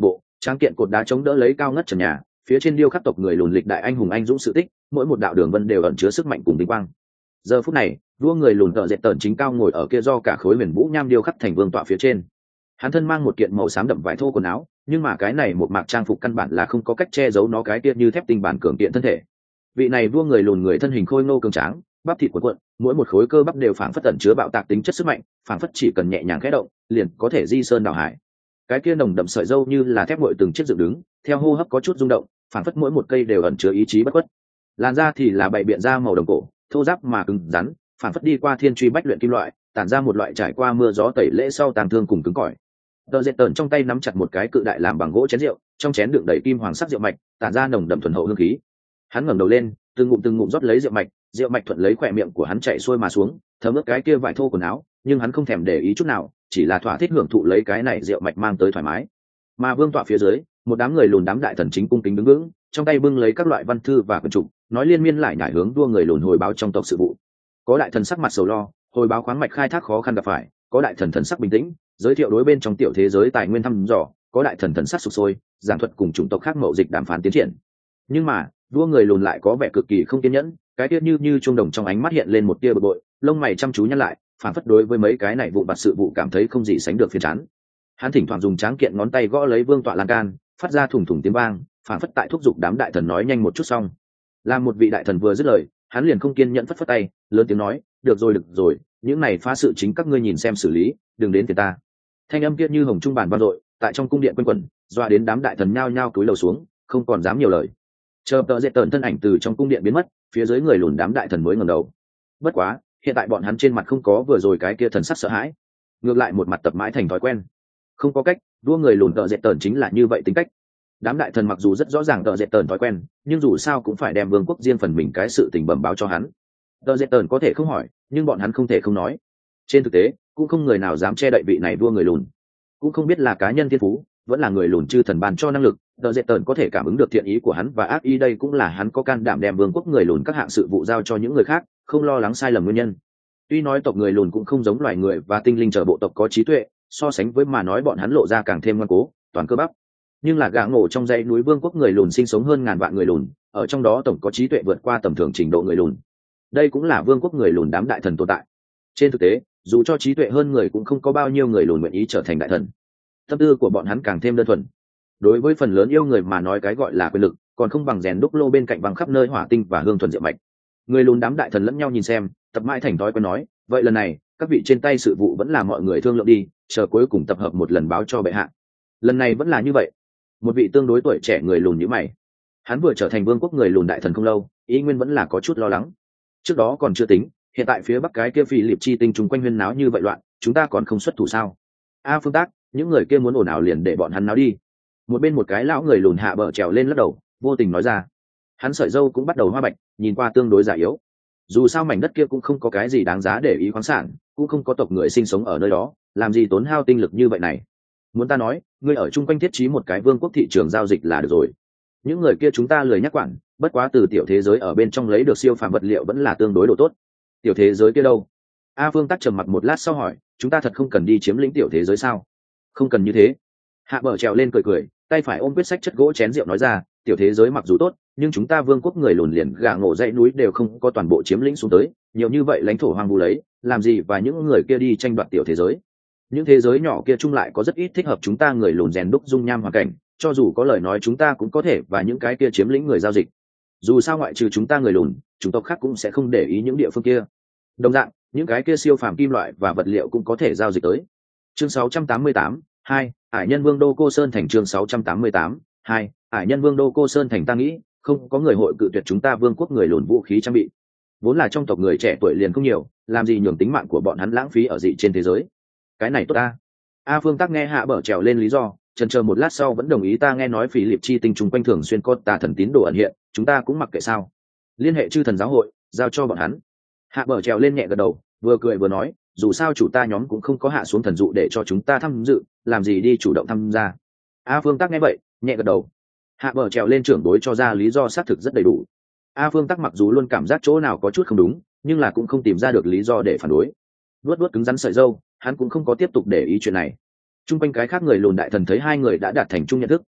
tráng kiện cột đá chống đỡ lấy cao ngất trần nhà, phía trên điêu khắc tộc người lùn lịch đại anh hùng anh dũng sự tích, mỗi một đạo đường vân đều ẩn chứa sức mạnh cùng vinh quang. Giờ phút này, vua người lùn tợ dệt tởn chính cao ngồi ở kia do cả khối huyền vũ nham điêu khắc thành vương tọa phía trên. Hắn thân mang một kiện màu xám đậm vải thô quần áo, nhưng mà cái này một mạc trang phục căn bản là không có cách che giấu nó cái kia như thép tinh bản cường kiện thân thể. Vị này vua người lùn người thân hình khôi ngô cường tráng, bắp thịt cuộn cuộn, mỗi một khối cơ bắp đều phảng phất ẩn chứa bạo tạc tính chất sức mạnh, phảng phất chỉ cần nhẹ nhàng khẽ động, liền có thể di sơn đảo hải. Cái kia nồng đậm sợi râu như là thép nguội từng chiếc dựng đứng, theo hô hấp có chút rung động, phảng phất mỗi một cây đều ẩn chứa ý chí bất khuất. Làn da thì là bảy biện da màu đồng cổ, thô ráp mà cứng rắn, phảng phất đi qua thiên truy bách luyện kim loại, tản ra một loại trải qua mưa gió tẩy lễ sau tàn thương cùng cứng cỏi. Tờ dệt tờn trong tay nắm chặt một cái cự đại làm bằng gỗ chén rượu, trong chén đựng đầy kim hoàng sắc rượu mạch, tản ra nồng đậm thuần hậu hương khí. Hắn ngẩng đầu lên, từng ngụm rót lấy rượu mạch thuận lấy khỏe miệng của hắn chảy xuôi mà xuống, thấm ướt cái kia vải thô quần áo, nhưng hắn không thèm để ý chút nào, chỉ là thỏa thích hưởng thụ lấy cái này rượu mạch mang tới thoải mái. Mà vương tọa phía dưới, một đám người lùn đám đại thần chính cung kính đứng vững, trong tay bưng lấy các loại văn thư và quyển trục, nói liên miên lại nhải hướng vua người lùn hồi báo trong tộc sự vụ. Có đại thần sắc mặt sầu lo, hồi báo khoáng mạch khai thác khó khăn gặp phải, có đại thần thần sắc bình tĩnh, giới thiệu đối bên trong tiểu thế giới tài nguyên thăm dò, có đại thần thần sắc sục sôi, giảng thuật cùng chủng tộc khác mậu dịch đàm phán tiến triển. Nhưng mà vua người lùn lại có vẻ cực kỳ không kiên nhẫn, cái tiết như chuông đồng trong ánh mắt hiện lên một tia bực bội, lông mày chăm chú nhăn lại, phản phất đối với mấy cái này vụ vặt sự vụ cảm thấy không gì sánh được phiền chán. Hắn thỉnh thoảng dùng tráng kiện ngón tay gõ lấy vương tọa lan can, phát ra thủng thủng tiếng vang, phản phất tại thúc giục đám đại thần nói nhanh một chút xong. Làm một vị đại thần vừa dứt lời, hắn liền không kiên nhẫn phất phất tay, lớn tiếng nói, được rồi, những này phá sự chính các ngươi nhìn xem xử lý, đừng đến tiền ta. Thanh âm kia như hồng trung bản vang dội, tại trong cung điện quanh quẩn, dọa đến đám đại thần nhao nhao cúi đầu xuống, không còn dám nhiều lời. Chờ Tờ dệt tờn thân ảnh từ trong cung điện biến mất, phía dưới người lùn đám đại thần mới ngẩng đầu. Bất quá, hiện tại bọn hắn trên mặt không có vừa rồi cái kia thần sắc sợ hãi, ngược lại một mặt tập mãi thành thói quen. Không có cách, đua người lùn Tờ dệt tờn chính là như vậy tính cách. Đám đại thần mặc dù rất rõ ràng Tờ dệt tờn thói quen, nhưng dù sao cũng phải đem vương quốc riêng phần mình cái sự tình bẩm báo cho hắn. Tờ dệt tờn có thể không hỏi, nhưng bọn hắn không thể không nói. Trên thực tế, cũng không người nào dám che đậy vị này đua người lùn. Cũng không biết là cá nhân thiên phú, vẫn là người lùn chư thần ban cho năng lực, Tờ dệt tờn có thể cảm ứng được thiện ý của hắn và ác ý, đây cũng là hắn có can đảm đem vương quốc người lùn các hạng sự vụ giao cho những người khác, không lo lắng sai lầm nguyên nhân. Tuy nói tộc người lùn cũng không giống loài người và tinh linh chờ bộ tộc có trí tuệ, so sánh với mà nói bọn hắn lộ ra càng thêm ngoan cố, toàn cơ bắp. Nhưng là gã ngổ trong dãy núi vương quốc người lùn sinh sống hơn ngàn vạn người lùn, ở trong đó tổng có trí tuệ vượt qua tầm thường trình độ người lùn. Đây cũng là vương quốc người lùn đám đại thần tồn tại. Trên thực tế, dù cho trí tuệ hơn người cũng không có bao nhiêu người lùn nguyện ý trở thành đại thần. Tâm tư của bọn hắn càng thêm đơn thuần. Đối với phần lớn yêu người mà nói cái gọi là quyền lực, còn không bằng rèn đúc lô bên cạnh văng khắp nơi hỏa tinh và hương thuần diệu mạch. Người lùn đám đại thần lẫn nhau nhìn xem, tập mãi thành thói quen nói, vậy lần này, các vị trên tay sự vụ vẫn là mọi người thương lượng đi, chờ cuối cùng tập hợp một lần báo cho bệ hạ. Lần này vẫn là như vậy. Một vị tương đối tuổi trẻ người lùn như mày. Hắn vừa trở thành vương quốc người lùn đại thần không lâu, ý nguyên vẫn là có chút lo lắng. Trước đó còn chưa tính, hiện tại phía bắc cái kia Phi Liệp chi tinh chung quanh huyên náo như vậy loạn, chúng ta còn không xuất thủ sao? Phương Tác, những người kia muốn ồn ào liền để bọn hắn náo đi. Một bên một cái lão người lùn hạ bờ trèo lên lắc đầu, vô tình nói ra. Hắn sợi râu cũng bắt đầu hoa bạch, nhìn qua tương đối già yếu. Dù sao mảnh đất kia cũng không có cái gì đáng giá để ý khoáng sản, cũng không có tộc người sinh sống ở nơi đó, làm gì tốn hao tinh lực như vậy này. Muốn ta nói, ngươi ở chung quanh thiết trí một cái vương quốc thị trường giao dịch là được rồi. Những người kia chúng ta lười nhắc quản, bất quá từ tiểu thế giới ở bên trong lấy được siêu phàm vật liệu vẫn là tương đối độ tốt. Tiểu thế giới kia đâu? Phương Tắc trầm mặc một lát sau hỏi, chúng ta thật không cần đi chiếm lĩnh tiểu thế giới sao? Không cần như thế. Hạ bờ trèo lên cười, tay phải ôm quyết sách chất gỗ chén rượu nói ra, tiểu thế giới mặc dù tốt, nhưng chúng ta vương quốc người lùn liền gà ngộ dãy núi đều không có toàn bộ chiếm lĩnh xuống tới, nhiều như vậy lãnh thổ hoang vu lấy, làm gì và những người kia đi tranh đoạt tiểu thế giới. Những thế giới nhỏ kia chung lại có rất ít thích hợp chúng ta người lùn rèn đúc dung nham hoàn cảnh, cho dù có lời nói chúng ta cũng có thể và những cái kia chiếm lĩnh người giao dịch. Dù sao ngoại trừ chúng ta người lùn, chủng tộc khác cũng sẽ không để ý những địa phương kia. Đồng dạng, những cái kia siêu phàm kim loại và vật liệu cũng có thể giao dịch tới. Chương 688, 2, Hải Nhân Vương Đô Cô Sơn thành chương 688, 2, Hải Nhân Vương Đô Cô Sơn thành ta nghĩ, không có người hội cự tuyệt chúng ta vương quốc người lùn vũ khí trang bị. Vốn là trong tộc người trẻ tuổi liền không nhiều, làm gì nhường tính mạng của bọn hắn lãng phí ở dị trên thế giới. Cái này tốt ta. Phương Tắc nghe hạ bờ trèo lên lý do, chần chờ một lát sau vẫn đồng ý, ta nghe nói Phí Liệp chi tinh trùng quanh thường xuyên có tà thần tín đồ ẩn hiện, chúng ta cũng mặc kệ sao? Liên hệ chư thần giáo hội, giao cho bọn hắn. Hạ bờ trèo lên nhẹ gật đầu, vừa cười vừa nói, dù sao chủ ta nhóm cũng không có hạ xuống thần dụ để cho chúng ta tham dự, làm gì đi chủ động tham gia. Phương Tắc nghe vậy, nhẹ gật đầu. Hạ bờ trèo lên trưởng đối cho ra lý do xác thực rất đầy đủ. Phương Tắc mặc dù luôn cảm giác chỗ nào có chút không đúng, nhưng là cũng không tìm ra được lý do để phản đối. Vuốt cứng rắn sợi râu, hắn cũng không có tiếp tục để ý chuyện này. Trung quanh cái khác người lùn đại thần thấy hai người đã đạt thành chung nhận thức,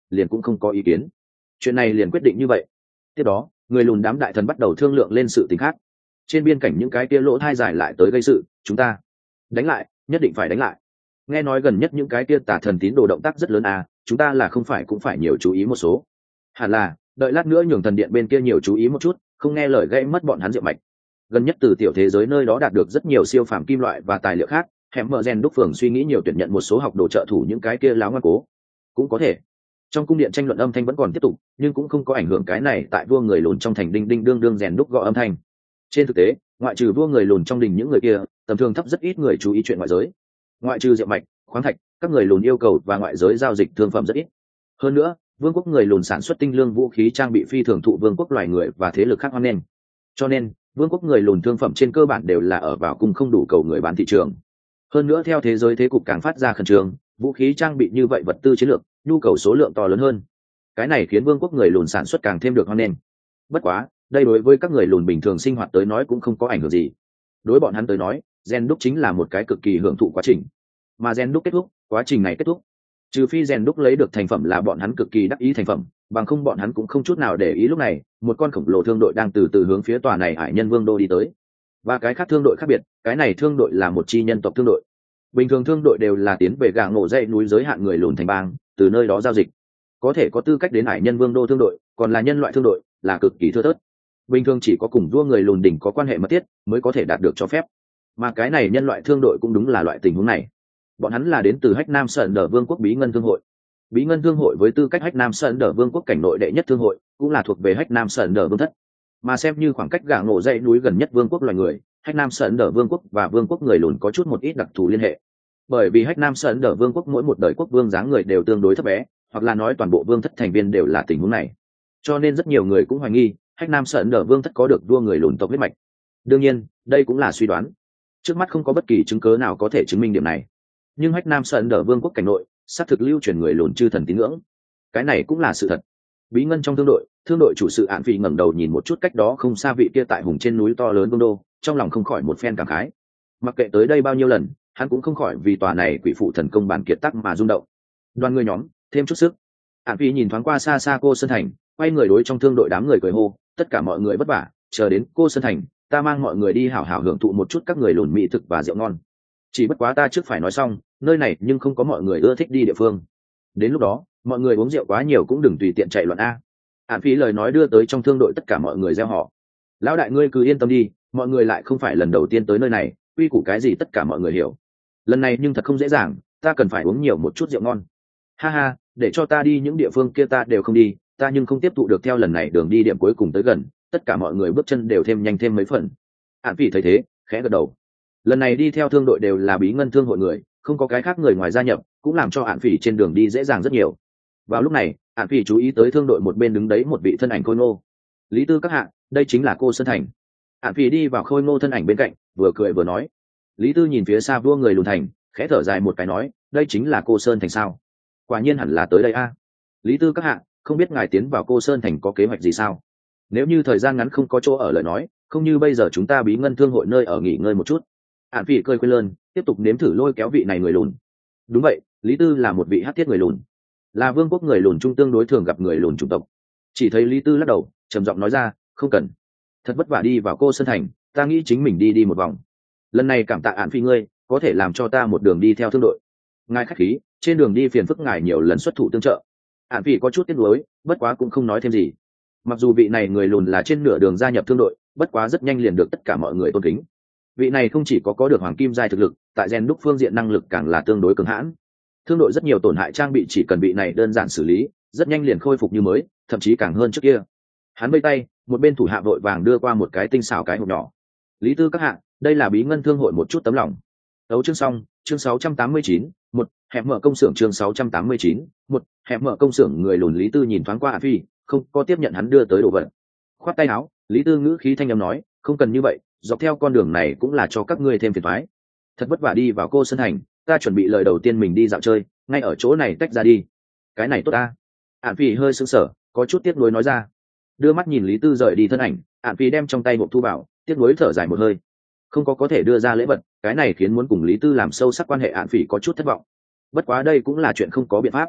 liền cũng không có ý kiến. Chuyện này liền quyết định như vậy. Tiếp đó người lùn đám đại thần bắt đầu thương lượng lên sự tình khác. Trên biên cảnh những cái kia lỗ thai dài lại tới gây sự, chúng ta đánh lại, nhất định phải đánh lại. Nghe nói gần nhất những cái kia tà thần tín đồ động tác rất lớn à, chúng ta là không phải cũng phải nhiều chú ý một số. Hẳn là đợi lát nữa nhường thần điện bên kia nhiều chú ý một chút, không nghe lời gãy mất bọn hắn diệu mạch. Gần nhất từ tiểu thế giới nơi đó đạt được rất nhiều siêu phàm kim loại và tài liệu khác, hẻm mở gen đúc phường suy nghĩ nhiều tuyển nhận một số học đồ trợ thủ những cái kia láo ngoan cố. Cũng có thể. Trong cung điện tranh luận âm thanh vẫn còn tiếp tục, nhưng cũng không có ảnh hưởng cái này tại vua người lùn trong thành đinh đinh đương đương rèn đúc gõ âm thanh. Trên thực tế, ngoại trừ vua người lùn trong đình những người kia, tầm thường thấp rất ít người chú ý chuyện ngoại giới. Ngoại trừ diệu mạch, khoáng thạch, các người lùn yêu cầu và ngoại giới giao dịch thương phẩm rất ít. Hơn nữa, vương quốc người lùn sản xuất tinh lương vũ khí trang bị phi thường thụ vương quốc loài người và thế lực khác hoan nghênh. Cho nên, vương quốc người lùn thương phẩm trên cơ bản đều là ở vào cung không đủ cầu người bán thị trường. Hơn nữa theo thế giới thế cục càng phát ra khẩn trương, vũ khí trang bị như vậy vật tư chiến lược, nhu cầu số lượng to lớn hơn. Cái này khiến vương quốc người lùn sản xuất càng thêm được hoan nghênh. Bất quá, đây đối với các người lùn bình thường sinh hoạt tới nói cũng không có ảnh hưởng gì. Đối bọn hắn tới nói, gen đúc chính là một cái cực kỳ hưởng thụ quá trình. Mà gen đúc kết thúc, quá trình này kết thúc. Trừ phi gen đúc lấy được thành phẩm là bọn hắn cực kỳ đắc ý thành phẩm, bằng không bọn hắn cũng không chút nào để ý. Lúc này, một con khổng lồ thương đội đang từ từ hướng phía tòa này hải nhân vương đô đi tới. Và cái khác thương đội khác biệt, cái này thương đội là một chi nhân tộc thương đội. Bình thường thương đội đều là tiến về gà ngộ dãy núi giới hạn người lùn thành bang, từ nơi đó giao dịch. Có thể có tư cách đến hải nhân vương đô thương đội, còn là nhân loại thương đội, là cực kỳ thưa thớt. Bình thường chỉ có cùng vua người lùn đỉnh có quan hệ mật thiết mới có thể đạt được cho phép. Mà cái này nhân loại thương đội cũng đúng là loại tình huống này. Bọn hắn là đến từ Hách Nam Sơn Đờ Vương quốc Bí Ngân Thương hội. Bí Ngân Thương hội với tư cách Hách Nam Sơn Đờ Vương quốc cảnh nội đệ nhất thương hội, cũng là thuộc về Hách Nam Sơn Đờ Vương thất. Mà xem như khoảng cách gà ngộ dãy núi gần nhất vương quốc loài người, Hách Nam Sơn Đờ Vương quốc và vương quốc người lùn có chút một ít đặc thù liên hệ. Bởi vì Hách Nam Sơn Đờ Vương quốc mỗi một đời quốc vương dáng người đều tương đối thấp bé, hoặc là nói toàn bộ vương thất thành viên đều là tình huống này. Cho nên rất nhiều người cũng hoài nghi Hách Nam Sơn Đờ Vương thất có được vua người lùn tộc huyết mạch. Đương nhiên, đây cũng là suy đoán. Trước mắt không có bất kỳ chứng cớ nào có thể chứng minh điểm này. Nhưng Hách Nam Sơn Đờ Vương quốc cảnh nội, xác thực lưu truyền người lùn chư thần tín ngưỡng. Cái này cũng là sự thật. Bí ngân trong thương đội chủ sự Án Phi ngẩng đầu nhìn một chút cách đó không xa vị kia tại hùng trên núi to lớn vương đô, trong lòng không khỏi một phen cảm khái. Mặc kệ tới đây bao nhiêu lần, hắn cũng không khỏi vì tòa này quỷ phụ thần công bản kiệt tác mà rung động. Đoàn người nhóm, thêm chút sức. Án Phi nhìn thoáng qua xa xa cô Sơn Thành, quay người đối trong thương đội đám người cười hô, tất cả mọi người vất vả, chờ đến cô Sơn Thành, ta mang mọi người đi hảo hảo hưởng thụ một chút các người lùn mỹ thực và rượu ngon. Chỉ bất quá ta trước phải nói xong, nơi này nhưng không có mọi người ưa thích đi địa phương. Đến lúc đó, mọi người uống rượu quá nhiều cũng đừng tùy tiện chạy loạn a. Án Phi lời nói đưa tới trong thương đội tất cả mọi người reo hò. Lão đại ngươi cứ yên tâm đi, mọi người lại không phải lần đầu tiên tới nơi này, quy củ cái gì tất cả mọi người hiểu. Lần này nhưng thật không dễ dàng, ta cần phải uống nhiều một chút rượu ngon. Ha ha, để cho ta đi những địa phương kia ta đều không đi, ta nhưng không tiếp thụ được theo lần này đường đi điểm cuối cùng tới gần, tất cả mọi người bước chân đều thêm nhanh thêm mấy phần. Án Phi thấy thế, khẽ gật đầu. Lần này đi theo thương đội đều là bí ngân thương hội người, không có cái khác người ngoài gia nhập, cũng làm cho Án Phi trên đường đi dễ dàng rất nhiều. Vào lúc này, Án Phi chú ý tới thương đội một bên đứng đấy một vị thân ảnh khôi ngô. Lý Tư các hạ, đây chính là cô Sơn Thành. Án Phi đi vào khôi ngô thân ảnh bên cạnh, vừa cười vừa nói. Lý Tư nhìn phía xa vua người lùn thành, khẽ thở dài một cái nói, đây chính là cô Sơn Thành sao? Quả nhiên hẳn là tới đây a. Lý Tư các hạ, không biết ngài tiến vào cô Sơn Thành có kế hoạch gì sao? Nếu như thời gian ngắn không có chỗ ở lời nói, không như bây giờ chúng ta bí ngân thương hội nơi ở nghỉ ngơi một chút. Án Phi cười quên lơn, tiếp tục nếm thử lôi kéo vị này người lùn. Đúng vậy, Lý Tư là một vị hắc thiết người lùn, là vương quốc người lùn trung tương đối thường gặp người lùn chủng tộc. Chỉ thấy Lý Tư lắc đầu, trầm giọng nói ra, không cần. Thật vất vả đi vào cô Sơn Thành, ta nghĩ chính mình đi một vòng. Lần này cảm tạ Án Phi ngươi, có thể làm cho ta một đường đi theo thương đội. Ngài khách khí, trên đường đi phiền phức ngài nhiều lần xuất thủ tương trợ. Án Phi có chút tiếc nuối, bất quá cũng không nói thêm gì. Mặc dù vị này người lùn là trên nửa đường gia nhập thương đội, bất quá rất nhanh liền được tất cả mọi người tôn kính. Vị này không chỉ có được hoàng kim giai thực lực, tại gen đúc phương diện năng lực càng là tương đối cường hãn. Thương đội rất nhiều tổn hại trang bị chỉ cần vị này đơn giản xử lý, rất nhanh liền khôi phục như mới, thậm chí càng hơn trước kia. Hắn vây tay, một bên thủ hạ vội vàng đưa qua một cái tinh xảo cái hộp nhỏ. Lý Tư các hạ, đây là bí ngân thương hội một chút tấm lòng. Đấu chương xong, chương 689, một hẹp mở công xưởng chương 689, một hẹp mở công xưởng. Người lùn Lý Tư nhìn thoáng qua Án Phi, không có tiếp nhận hắn đưa tới đồ vật. Khoát tay áo, Lý Tư ngữ khí thanh âm nói, không cần như vậy, dọc theo con đường này cũng là cho các ngươi thêm phiền toái. Thật vất vả đi vào cô Sơn Thành, ta chuẩn bị lời đầu tiên mình đi dạo chơi, ngay ở chỗ này tách ra đi. Cái này tốt ta. Án Phi hơi sững sờ, có chút tiếc nuối nói ra. Đưa mắt nhìn Lý Tư rời đi thân ảnh, Án Phi đem trong tay hộp thu vào, tiếc nuối thở dài một hơi. Không có thể đưa ra lễ vật, cái này khiến muốn cùng Lý Tư làm sâu sắc quan hệ Án Phi có chút thất vọng. Bất quá đây cũng là chuyện không có biện pháp.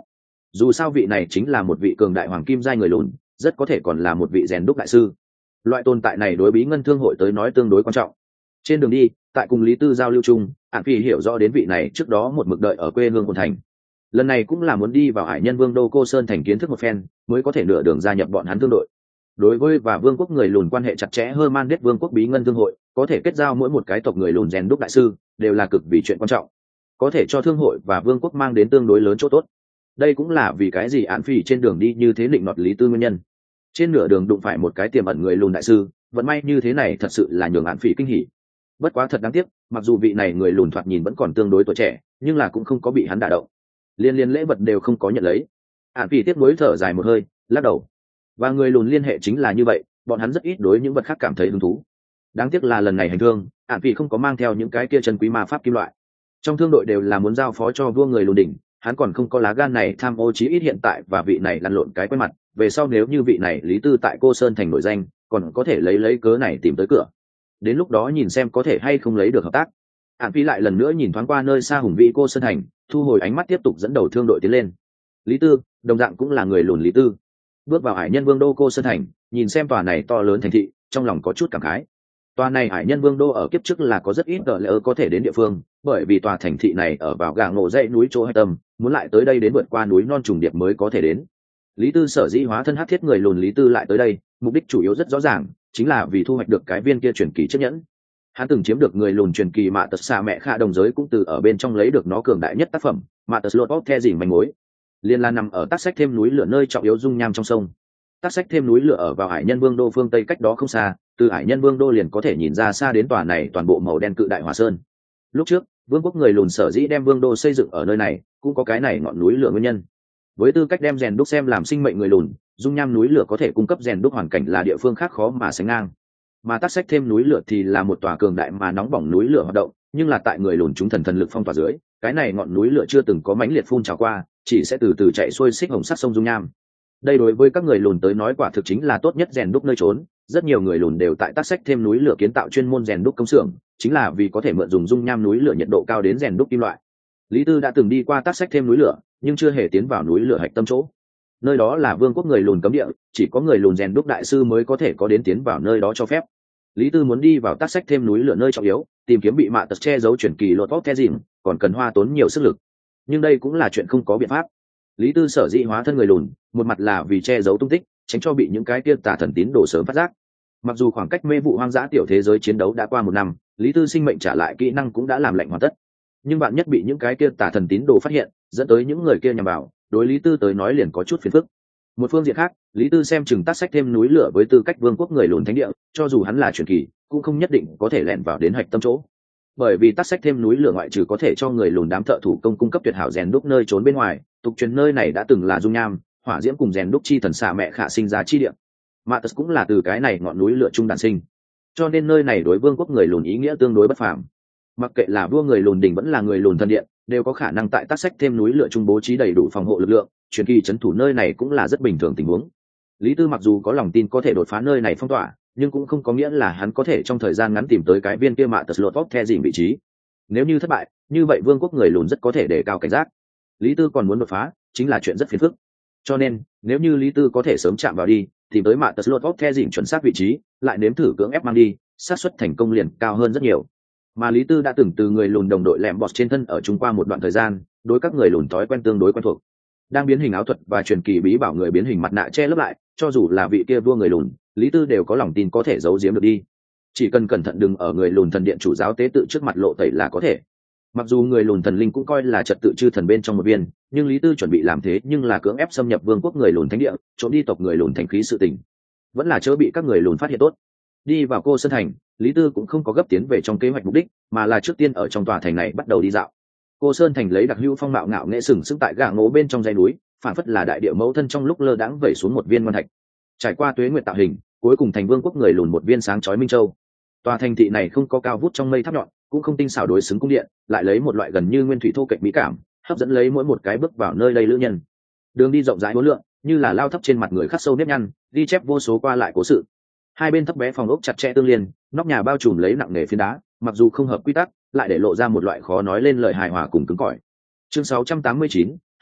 dù sao vị này chính là một vị cường đại hoàng kim giai người lùn, rất có thể còn là một vị rèn đúc đại sư. Loại tồn tại này đối bí ngân thương hội tới nói tương đối quan trọng. Trên đường đi, tại cùng Lý Tư giao lưu chung, Ản Phi hiểu rõ đến vị này trước đó một mực đợi ở quê hương Cồn Thành. Lần này cũng là muốn đi vào Hải Nhân Vương đô Cô Sơn thành kiến thức một phen, mới có thể nửa đường gia nhập bọn hắn thương đội. Đối với và vương quốc người lùn quan hệ chặt chẽ hơn man đết vương quốc bí ngân thương hội, có thể kết giao mỗi một cái tộc người lùn rèn đúc đại sư, đều là cực vì chuyện quan trọng, có thể cho thương hội và vương quốc mang đến tương đối lớn chỗ tốt. Đây cũng là vì cái gì Ản Phi trên đường đi như thế định nọt Lý Tư nguyên nhân. Trên nửa đường đụng phải một cái tiềm ẩn người lùn đại sư, vận may như thế này thật sự là nhường Ản Phi kinh hỉ. Bất quá thật đáng tiếc, mặc dù vị này người lùn thoạt nhìn vẫn còn tương đối tuổi trẻ, nhưng là cũng không có bị hắn đả động, liên lễ vật đều không có nhận lấy. Ản Phi tiếc nuối thở dài một hơi, lắc đầu. Và người lùn liên hệ chính là như vậy, bọn hắn rất ít đối những vật khác cảm thấy hứng thú. Đáng tiếc là lần này hành thương, Ản Phi không có mang theo những cái kia chân quý ma pháp kim loại. Trong thương đội đều là muốn giao phó cho vua người lùn đỉnh, hắn còn không có lá gan này tham ô, chí ít hiện tại và vị này lăn lộn cái quen mặt, về sau nếu như vị này Lý Tư tại Cô Sơn thành nổi danh, còn có thể lấy cớ này tìm tới cửa. Đến lúc đó nhìn xem có thể hay không lấy được hợp tác. Ản Phi lại lần nữa nhìn thoáng qua nơi xa hùng vĩ Cô Sơn thành, thu hồi ánh mắt tiếp tục dẫn đầu thương đội tiến lên. Lý Tư, đồng dạng cũng là người lùn Lý Tư, bước vào Hải Nhân Vương đô Cô Sơn thành, nhìn xem tòa này to lớn thành thị, trong lòng có chút cảm khái. Tòa này Hải Nhân Vương đô ở kiếp trước là có rất ít lỡ có thể đến địa phương, bởi vì tòa thành thị này ở vào gà ngộ dãy núi chỗ hạch tâm, muốn lại tới đây đến vượt qua núi non trùng điệp mới có thể đến. Lý Tư sở dĩ hóa thân hắc thiết người lùn Lý Tư lại tới đây, mục đích chủ yếu rất rõ ràng, chính là vì thu hoạch được cái viên kia truyền kỳ chiếc nhẫn. Hắn từng chiếm được người lùn truyền kỳ Mạ Tật Xạ Mẹ Khạ đồng giới cũng từ ở bên trong lấy được nó cường đại nhất tác phẩm, Mạ Tật Lột Bóc The Dình manh mối. Liên la nằm ở tác sách thêm núi lửa nơi trọng yếu dung nham trong sông. Tác sách thêm núi lửa ở vào Hải Nhân Vương đô phương tây cách đó không xa, từ Hải Nhân Vương đô liền có thể nhìn ra xa đến tòa này toàn bộ màu đen cự đại hỏa sơn. Lúc trước, vương quốc người lùn sở dĩ đem vương đô xây dựng ở nơi này, cũng có cái này ngọn núi lửa nguyên nhân. Với tư cách đem rèn đúc xem làm sinh mệnh người lùn, dung nham núi lửa có thể cung cấp rèn đúc hoàn cảnh là địa phương khác khó mà sánh ngang. Mà tác sách thêm núi lửa thì là một tòa cường đại mà nóng bỏng núi lửa hoạt động, nhưng là tại người lùn chúng thần lực phong tỏa dưới, cái này ngọn núi lửa chưa từng có mãnh liệt phun trào qua, chỉ sẽ từ từ chạy xuôi xích hồng sắc sông dung nham. Đây đối với các người lùn tới nói quả thực chính là tốt nhất rèn đúc nơi trốn, rất nhiều người lùn đều tại tác sách thêm núi lửa kiến tạo chuyên môn rèn đúc công xưởng, chính là vì có thể mượn dùng dung nham núi lửa nhiệt độ cao đến rèn đúc kim loại. Lý Tư đã từng đi qua tác sách thêm núi lửa, nhưng chưa hề tiến vào núi lửa hạch tâm chỗ. Nơi đó là vương quốc người lùn cấm địa, chỉ có người lùn rèn đúc đại sư mới có thể có đến tiến vào nơi đó cho phép. Lý Tư muốn đi vào tác sách thêm núi lửa nơi trọng yếu, tìm kiếm bị Mạ Tật che giấu truyền kỳ Lột Bóc The Dình, còn cần hoa tốn nhiều sức lực. Nhưng đây cũng là chuyện không có biện pháp. Lý Tư sở dĩ hóa thân người lùn, một mặt là vì che giấu tung tích, tránh cho bị những cái kia tà thần tín đồ sớm phát giác. Mặc dù khoảng cách mê vụ hoang dã tiểu thế giới chiến đấu đã qua 1 năm, Lý Tư sinh mệnh trả lại kỹ năng cũng đã làm lạnh hoàn tất. Nhưng bạn nhất bị những cái kia tà thần tín đồ phát hiện, dẫn tới những người kia nhằm vào, đối Lý Tư tới nói liền có chút phiền phức. Một phương diện khác, Lý Tư xem chừng tác sách thêm núi lửa với tư cách vương quốc người lùn thánh địa, cho dù hắn là truyền kỳ, cũng không nhất định có thể lẻn vào đến hạch tâm chỗ. Bởi vì tác sách thêm núi lửa ngoại trừ có thể cho người lùn đám thợ thủ công cung cấp tuyệt hảo rèn đúc nơi trốn bên ngoài, tục truyền nơi này đã từng là dung nham, hỏa diễm cùng rèn đúc chi thần xạ mẹ khả sinh ra chi địa. Mạ Tật cũng là từ cái này ngọn núi lửa trung đản sinh, cho nên nơi này đối vương quốc người lùn ý nghĩa tương đối bất phàm. Mặc kệ là vua người lùn đỉnh vẫn là người lùn thần điện, đều có khả năng tại tác sách thêm núi lửa trung bố trí đầy đủ phòng hộ lực lượng, truyền kỳ trấn thủ nơi này cũng là rất bình thường tình huống. Lý Tư mặc dù có lòng tin có thể đột phá nơi này phong tỏa, nhưng cũng không có nghĩa là hắn có thể trong thời gian ngắn tìm tới cái viên kia Mạ Tật Lột Bóc The Dình vị trí. Nếu như thất bại, như vậy vương quốc người lùn rất có thể đề cao cảnh giác. Lý Tư còn muốn đột phá, chính là chuyện rất phiền phức. Cho nên, nếu như Lý Tư có thể sớm chạm vào đi, tìm tới Mạ Tật Lột Bóc The Dình chuẩn xác vị trí, lại nếm thử cưỡng ép mang đi, xác suất thành công liền cao hơn rất nhiều. Mà Lý Tư đã từng từ người lùn đồng đội lẻm bọt trên thân ở chung qua một đoạn thời gian, đối các người lùn thói quen tương đối quen thuộc. Đang biến hình áo thuật và truyền kỳ bí bảo người biến hình mặt nạ che lấp lại, cho dù là vị kia vua người lùn, Lý Tư đều có lòng tin có thể giấu giếm được đi. Chỉ cần cẩn thận đừng ở người lùn thần điện chủ giáo tế tự trước mặt lộ tẩy là có thể. Mặc dù người lùn thần linh cũng coi là trật tự chư thần bên trong một viên, nhưng Lý Tư chuẩn bị làm thế nhưng là cưỡng ép xâm nhập vương quốc người lùn thánh địa, trộm đi tộc người lùn thành khí sự tình, vẫn là chớ bị các người lùn phát hiện tốt. Đi vào Cô Sơn thành, Lý Tư cũng không có gấp tiến về trong kế hoạch mục đích, mà là trước tiên ở trong tòa thành này bắt đầu đi dạo. Cô Sơn thành lấy đặc hữu phong mạo ngạo nghệ sừng sững tại gà ngố bên trong dãy núi, phản phất là đại địa mẫu thân trong lúc lơ đãng vẩy xuống một viên ngoan thạch. Trải qua tuế nguyệt tạo hình, cuối cùng thành vương quốc người lùn một viên sáng chói minh châu. Tòa thành thị này không có cao vút trong mây tháp nhọn, cũng không tinh xảo đối xứng cung điện, lại lấy một loại gần như nguyên thủy thô kệch mỹ cảm, hấp dẫn lấy mỗi một cái bước vào nơi đây lữ nhân. Đường đi rộng rãi uốn lượn, như là lao thấp trên mặt người khắc sâu nếp nhăn, ghi chép vô số qua lại cố sự. Hai bên thấp bé phòng ốc chặt chẽ tương liên, nóc nhà bao trùm lấy nặng nề phiến đá, mặc dù không hợp quy tắc, lại để lộ ra một loại khó nói lên lời hài hòa cùng cứng cỏi. Chương 689,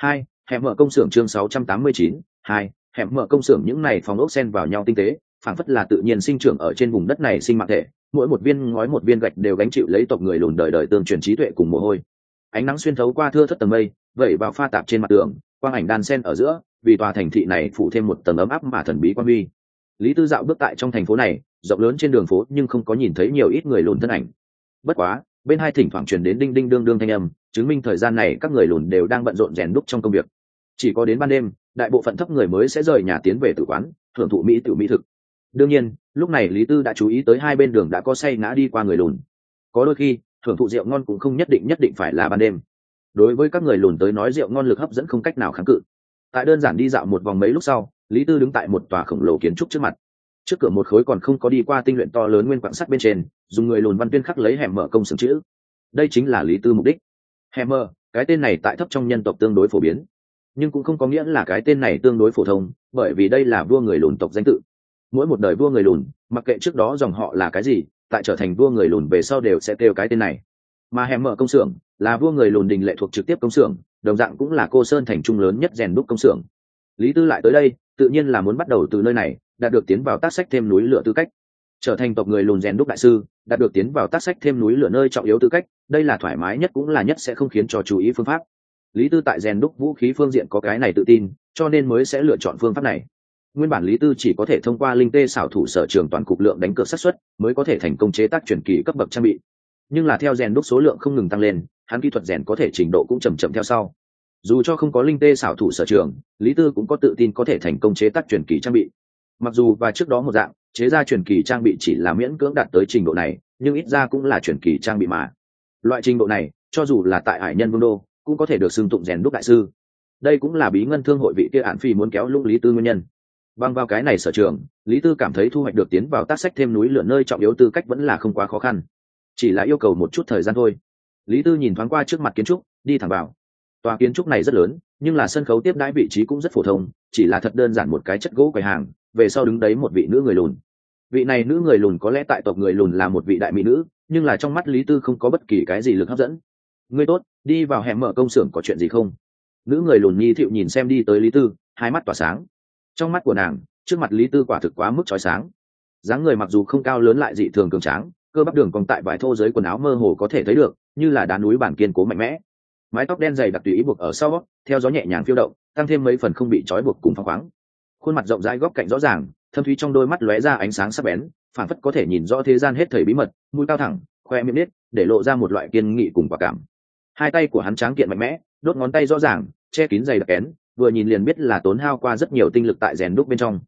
Hẻm mở công xưởng chương 689, 2, hẻm mở công xưởng những này phòng ốc xen vào nhau tinh tế, phảng phất là tự nhiên sinh trưởng ở trên vùng đất này sinh mạng thể, mỗi một viên ngói một viên gạch đều gánh chịu lấy tộc người lùn đời đời tương truyền trí tuệ cùng mồ hôi. Ánh nắng xuyên thấu qua thưa thất tầng mây, vẩy vào pha tạp trên mặt tường, quang ảnh đan xen ở giữa, vì tòa thành thị này phủ thêm một tầng ấm áp mà thần bí quan huy. Lý Tư dạo bước tại trong thành phố này, rộng lớn trên đường phố nhưng không có nhìn thấy nhiều ít người lùn thân ảnh. Bất quá, bên hai thỉnh thoảng truyền đến đinh đinh đương đương thanh âm, chứng minh thời gian này các người lùn đều đang bận rộn rèn đúc trong công việc. Chỉ có đến ban đêm, đại bộ phận thấp người mới sẽ rời nhà tiến về tử quán, hưởng thụ mỹ thực. Đương nhiên, lúc này Lý Tư đã chú ý tới hai bên đường đã có say ngã đi qua người lùn. Có đôi khi, hưởng thụ rượu ngon cũng không nhất định phải là ban đêm. Đối với các người lùn tới nói rượu ngon lực hấp dẫn không cách nào kháng cự. Tại đơn giản đi dạo một vòng mấy lúc sau, Lý Tư đứng tại một tòa khổng lồ kiến trúc trước mặt. Trước cửa một khối còn không có đi qua tinh luyện to lớn nguyên quặng sắt bên trên, dùng người lùn văn tuyên khắc lấy hẻm mở công xưởng chữ. Đây chính là Lý Tư mục đích. Hẻm mở, cái tên này tại thấp trong nhân tộc tương đối phổ biến, nhưng cũng không có nghĩa là cái tên này tương đối phổ thông, bởi vì đây là vua người lùn tộc danh tự. Mỗi một đời vua người lùn, mặc kệ trước đó dòng họ là cái gì, tại trở thành vua người lùn về sau đều sẽ kêu cái tên này. Mà hẻm mở công xưởng là vua người lùn đình lệ thuộc trực tiếp công xưởng, đồng dạng cũng là cô sơn thành trung lớn nhất rèn đúc công xưởng. Lý Tư lại tới đây, tự nhiên là muốn bắt đầu từ nơi này, đạt được tiến vào tác sách thêm núi lửa tư cách, trở thành tộc người lùn rèn đúc đại sư, đạt được tiến vào tác sách thêm núi lửa nơi trọng yếu tư cách. Đây là thoải mái nhất cũng là nhất sẽ không khiến cho chú ý phương pháp. Lý Tư tại rèn đúc vũ khí phương diện có cái này tự tin, cho nên mới sẽ lựa chọn phương pháp này. Nguyên bản Lý Tư chỉ có thể thông qua linh tê xảo thủ sở trường toàn cục lượng đánh cược xác suất mới có thể thành công chế tác truyền kỳ cấp bậc trang bị, nhưng là theo rèn đúc số lượng không ngừng tăng lên, hắn kỹ thuật rèn có thể trình độ cũng chậm chậm theo sau. Dù cho không có linh tê xảo thủ sở trường, Lý Tư cũng có tự tin có thể thành công chế tác truyền kỳ trang bị. Mặc dù và trước đó một dạng, chế ra truyền kỳ trang bị chỉ là miễn cưỡng đạt tới trình độ này, nhưng ít ra cũng là truyền kỳ trang bị mà. Loại trình độ này, cho dù là tại Hải Nhân Vương đô, cũng có thể được xưng tụng rèn đúc đại sư. Đây cũng là bí ngân thương hội vị kia Án Phi muốn kéo lúc Lý Tư nguyên nhân. Bằng vào cái này sở trường, Lý Tư cảm thấy thu hoạch được tiến vào tác sách thêm núi lửa nơi trọng yếu tư cách vẫn là không quá khó khăn, chỉ là yêu cầu một chút thời gian thôi. Lý Tư nhìn thoáng qua trước mặt kiến trúc, đi thẳng vào. Tòa kiến trúc này rất lớn, nhưng là sân khấu tiếp đãi vị trí cũng rất phổ thông, chỉ là thật đơn giản một cái chất gỗ quầy hàng, về sau đứng đấy một vị nữ người lùn. Vị này nữ người lùn có lẽ tại tộc người lùn là một vị đại mỹ nữ, nhưng là trong mắt Lý Tư không có bất kỳ cái gì lực hấp dẫn. Ngươi tốt, đi vào hẻm mở công xưởng có chuyện gì không? Nữ người lùn Nhi Thiệu nhìn xem đi tới Lý Tư, hai mắt tỏa sáng. Trong mắt của nàng, trước mặt Lý Tư quả thực quá mức chói sáng. Dáng người mặc dù không cao lớn lại dị thường cường tráng, cơ bắp đường cong tại vải thô dưới quần áo mơ hồ có thể thấy được, như là đá núi bản kiên cố mạnh mẽ. Mái tóc đen dày đặc tùy ý buộc ở sau, theo gió nhẹ nhàng phiêu động, tăng thêm mấy phần không bị trói buộc cùng phóng khoáng. Khuôn mặt rộng rãi góc cạnh rõ ràng, thâm thúy trong đôi mắt lóe ra ánh sáng sắc bén, phảng phất có thể nhìn rõ thế gian hết thảy bí mật. Mũi cao thẳng, khoe miệng nết, để lộ ra một loại kiên nghị cùng quả cảm. Hai tay của hắn tráng kiện mạnh mẽ, đốt ngón tay rõ ràng, che kín dày đặc kén, vừa nhìn liền biết là tốn hao qua rất nhiều tinh lực tại rèn đúc bên trong.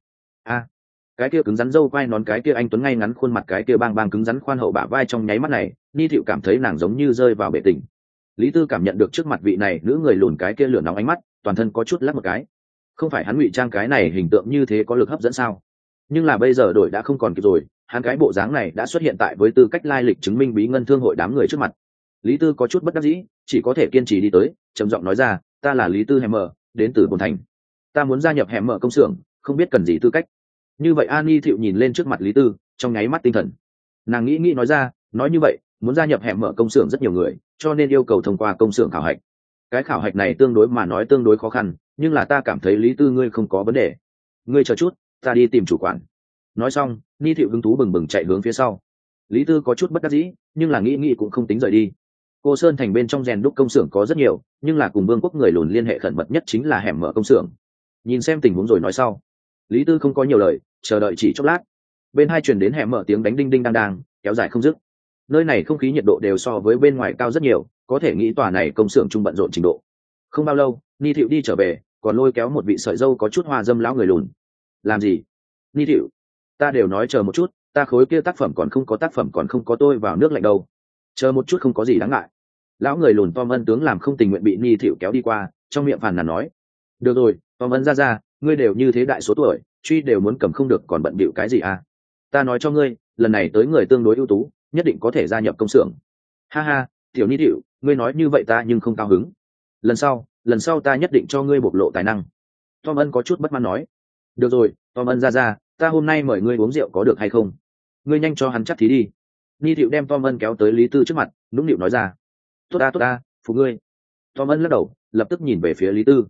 Cái kia cứng rắn râu quai nón, cái kia anh tuấn ngay ngắn khuôn mặt, cái kia bang bang cứng rắn khoan hậu bả vai, trong nháy mắt này, Ni Thiệu cảm thấy nàng giống như rơi vào bể tình. Lý Tư cảm nhận được trước mặt vị này nữ người lùn cái kia lửa nóng ánh mắt, toàn thân có chút lắc một cái. Không phải hắn ngụy trang cái này hình tượng như thế có lực hấp dẫn sao? Nhưng là bây giờ đổi đã không còn kịp rồi, hắn cái bộ dáng này đã xuất hiện tại với tư cách lai lịch chứng minh bí ngân thương hội đám người trước mặt. Lý Tư có chút bất đắc dĩ, chỉ có thể kiên trì đi tới, trầm giọng nói ra, ta là Lý Tư Hemmer, đến từ Bồn Thành. Ta muốn gia nhập Hemmer công xưởng, không biết cần gì tư cách. Như vậy Ani Thiệu nhìn lên trước mặt Lý Tư, trong nháy mắt tinh thần. Nàng nghĩ nói ra, nói như vậy, muốn gia nhập Hemmer công xưởng rất nhiều người, cho nên yêu cầu thông qua công xưởng khảo hạch. Cái khảo hạch này tương đối mà nói tương đối khó khăn, nhưng là ta cảm thấy Lý Tư ngươi không có vấn đề. Ngươi chờ chút, ta đi tìm chủ quản. Nói xong, Ni Thiệu hứng thú bừng bừng chạy hướng phía sau. Lý Tư có chút bất đắc dĩ, nhưng là nghĩ cũng không tính rời đi. Cô Sơn thành bên trong rèn đúc công xưởng có rất nhiều, nhưng là cùng Vương quốc người lùn liên hệ khẩn mật nhất chính là hẻm mở công xưởng. Nhìn xem tình huống rồi nói sau. Lý Tư không có nhiều lời, chờ đợi chỉ chốc lát. Bên hai truyền đến hẻm mở tiếng đánh đinh đinh đang đang, kéo dài không dứt. Nơi này không khí nhiệt độ đều so với bên ngoài cao rất nhiều, có thể nghĩ tòa này công xưởng trung bận rộn trình độ. Không bao lâu, Ni Thiệu đi trở về, còn lôi kéo một vị sợi dâu có chút hoa dâm lão người lùn. Làm gì? Ni Thiệu, ta đều nói chờ một chút, ta khối kia tác phẩm còn không có tôi vào nước lạnh đâu. Chờ một chút không có gì đáng ngại. Lão người lùn Tom Ân tướng làm không tình nguyện bị Ni Thiệu kéo đi qua, trong miệng phàn nàn nói. Được rồi, Tom Ân ra, ngươi đều như thế đại số tuổi, truy đều muốn cầm không được còn bận bịu cái gì à? Ta nói cho ngươi, lần này tới người tương đối ưu tú, nhất định có thể gia nhập công xưởng. Ha ha, tiểu Ni Thiệu, ngươi nói như vậy ta nhưng không cao hứng. Lần sau ta nhất định cho ngươi bộc lộ tài năng. Tom Ân có chút bất mãn nói. Được rồi, Tom Ân ra, ta hôm nay mời ngươi uống rượu có được hay không? Ngươi nhanh cho hắn chắc thí đi. Ni Thiệu đem Tom Ân kéo tới Lý Tư trước mặt, nũng nịu nói ra. Tốt ta, phục ngươi. Tom Ân lắc đầu, lập tức nhìn về phía Lý Tư.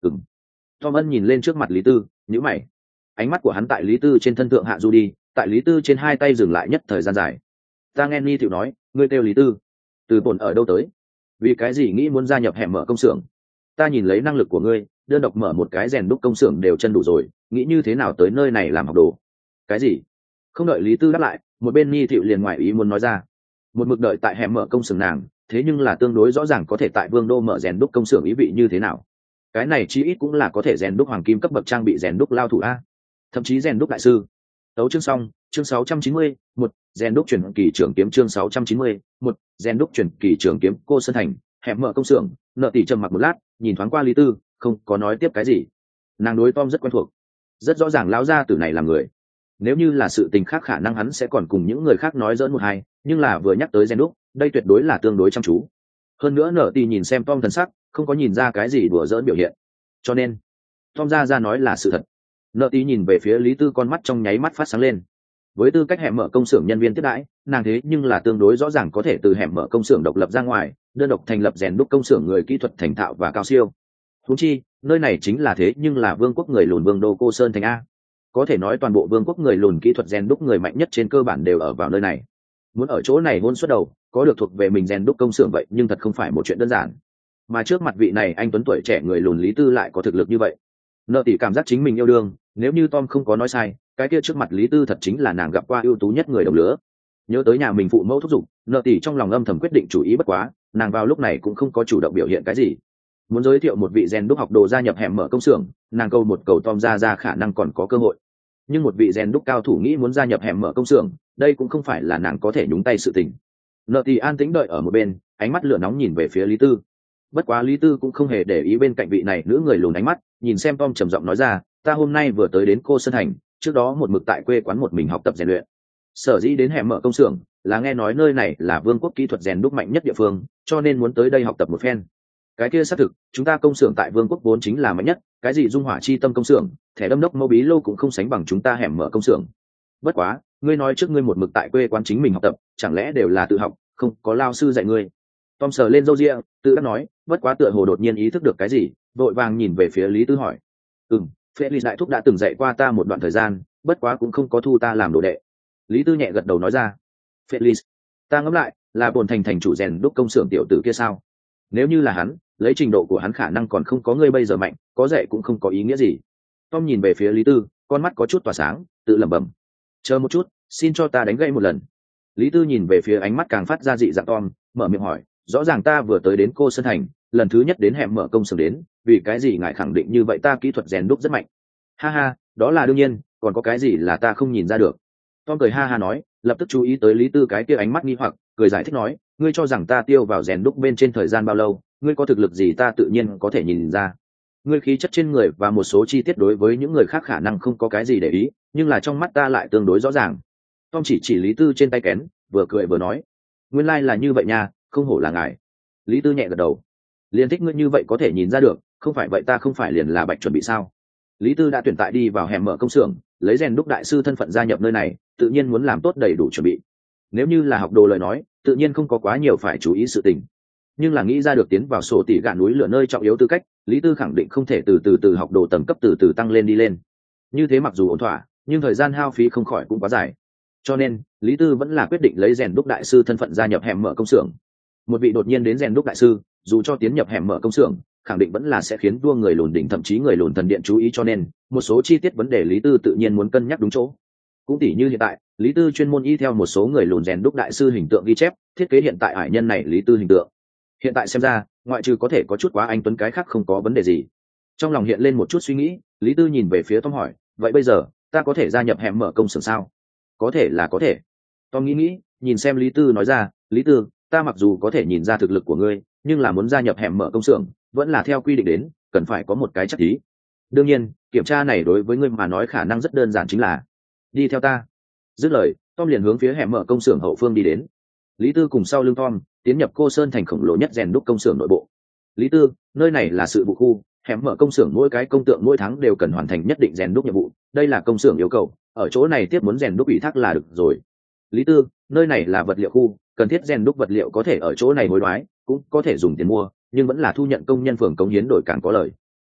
Ừm. Tom ân nhìn lên trước mặt Lý Tư, nhíu mày. Ánh mắt của hắn tại Lý Tư trên thân thượng hạ du đi, tại Lý Tư trên hai tay dừng lại nhất thời gian dài. Ta nghe Ni Tiểu nói, ngươi kêu Lý Tư, từ bổn ở đâu tới? Vì cái gì nghĩ muốn gia nhập hẻm mở công xưởng? Ta nhìn lấy năng lực của ngươi, đơn độc mở một cái rèn đúc công xưởng đều chân đủ rồi, nghĩ như thế nào tới nơi này làm học đồ? Cái gì? Không đợi Lý Tư đáp lại, một bên Ni Tiểu liền ngoài ý muốn nói ra. Một mực đợi tại hẻm mở công xưởng nàng, thế nhưng là tương đối rõ ràng có thể tại Vương đô mở rèn đúc công xưởng ý vị như thế nào? Cái này chí ít cũng là có thể rèn đúc hoàng kim cấp bậc trang bị rèn đúc lao thủ a, thậm chí rèn đúc đại sư. Tấu chương xong, chương 690, một rèn đúc chuyển kỳ trưởng kiếm chương 690, một rèn đúc chuyển kỳ trưởng kiếm cô Sơn Thành, hẻm mở công xưởng, Nợ Tỷ trầm mặc một lát, nhìn thoáng qua Lý Tư, không có nói tiếp cái gì. Nàng đối Tom rất quen thuộc, rất rõ ràng lão gia tử này là người. Nếu như là sự tình khác khả năng hắn sẽ còn cùng những người khác nói giỡn một hai, nhưng là vừa nhắc tới rèn đúc, đây tuyệt đối là tương đối chăm chú. Hơn nữa Nợ Tỷ nhìn xem Tom thần sắc, không có nhìn ra cái gì đùa giỡn biểu hiện. Cho nên, Tom ra nói là sự thật. Nợ Tỷ nhìn về phía Lý Tư, con mắt trong nháy mắt phát sáng lên. Với tư cách hẻm mở công xưởng nhân viên tiếp đãi, nàng thế nhưng là tương đối rõ ràng có thể từ hẻm mở công xưởng độc lập ra ngoài, đơn độc thành lập rèn đúc công xưởng người kỹ thuật thành thạo và cao siêu. Huống chi, nơi này chính là thế nhưng là vương quốc người lùn Vương đô Cô Sơn Thành a. Có thể nói toàn bộ vương quốc người lùn kỹ thuật rèn đúc người mạnh nhất trên cơ bản đều ở vào nơi này. Muốn ở chỗ này hôn suất đầu, có được thuộc về mình rèn đúc công xưởng vậy nhưng thật không phải một chuyện đơn giản. Mà trước mặt vị này anh tuấn tuổi trẻ người lùn Lý Tư lại có thực lực như vậy. Nợ Tỷ cảm giác chính mình yêu đương, nếu như Tom không có nói sai, cái kia trước mặt Lý Tư thật chính là nàng gặp qua ưu tú nhất người đồng lứa. Nhớ tới nhà mình phụ mẫu thúc giục, Nợ Tỷ trong lòng âm thầm quyết định chủ ý bất quá, nàng vào lúc này cũng không có chủ động biểu hiện cái gì. Muốn giới thiệu một vị rèn đúc học đồ gia nhập hẻm mở công xưởng, nàng câu một cầu Tom ra khả năng còn có cơ hội. Nhưng một vị rèn đúc cao thủ nghĩ muốn gia nhập hẻm mở công xưởng, đây cũng không phải là nàng có thể nhúng tay sự tình. Nợ Tỷ an tĩnh đợi ở một bên, ánh mắt lửa nóng nhìn về phía Lý Tư. Bất quá Lý Tư cũng không hề để ý bên cạnh vị này nữ người lùn ánh mắt, nhìn xem Tom trầm giọng nói ra, ta hôm nay vừa tới đến Cô Sơn Thành, trước đó một mực tại quê quán một mình học tập rèn luyện. Sở dĩ đến hẻm mở công xưởng là nghe nói nơi này là vương quốc kỹ thuật rèn đúc mạnh nhất địa phương, cho nên muốn tới đây học tập một phen. Cái kia xác thực, chúng ta công xưởng tại vương quốc vốn chính là mạnh nhất, cái gì dung hỏa chi tâm công xưởng, thẻ đâm đốc mâu bí lô cũng không sánh bằng chúng ta hẻm mở công xưởng. Bất quá, ngươi nói trước ngươi một mực tại quê quán chính mình học tập, chẳng lẽ đều là tự học, không có lao sư dạy ngươi? Tom sờ lên râu ria, tự đắc nói, bất quá tựa hồ đột nhiên ý thức được cái gì, vội vàng nhìn về phía Lý Tư hỏi. Felix đại thúc đã từng dạy qua ta một đoạn thời gian, bất quá cũng không có thu ta làm đồ đệ. Lý Tư nhẹ gật đầu nói ra. Felix, ta ngẫm lại, là bổn thành chủ rèn đúc công xưởng tiểu tử kia sao? Nếu như là hắn, lấy trình độ của hắn khả năng còn không có ngươi bây giờ mạnh, có dạy cũng không có ý nghĩa gì. Tom nhìn về phía Lý Tư, con mắt có chút tỏa sáng, tự lẩm bẩm. Chờ một chút, xin cho ta đánh gãy một lần. Lý Tư nhìn về phía ánh mắt càng phát ra dị dạng Tom, mở miệng hỏi, rõ ràng ta vừa tới đến Cô Sơn Thành, lần thứ nhất đến hẻm mở công xưởng đến, vì cái gì ngài khẳng định như vậy ta kỹ thuật rèn đúc rất mạnh? Ha ha, đó là đương nhiên, còn có cái gì là ta không nhìn ra được? Tom cười ha ha nói, lập tức chú ý tới Lý Tư cái kia ánh mắt nghi hoặc, cười giải thích nói, ngươi cho rằng ta tiêu vào rèn đúc bên trên thời gian bao lâu, ngươi có thực lực gì ta tự nhiên có thể nhìn ra. Ngươi khí chất trên người và một số chi tiết đối với những người khác khả năng không có cái gì để ý, nhưng là trong mắt ta lại tương đối rõ ràng. Tom chỉ Lý Tư trên tay kén, vừa cười vừa nói, nguyên lai là như vậy nha, không hổ là ngài. Lý Tư nhẹ gật đầu, liền thích ngươi như vậy có thể nhìn ra được, không phải vậy ta không phải liền là bạch chuẩn bị sao? Lý Tư đã tuyển tại đi vào hẻm mở công xưởng, lấy rèn đúc đại sư thân phận gia nhập nơi này, tự nhiên muốn làm tốt đầy đủ chuẩn bị. Nếu như là học đồ lời nói, tự nhiên không có quá nhiều phải chú ý sự tình. Nhưng là nghĩ ra được tiến vào sổ tỉ gạ núi lửa nơi trọng yếu tư cách, Lý Tư khẳng định không thể từ học đồ tầng cấp từ tăng lên đi lên. Như thế mặc dù ổn thỏa, nhưng thời gian hao phí không khỏi cũng quá dài. Cho nên, Lý Tư vẫn là quyết định lấy rèn đúc đại sư thân phận gia nhập hẻm mở công xưởng. Một vị đột nhiên đến rèn đúc đại sư, dù cho tiến nhập hẻm mở công xưởng, khẳng định vẫn là sẽ khiến vua người lùn đỉnh thậm chí người lùn thần điện chú ý, cho nên một số chi tiết vấn đề Lý Tư tự nhiên muốn cân nhắc đúng chỗ. Cũng tỉ như hiện tại, Lý Tư chuyên môn y theo một số người lùn rèn đúc đại sư hình tượng ghi chép, thiết kế hiện tại ải nhân này Lý Tư hình tượng. Hiện tại xem ra, ngoại trừ có thể có chút quá anh tuấn cái khác không có vấn đề gì. Trong lòng hiện lên một chút suy nghĩ, Lý Tư nhìn về phía Tom hỏi, vậy bây giờ ta có thể gia nhập hẻm mở công xưởng sao? Có thể là có thể. Tom nghĩ, nhìn xem Lý Tư nói ra, Lý Tư, ta mặc dù có thể nhìn ra thực lực của ngươi, nhưng là muốn gia nhập hẻm mở công xưởng, vẫn là theo quy định đến, cần phải có một cái chắc thí. Đương nhiên, kiểm tra này đối với ngươi mà nói khả năng rất đơn giản, chính là đi theo ta. Dứt lời, Tom liền hướng phía hẻm mở công xưởng hậu phương đi đến. Lý Tư cùng sau lưng Tom, tiến nhập Cô Sơn Thành khổng lồ nhất rèn đúc công xưởng nội bộ. Lý Tư, nơi này là sự vụ khu, hẻm mở công xưởng mỗi cái công tượng mỗi tháng đều cần hoàn thành nhất định rèn đúc nhiệm vụ, đây là công xưởng yêu cầu, ở chỗ này tiếp muốn rèn đúc ủy thác là được rồi. Lý Tư, nơi này là vật liệu khu, cần thiết rèn đúc vật liệu có thể ở chỗ này hối đoái, cũng có thể dùng tiền mua, nhưng vẫn là thu nhận công nhân phường cống hiến đổi càng có lời.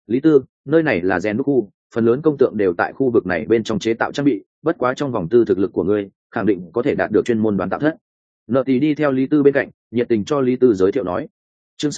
Lý Tư, nơi này là rèn đúc khu, phần lớn công tượng đều tại khu vực này bên trong chế tạo trang bị, bất quá trong vòng tư thực lực của ngươi khẳng định có thể đạt được chuyên môn đoán tạo thất. Nợ tỷ đi theo Lý Tư bên cạnh, nhiệt tình cho Lý Tư giới thiệu nói. Chương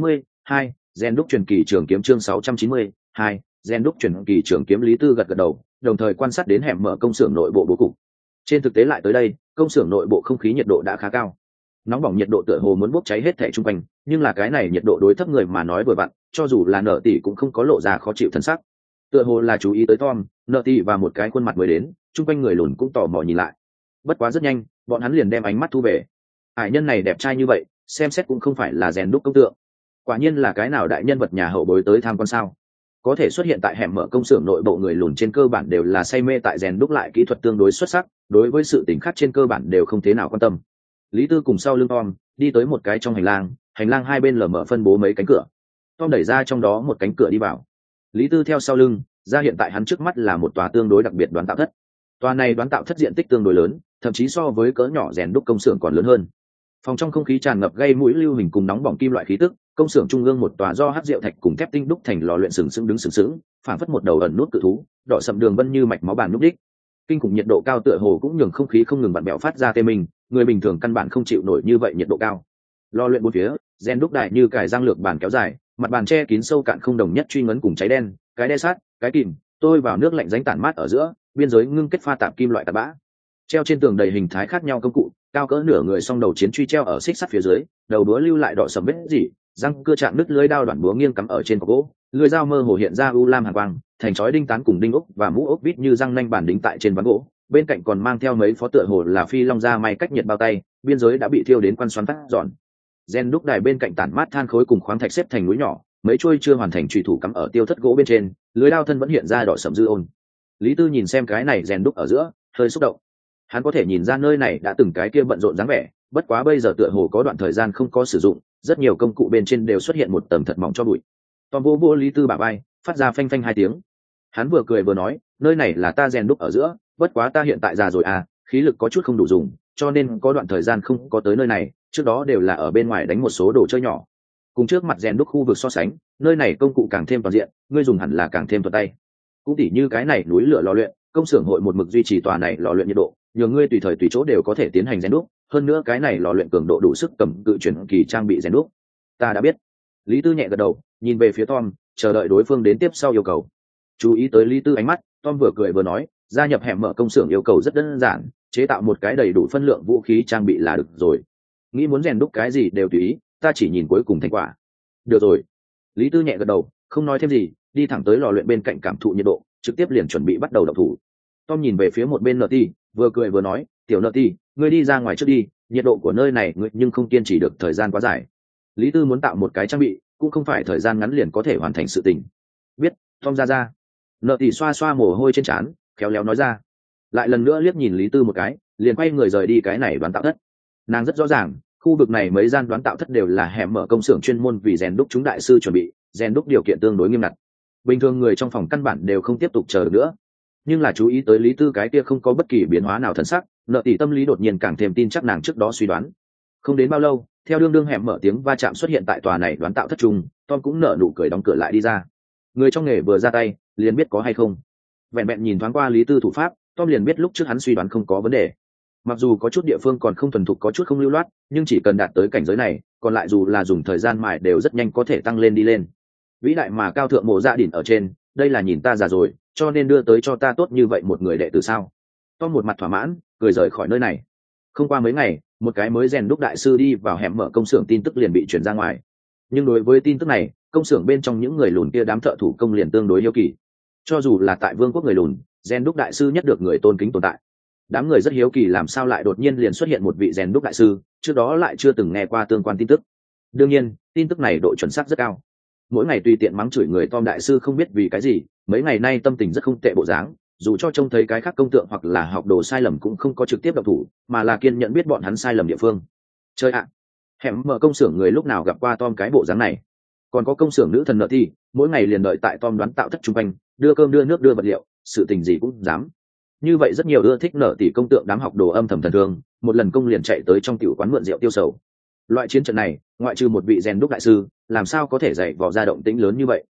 692, rèn đúc truyền kỳ trường kiếm. Chương 692, rèn đúc truyền kỳ trường kiếm. Lý Tư gật gật đầu, đồng thời quan sát đến hẻm mở công xưởng nội bộ bố cục. Trên thực tế lại tới đây, công xưởng nội bộ không khí nhiệt độ đã khá cao, nóng bỏng nhiệt độ tựa hồ muốn bốc cháy hết thảy chung quanh, nhưng là cái này nhiệt độ đối thấp người mà nói vừa vặn, cho dù là Nợ tỷ cũng không có lộ ra khó chịu thân sắc. Tựa hồ là chú ý tới Tom, Nợ tỷ và một cái khuôn mặt mới đến, chung quanh người lùn cũng tò mò nhìn lại. Bất quá rất nhanh, bọn hắn liền đem ánh mắt thu về. Hải nhân này đẹp trai như vậy, xem xét cũng không phải là rèn đúc công tượng, quả nhiên là cái nào đại nhân vật nhà hậu bối tới tham quan sao. Có thể xuất hiện tại hẻm mở công xưởng nội bộ người lùn trên cơ bản đều là say mê tại rèn đúc lại kỹ thuật tương đối xuất sắc, đối với sự tình khác trên cơ bản đều không thế nào quan tâm. Lý Tư cùng sau lưng Tom đi tới một cái trong hành lang hai bên lờ mờ phân bố mấy cánh cửa. Tom đẩy ra trong đó một cánh cửa đi vào. Lý Tư theo sau lưng, ra hiện tại hắn trước mắt là một tòa tương đối đặc biệt đoán tạo thất. Tòa này đoán tạo thất diện tích tương đối lớn, thậm chí so với cỡ nhỏ rèn đúc công xưởng còn lớn hơn. Phòng trong không khí tràn ngập gây mũi lưu hình cùng nóng bỏng kim loại khí tức, công xưởng trung ương một tòa do hắc rượu thạch cùng thép tinh đúc thành lò luyện sừng sững, phảng phất một đầu ẩn nút cự thú, đỏ sậm đường vân như mạch máu bàn núc đích. Kinh khủng nhiệt độ cao tựa hồ cũng nhường không khí không ngừng vặn bẹo phát ra tê mình, người bình thường căn bản không chịu nổi như vậy nhiệt độ cao. Lò luyện bốn phía, rèn đúc đại như cài răng lược bàn kéo dài, mặt bàn che kín sâu cạn không đồng nhất truy ngấn cùng cháy đen, cái đe sát, cái kìm, tôi vào nước lạnh ránh tản mát ở giữa, biên giới ngưng kết pha tạp kim loại tạp bã. Treo trên tường đầy hình thái khác nhau công cụ, cao cỡ nửa người song đầu chiến truy treo ở xích sắt phía dưới, đầu búa lưu lại đỏ sầm vết rỉ, răng cưa chạm đứt lưới đao đoạn búa nghiêng cắm ở trên cọc gỗ, lưỡi dao mơ hồ hiện ra u lam hàn quang, thành chói đinh tán cùng đinh ốc và mũ ốc vít như răng nanh bản đính tại trên ván gỗ, bên cạnh còn mang theo mấy phó tựa hồ là phi long da may cách nhiệt bao tay, biên giới đã bị thiêu đến quan xoắn phát giòn. Gen đúc đài bên cạnh tản mát than khối cùng khoáng thạch xếp thành núi nhỏ, mấy chuôi chưa hoàn thành chùy thủ cắm ở tiêu thất gỗ bên trên, lưới đao thân vẫn hiện ra đỏ sầm dư ôn. Lý Tư nhìn xem cái này rèn đúc ở giữa, hơi xúc động. Hắn có thể nhìn ra nơi này đã từng cái kia bận rộn dáng vẻ, bất quá bây giờ tựa hồ có đoạn thời gian không có sử dụng, rất nhiều công cụ bên trên đều xuất hiện một tầng thật mỏng cho bụi. Tom vô Lý Tư bả vai, phát ra phanh phanh hai tiếng. Hắn vừa cười vừa nói, nơi này là ta rèn đúc ở giữa, bất quá ta hiện tại già rồi à, khí lực có chút không đủ dùng, cho nên có đoạn thời gian không có tới nơi này, trước đó đều là ở bên ngoài đánh một số đồ chơi nhỏ. Cùng trước mặt rèn đúc khu vực so sánh, nơi này công cụ càng thêm toàn diện, ngươi dùng hẳn là càng thêm thuận tay. Cũng tỉ như cái này núi lửa lò luyện, công xưởng hội một mực duy trì tòa này lò luyện nhiệt độ, nhờ ngươi tùy thời tùy chỗ đều có thể tiến hành rèn đúc, hơn nữa cái này lò luyện cường độ đủ sức cầm cự chuyển kỳ trang bị rèn đúc. Ta đã biết. Lý Tư nhẹ gật đầu, nhìn về phía Tom, chờ đợi đối phương đến tiếp sau yêu cầu. Chú ý tới Lý Tư ánh mắt, Tom vừa cười vừa nói, gia nhập hẻm mở công xưởng yêu cầu rất đơn giản, chế tạo một cái đầy đủ phân lượng vũ khí trang bị là được rồi. Nghĩ muốn rèn đúc cái gì đều tùy ý, ta chỉ nhìn cuối cùng thành quả. Được rồi. Lý Tư nhẹ gật đầu, không nói thêm gì, đi thẳng tới lò luyện bên cạnh cảm thụ nhiệt độ, trực tiếp liền chuẩn bị bắt đầu động thủ. Tom nhìn về phía một bên Nợ Tỷ, vừa cười vừa nói, tiểu Nợ Tỷ, ngươi đi ra ngoài trước đi, nhiệt độ của nơi này ngươi nhưng không kiên trì được thời gian quá dài. Lý Tư muốn tạo một cái trang bị, cũng không phải thời gian ngắn liền có thể hoàn thành sự tình. Biết. Tom ra. Nợ Tỷ xoa xoa mồ hôi trên trán, khéo léo nói ra. Lại lần nữa liếc nhìn Lý Tư một cái, liền quay người rời đi cái này đoán tạo thất. Nàng rất rõ ràng, khu vực này mấy gian đoán tạo thất đều là hẻm mở công xưởng chuyên môn vì rèn đúc chúng đại sư chuẩn bị, rèn đúc điều kiện tương đối nghiêm ngặt. Bình thường người trong phòng căn bản đều không tiếp tục chờ được nữa. Nhưng là chú ý tới Lý Tư cái kia không có bất kỳ biến hóa nào thần sắc, Nợ Tỷ tâm lý đột nhiên càng thêm tin chắc nàng trước đó suy đoán. Không đến bao lâu, theo đương hẻm mở tiếng va chạm xuất hiện tại tòa này đoán tạo thất trung, Tom cũng nở nụ cười đóng cửa lại đi ra. Người trong nghề vừa ra tay, liền biết có hay không. Vẹn vẹn nhìn thoáng qua Lý Tư thủ pháp, Tom liền biết lúc trước hắn suy đoán không có vấn đề. Mặc dù có chút địa phương còn không thuần thục, có chút không lưu loát, nhưng chỉ cần đạt tới cảnh giới này, còn lại dù là dùng thời gian mài đều rất nhanh có thể tăng lên đi lên. Vĩ đại mà cao thượng Mộ Dạ Đỉnh ở trên, đây là nhìn ta già rồi, cho nên đưa tới cho ta tốt như vậy một người đệ tử sao? Tom một mặt thỏa mãn, cười rời khỏi nơi này. Không qua mấy ngày, một cái mới rèn đúc đại sư đi vào hẻm mở công xưởng tin tức liền bị truyền ra ngoài. Nhưng đối với tin tức này, công xưởng bên trong những người lùn kia đám thợ thủ công liền tương đối hiếu kỳ. Cho dù là tại vương quốc người lùn, rèn đúc đại sư nhất được người tôn kính tồn tại. Đám người rất hiếu kỳ làm sao lại đột nhiên liền xuất hiện một vị rèn đúc đại sư, trước đó lại chưa từng nghe qua tương quan tin tức. Đương nhiên, tin tức này độ chuẩn xác rất cao. Mỗi ngày tùy tiện mắng chửi người Tom đại sư không biết vì cái gì, mấy ngày nay tâm tình rất không tệ bộ dáng, dù cho trông thấy cái khác công tượng hoặc là học đồ sai lầm cũng không có trực tiếp động thủ, mà là kiên nhẫn biết bọn hắn sai lầm địa phương. Chơi ạ, hẻm mở công xưởng người lúc nào gặp qua Tom cái bộ dáng này. Còn có công xưởng nữ thần Nợ Tỷ, mỗi ngày liền đợi tại Tom đoán tạo thất trung quanh, đưa cơm đưa nước đưa vật liệu, sự tình gì cũng dám. Như vậy rất nhiều ưa thích Nợ Tỷ công tượng đám học đồ âm thầm thần thương, một lần công liền chạy tới trong tiểu quán mượn rượu tiêu sầu. Loại chiến trận này, ngoại trừ một vị rèn đúc đại sư, làm sao có thể dạy vò ra động tĩnh lớn như vậy.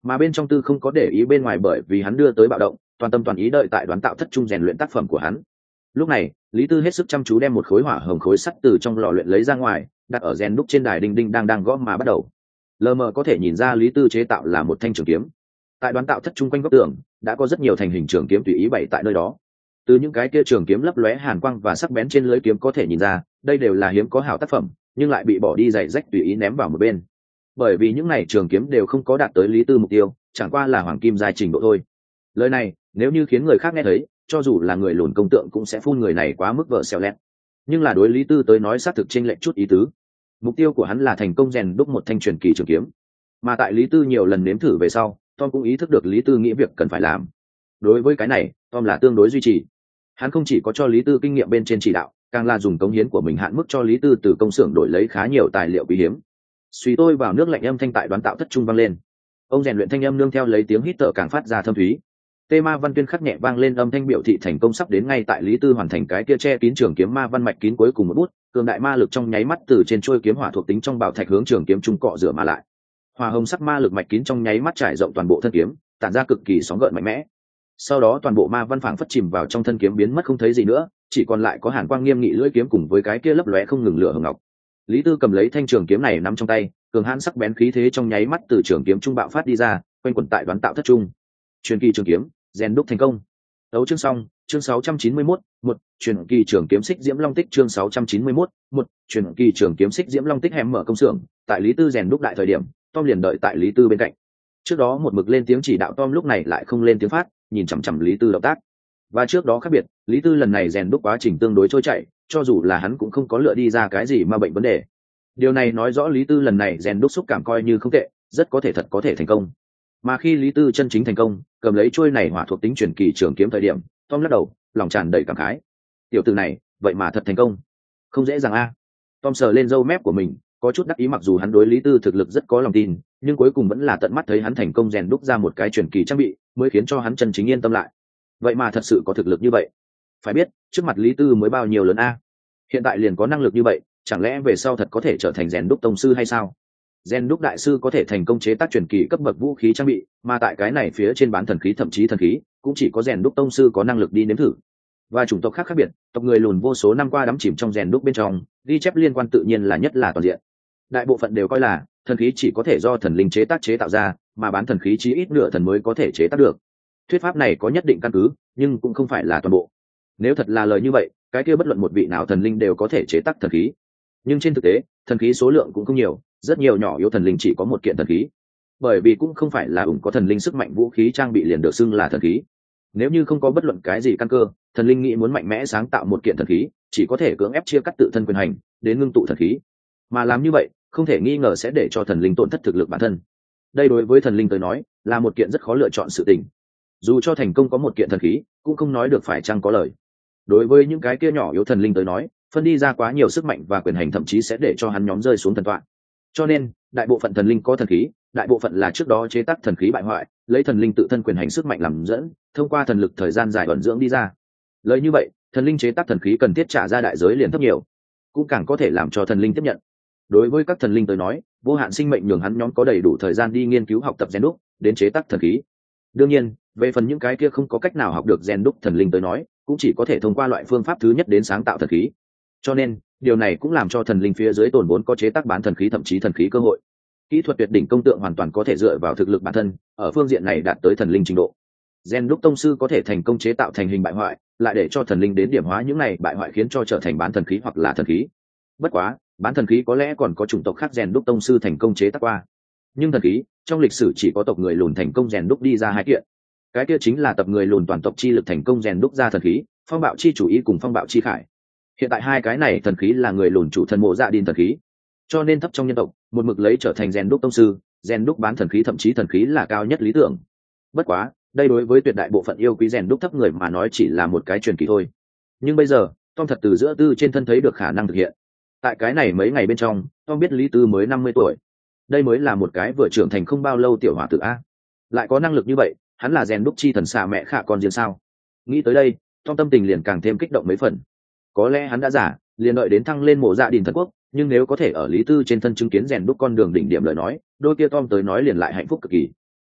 mà bên trong tư không có để ý bên ngoài, bởi vì hắn đưa tới bạo động, toàn tâm toàn ý đợi tại đoán tạo thất trung rèn luyện tác phẩm của hắn. Lúc này Lý Tư hết sức chăm chú đem một khối hỏa hồng khối sắt từ trong lò luyện lấy ra ngoài, đặt ở rèn đúc trên đài đinh đinh đang gõ mà bắt đầu. Lờ mờ có thể nhìn ra Lý Tư chế tạo là một thanh trường kiếm. Tại đoán tạo thất trung quanh góc tường đã có rất nhiều thành hình trường kiếm tùy ý bày tại nơi đó. Từ những cái kia trường kiếm lấp lóe hàn quang và sắc bén trên lưỡi kiếm có thể nhìn ra, đây đều là hiếm có hảo tác phẩm, nhưng lại bị bỏ đi giày rách tùy ý ném vào một bên. Bởi vì những này trường kiếm đều không có đạt tới Lý Tư mục tiêu, chẳng qua là hoàng kim giai trình độ thôi. Lời này nếu như khiến người khác nghe thấy, cho dù là người lùn công tượng cũng sẽ phun người này quá mức vợ xẻo lẹt. Nhưng là đối Lý Tư tới nói xác thực chênh lệch chút ý tứ. Mục tiêu của hắn là thành công rèn đúc một thanh truyền kỳ trường kiếm. Mà tại Lý Tư nhiều lần nếm thử về sau, Tom cũng ý thức được Lý Tư nghĩ việc cần phải làm. Đối với cái này, Tom là tương đối duy trì. Hắn không chỉ có cho Lý Tư kinh nghiệm bên trên chỉ đạo, càng là dùng cống hiến của mình hạn mức cho Lý Tư từ công xưởng đổi lấy khá nhiều tài liệu quý hiếm. Suy tôi vào nước lạnh âm thanh tại đoán tạo thất trung vang lên. Ông rèn luyện thanh âm nương theo lấy tiếng hít thở càng phát ra thâm thúy. Tê ma văn tuyên khắc nhẹ vang lên âm thanh biểu thị thành công sắp đến, ngay tại Lý Tư hoàn thành cái kia che kín trường kiếm ma văn mạch kín cuối cùng một bút, cường đại ma lực trong nháy mắt từ trên trôi kiếm hỏa thuộc tính trong bảo thạch hướng trường kiếm trung cọ rửa mà lại. Hỏa hồng sắc ma lực mạch kín trong nháy mắt trải rộng toàn bộ thân kiếm, tản ra cực kỳ sóng gợn mạnh mẽ. Sau đó toàn bộ ma văn phảng phất chìm vào trong thân kiếm biến mất không thấy gì nữa, chỉ còn lại có hàn quang nghiêm nghị lưỡi kiếm cùng với cái kia lấp lóe không ngừng lửa hồng ngọc. Lý Tư cầm lấy thanh trường kiếm này nắm trong tay, cường hãn sắc bén khí thế trong nháy mắt từ trường kiếm trung bạo phát đi ra, quanh quẩn tại đoán tạo thất trung. Truyền kỳ trường kiếm, rèn đúc thành công. Đấu chương xong, chương 691, một truyền kỳ trường kiếm xích diễm long tích, chương 691, một truyền kỳ trường kiếm xích diễm long tích. Hẻm mở công xưởng, tại Lý Tư rèn đúc đại thời điểm, Tom liền đợi tại Lý Tư bên cạnh. Trước đó một mực lên tiếng chỉ đạo Tom lúc này lại không lên tiếng phát, nhìn chằm chằm Lý Tư động tác. Và trước đó khác biệt, Lý Tư lần này rèn đúc quá trình tương đối trôi chảy, cho dù là hắn cũng không có lựa đi ra cái gì mà bệnh vấn đề. Điều này nói rõ Lý Tư lần này rèn đúc xúc cảm coi như không tệ, rất có thể thật có thể thành công. Mà khi Lý Tư chân chính thành công, cầm lấy chuôi này hỏa thuộc tính truyền kỳ trường kiếm thời điểm, Tom lắc đầu, lòng tràn đầy cảm khái. Tiểu tử này, vậy mà thật thành công, không dễ dàng a. Tom sờ lên râu mép của mình, có chút đắc ý, mặc dù hắn đối Lý Tư thực lực rất có lòng tin, nhưng cuối cùng vẫn là tận mắt thấy hắn thành công rèn đúc ra một cái truyền kỳ trang bị, mới khiến cho hắn chân chính yên tâm lại. Vậy mà thật sự có thực lực như vậy. Phải biết, trước mặt Lý Tư mới bao nhiêu lớn a, hiện tại liền có năng lực như vậy, chẳng lẽ về sau thật có thể trở thành rèn đúc tông sư hay sao? Rèn đúc đại sư có thể thành công chế tác truyền kỳ cấp bậc vũ khí trang bị, mà tại cái này phía trên bán thần khí thậm chí thần khí, cũng chỉ có rèn đúc tông sư có năng lực đi nếm thử. Và chủng tộc khác khác biệt, tộc người lùn vô số năm qua đắm chìm trong rèn đúc bên trong, ghi chép liên quan tự nhiên là nhất là toàn diện. Đại bộ phận đều coi là thần khí chỉ có thể do thần linh chế tạo ra, mà bán thần khí chí ít nửa thần mới có thể chế tác được. Thuyết pháp này có nhất định căn cứ, nhưng cũng không phải là toàn bộ. Nếu thật là lời như vậy, cái kia bất luận một vị nào thần linh đều có thể chế tác thần khí. Nhưng trên thực tế, thần khí số lượng cũng không nhiều, rất nhiều nhỏ yếu thần linh chỉ có một kiện thần khí. Bởi vì cũng không phải là có thần linh sức mạnh vũ khí trang bị liền được xưng là thần khí. Nếu như không có bất luận cái gì căn cơ, thần linh nghĩ muốn mạnh mẽ sáng tạo một kiện thần khí, chỉ có thể cưỡng ép chia cắt tự thân quyền hành, đến ngưng tụ thần khí. Mà làm như vậy, không thể nghi ngờ sẽ để cho thần linh tổn thất thực lực bản thân. Đây đối với thần linh tới nói, là một kiện rất khó lựa chọn sự tình. Dù cho thành công có một kiện thần khí, cũng không nói được phải chăng có lời. Đối với những cái kia nhỏ yếu thần linh tới nói, phân đi ra quá nhiều sức mạnh và quyền hành thậm chí sẽ để cho hắn nhóm rơi xuống thần toạn. Cho nên, đại bộ phận thần linh có thần khí, đại bộ phận là trước đó chế tác thần khí bại hoại, lấy thần linh tự thân quyền hành sức mạnh làm dẫn, thông qua thần lực thời gian dài ẩn dưỡng đi ra. Lời như vậy, thần linh chế tác thần khí cần thiết trả ra đại giới liền thấp nhiều, cũng càng có thể làm cho thần linh tiếp nhận. Đối với các thần linh tới nói, vô hạn sinh mệnh nhường hắn nhóm có đầy đủ thời gian đi nghiên cứu học tập rèn đúc, đến chế tác thần khí. Đương nhiên, về phần những cái kia không có cách nào học được rèn đúc thần linh tới nói, cũng chỉ có thể thông qua loại phương pháp thứ nhất đến sáng tạo thần khí. Cho nên, điều này cũng làm cho thần linh phía dưới tồn vốn có chế tác bán thần khí thậm chí thần khí cơ hội. Kỹ thuật tuyệt đỉnh công tượng hoàn toàn có thể dựa vào thực lực bản thân, ở phương diện này đạt tới thần linh trình độ. Rèn đúc tông sư có thể thành công chế tạo thành hình bại hoại, lại để cho thần linh đến điểm hóa những này bại hoại khiến cho trở thành bán thần khí hoặc là thần khí. Bất quá, bán thần khí có lẽ còn có chủng tộc khác rèn đúc tông sư thành công chế tác qua. Nhưng thần khí, trong lịch sử chỉ có tộc người lùn thành công rèn đúc đi ra hai kiện. Cái kia chính là tập người lùn toàn tộc chi lực thành công rèn đúc ra thần khí, phong bạo chi chủ ý cùng phong bạo chi khải. Hiện tại hai cái này thần khí là người lùn chủ thần mộ dạ điên thần khí, cho nên thấp trong nhân tộc, một mực lấy trở thành rèn đúc tông sư, rèn đúc bán thần khí thậm chí thần khí là cao nhất lý tưởng. Bất quá, đây đối với tuyệt đại bộ phận yêu quý rèn đúc thấp người mà nói chỉ là một cái truyền kỳ thôi. Nhưng bây giờ, Tom thật từ giữa tư trên thân thấy được khả năng thực hiện. Tại cái này mấy ngày bên trong, Tom biết Lý Tư mới 50 tuổi. Đây mới là một cái vừa trưởng thành không bao lâu tiểu hỏa tử a. Lại có năng lực như vậy, hắn là rèn đúc chi thần xà mẹ khả còn riêng sao? Nghĩ tới đây, Tom tâm tình liền càng thêm kích động mấy phần. Có lẽ hắn đã giả, liền đợi đến thăng lên mộ dạ đình thần quốc, nhưng nếu có thể ở Lý Tư trên thân chứng kiến rèn đúc con đường đỉnh điểm lời nói, đôi kia Tom tới nói liền lại hạnh phúc cực kỳ.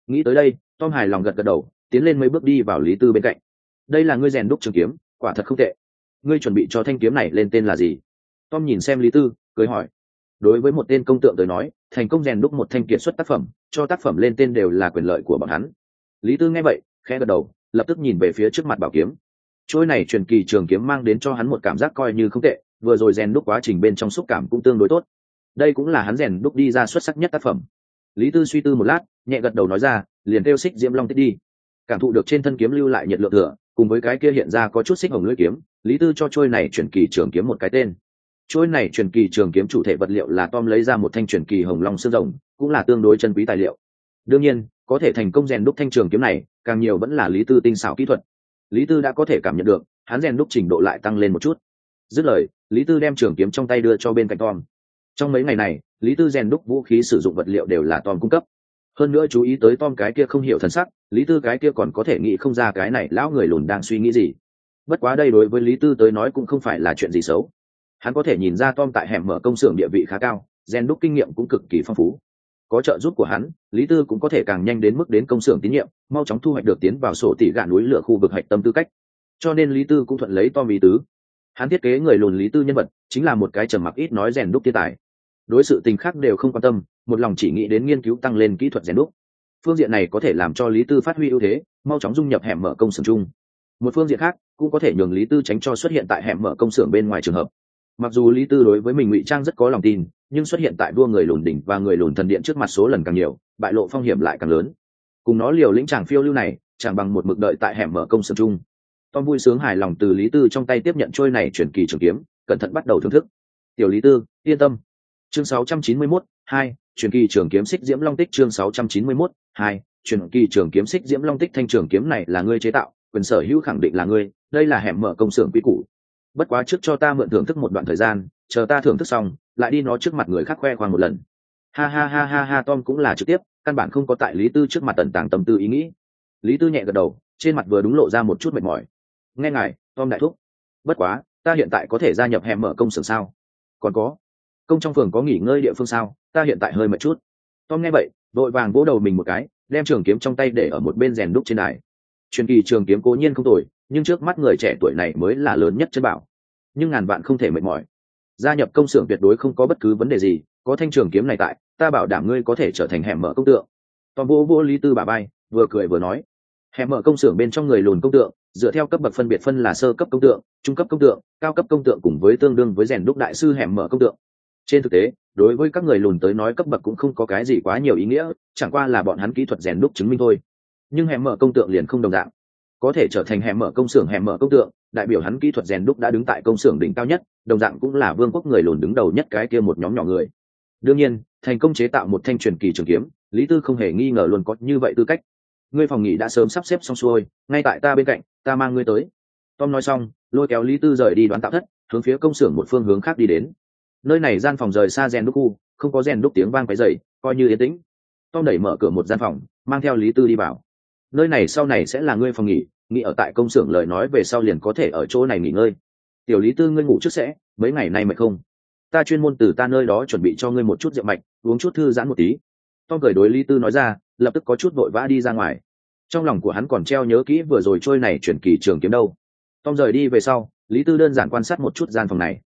Nghĩ tới đây, Tom hài lòng gật gật đầu, tiến lên mấy bước đi vào Lý Tư bên cạnh. Đây là ngươi rèn đúc trường kiếm, quả thật không tệ. Ngươi chuẩn bị cho thanh kiếm này lên tên là gì? Tom nhìn xem Lý Tư, cười hỏi. Đối với một tên công tượng tới nói, thành công rèn đúc một thanh kiệt xuất tác phẩm, cho tác phẩm lên tên đều là quyền lợi của bọn hắn. Lý Tư nghe vậy, khẽ gật đầu, lập tức nhìn về phía trước mặt bảo kiếm. Trôi này truyền kỳ trường kiếm mang đến cho hắn một cảm giác coi như không tệ, vừa rồi rèn đúc quá trình bên trong xúc cảm cũng tương đối tốt. Đây cũng là hắn rèn đúc đi ra xuất sắc nhất tác phẩm. Lý Tư suy tư một lát, nhẹ gật đầu nói ra, liền kêu xích diễm long tích đi. Cảm thụ được trên thân kiếm lưu lại nhiệt lượng thừa, cùng với cái kia hiện ra có chút xích hồng lưỡi kiếm, Lý Tư cho trôi này truyền kỳ trường kiếm một cái tên. Trôi này truyền kỳ trường kiếm chủ thể vật liệu là Tom lấy ra một thanh truyền kỳ hồng long xương rồng, cũng là tương đối chân quý tài liệu. Đương nhiên, có thể thành công rèn đúc thanh trường kiếm này, càng nhiều vẫn là Lý Tư tinh xảo kỹ thuật. Lý Tư đã có thể cảm nhận được, hắn rèn đúc trình độ lại tăng lên một chút. Dứt lời, Lý Tư đem trường kiếm trong tay đưa cho bên cạnh Tom. Trong mấy ngày này, Lý Tư rèn đúc vũ khí sử dụng vật liệu đều là Tom cung cấp. Hơn nữa chú ý tới Tom cái kia không hiểu thần sắc, Lý Tư cái kia còn có thể nghĩ không ra cái này lão người lùn đang suy nghĩ gì. Bất quá đây đối với Lý Tư tới nói cũng không phải là chuyện gì xấu. Hắn có thể nhìn ra Tom tại hẻm mở công xưởng địa vị khá cao, rèn đúc kinh nghiệm cũng cực kỳ phong phú. Có trợ giúp của hắn, Lý Tư cũng có thể càng nhanh đến mức đến công xưởng tín nhiệm, mau chóng thu hoạch được tiến vào sổ tỷ gạn núi lửa khu vực hạch tâm tư cách. Cho nên Lý Tư cũng thuận lấy Tom ý tứ. Hắn thiết kế người lùn Lý Tư nhân vật chính là một cái trầm mặc ít nói rèn đúc thiên tài. Đối sự tình khác đều không quan tâm, một lòng chỉ nghĩ đến nghiên cứu tăng lên kỹ thuật rèn đúc. Phương diện này có thể làm cho Lý Tư phát huy ưu thế, mau chóng dung nhập hẻm mở công xưởng chung. Một phương diện khác cũng có thể nhường Lý Tư tránh cho xuất hiện tại hẻm mở công xưởng bên ngoài trường hợp. Mặc dù Lý Tư đối với mình ngụy trang rất có lòng tin, nhưng xuất hiện tại vua người lùn đỉnh và người lùn thần điện trước mặt số lần càng nhiều, bại lộ phong hiểm lại càng lớn. Cùng nó liều lĩnh chàng phiêu lưu này, chẳng bằng một mực đợi tại hẻm mở công xưởng chung. Tom vui sướng hài lòng từ Lý Tư trong tay tiếp nhận trôi này chuyển kỳ trường kiếm, cẩn thận bắt đầu thưởng thức. Tiểu Lý Tư, yên tâm. Chương 691, 2, truyền kỳ trường kiếm xích diễm long tích. Chương 691, 2, truyền kỳ trường kiếm xích diễm long tích. Thanh trường kiếm này là ngươi chế tạo, quyền sở hữu khẳng định là ngươi, đây là hẻm mở công xưởng quy củ. Bất quá trước cho ta mượn thưởng thức một đoạn thời gian, chờ ta thưởng thức xong lại đi nó trước mặt người khác khoe khoang một lần. Ha ha ha ha ha. Tom cũng là trực tiếp, căn bản không có tại Lý Tư trước mặt tận tàng tâm tư ý nghĩ. Lý Tư nhẹ gật đầu, trên mặt vừa đúng lộ ra một chút mệt mỏi. Nghe ngài, Tom đại thúc. Bất quá ta hiện tại có thể gia nhập hẻm mở công xưởng sao? Còn có, công trong phường có nghỉ ngơi địa phương sao? Ta hiện tại hơi mệt chút. Tom nghe vậy vội vàng vỗ đầu mình một cái, đem trường kiếm trong tay để ở một bên rèn đúc trên đài. Truyền kỳ trường kiếm cố nhiên không tồi, nhưng trước mắt người trẻ tuổi này mới là lớn nhất chân bảo. Nhưng ngàn vạn không thể mệt mỏi. Gia nhập công xưởng tuyệt đối không có bất cứ vấn đề gì, có thanh trường kiếm này tại, ta bảo đảm ngươi có thể trở thành hẻm mở công tượng. Tom vô Lý Tư bả vai, vừa cười vừa nói. Hẻm mở công xưởng bên trong người lùn công tượng, dựa theo cấp bậc phân biệt phân là sơ cấp công tượng, trung cấp công tượng, cao cấp công tượng cùng với tương đương với rèn đúc đại sư hẻm mở công tượng. Trên thực tế, đối với các người lùn tới nói cấp bậc cũng không có cái gì quá nhiều ý nghĩa, chẳng qua là bọn hắn kỹ thuật rèn đúc chứng minh thôi. Nhưng hẻm mở công tượng liền không đồng dạng. Có thể trở thành hẻm mở công xưởng hẻm mở công tượng, đại biểu hắn kỹ thuật rèn đúc đã đứng tại công xưởng đỉnh cao nhất, đồng dạng cũng là vương quốc người lùn đứng đầu nhất cái kia một nhóm nhỏ người. Đương nhiên, thành công chế tạo một thanh truyền kỳ trường kiếm, Lý Tư không hề nghi ngờ luôn có như vậy tư cách. Ngươi phòng nghỉ đã sớm sắp xếp xong xuôi, ngay tại ta bên cạnh, ta mang ngươi tới. Tom nói xong, lôi kéo Lý Tư rời đi đoán tạo thất, hướng phía công xưởng một phương hướng khác đi đến. Nơi này gian phòng rời xa rèn đúc khu, không có rèn đúc tiếng vang quấy rầy, coi như yên tĩnh. Tom đẩy mở cửa một gian phòng, mang theo Lý Tư đi vào. Nơi này sau này sẽ là ngươi phòng nghỉ, nghỉ ở tại công xưởng lời nói về sau liền có thể ở chỗ này nghỉ ngơi. Tiểu Lý Tư, ngươi ngủ trước sẽ, mấy ngày nay mệt không? Ta chuyên môn từ ta nơi đó chuẩn bị cho ngươi một chút rượu mạch, uống chút thư giãn một tí. Tom cười đối Lý Tư nói ra, lập tức có chút vội vã đi ra ngoài. Trong lòng của hắn còn treo nhớ kỹ vừa rồi trôi này chuyển kỳ trường kiếm đâu. Tom rời đi về sau, Lý Tư đơn giản quan sát một chút gian phòng này.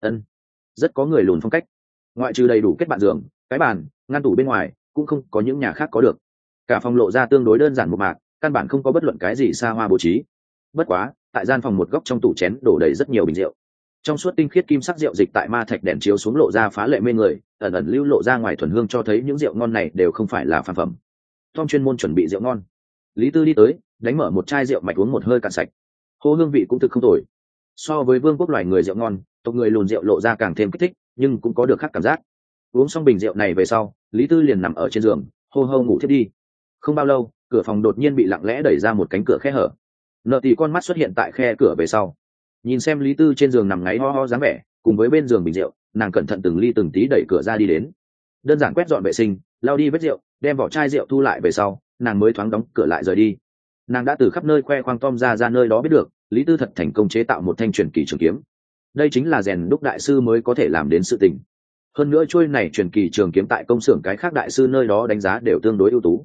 Rất có người lùn phong cách. Ngoại trừ đầy đủ kết bạn giường, cái bàn, ngăn tủ bên ngoài, cũng không có những nhà khác có được. Cả phòng lộ ra tương đối đơn giản một mạc, căn bản không có bất luận cái gì xa hoa bố trí. Bất quá, tại gian phòng một góc trong tủ chén đổ đầy rất nhiều bình rượu. Trong suốt tinh khiết kim sắc rượu dịch tại ma thạch đèn chiếu xuống lộ ra phá lệ mê người, ẩn ẩn lưu lộ ra ngoài thuần hương cho thấy những rượu ngon này đều không phải là phàm phẩm. Tom chuyên môn chuẩn bị rượu ngon. Lý Tư đi tới, đánh mở một chai rượu mạch uống một hơi cạn sạch. Hô, hương vị cũng thực không tồi. So với vương quốc loài người rượu ngon, tộc người lùn rượu lộ ra càng thêm kích thích, nhưng cũng có được khác cảm giác. Uống xong bình rượu này về sau, Lý Tư liền nằm ở trên giường, hô hô ngủ thiếp đi. Không bao lâu, cửa phòng đột nhiên bị lặng lẽ đẩy ra một cánh cửa khe hở. Nợ tỷ con mắt xuất hiện tại khe cửa về sau, nhìn xem Lý Tư trên giường nằm ngáy ho ho dáng vẻ, cùng với bên giường bình rượu, nàng cẩn thận từng ly từng tí đẩy cửa ra đi đến. Đơn giản quét dọn vệ sinh, lau đi vết rượu, đem vỏ chai rượu thu lại về sau, nàng mới thoáng đóng cửa lại rời đi. Nàng đã từ khắp nơi khoe khoang Tom ra nơi đó biết được, Lý Tư thật thành công chế tạo một thanh truyền kỳ trường kiếm. Đây chính là rèn đúc đại sư mới có thể làm đến sự tình. Hơn nữa chuôi này truyền kỳ trường kiếm tại công xưởng cái khác đại sư nơi đó đánh giá đều tương đối ưu tú.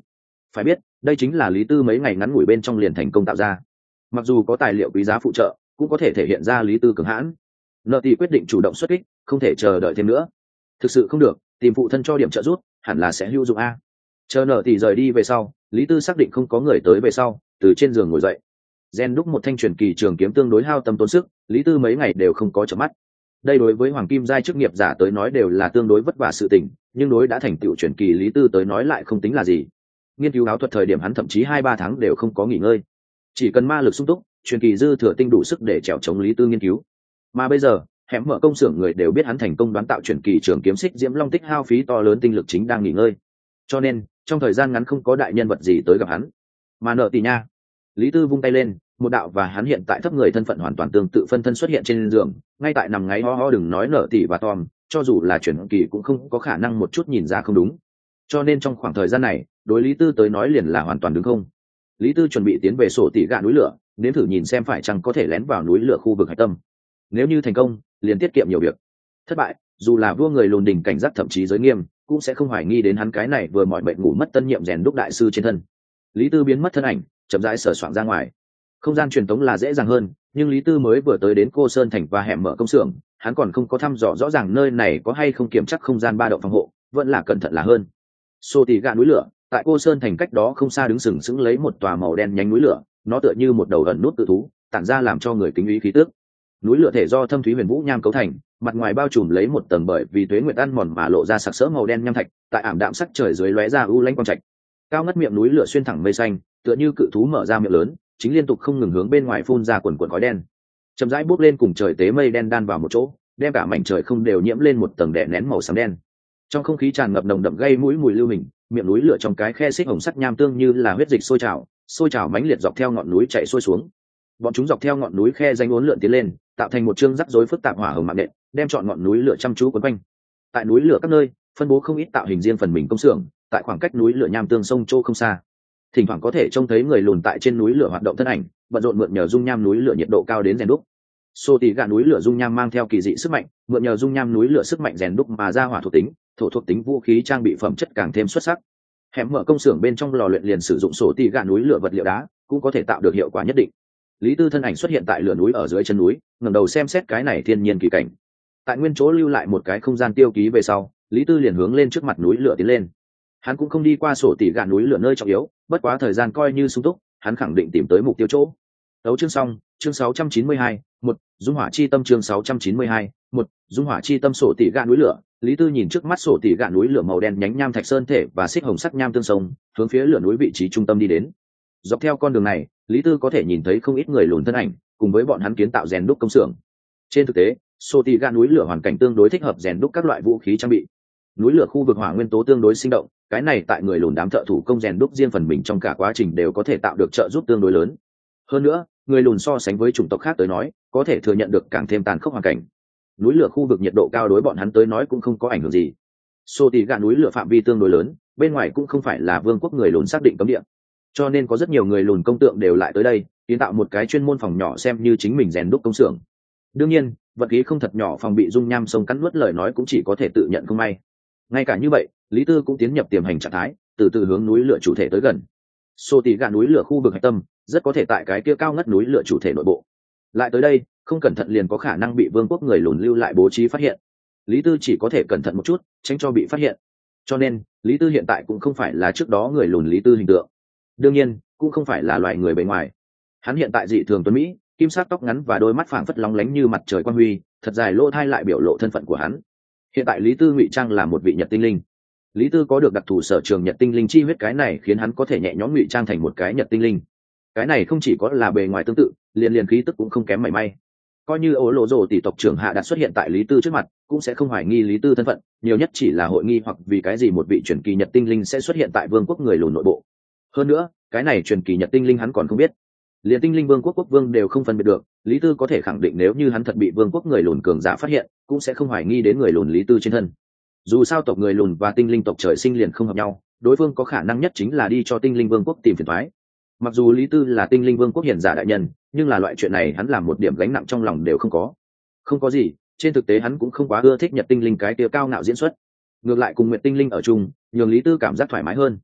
Phải biết đây chính là Lý Tư mấy ngày ngắn ngủi bên trong liền thành công tạo ra. Mặc dù có tài liệu quý giá phụ trợ cũng có thể thể hiện ra Lý Tư cường hãn. Nợ tỷ quyết định chủ động xuất kích, không thể chờ đợi thêm nữa. Thực sự không được, tìm phụ thân cho điểm trợ giúp hẳn là sẽ hữu dụng a. Chờ Nợ tỷ rời đi về sau, Lý Tư xác định không có người tới về sau, từ trên giường ngồi dậy. Gen đúc một thanh truyền kỳ trường kiếm tương đối hao tâm tốn sức, Lý Tư mấy ngày đều không có chợp mắt. Đây đối với hoàng kim giai chức nghiệp giả tới nói đều là tương đối vất vả sự tình, nhưng đối đã thành tựu truyền kỳ Lý Tư tới nói lại không tính là gì. Nghiên cứu áo thuật thời điểm hắn thậm chí 2-3 tháng đều không có nghỉ ngơi, chỉ cần ma lực sung túc, truyền kỳ dư thừa tinh đủ sức để trèo chống Lý Tư nghiên cứu. Mà bây giờ hẻm mở công xưởng người đều biết hắn thành công đoán tạo truyền kỳ trường kiếm xích diễm long tích hao phí to lớn tinh lực chính đang nghỉ ngơi, cho nên trong thời gian ngắn không có đại nhân vật gì tới gặp hắn. Mà Nợ tỷ nha, Lý Tư vung tay lên, một đạo và hắn hiện tại thấp người thân phận hoàn toàn tương tự phân thân xuất hiện trên giường, ngay tại nằm ngáy ho ho. Đừng nói Nợ tỷ và Tom, cho dù là truyền kỳ cũng không có khả năng một chút nhìn ra không đúng. Cho nên trong khoảng thời gian này, đối Lý Tư tới nói liền là hoàn toàn đứng không. Lý Tư chuẩn bị tiến về sổ tỷ gạ núi lửa, nếm thử nhìn xem phải chăng có thể lén vào núi lửa khu vực hạch tâm. Nếu như thành công, liền tiết kiệm nhiều việc. Thất bại, dù là vua người lùn đỉnh cảnh giác thậm chí giới nghiêm, cũng sẽ không hoài nghi đến hắn cái này vừa mỏi bệnh ngủ mất tân nhiệm rèn đúc đại sư trên thân. Lý Tư biến mất thân ảnh, chậm rãi sờ soạng ra ngoài. Không gian truyền tống là dễ dàng hơn, nhưng Lý Tư mới vừa tới đến Cô Sơn thành và hẻm mở công xưởng, hắn còn không có thăm dò rõ ràng nơi này có hay không kiểm chắc không gian ba động phòng hộ, vẫn là cẩn thận là hơn. Sô tỷ gạ núi lửa, tại Cô Sơn thành cách đó không xa đứng sừng sững lấy một tòa màu đen nhánh núi lửa, nó tựa như một đầu ẩn nút tự thú, tản ra làm cho người kính ý khí tức. Núi lửa thể do thâm thúy huyền vũ nham cấu thành, mặt ngoài bao trùm lấy một tầng bởi vì tuế nguyệt ăn mòn mà lộ ra sặc sỡ màu đen nham thạch, tại ảm đạm sắc trời dưới lóe ra u lãnh quang trạch. Cao ngất miệng núi lửa xuyên thẳng mây xanh, tựa như cự thú mở ra miệng lớn, chính liên tục không ngừng hướng bên ngoài phun ra quần quần khói đen. Chậm rãi bốc lên cùng trời tế mây đen đan vào một chỗ, đem cả mảnh trời không đều nhiễm lên một tầng đè nén màu xám đen. Trong không khí tràn ngập nồng đậm gây mũi mùi lưu hình, miệng núi lửa trong cái khe xích hồng sắc nham tương như là huyết dịch sôi trào mãnh liệt dọc theo ngọn núi chạy xuôi xuống. Bọn chúng dọc theo ngọn núi khe danh uốn lượn tiến lên, tạo thành một chương rắc rối phức tạp hỏa hồng mạng nện, đem trọn ngọn núi lửa chăm chú quấn quanh. Tại núi lửa các nơi, phân bố không ít tạo hình riêng phần mình công xưởng, tại khoảng cách núi lửa nham tương sông châu không xa. Thỉnh thoảng có thể trông thấy người lùn tại trên núi lửa hoạt động thân ảnh, bận rộn mượn nhờ dung nham núi lửa nhiệt độ cao đến rèn đúc. Xô tỷ gạ núi lửa dung nham mang theo kỳ dị sức mạnh, mượn nhờ dung nham núi lửa sức mạnh rèn đúc mà ra hỏa thuộc tính, thổ thuộc tính vũ khí trang bị phẩm chất càng thêm xuất sắc. Hẻm mở công xưởng bên trong lò luyện liền sử dụng sổ tỷ gạ núi lửa vật liệu đá, cũng có thể tạo được hiệu quả nhất định. Lý Tư thân ảnh xuất hiện tại lửa núi ở dưới chân núi, ngẩng đầu xem xét cái này thiên nhiên kỳ cảnh. Tại nguyên chỗ lưu lại một cái không gian tiêu ký về sau, Lý Tư liền hướng lên trước mặt núi lửa tiến lên. Hắn cũng không đi qua sổ tỷ gạ núi lửa nơi trọng yếu, bất quá thời gian coi như sung túc, hắn khẳng định tìm tới mục tiêu chỗ. Tấu chương xong, chương 692, một dung hỏa chi tâm chương 692, một dung hỏa chi tâm sổ tỷ gạ núi lửa. Lý Tư nhìn trước mắt sổ tỷ gạ núi lửa màu đen nhánh nham thạch sơn thể và xích hồng sắc nham tương sông, hướng phía lửa núi vị trí trung tâm đi đến. Dọc theo con đường này, Lý Tư có thể nhìn thấy không ít người lùn thân ảnh, cùng với bọn hắn kiến tạo rèn đúc công xưởng. Trên thực tế, sổ tỷ gạ núi lửa hoàn cảnh tương đối thích hợp rèn đúc các loại vũ khí trang bị. Núi lửa khu vực hỏa nguyên tố tương đối sinh động, cái này tại người lùn đám thợ thủ công rèn đúc riêng phần mình trong cả quá trình đều có thể tạo được trợ giúp tương đối lớn. Hơn nữa, người lùn so sánh với chủng tộc khác tới nói, có thể thừa nhận được càng thêm tàn khốc hoàn cảnh. Núi lửa khu vực nhiệt độ cao đối bọn hắn tới nói cũng không có ảnh hưởng gì. Sô tỷ gạ núi lửa phạm vi tương đối lớn, bên ngoài cũng không phải là vương quốc người lùn xác định cấm địa, cho nên có rất nhiều người lùn công tượng đều lại tới đây, kiến tạo một cái chuyên môn phòng nhỏ xem như chính mình rèn đúc công xưởng. Đương nhiên, vật khí không thật nhỏ phòng bị dung nham sông cắn nuốt lời nói cũng chỉ có thể tự nhận không may. Ngay cả như vậy, Lý Tư cũng tiến nhập tiềm hành trạng thái, từ từ hướng núi lửa chủ thể tới gần. Sô tỷ gạ núi lửa khu vực hạch tâm, rất có thể tại cái kia cao ngất núi lửa chủ thể nội bộ. Lại tới đây, không cẩn thận liền có khả năng bị vương quốc người lùn lưu lại bố trí phát hiện. Lý Tư chỉ có thể cẩn thận một chút, tránh cho bị phát hiện. Cho nên, Lý Tư hiện tại cũng không phải là trước đó người lùn Lý Tư hình tượng. Đương nhiên, cũng không phải là loại người bề ngoài. Hắn hiện tại dị thường tuấn mỹ, kim sắc tóc ngắn và đôi mắt phảng phất lóng lánh như mặt trời quang huy, thật dài lỗ thai lại biểu lộ thân phận của hắn. Hiện tại Lý Tư ngụy trang là một vị Nhật tinh linh. Lý Tư có được đặc thù sở trường Nhật tinh linh chi huyết, cái này khiến hắn có thể nhẹ nhõm ngụy trang thành một cái Nhật tinh linh. Cái này không chỉ có là bề ngoài tương tự, liền khí tức cũng không kém mảy may. Coi như ố lộ rồ tỷ tộc trưởng Hạ Đạt xuất hiện tại Lý Tư trước mặt, cũng sẽ không hoài nghi Lý Tư thân phận, nhiều nhất chỉ là hội nghi hoặc vì cái gì một vị truyền kỳ Nhật tinh linh sẽ xuất hiện tại vương quốc người lùn nội bộ. Hơn nữa, cái này truyền kỳ Nhật tinh linh hắn còn không biết, liền tinh linh vương quốc quốc vương đều không phân biệt được. Lý Tư có thể khẳng định nếu như hắn thật bị vương quốc người lùn cường giả phát hiện, cũng sẽ không hoài nghi đến người lùn Lý Tư trên thân. Dù sao tộc người lùn và tinh linh tộc trời sinh liền không hợp nhau, đối phương có khả năng nhất chính là đi cho tinh linh vương quốc tìm phiền toái. Mặc dù Lý Tư là tinh linh vương quốc hiển giả đại nhân, nhưng là loại chuyện này hắn làm một điểm gánh nặng trong lòng đều không có. Không có gì, trên thực tế hắn cũng không quá ưa thích Nhật tinh linh cái kia cao ngạo diễn xuất. Ngược lại cùng Nguyệt tinh linh ở chung, nhường Lý Tư cảm giác thoải mái hơn.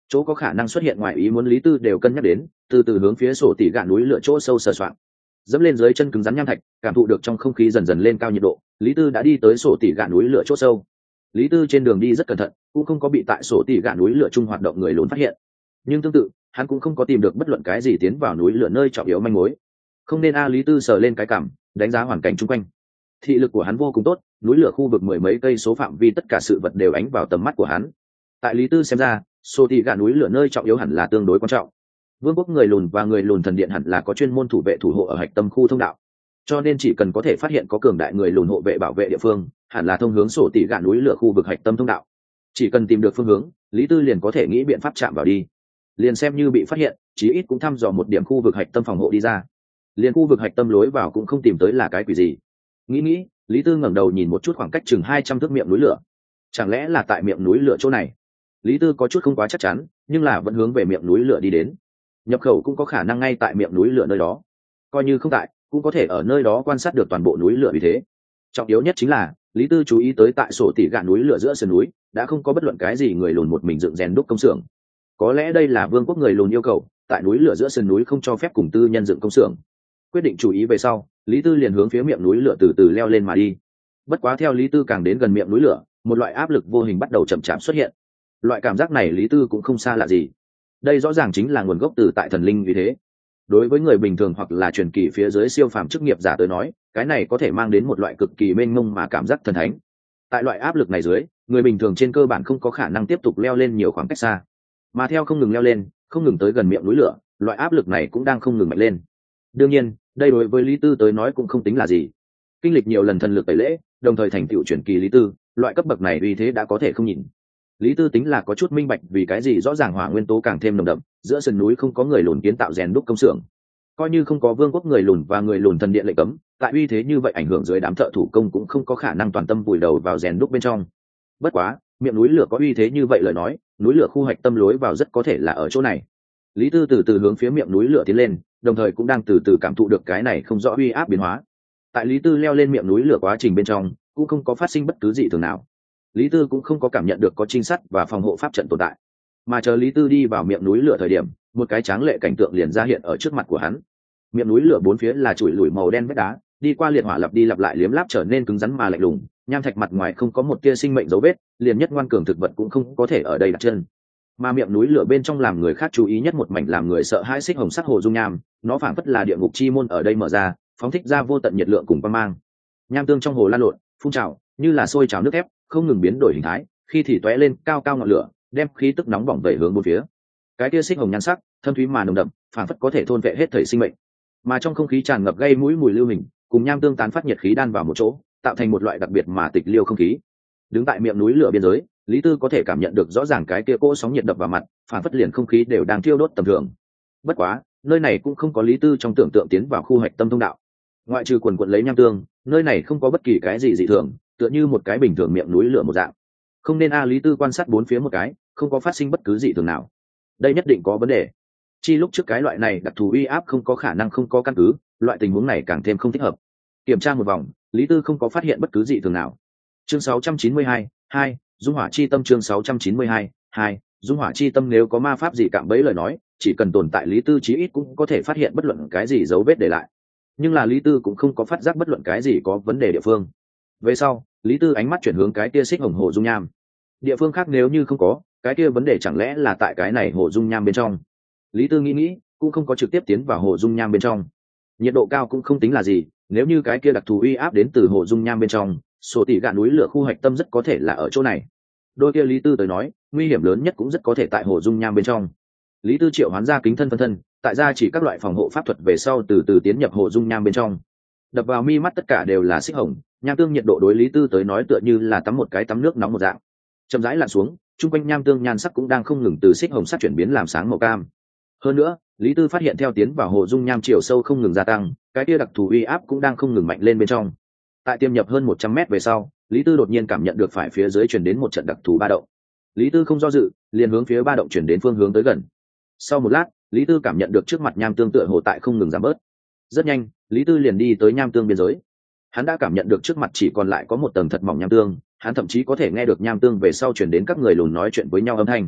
chỗ có khả năng xuất hiện ngoài ý muốn lý tư đều cân nhắc đến, từ từ hướng phía sổ tỉ gạ núi lửa chỗ sâu sờ soạng, dẫm lên dưới chân cứng rắn nham thạch, cảm thụ được trong không khí dần dần lên cao nhiệt độ, lý tư đã đi tới sổ tỉ gạ núi lửa chỗ sâu. Lý tư trên đường đi rất cẩn thận, cũng không có bị tại sổ tỉ gạ núi lửa chung hoạt động người lùn phát hiện, nhưng tương tự hắn cũng không có tìm được bất luận cái gì tiến vào núi lửa nơi trọng yếu manh mối. Không nên Lý tư sờ lên cái cảm, đánh giá hoàn cảnh chung quanh. Thị lực của hắn vô cùng tốt, núi lửa khu vực mười mấy cây số phạm vi tất cả sự vật đều ánh vào tầm mắt của hắn. Tại lý tư xem ra, sổ tỉ gạ núi lửa nơi trọng yếu hẳn là tương đối quan trọng. Vương quốc người lùn và người lùn thần điện hẳn là có chuyên môn thủ vệ thủ hộ ở hạch tâm khu thông đạo, cho nên chỉ cần có thể phát hiện có cường đại người lùn hộ vệ bảo vệ địa phương, hẳn là thông hướng sổ tỉ gạ núi lửa khu vực hạch tâm thông đạo. Chỉ cần tìm được phương hướng, lý tư liền có thể nghĩ biện pháp chạm vào đi. Liền xem như bị phát hiện, chí ít cũng thăm dò một điểm khu vực hạch tâm phòng hộ đi ra. Liền khu vực hạch tâm lối vào cũng không tìm tới là cái quỷ gì. Nghĩ, lý tư ngẩng đầu nhìn một chút khoảng cách chừng 200 thước miệng núi lửa. Chẳng lẽ là tại miệng núi lửa chỗ này? Lý tư có chút không quá chắc chắn, nhưng là vẫn hướng về miệng núi lửa đi đến. Nhập khẩu cũng có khả năng ngay tại miệng núi lửa nơi đó, coi như không tại cũng có thể ở nơi đó quan sát được toàn bộ núi lửa. Vì thế trọng yếu nhất chính là lý tư chú ý tới tại sổ tỉ gạ núi lửa giữa sườn núi đã không có bất luận cái gì người lùn một mình dựng rèn đúc công xưởng. Có lẽ đây là vương quốc người lùn yêu cầu, tại núi lửa giữa sườn núi không cho phép cùng tư nhân dựng công xưởng. Quyết định chú ý về sau, lý tư liền hướng phía miệng núi lửa từ từ leo lên mà đi. Bất quá theo lý tư càng đến gần miệng núi lửa, một loại áp lực vô hình bắt đầu chậm chạp xuất hiện. Loại cảm giác này lý tư cũng không xa lạ gì, đây rõ ràng chính là nguồn gốc từ tại thần linh. Vì thế đối với người bình thường hoặc là truyền kỳ phía dưới siêu phàm chức nghiệp giả tới nói, cái này có thể mang đến một loại cực kỳ mênh mông mà cảm giác thần thánh. Tại loại áp lực này dưới, người bình thường trên cơ bản không có khả năng tiếp tục leo lên nhiều khoảng cách xa, mà theo không ngừng leo lên, không ngừng tới gần miệng núi lửa, loại áp lực này cũng đang không ngừng mạnh lên. Đương nhiên đây đối với lý tư tới nói cũng không tính là gì. Kinh lịch nhiều lần thần lực tẩy lễ, đồng thời thành tựu truyền kỳ lý tư, loại cấp bậc này uy thế đã có thể không nhìn. Lý tư tính là có chút minh bạch vì cái gì rõ ràng hỏa nguyên tố càng thêm nồng đậm, giữa sườn núi không có người lùn kiến tạo rèn đúc công xưởng, coi như không có vương quốc người lùn và người lùn thần điện lệnh cấm, tại uy thế như vậy ảnh hưởng dưới đám thợ thủ công cũng không có khả năng toàn tâm vùi đầu vào rèn đúc bên trong. Bất quá miệng núi lửa có uy thế như vậy lời nói, núi lửa khu hoạch tâm lối vào rất có thể là ở chỗ này. Lý tư từ từ hướng phía miệng núi lửa tiến lên, đồng thời cũng đang từ từ cảm thụ được cái này không rõ uy áp biến hóa. Tại lý tư leo lên miệng núi lửa quá trình bên trong cũng không có phát sinh bất cứ gì thường nào. Lý tư cũng không có cảm nhận được có trinh sát và phòng hộ pháp trận tồn tại, mà chờ lý tư đi vào miệng núi lửa thời điểm, một cái tráng lệ cảnh tượng liền ra hiện ở trước mặt của hắn. Miệng núi lửa bốn phía là chùi lủi màu đen vách đá, đi qua liệt hỏa lặp đi lặp lại liếm láp trở nên cứng rắn mà lạnh lùng, nham thạch mặt ngoài không có một tia sinh mệnh dấu vết, liền nhất ngoan cường thực vật cũng không có thể ở đây đặt chân. Mà miệng núi lửa bên trong làm người khác chú ý nhất một mảnh làm người sợ hãi xích hồng sắc hồ dung nham, nó phảng phất là địa ngục chi môn ở đây mở ra, phóng thích ra vô tận nhiệt lượng cùng quang mang. Nham tương trong hồ lan lộn, phun trào, như là sôi trào nước thép, không ngừng biến đổi hình thái, khi thì tóe lên cao cao ngọn lửa, đem khí tức nóng bỏng vẩy hướng bốn phía. Cái tia xích hồng nhan sắc, thâm thúy mà nồng đậm, phảng phất có thể thôn vệ hết thảy sinh mệnh. Mà trong không khí tràn ngập gây mũi mùi lưu hình, cùng nham tương tán phát nhiệt khí đan vào một chỗ, tạo thành một loại đặc biệt mà tịch liêu không khí. Đứng tại miệng núi lửa biên giới, lý tư có thể cảm nhận được rõ ràng cái kia cỗ sóng nhiệt đập vào mặt, phảng phất liền không khí đều đang thiêu đốt tầm thường. Bất quá nơi này cũng không có lý tư trong tưởng tượng tiến vào khu hạch tâm thông đạo, ngoại trừ quần quận lấy nham tương, nơi này không có bất kỳ cái gì dị thường, tựa như một cái bình thường miệng núi lửa một dạng. Không nên lý tư quan sát bốn phía một cái, không có phát sinh bất cứ dị thường nào. Đây nhất định có vấn đề. Chi lúc trước cái loại này đặc thù uy áp không có khả năng không có căn cứ, loại tình huống này càng thêm không thích hợp. Kiểm tra một vòng, lý tư không có phát hiện bất cứ dị thường nào. Chương 692, 2, dung hỏa chi tâm. Chương 692, 2, dung hỏa chi tâm. Nếu có ma pháp gì cạm bẫy lời nói, chỉ cần tồn tại lý tư chí ít cũng có thể phát hiện bất luận cái gì dấu vết để lại. Nhưng là lý tư cũng không có phát giác bất luận cái gì có vấn đề địa phương. Về sau lý tư ánh mắt chuyển hướng cái kia xích hồng hồ dung nham. Địa phương khác nếu như không có, cái kia vấn đề chẳng lẽ là tại cái này hồ dung nham bên trong. Lý tư nghĩ cũng không có trực tiếp tiến vào hồ dung nham bên trong. Nhiệt độ cao cũng không tính là gì, nếu như cái kia đặc thù uy áp đến từ hồ dung nham bên trong, sổ tỉ gạ núi lửa khu hoạch tâm rất có thể là ở chỗ này. Đôi kia lý tư tới nói, nguy hiểm lớn nhất cũng rất có thể tại hồ dung nham bên trong. Lý tư triệu hoán ra kính thân phân thân, tại ra chỉ các loại phòng hộ pháp thuật về sau từ từ tiến nhập hồ dung nham bên trong. Đập vào mi mắt tất cả đều là xích hồng nham tương, nhiệt độ đối lý tư tới nói tựa như là tắm một cái tắm nước nóng một dạng, chậm rãi lặn xuống. Trung quanh nham tương nhan sắc cũng đang không ngừng từ xích hồng sắc chuyển biến làm sáng màu cam. Hơn nữa lý tư phát hiện theo tiến vào hồ dung nham chiều sâu không ngừng gia tăng, cái kia đặc thù uy áp cũng đang không ngừng mạnh lên bên trong. Tại tiêm nhập hơn 100 mét về sau, lý tư đột nhiên cảm nhận được phải phía dưới chuyển đến một trận đặc thù ba động. Lý tư không do dự, liền hướng phía ba động chuyển đến phương hướng tới gần. Sau một lát, lý tư cảm nhận được trước mặt nham tương tựa hồ tại không ngừng giảm bớt. Rất nhanh lý tư liền đi tới nham tương biên giới. Hắn đã cảm nhận được trước mặt chỉ còn lại có một tầng thật mỏng nham tương, hắn thậm chí có thể nghe được nham tương về sau chuyển đến các người lùn nói chuyện với nhau âm thanh.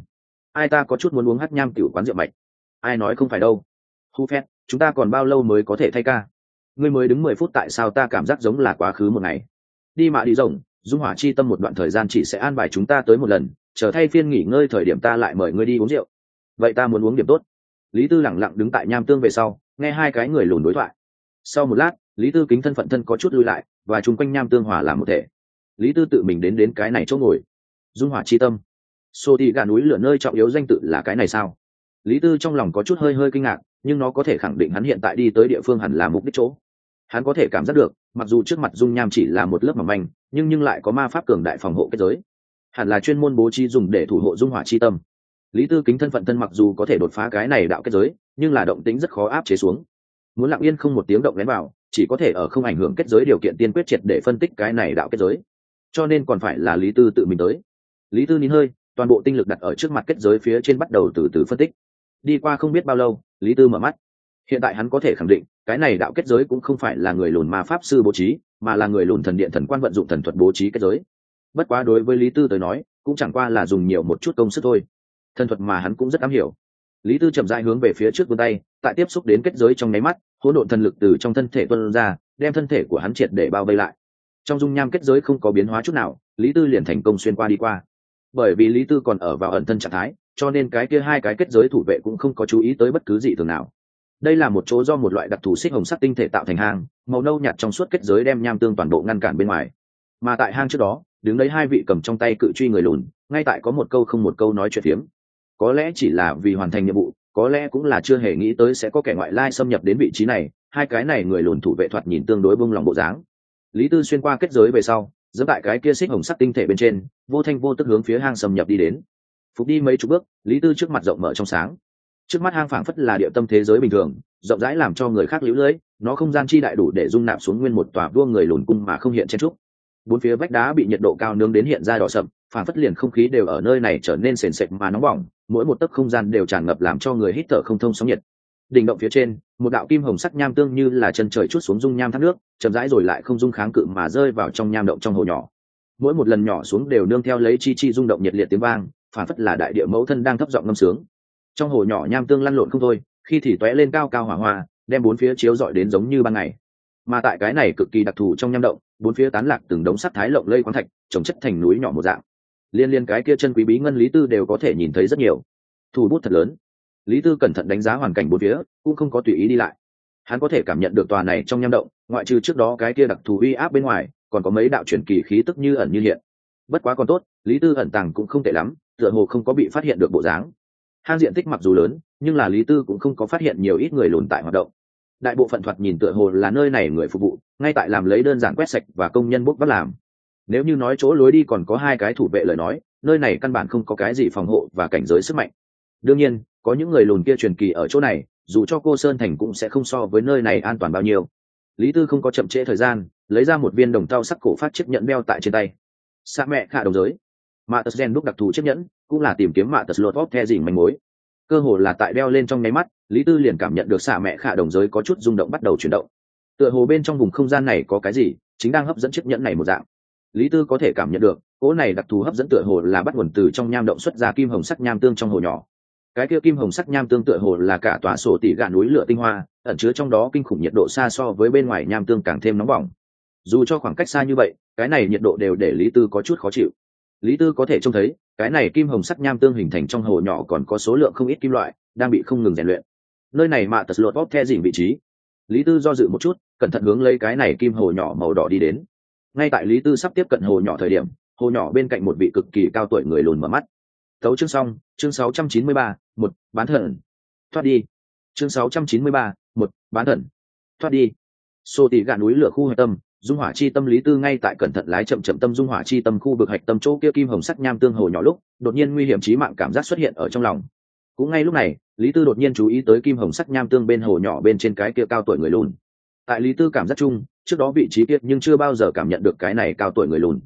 Ai ta có chút muốn uống hát nham tiểu quán rượu mạch. Ai nói không phải đâu. Hu phét, chúng ta còn bao lâu mới có thể thay ca? Ngươi mới đứng 10 phút tại sao ta cảm giác giống là quá khứ một ngày. Đi mà đi rồng, dung hỏa chi tâm một đoạn thời gian chỉ sẽ an bài chúng ta tới một lần, chờ thay phiên nghỉ ngơi thời điểm ta lại mời ngươi đi uống rượu. Vậy ta muốn uống điểm tốt. Lý Tư lẳng lặng đứng tại nham tương về sau, nghe hai cái người lùn đối thoại. Sau một lát, Lý Tư kính thân phận thân có chút lui lại, và chung quanh nham tương hòa làm một thể. Lý Tư tự mình đến cái này chỗ ngồi. Dung hỏa chi tâm. Xô thì gà núi lửa nơi trọng yếu danh tự là cái này sao? Lý Tư trong lòng có chút hơi kinh ngạc, nhưng nó có thể khẳng định hắn hiện tại đi tới địa phương hẳn là mục đích chỗ. Hắn có thể cảm giác được, mặc dù trước mặt dung nham chỉ là một lớp mỏng manh, nhưng lại có ma pháp cường đại phòng hộ kết giới. Hẳn là chuyên môn bố trí dùng để thủ hộ dung hỏa chi tâm. Lý Tư kính thân phận thân mặc dù có thể đột phá cái này đạo kết giới, nhưng là động tĩnh rất khó áp chế xuống. Muốn lặng yên không một tiếng động lén vào, chỉ có thể ở không ảnh hưởng kết giới điều kiện tiên quyết triệt để phân tích cái này đạo kết giới. Cho nên còn phải là Lý Tư tự mình tới. Lý Tư nín hơi, toàn bộ tinh lực đặt ở trước mặt kết giới phía trên bắt đầu từ từ phân tích. Đi qua không biết bao lâu, Lý Tư mở mắt. Hiện tại hắn có thể khẳng định, cái này đạo kết giới cũng không phải là người lùn ma pháp sư bố trí, mà là người lùn thần điện thần quan vận dụng thần thuật bố trí kết giới. Bất quá đối với Lý Tư tới nói, cũng chẳng qua là dùng nhiều một chút công sức thôi. Thần thuật mà hắn cũng rất am hiểu. Lý Tư chậm rãi hướng về phía trước vươn tay, tại tiếp xúc đến kết giới trong nháy mắt, hỗn độn thần lực từ trong thân thể tuôn ra, đem thân thể của hắn triệt để bao vây lại. Trong dung nham kết giới không có biến hóa chút nào, Lý Tư liền thành công xuyên qua đi qua. Bởi vì Lý Tư còn ở vào ẩn thân trạng thái, cho nên cái kia hai cái kết giới thủ vệ cũng không có chú ý tới bất cứ gì thường nào. Đây là một chỗ do một loại đặc thù xích hồng sắc tinh thể tạo thành hang, màu nâu nhạt trong suốt kết giới đem nham tương toàn bộ ngăn cản bên ngoài. Mà tại hang trước đó, đứng đấy hai vị cầm trong tay cự truy người lùn, ngay tại có một câu không một câu nói chuyện phiếm. Có lẽ chỉ là vì hoàn thành nhiệm vụ, có lẽ cũng là chưa hề nghĩ tới sẽ có kẻ ngoại lai xâm nhập đến vị trí này. Hai cái này người lùn thủ vệ thoạt nhìn tương đối bông lòng bộ dáng. Lý Tư xuyên qua kết giới về sau, giẫm tại cái kia xích hồng sắc tinh thể bên trên, vô thanh vô tức hướng phía hang xâm nhập đi đến. Phục đi mấy chục bước, Lý Tư trước mặt rộng mở trong sáng. Trước mắt hang phảng phất là địa tâm thế giới bình thường, rộng rãi làm cho người khác liễu lưỡi, nó không gian chi đại đủ để dung nạp xuống nguyên một tòa vua người lùn cung mà không hiện chen trúc. Bốn phía vách đá bị nhiệt độ cao nướng đến hiện ra đỏ sậm, phảng phất liền không khí đều ở nơi này trở nên sền sệt mà nóng bỏng, mỗi một tấc không gian đều tràn ngập làm cho người hít thở không thông sóng nhiệt. Đỉnh động phía trên, một đạo kim hồng sắc nham tương như là chân trời chút xuống dung nham thác nước, chậm rãi rồi lại không dung kháng cự mà rơi vào trong nham động trong hồ nhỏ. Mỗi một lần nhỏ xuống đều nương theo lấy chi chi rung động nhiệt liệt tiếng vang, phảng phất là đại địa mẫu thân đang thấp giọng ngâm sướng. Trong hồ nhỏ nham tương lăn lộn không thôi, khi thì tóe lên cao cao hỏa hoa, đem bốn phía chiếu rọi đến giống như ban ngày. Mà tại cái này cực kỳ đặc thù trong nham động, bốn phía tán lạc từng đống sắt thái lộng lây khoáng thạch, chồng chất thành núi nhỏ một dạng. Liên cái kia chân quý bí ngân Lý Tư đều có thể nhìn thấy rất nhiều. Thủ bút thật lớn. Lý Tư cẩn thận đánh giá hoàn cảnh bốn phía, cũng không có tùy ý đi lại. Hắn có thể cảm nhận được tòa này trong nham động, ngoại trừ trước đó cái kia đặc thù uy áp bên ngoài, còn có mấy đạo truyền kỳ khí tức như ẩn như hiện. Bất quá còn tốt, Lý Tư ẩn tàng cũng không tệ lắm, tựa hồ không có bị phát hiện được bộ dáng. Hang diện tích mặc dù lớn, nhưng là Lý Tư cũng không có phát hiện nhiều ít người lùn tại hoạt động. Đại bộ phận thoạt nhìn tựa hồ là nơi này người phục vụ, ngay tại làm lấy đơn giản quét sạch và công nhân bốc vác làm. Nếu như nói chỗ lối đi còn có hai cái thủ vệ lời nói, nơi này căn bản không có cái gì phòng hộ và cảnh giới sức mạnh. Đương nhiên, có những người lùn kia truyền kỳ ở chỗ này, dù cho cô Sơn Thành cũng sẽ không so với nơi này an toàn bao nhiêu. Lý Tư không có chậm trễ thời gian, lấy ra một viên đồng tao sắc cổ phát chiếc nhẫn đeo tại trên tay. Sa mẹ khả đồng giới. Mạ Tật Gen đúc đặc thù chiếc nhẫn, cũng là tìm kiếm Mạ Tật Lột Vóp the dình manh mối. Cơ hồ là tại đeo lên trong nháy mắt, Lý Tư liền cảm nhận được xạ mẹ khả đồng giới có chút rung động bắt đầu chuyển động. Tựa hồ bên trong vùng không gian này có cái gì, chính đang hấp dẫn chiếc nhẫn này một dạng. Lý Tư có thể cảm nhận được, cỗ này đặc thù hấp dẫn tựa hồ là bắt nguồn từ trong nham động xuất ra kim hồng sắc nham tương trong hồ nhỏ. Cái kia kim hồng sắc nham tương tựa hồ là cả tòa sổ tỷ gạn núi lửa tinh hoa, ẩn chứa trong đó kinh khủng nhiệt độ xa so với bên ngoài nham tương càng thêm nóng bỏng. Dù cho khoảng cách xa như vậy, cái này nhiệt độ đều để Lý Tư có chút khó chịu. Lý Tư có thể trông thấy, cái này kim hồng sắc nham tương hình thành trong hồ nhỏ còn có số lượng không ít kim loại đang bị không ngừng rèn luyện. Nơi này Mạ Tật Lột Vóp the dình vị trí. Lý Tư do dự một chút, cẩn thận hướng lấy cái này kim hồ nhỏ màu đỏ đi đến. Ngay tại Lý Tư sắp tiếp cận hồ nhỏ thời điểm, hồ nhỏ bên cạnh một vị cực kỳ cao tuổi người lùn mở mắt. Tấu chương xong, chương 693, một bán thần. Thoát đi. Chương 693, một bán thần. Thoát đi. Xô tỷ gạn núi lửa khu hạch tâm, dung hỏa chi tâm. Lý Tư ngay tại cẩn thận lái chậm chậm tâm dung hỏa chi tâm khu vực hạch tâm chỗ kia kim hồng sắc nham tương hồ nhỏ lúc, đột nhiên nguy hiểm chí mạng cảm giác xuất hiện ở trong lòng. Cũng ngay lúc này, Lý Tư đột nhiên chú ý tới kim hồng sắc nham tương bên hồ nhỏ bên trên cái kia cao tuổi người lùn. Tại Lý Tư cảm giác chung, trước đó vị trí kia nhưng chưa bao giờ cảm nhận được cái này cao tuổi người lùn.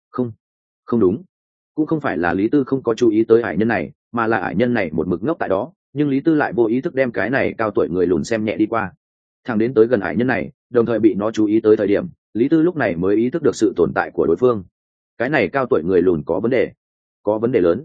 Không đúng, cũng không phải là Lý Tư không có chú ý tới ải nhân này, mà là ải nhân này một mực ngốc tại đó, nhưng Lý Tư lại vô ý thức đem cái này cao tuổi người lùn xem nhẹ đi qua. Thằng đến tới gần ải nhân này, đồng thời bị nó chú ý tới thời điểm, Lý Tư lúc này mới ý thức được sự tồn tại của đối phương. Cái này cao tuổi người lùn có vấn đề lớn.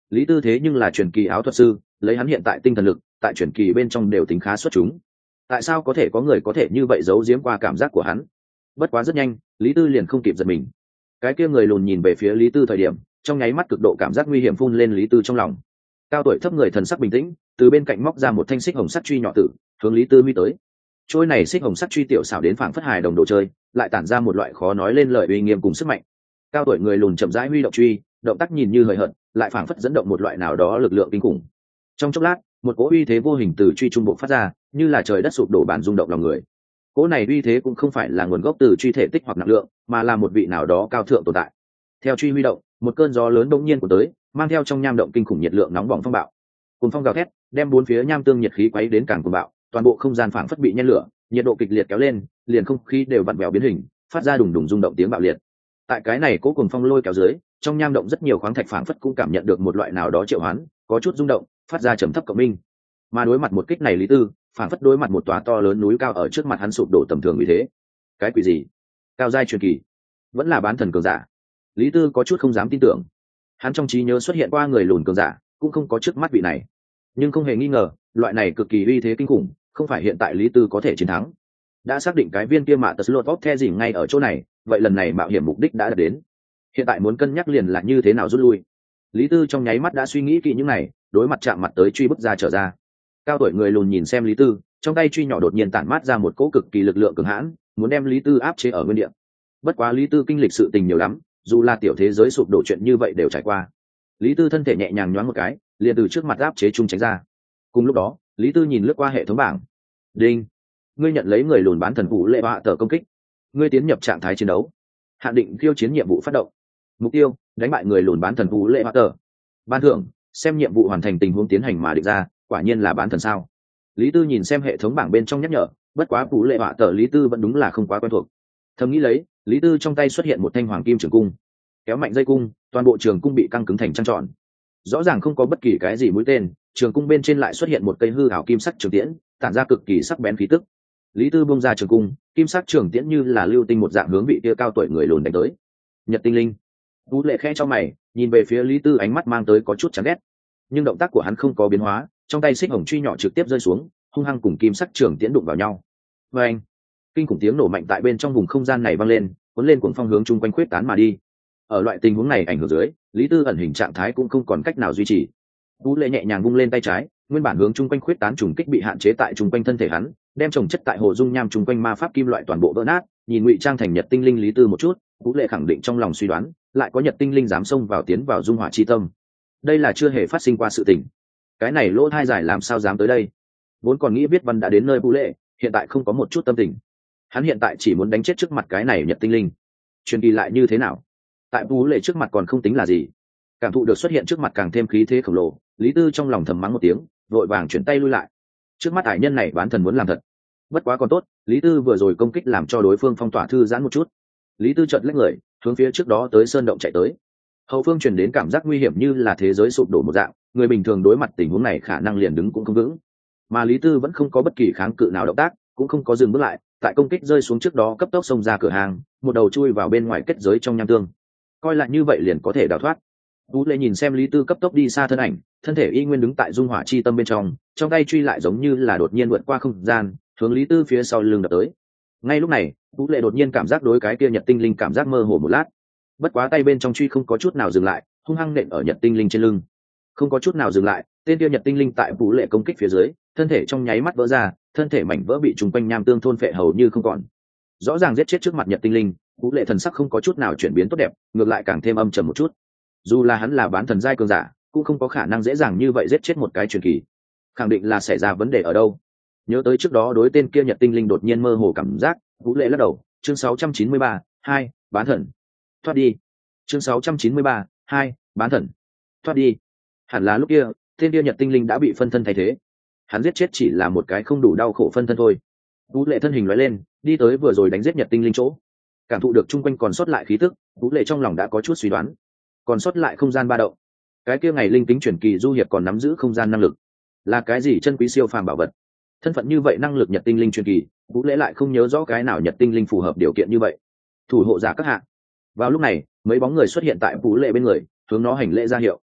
Lý Tư thế nhưng là truyền kỳ áo thuật sư, lấy hắn hiện tại tinh thần lực, tại truyền kỳ bên trong đều tính khá xuất chúng. Tại sao có thể có người có thể như vậy giấu giếm qua cảm giác của hắn? Bất quá rất nhanh, Lý Tư liền không kịp giật mình. Cái kia người lùn nhìn về phía Lý Tư thời điểm, trong nháy mắt cực độ cảm giác nguy hiểm phun lên Lý Tư trong lòng. Cao tuổi thấp người thần sắc bình tĩnh, từ bên cạnh móc ra một thanh xích hồng sắt truy nhỏ tử, hướng Lý Tư huy tới. Trôi này xích hồng sắt truy tiểu xảo đến phảng phất hài đồng đồ chơi, lại tản ra một loại khó nói lên lời uy nghiêm cùng sức mạnh. Cao tuổi người lùn chậm rãi huy động truy, động tác nhìn như hời hợt, lại phảng phất dẫn động một loại nào đó lực lượng kinh khủng. Trong chốc lát, một cỗ uy thế vô hình từ truy trung bộ phát ra, như là trời đất sụp đổ bản rung động lòng người. Cỗ này uy thế cũng không phải là nguồn gốc từ truy thể tích hoặc năng lượng, mà là một vị nào đó cao thượng tồn tại. Theo truy huy động, một cơn gió lớn bỗng nhiên của tới, mang theo trong nham động kinh khủng nhiệt lượng nóng bỏng phong bạo. Cùng phong gào thét, đem bốn phía nham tương nhiệt khí quấy đến càng cuồng bạo, toàn bộ không gian phảng phất bị nhen lửa, nhiệt độ kịch liệt kéo lên, liền không khí đều vặn vẹo biến hình, phát ra đùng đùng rung động tiếng bạo liệt. Tại cái này cố cùng phong lôi kéo dưới, trong nham động rất nhiều khoáng thạch phảng phất cũng cảm nhận được một loại nào đó triệu hoán, có chút rung động, phát ra trầm thấp cộng minh. Mà đối mặt một kích này Lý Tư, phảng phất đối mặt một tòa to lớn núi cao ở trước mặt hắn sụp đổ tầm thường như thế. Cái quỷ gì? Cao giai truyền kỳ, vẫn là bán thần cường giả. Lý Tư có chút không dám tin tưởng. Hắn trong trí nhớ xuất hiện qua người lùn cường giả, cũng không có trước mắt vị này. Nhưng không hề nghi ngờ, loại này cực kỳ uy thế kinh khủng, không phải hiện tại Lý Tư có thể chiến thắng. Đã xác định cái viên kia mạ tật lột vóc the gì ngay ở chỗ này, vậy lần này mạo hiểm mục đích đã đạt đến. Hiện tại muốn cân nhắc liền là như thế nào rút lui. Lý Tư trong nháy mắt đã suy nghĩ kỹ những này, đối mặt chạm mặt tới truy bức ra trở ra. Cao tuổi người lùn nhìn xem Lý Tư, trong tay truy nhỏ đột nhiên tản mát ra một cỗ cực kỳ lực lượng cường hãn, muốn đem Lý Tư áp chế ở nguyên địa. Bất quá Lý Tư kinh lịch sự tình nhiều lắm, dù là tiểu thế giới sụp đổ chuyện như vậy đều trải qua. Lý Tư thân thể nhẹ nhàng nhoáng một cái, liền từ trước mặt áp chế trung tránh ra. Cùng lúc đó, Lý Tư nhìn lướt qua hệ thống bảng. Đinh, ngươi nhận lấy người lùn bán thần vũ lệ bạ tờ công kích. Ngươi tiến nhập trạng thái chiến đấu. Hạn định khiêu chiến nhiệm vụ phát động. Mục tiêu, đánh bại người lùn bán thần vũ lệ bạ tờ. Ban thưởng, xem nhiệm vụ hoàn thành tình huống tiến hành mà định ra, quả nhiên là bán thần sao. Lý Tư nhìn xem hệ thống bảng bên trong nhắc nhở, bất quá vũ lệ bạ tờ Lý Tư vẫn đúng là không quá quen thuộc. Thầm nghĩ lấy, Lý Tư trong tay xuất hiện một thanh hoàng kim trường cung. Kéo mạnh dây cung, toàn bộ trường cung bị căng cứng thành trăng tròn. Rõ ràng không có bất kỳ cái gì mũi tên, trường cung bên trên lại xuất hiện một cây hư ảo kim sắc trường tiễn, tản ra cực kỳ sắc bén khí tức. Lý Tư bung ra trường cung, kim sắc trường tiễn như là lưu tinh một dạng hướng vị kia cao tuổi người lùn đánh tới. Nhật tinh linh. Vũ lệ khẽ cho mày, nhìn về phía Lý Tư ánh mắt mang tới có chút chán ghét. Nhưng động tác của hắn không có biến hóa, trong tay xích hồng truy nhỏ trực tiếp rơi xuống, hung hăng cùng kim sắc trường tiễn đụng vào nhau. Và anh, kinh khủng tiếng nổ mạnh tại bên trong vùng không gian này vang lên, cuốn lên cuồng phong hướng chung quanh khuyết tán mà đi. Ở loại tình huống này ảnh hưởng dưới, Lý Tư ẩn hình trạng thái cũng không còn cách nào duy trì. Vũ lệ nhẹ nhàng vung lên tay trái, nguyên bản hướng chung quanh khuyết tán trùng kích bị hạn chế tại chung quanh thân thể hắn, đem trồng chất tại hồ dung nham chung quanh ma pháp kim loại toàn bộ vỡ nát. Nhìn ngụy trang thành nhật tinh linh Lý Tư một chút, Vũ lệ khẳng định trong lòng suy đoán, lại có nhật tinh linh dám xông vào tiến vào dung hỏa chi tâm. Đây là chưa hề phát sinh qua sự tình. Cái này lỗ thai giải làm sao dám tới đây? Vốn còn nghĩ viết văn đã đến nơi Vũ lệ, hiện tại không có một chút tâm tình. Hắn hiện tại chỉ muốn đánh chết trước mặt cái này nhật tinh linh. Truyền kỳ lại như thế nào? Tại Vũ lệ trước mặt còn không tính là gì. Cảm thụ được xuất hiện trước mặt càng thêm khí thế khổng lồ, Lý Tư trong lòng thầm mắng một tiếng, vội vàng chuyển tay lui lại. Trước mắt ải nhân này bán thần muốn làm thật. Bất quá còn tốt, Lý Tư vừa rồi công kích làm cho đối phương phong tỏa thư giãn một chút. Lý Tư chợt lách người, hướng phía trước đó tới sơn động chạy tới. Hậu phương truyền đến cảm giác nguy hiểm như là thế giới sụp đổ một dạng, người bình thường đối mặt tình huống này khả năng liền đứng cũng không vững. Mà Lý Tư vẫn không có bất kỳ kháng cự nào động tác, cũng không có dừng bước lại, tại công kích rơi xuống trước đó cấp tốc xông ra cửa hàng, một đầu chui vào bên ngoài kết giới trong nham tương. Coi lại như vậy liền có thể đào thoát. Vũ lệ nhìn xem Lý Tư cấp tốc đi xa thân ảnh, thân thể y nguyên đứng tại dung hỏa chi tâm bên trong tay truy lại giống như là đột nhiên vượt qua không gian, hướng Lý Tư phía sau lưng đập tới. Ngay lúc này, Vũ lệ đột nhiên cảm giác đối cái kia nhật tinh linh cảm giác mơ hồ một lát. Bất quá tay bên trong truy không có chút nào dừng lại, hung hăng nện ở nhật tinh linh trên lưng. Không có chút nào dừng lại, tên kia nhật tinh linh tại Vũ lệ công kích phía dưới, thân thể trong nháy mắt vỡ ra, thân thể mảnh vỡ bị trùng quanh nham tương thôn phệ hầu như không còn. Rõ ràng giết chết trước mặt nhật tinh linh, Vũ lệ thần sắc không có chút nào chuyển biến tốt đẹp, ngược lại càng thêm âm trầm một chút. Dù là hắn là bán thần giai cường giả, cũng không có khả năng dễ dàng như vậy giết chết một cái truyền kỳ. Khẳng định là xảy ra vấn đề ở đâu. Nhớ tới trước đó đối tên kia nhật tinh linh đột nhiên mơ hồ cảm giác, Vũ lệ lắc đầu. Chương 693, 2, bán thần. Thoát đi. Chương 693, 2, bán thần. Thoát đi. Hẳn là lúc kia, tên kia nhật tinh linh đã bị phân thân thay thế. Hắn giết chết chỉ là một cái không đủ đau khổ phân thân thôi. Vũ lệ thân hình lóe lên, đi tới vừa rồi đánh giết nhật tinh linh chỗ. Cảm thụ được chung quanh còn sót lại khí tức, Vũ lệ trong lòng đã có chút suy đoán. Còn sót lại không gian ba động. Cái kia ngày linh tính chuyển kỳ du hiệp còn nắm giữ không gian năng lực. Là cái gì chân quý siêu phàm bảo vật? Thân phận như vậy năng lực nhật tinh linh truyền kỳ, Vũ lễ lại không nhớ rõ cái nào nhật tinh linh phù hợp điều kiện như vậy. Thủ hộ giả các hạ. Vào lúc này, mấy bóng người xuất hiện tại Vũ lễ bên người, hướng nó hành lễ ra hiệu.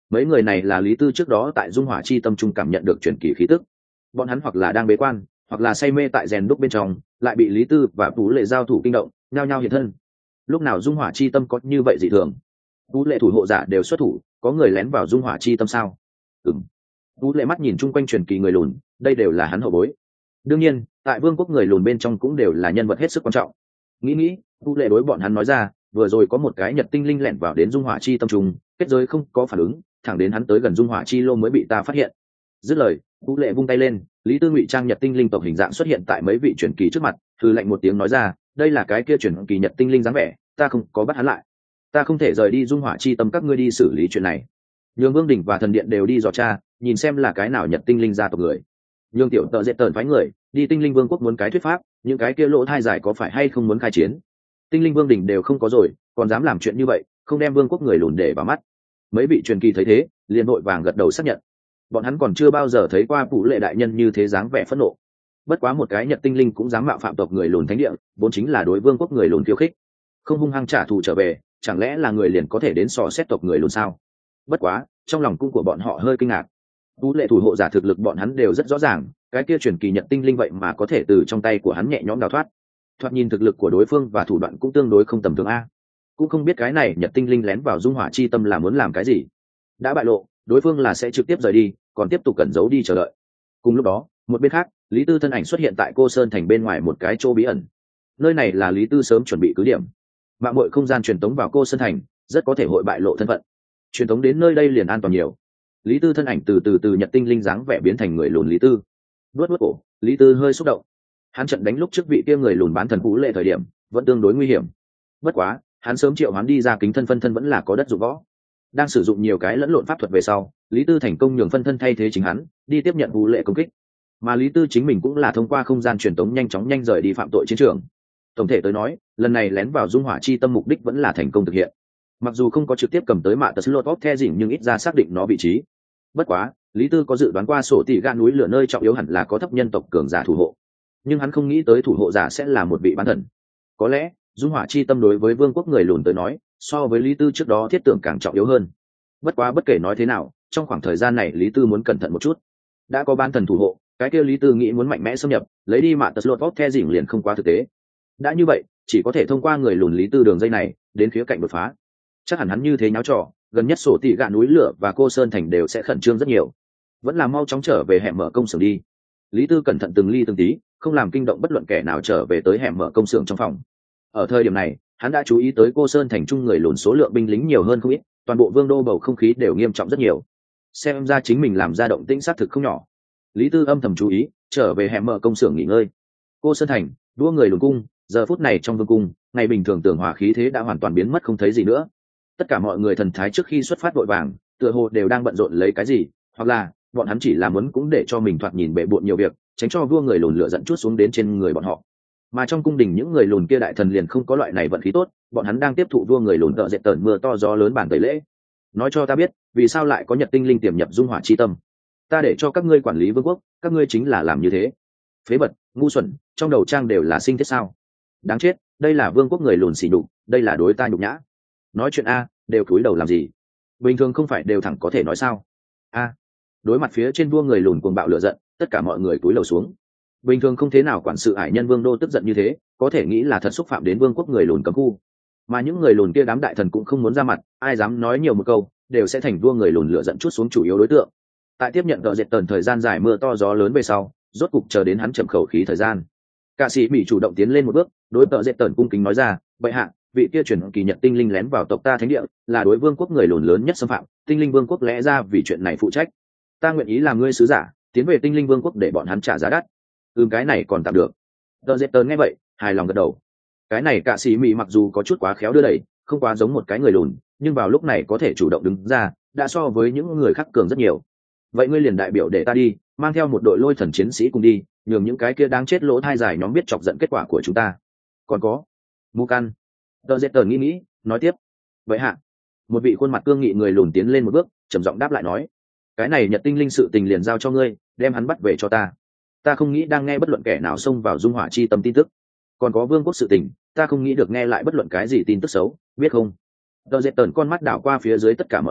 Mấy người này là Lý Tư trước đó tại Dung Hỏa Chi Tâm trung cảm nhận được truyền kỳ khí tức. Bọn hắn hoặc là đang bế quan, hoặc là say mê tại rèn đúc bên trong, lại bị Lý Tư và Tú Lệ giao thủ kinh động, nhao nhao hiện thân. Lúc nào Dung Hỏa Chi Tâm có như vậy dị thường? Tú Lệ thủ hộ giả đều xuất thủ, có người lén vào Dung Hỏa Chi Tâm sao? Ừm. Tú Lệ mắt nhìn chung quanh truyền kỳ người lùn, đây đều là hắn hậu bối. Đương nhiên, tại Vương quốc người lùn bên trong cũng đều là nhân vật hết sức quan trọng. Nghĩ, Tú Lệ đối bọn hắn nói ra, vừa rồi có một cái Nhật tinh linh lẻn vào đến Dung Hỏa Chi Tâm trùng, kết giới không có phản ứng, thẳng đến hắn tới gần Dung Hỏa Chi lô mới bị ta phát hiện. Dứt lời, Tú Lệ vung tay lên, Lý Tư ngụy trang Nhật tinh linh tộc hình dạng xuất hiện tại mấy vị truyền kỳ trước mặt, thư lạnh một tiếng nói ra, đây là cái kia truyền kỳ Nhật tinh linh dáng vẻ, ta không có bắt hắn lại, ta không thể rời đi Dung Hỏa Chi Tâm, các ngươi đi xử lý chuyện này. Nhường Vương Đình và Thần Điện đều đi dò tra, nhìn xem là cái nào Nhật tinh linh gia tộc người. Nhường Tiểu Tợ Dệt Tờn phái người đi Tinh Linh Vương quốc muốn cái thuyết pháp, những cái kia lỗ thai giải có phải hay không muốn khai chiến. Tinh Linh Vương Đình đều không có rồi, còn dám làm chuyện như vậy, không đem Vương quốc người lùn để vào mắt. Mấy vị truyền kỳ thấy thế, liền vội vàng gật đầu xác nhận. Bọn hắn còn chưa bao giờ thấy qua Phủ Lệ đại nhân như thế dáng vẻ phẫn nộ. Bất quá một cái Nhật tinh linh cũng dám mạo phạm tộc người lùn thánh địa, vốn chính là đối Vương quốc người lùn khiêu khích. Không hung hăng trả thù trở về, chẳng lẽ là người liền có thể đến dò xét tộc người lùn sao? Bất quá, trong lòng cung của bọn họ hơi kinh ngạc. Tú Lệ thủ hộ giả thực lực bọn hắn đều rất rõ ràng, cái kia truyền kỳ Nhật tinh linh vậy mà có thể từ trong tay của hắn nhẹ nhõm đào thoát. Thoạt nhìn thực lực của đối phương và thủ đoạn cũng tương đối không tầm thường a. Cũng không biết cái này Nhật tinh linh lén vào Dung Hỏa Chi Tâm là muốn làm cái gì. Đã bại lộ, đối phương là sẽ trực tiếp rời đi, còn tiếp tục cẩn giấu đi chờ đợi. Cùng lúc đó, một bên khác, Lý Tư thân ảnh xuất hiện tại Cô Sơn thành bên ngoài một cái chỗ bí ẩn. Nơi này là Lý Tư sớm chuẩn bị cứ điểm. Mạng muội không gian truyền tống vào Cô Sơn thành, rất có thể hội bại lộ thân phận. Truyền tống đến nơi đây liền an toàn nhiều. Lý Tư thân ảnh từ Nhật tinh linh dáng vẻ biến thành người lùn Lý Tư. Nuốt cổ, Lý Tư hơi xúc động. Hắn trận đánh lúc trước vị kia người lùn bán thần Phú Lệ thời điểm, vẫn tương đối nguy hiểm. Bất quá, hắn sớm triệu hắn đi ra kính thân phân thân vẫn là có đất dụng võ. Đang sử dụng nhiều cái lẫn lộn pháp thuật về sau, Lý Tư thành công nhường phân thân thay thế chính hắn, đi tiếp nhận Phú Lệ công kích. Mà Lý Tư chính mình cũng là thông qua không gian truyền tống nhanh chóng rời đi phạm tội chiến trường. Tổng thể tới nói, lần này lén vào Dung Hỏa Chi Tâm mục đích vẫn là thành công thực hiện. Mặc dù không có trực tiếp cầm tới mạ tờ slot of the dỉnh, nhưng ít ra xác định nó vị trí. Bất quá, Lý Tư có dự đoán qua sổ tỷ gạn núi lửa nơi trọng yếu hẳn là có thấp nhân tộc cường giả thủ hộ, nhưng hắn không nghĩ tới thủ hộ giả sẽ là một vị bán thần. Có lẽ Dung Hỏa Chi Tâm đối với vương quốc người lùn tới nói, so với Lý Tư trước đó thiết tưởng càng trọng yếu hơn. Bất quá bất kể nói thế nào, trong khoảng thời gian này Lý Tư muốn cẩn thận một chút. Đã có bán thần thủ hộ, cái kia Lý Tư nghĩ muốn mạnh mẽ xâm nhập, lấy đi mạ tờ slot of the dỉnh liền không quá thực tế. Đã như vậy, chỉ có thể thông qua người lùn Lý Tư đường dây này đến khía cạnh đột phá. Chắc hẳn hắn như thế nháo trò, gần nhất sổ tỷ gạn núi lửa và Cô Sơn thành đều sẽ khẩn trương rất nhiều. Vẫn là mau chóng trở về hẻm mở công xưởng đi. Lý Tư cẩn thận từng ly từng tí, không làm kinh động bất luận kẻ nào trở về tới hẻm mở công xưởng trong phòng. Ở thời điểm này, hắn đã chú ý tới Cô Sơn thành trung người lùn số lượng binh lính nhiều hơn không ít, toàn bộ vương đô bầu không khí đều nghiêm trọng rất nhiều. Xem ra chính mình làm ra động tĩnh xác thực không nhỏ. Lý Tư âm thầm chú ý, trở về hẻm mở công xưởng nghỉ ngơi. Cô Sơn thành, đua người lùn cung, giờ phút này trong vương cung, ngày bình thường tưởng hòa khí thế đã hoàn toàn biến mất không thấy gì nữa. Tất cả mọi người thần thái trước khi xuất phát vội vàng, tựa hồ đều đang bận rộn lấy cái gì, hoặc là bọn hắn chỉ là muốn cũng để cho mình thoạt nhìn bệ bội nhiều việc, tránh cho vua người lùn lửa giận chút xuống đến trên người bọn họ. Mà trong cung đình những người lùn kia đại thần liền không có loại này vận khí tốt, bọn hắn đang tiếp thụ vua người lùn tợ dệt tởn mưa to gió lớn bản tẩy lễ. Nói cho ta biết, vì sao lại có Nhật tinh linh tiềm nhập Dung Hỏa Chi Tâm? Ta để cho các ngươi quản lý vương quốc, các ngươi chính là làm như thế. Phế vật, ngu xuẩn, trong đầu trang đều là sinh thiết sao? Đáng chết, đây là vương quốc người lùn xỉ nhục, đây là đối ta nhục nhã. Nói chuyện a, đều cúi đầu làm gì? Bình thường không phải đều thẳng có thể nói sao? A. Đối mặt phía trên vua người lùn cuồng bạo lửa giận, tất cả mọi người cúi đầu xuống. Bình thường không thế nào quản sự ải nhân vương đô tức giận như thế, có thể nghĩ là thật xúc phạm đến vương quốc người lùn cấm khu. Mà những người lùn kia đám đại thần cũng không muốn ra mặt, ai dám nói nhiều một câu, đều sẽ thành vua người lùn lửa giận chút xuống chủ yếu đối tượng. Tại tiếp nhận tợ dệt tần thời gian dài mưa to gió lớn về sau, rốt cục chờ đến hắn chậm khẩu khí thời gian. Cả sĩ Mỹ chủ động tiến lên một bước, đối tợ dệt tần cung kính nói ra, vậy hạ, vị kia truyền kỳ Nhật tinh linh lén vào tộc ta thánh địa, là đối vương quốc người lùn lớn nhất xâm phạm, tinh linh vương quốc lẽ ra vì chuyện này phụ trách. Ta nguyện ý làm ngươi sứ giả, tiến về tinh linh vương quốc để bọn hắn trả giá đắt. Cái này còn tạm được. Tợ dệt tần nghe vậy, hài lòng gật đầu. Cái này cả sĩ Mỹ mặc dù có chút quá khéo đưa đẩy, không quá giống một cái người lùn, nhưng vào lúc này có thể chủ động đứng ra, đã so với những người khác cường rất nhiều. Vậy ngươi liền đại biểu để ta đi, mang theo một đội lôi thần chiến sĩ cùng đi, nhường những cái kia đáng chết lỗ thai dài nhóm biết chọc giận kết quả của chúng ta. Còn có Mu Căn. Tờ Dệt Tờn nghĩ, nói tiếp. Vậy hạ. Một vị khuôn mặt cương nghị người lùn tiến lên một bước, trầm giọng đáp lại nói. Cái này Nhật tinh linh sự tình liền giao cho ngươi, đem hắn bắt về cho ta. Ta không nghĩ đang nghe bất luận kẻ nào xông vào Dung Hỏa Chi Tâm tin tức. Còn có vương quốc sự tình, ta không nghĩ được nghe lại bất luận cái gì tin tức xấu, biết không? Tờ Dệt Tờn con mắt đảo qua phía dưới tất cả mọi người,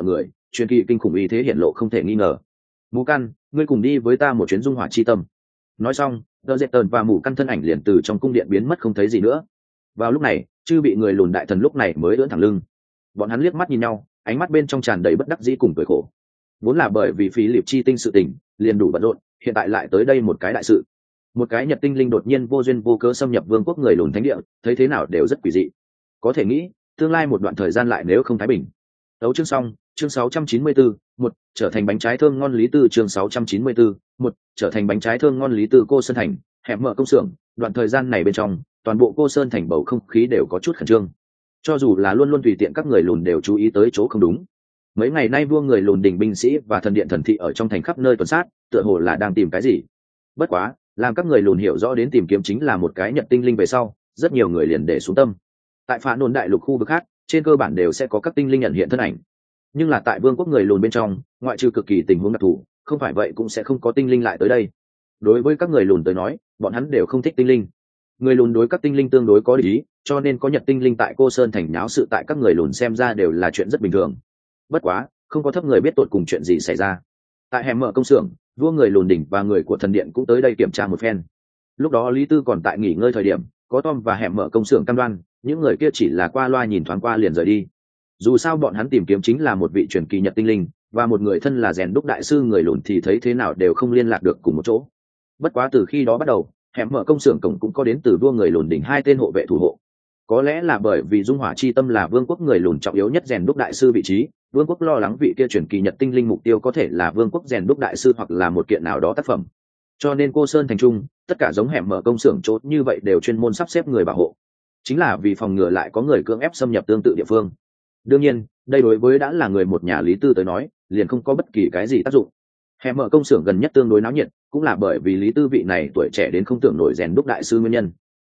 truyền kỳ kinh khủng ý thế hiện lộ không thể nghi ngờ. Mù Căn, ngươi cùng đi với ta một chuyến dung hỏa chi tâm. Nói xong, Đờ Dẹt Tần và Mù Căn thân ảnh liền từ trong cung điện biến mất không thấy gì nữa. Vào lúc này, chư bị người lùn đại thần lúc này mới ưỡn thẳng lưng. Bọn hắn liếc mắt nhìn nhau, ánh mắt bên trong tràn đầy bất đắc dĩ cùng cười khổ. Vốn là bởi vì phí liệp chi tinh sự tình liền đủ bận rộn, hiện tại lại tới đây một cái đại sự. Một cái nhật tinh linh đột nhiên vô duyên vô cớ xâm nhập vương quốc người lùn thánh địa, thấy thế nào đều rất quỷ dị. Có thể nghĩ, tương lai một đoạn thời gian lại nếu không thái bình. Đấu chương xong, chương 694, một trở thành bánh trái thơm ngon Lý Tư, chương 694, một trở thành bánh trái thơm ngon Lý Tư. Cô Sơn Thành, hẻm mở công xưởng, đoạn thời gian này bên trong, toàn bộ Cô Sơn Thành bầu không khí đều có chút khẩn trương. Cho dù là luôn luôn tùy tiện các người lùn đều chú ý tới chỗ không đúng. Mấy ngày nay vua người lùn đỉnh binh sĩ và thần điện thần thị ở trong thành khắp nơi tuần sát, tựa hồ là đang tìm cái gì. Bất quá, làm các người lùn hiểu rõ đến tìm kiếm chính là một cái nhật tinh linh về sau, rất nhiều người liền để xuống tâm. Tại phá nôn đại lục khu vực khác, trên cơ bản đều sẽ có các tinh linh nhận hiện thân ảnh, nhưng là tại vương quốc người lùn bên trong, ngoại trừ cực kỳ tình huống đặc thù, không phải vậy cũng sẽ không có tinh linh lại tới đây. Đối với các người lùn tới nói, bọn hắn đều không thích tinh linh. Người lùn đối các tinh linh tương đối có địch ý, cho nên có nhật tinh linh tại Cô Sơn Thành náo sự tại các người lùn xem ra đều là chuyện rất bình thường. Bất quá, không có thấp người biết tột cùng chuyện gì xảy ra. Tại hẻm mở công xưởng, vua người lùn đỉnh và người của thần điện cũng tới đây kiểm tra một phen. Lúc đó Lý Tư còn tại nghỉ ngơi thời điểm, có Tom và hẻm mở công xưởng cam đoan, những người kia chỉ là qua loa nhìn thoáng qua liền rời đi. Dù sao bọn hắn tìm kiếm chính là một vị truyền kỳ nhật tinh linh, và một người thân là rèn đúc đại sư người lùn thì thấy thế nào đều không liên lạc được cùng một chỗ. Bất quá từ khi đó bắt đầu, hẻm mở công xưởng cổng cũng có đến từ vua người lùn đỉnh hai tên hộ vệ thủ hộ. Có lẽ là bởi vì dung hỏa chi tâm là vương quốc người lùn trọng yếu nhất rèn đúc đại sư vị trí, vương quốc lo lắng vị kia truyền kỳ nhật tinh linh mục tiêu có thể là vương quốc rèn đúc đại sư hoặc là một kiện nào đó tác phẩm. Cho nên Cô Sơn Thành trung, tất cả giống hẻm mở công xưởng chốt như vậy đều chuyên môn sắp xếp người bảo hộ, chính là vì phòng ngừa lại có người cưỡng ép xâm nhập tương tự địa phương. Đương nhiên, đây đối với đã là người một nhà Lý Tư tới nói, liền không có bất kỳ cái gì tác dụng. Hẻm mở công xưởng gần nhất tương đối náo nhiệt, cũng là bởi vì Lý Tư vị này tuổi trẻ đến không tưởng nổi rèn đúc đại sư nguyên nhân.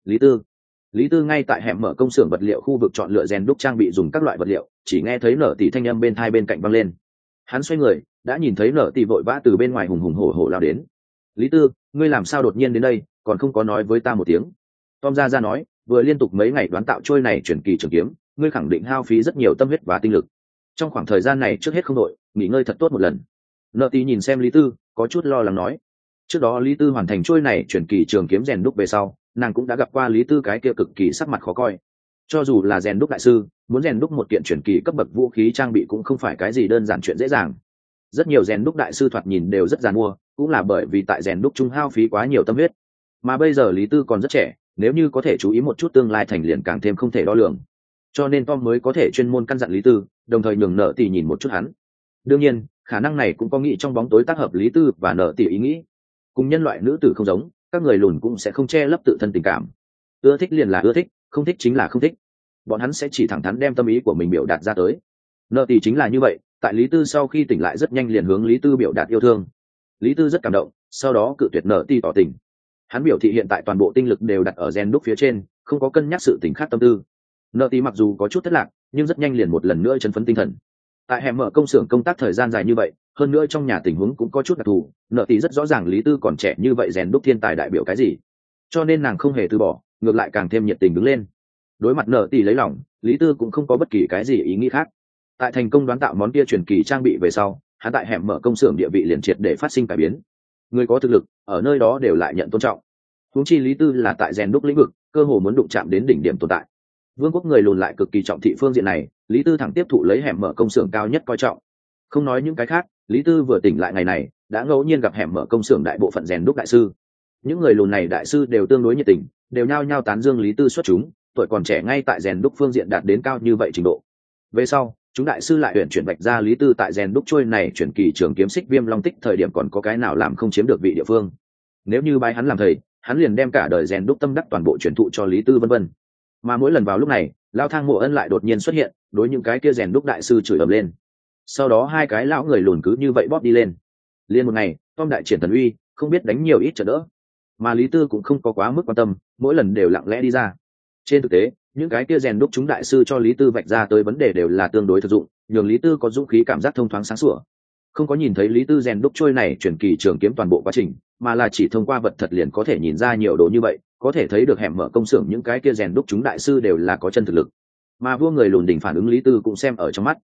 Lý Tư ngay tại hẻm mở công xưởng vật liệu khu vực chọn lựa rèn đúc trang bị dùng các loại vật liệu, chỉ nghe thấy Nở Tỷ thanh âm bên tai bên cạnh vang lên. Hắn xoay người, đã nhìn thấy Nở Tỷ vội vã từ bên ngoài hùng hùng hổ hổ lao đến. "Lý Tư, ngươi làm sao đột nhiên đến đây, còn không có nói với ta một tiếng?" Tom ra nói, "Vừa liên tục mấy ngày đoán tạo trôi này chuyển kỳ trường kiếm, ngươi khẳng định hao phí rất nhiều tâm huyết và tinh lực. Trong khoảng thời gian này trước hết không đội, nghỉ ngơi thật tốt một lần." Nợ Tỷ nhìn xem Lý Tư, có chút lo lắng nói. Trước đó Lý Tư hoàn thành trôi này chuyển kỳ trường kiếm rèn đúc về sau, nàng cũng đã gặp qua Lý Tư cái kia cực kỳ sắc mặt khó coi. Cho dù là rèn đúc đại sư, muốn rèn đúc một kiện chuyển kỳ cấp bậc vũ khí trang bị cũng không phải cái gì đơn giản chuyện dễ dàng. Rất nhiều rèn đúc đại sư thoạt nhìn đều rất giàn mua, cũng là bởi vì tại rèn đúc trung hao phí quá nhiều tâm huyết. Mà bây giờ Lý Tư còn rất trẻ, nếu như có thể chú ý một chút tương lai thành liền càng thêm không thể đo lường. Cho nên Tom mới có thể chuyên môn căn dặn Lý Tư, đồng thời nhường Nợ Tỷ nhìn một chút hắn. Đương nhiên, khả năng này cũng có nghĩ trong bóng tối tác hợp Lý Tư và Nợ Tỷ ý nghĩ. Cùng nhân loại nữ tử không giống, các người lùn cũng sẽ không che lấp tự thân tình cảm. Ưa thích liền là ưa thích, không thích chính là không thích. Bọn hắn sẽ chỉ thẳng thắn đem tâm ý của mình biểu đạt ra tới. Nợ Tỷ chính là như vậy, tại Lý Tư sau khi tỉnh lại rất nhanh liền hướng Lý Tư biểu đạt yêu thương. Lý Tư rất cảm động, sau đó cự tuyệt Nợ Tỷ tỏ tình. Hắn biểu thị hiện tại toàn bộ tinh lực đều đặt ở rèn đúc phía trên, không có cân nhắc sự tình khác tâm tư. Nợ Tỷ mặc dù có chút thất lạc, nhưng rất nhanh liền một lần nữa chấn phấn tinh thần. Tại hẻm mở công xưởng công tác thời gian dài như vậy, hơn nữa trong nhà tình huống cũng có chút đặc thù, Nợ Tỷ rất rõ ràng Lý Tư còn trẻ như vậy rèn đúc thiên tài đại biểu cái gì, cho nên nàng không hề từ bỏ, ngược lại càng thêm nhiệt tình đứng lên. Đối mặt Nợ Tỷ lấy lòng, Lý Tư cũng không có bất kỳ cái gì ý nghĩ khác. Tại thành công đoán tạo món kia truyền kỳ trang bị về sau, hắn tại hẻm mở công xưởng địa vị liền triệt để phát sinh cải biến. Người có thực lực ở nơi đó đều lại nhận tôn trọng. Huống chi Lý Tư là tại rèn đúc lĩnh vực, cơ hồ muốn đụng chạm đến đỉnh điểm tồn tại. Vương quốc người lùn lại cực kỳ trọng thị phương diện này, Lý Tư thẳng tiếp thụ lấy hẻm mở công xưởng cao nhất coi trọng. Không nói những cái khác, Lý Tư vừa tỉnh lại ngày này, đã ngẫu nhiên gặp hẻm mở công xưởng đại bộ phận rèn đúc đại sư. Những người lùn này đại sư đều tương đối nhiệt tình, đều nhao nhao tán dương Lý Tư xuất chúng, tuổi còn trẻ ngay tại rèn đúc phương diện đạt đến cao như vậy trình độ. Về sau, chúng đại sư lại tuyển chuyển vạch ra Lý Tư tại rèn đúc trôi này chuyển kỳ trường kiếm xích viêm long tích thời điểm còn có cái nào làm không chiếm được vị địa phương. Nếu như bái hắn làm thầy, hắn liền đem cả đời rèn đúc tâm đắc toàn bộ truyền thụ cho Lý Tư vân vân. Mà mỗi lần vào lúc này, Lao Thang Mộ Ân lại đột nhiên xuất hiện, đối những cái kia rèn đúc đại sư chửi ầm lên. Sau đó hai cái lão người lùn cứ như vậy bóp đi lên. Liên một ngày, Tom đại triển thần uy, không biết đánh nhiều ít trận đỡ. Mà Lý Tư cũng không có quá mức quan tâm, mỗi lần đều lặng lẽ đi ra. Trên thực tế, những cái kia rèn đúc chúng đại sư cho Lý Tư vạch ra tới vấn đề đều là tương đối thực dụng, nhường Lý Tư có dũng khí cảm giác thông thoáng sáng sủa. Không có nhìn thấy Lý Tư rèn đúc trôi này chuyển kỳ trường kiếm toàn bộ quá trình, mà là chỉ thông qua vật thật liền có thể nhìn ra nhiều đồ như vậy, có thể thấy được hẻm mở công xưởng những cái kia rèn đúc chúng đại sư đều là có chân thực lực. Mà vua người lùn đỉnh phản ứng Lý Tư cũng xem ở trong mắt.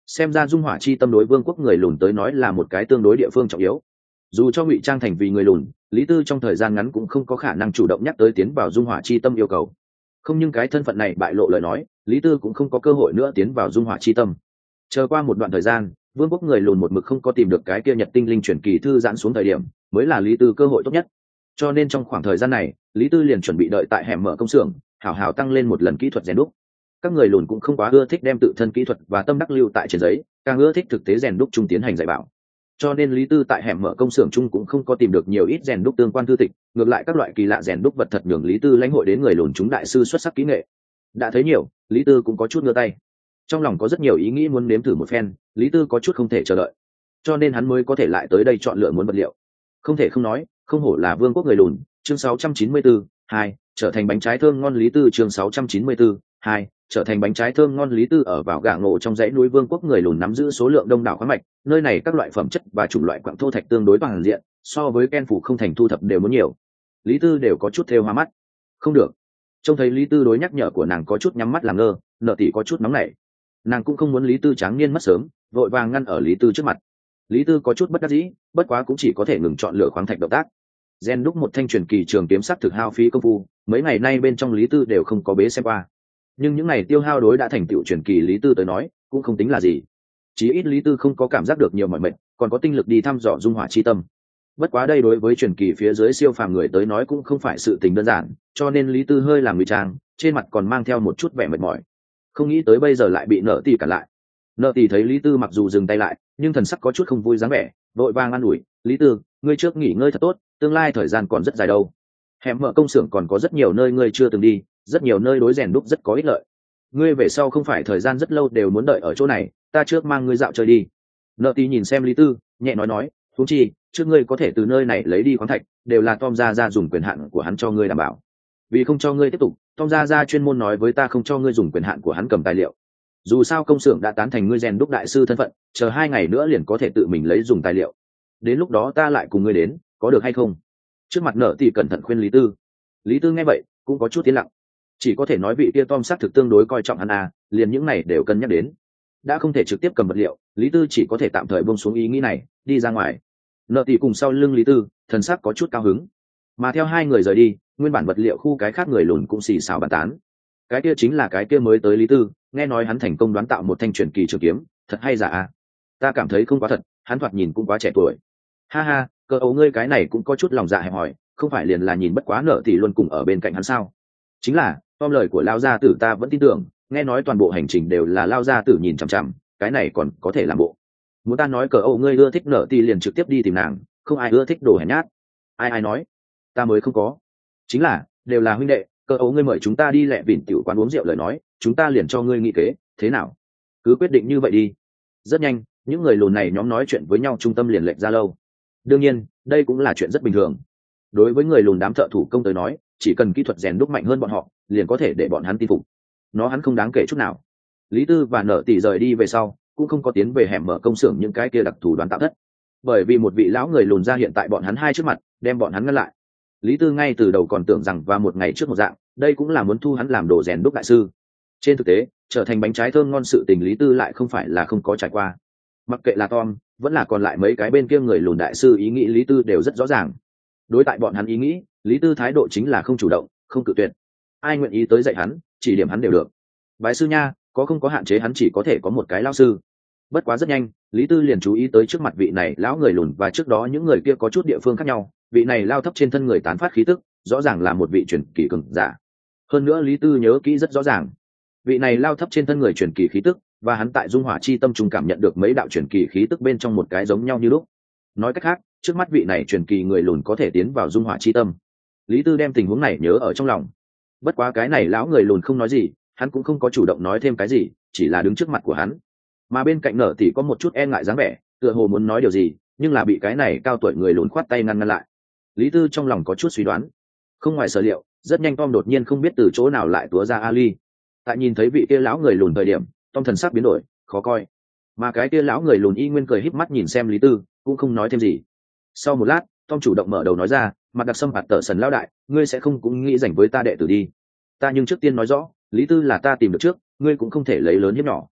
xem ra dung hỏa chi tâm đối vương quốc người lùn tới nói là một cái tương đối địa phương trọng yếu. Dù cho ngụy trang thành vì người lùn, Lý Tư trong thời gian ngắn cũng không có khả năng chủ động nhắc tới tiến vào dung hỏa chi tâm yêu cầu. Không, nhưng cái thân phận này bại lộ lời nói, Lý Tư cũng không có cơ hội nữa tiến vào dung hỏa chi tâm. Chờ qua một đoạn thời gian, vương quốc người lùn một mực không có tìm được cái kia nhật tinh linh chuyển kỳ thư giãn xuống thời điểm, mới là Lý Tư cơ hội tốt nhất. Cho nên trong khoảng thời gian này, Lý Tư liền chuẩn bị đợi tại hẻm mở công xưởng, hảo hảo tăng lên một lần kỹ thuật rèn đúc. Các người lùn cũng không quá ưa thích đem tự thân kỹ thuật và tâm đắc lưu tại trên giấy, càng ưa thích thực tế rèn đúc chung tiến hành dạy bảo. Cho nên Lý Tư tại hẻm mở công xưởng chung cũng không có tìm được nhiều ít rèn đúc tương quan thư tịch, ngược lại các loại kỳ lạ rèn đúc vật thật nhường Lý Tư lãnh hội đến người lùn chúng đại sư xuất sắc kỹ nghệ. Đã thấy nhiều, Lý Tư cũng có chút ngửa tay. Trong lòng có rất nhiều ý nghĩ muốn nếm thử một phen, Lý Tư có chút không thể chờ đợi. Cho nên hắn mới có thể lại tới đây chọn lựa muốn vật liệu. Không thể không nói, không hổ là vương quốc người lùn, chương 694, 2, trở thành bánh trái thơm ngon Lý Tư chương 694, 2, trở thành bánh trái thơm ngon Lý Tư ở vào gà ngộ trong dãy núi vương quốc người lùn nắm giữ số lượng đông đảo khoáng mạch, nơi này các loại phẩm chất và chủng loại quặng thô thạch tương đối toàn diện, so với Ken phủ không thành thu thập đều muốn nhiều. Lý Tư đều có chút thêu hoa mắt. Không được. Trông thấy Lý Tư đối nhắc nhở của nàng có chút nhắm mắt làm ngơ, Nợ Tỷ có chút nóng nảy. Nàng cũng không muốn Lý Tư tráng niên mất sớm, vội vàng ngăn ở Lý Tư trước mặt. Lý Tư có chút bất đắc dĩ, bất quá cũng chỉ có thể ngừng chọn lựa khoáng thạch động tác. Gen đúc một thanh truyền kỳ trường kiếm sắc thực hao phí công phu, mấy ngày nay bên trong Lý Tư đều không có bế xem qua. Nhưng những ngày tiêu hao đối đã thành tựu truyền kỳ Lý Tư tới nói, cũng không tính là gì. Chí ít Lý Tư không có cảm giác được nhiều mỏi mệt, còn có tinh lực đi thăm dò dung hỏa chi tâm. Bất quá đây đối với truyền kỳ phía dưới siêu phàm người tới nói cũng không phải sự tình đơn giản, cho nên Lý Tư hơi làm ngụy trang, trên mặt còn mang theo một chút vẻ mệt mỏi. Không nghĩ tới bây giờ lại bị Nợ Tỷ cản lại. Nợ Tỷ thấy Lý Tư mặc dù dừng tay lại, nhưng thần sắc có chút không vui dáng vẻ, vội vàng an ủi, "Lý Tư, ngươi trước nghỉ ngơi thật tốt, tương lai thời gian còn rất dài đâu. Hẻm mở công xưởng còn có rất nhiều nơi ngươi chưa từng đi, rất nhiều nơi đối rèn đúc rất có ích lợi. Ngươi về sau không phải thời gian rất lâu đều muốn đợi ở chỗ này, ta trước mang ngươi dạo chơi đi." Nợ Tỷ nhìn xem Lý Tư, nhẹ nói, "Huống chi, trước ngươi có thể từ nơi này lấy đi khoáng thạch, đều là Tom gia dùng quyền hạn của hắn cho ngươi đảm bảo. Vì không cho ngươi tiếp tục, Tom gia chuyên môn nói với ta không cho ngươi dùng quyền hạn của hắn cầm tài liệu. Dù sao công xưởng đã tán thành ngươi rèn đúc đại sư thân phận, chờ 2 ngày nữa liền có thể tự mình lấy dùng tài liệu. Đến lúc đó ta lại cùng ngươi đến, có được hay không?" Trước mặt Nợ Tỷ cẩn thận khuyên Lý Tư. Lý Tư nghe vậy, cũng có chút tiến lặng. Chỉ có thể nói vị kia Tom xác thực tương đối coi trọng hắn liền những này đều cân nhắc đến. Đã không thể trực tiếp cầm vật liệu, Lý Tư chỉ có thể tạm thời buông xuống ý nghĩ này, đi ra ngoài. Nợ Tỷ cùng sau lưng Lý Tư, thần sắc có chút cao hứng. Mà theo hai người rời đi, nguyên bản vật liệu khu cái khác người lùn cũng xì xào bàn tán. Cái kia chính là cái kia mới tới Lý Tư, nghe nói hắn thành công đoán tạo một thanh truyền kỳ trường kiếm, thật hay giả à? Ta cảm thấy không quá thật, hắn thoạt nhìn cũng quá trẻ tuổi. Ha ha, cơ ấu ngươi cái này cũng có chút lòng dạ hẹp hòi, không phải liền là nhìn bất quá Nợ Tỷ luôn cùng ở bên cạnh hắn sao? Chính là, Tom lời của Lao gia tử ta vẫn tin tưởng, nghe nói toàn bộ hành trình đều là Lao gia tử nhìn chằm chằm, cái này còn có thể làm bộ. Muốn ta nói cờ ấu ngươi ưa thích Nợ Tỷ liền trực tiếp đi tìm nàng, không ai ưa thích đồ hèn nhát. Ai nói? Ta mới không có. Chính là, đều là huynh đệ, cờ ấu ngươi mời chúng ta đi lẹ vỉn tiểu quán uống rượu lời nói, chúng ta liền cho ngươi nghị kế, thế nào? Cứ quyết định như vậy đi. Rất nhanh, những người lùn này nhóm nói chuyện với nhau trung tâm liền lệch ra lâu. Đương nhiên, đây cũng là chuyện rất bình thường. Đối với người lùn đám thợ thủ công tới nói, chỉ cần kỹ thuật rèn đúc mạnh hơn bọn họ, liền có thể để bọn hắn tin phục. Hắn không đáng kể chút nào. Lý Tư và Nợ Tỷ rời đi về sau, cũng không có tiến về hẻm mở công xưởng những cái kia đặc thù đoán tạo thất, bởi vì một vị lão người lùn ra hiện tại bọn hắn hai trước mặt, đem bọn hắn ngăn lại. Lý Tư ngay từ đầu còn tưởng rằng và một ngày trước một dạng, đây cũng là muốn thu hắn làm đồ rèn đúc đại sư. Trên thực tế, trở thành bánh trái thơm ngon sự tình Lý Tư lại không phải là không có trải qua. Mặc kệ là Tom, vẫn là còn lại mấy cái bên kia người lùn đại sư ý nghĩ Lý Tư đều rất rõ ràng. Đối tại bọn hắn ý nghĩ, Lý Tư thái độ chính là không chủ động, không cự tuyệt. Ai nguyện ý tới dạy hắn, chỉ điểm hắn đều được. Bái sư nha, có không có hạn chế hắn chỉ có thể có một cái lao sư. Bất quá rất nhanh, Lý Tư liền chú ý tới trước mặt vị này lão người lùn và trước đó những người kia có chút địa phương khác nhau. Vị này lao thấp trên thân người tán phát khí tức, rõ ràng là một vị truyền kỳ cường giả. Hơn nữa Lý Tư nhớ kỹ rất rõ ràng, vị này lao thấp trên thân người truyền kỳ khí tức, và hắn tại dung hỏa chi tâm trung cảm nhận được mấy đạo truyền kỳ khí tức bên trong một cái giống nhau như lúc. Nói cách khác, trước mắt vị này truyền kỳ người lùn có thể tiến vào dung hỏa chi tâm. Lý Tư đem tình huống này nhớ ở trong lòng. Bất quá cái này lão người lùn không nói gì, hắn cũng không có chủ động nói thêm cái gì, chỉ là đứng trước mặt của hắn. Mà bên cạnh Nợ Tỷ có một chút e ngại dáng vẻ, tựa hồ muốn nói điều gì, nhưng là bị cái này cao tuổi người lùn khoát tay ngăn lại. Lý Tư trong lòng có chút suy đoán. Không ngoài sở liệu, rất nhanh Tom đột nhiên không biết từ chỗ nào lại túa ra Ali. Tại nhìn thấy vị kia lão người lùn thời điểm, Tom thần sắc biến đổi, khó coi. Mà cái kia lão người lùn y nguyên cười híp mắt nhìn xem Lý Tư, cũng không nói thêm gì. Sau một lát, Tom chủ động mở đầu nói ra, "Mặt đặc sâm bạt tở sần lão đại, ngươi sẽ không cũng nghĩ dành với ta đệ tử đi. Ta nhưng trước tiên nói rõ, Lý Tư là ta tìm được trước, ngươi cũng không thể lấy lớn hiếp nhỏ."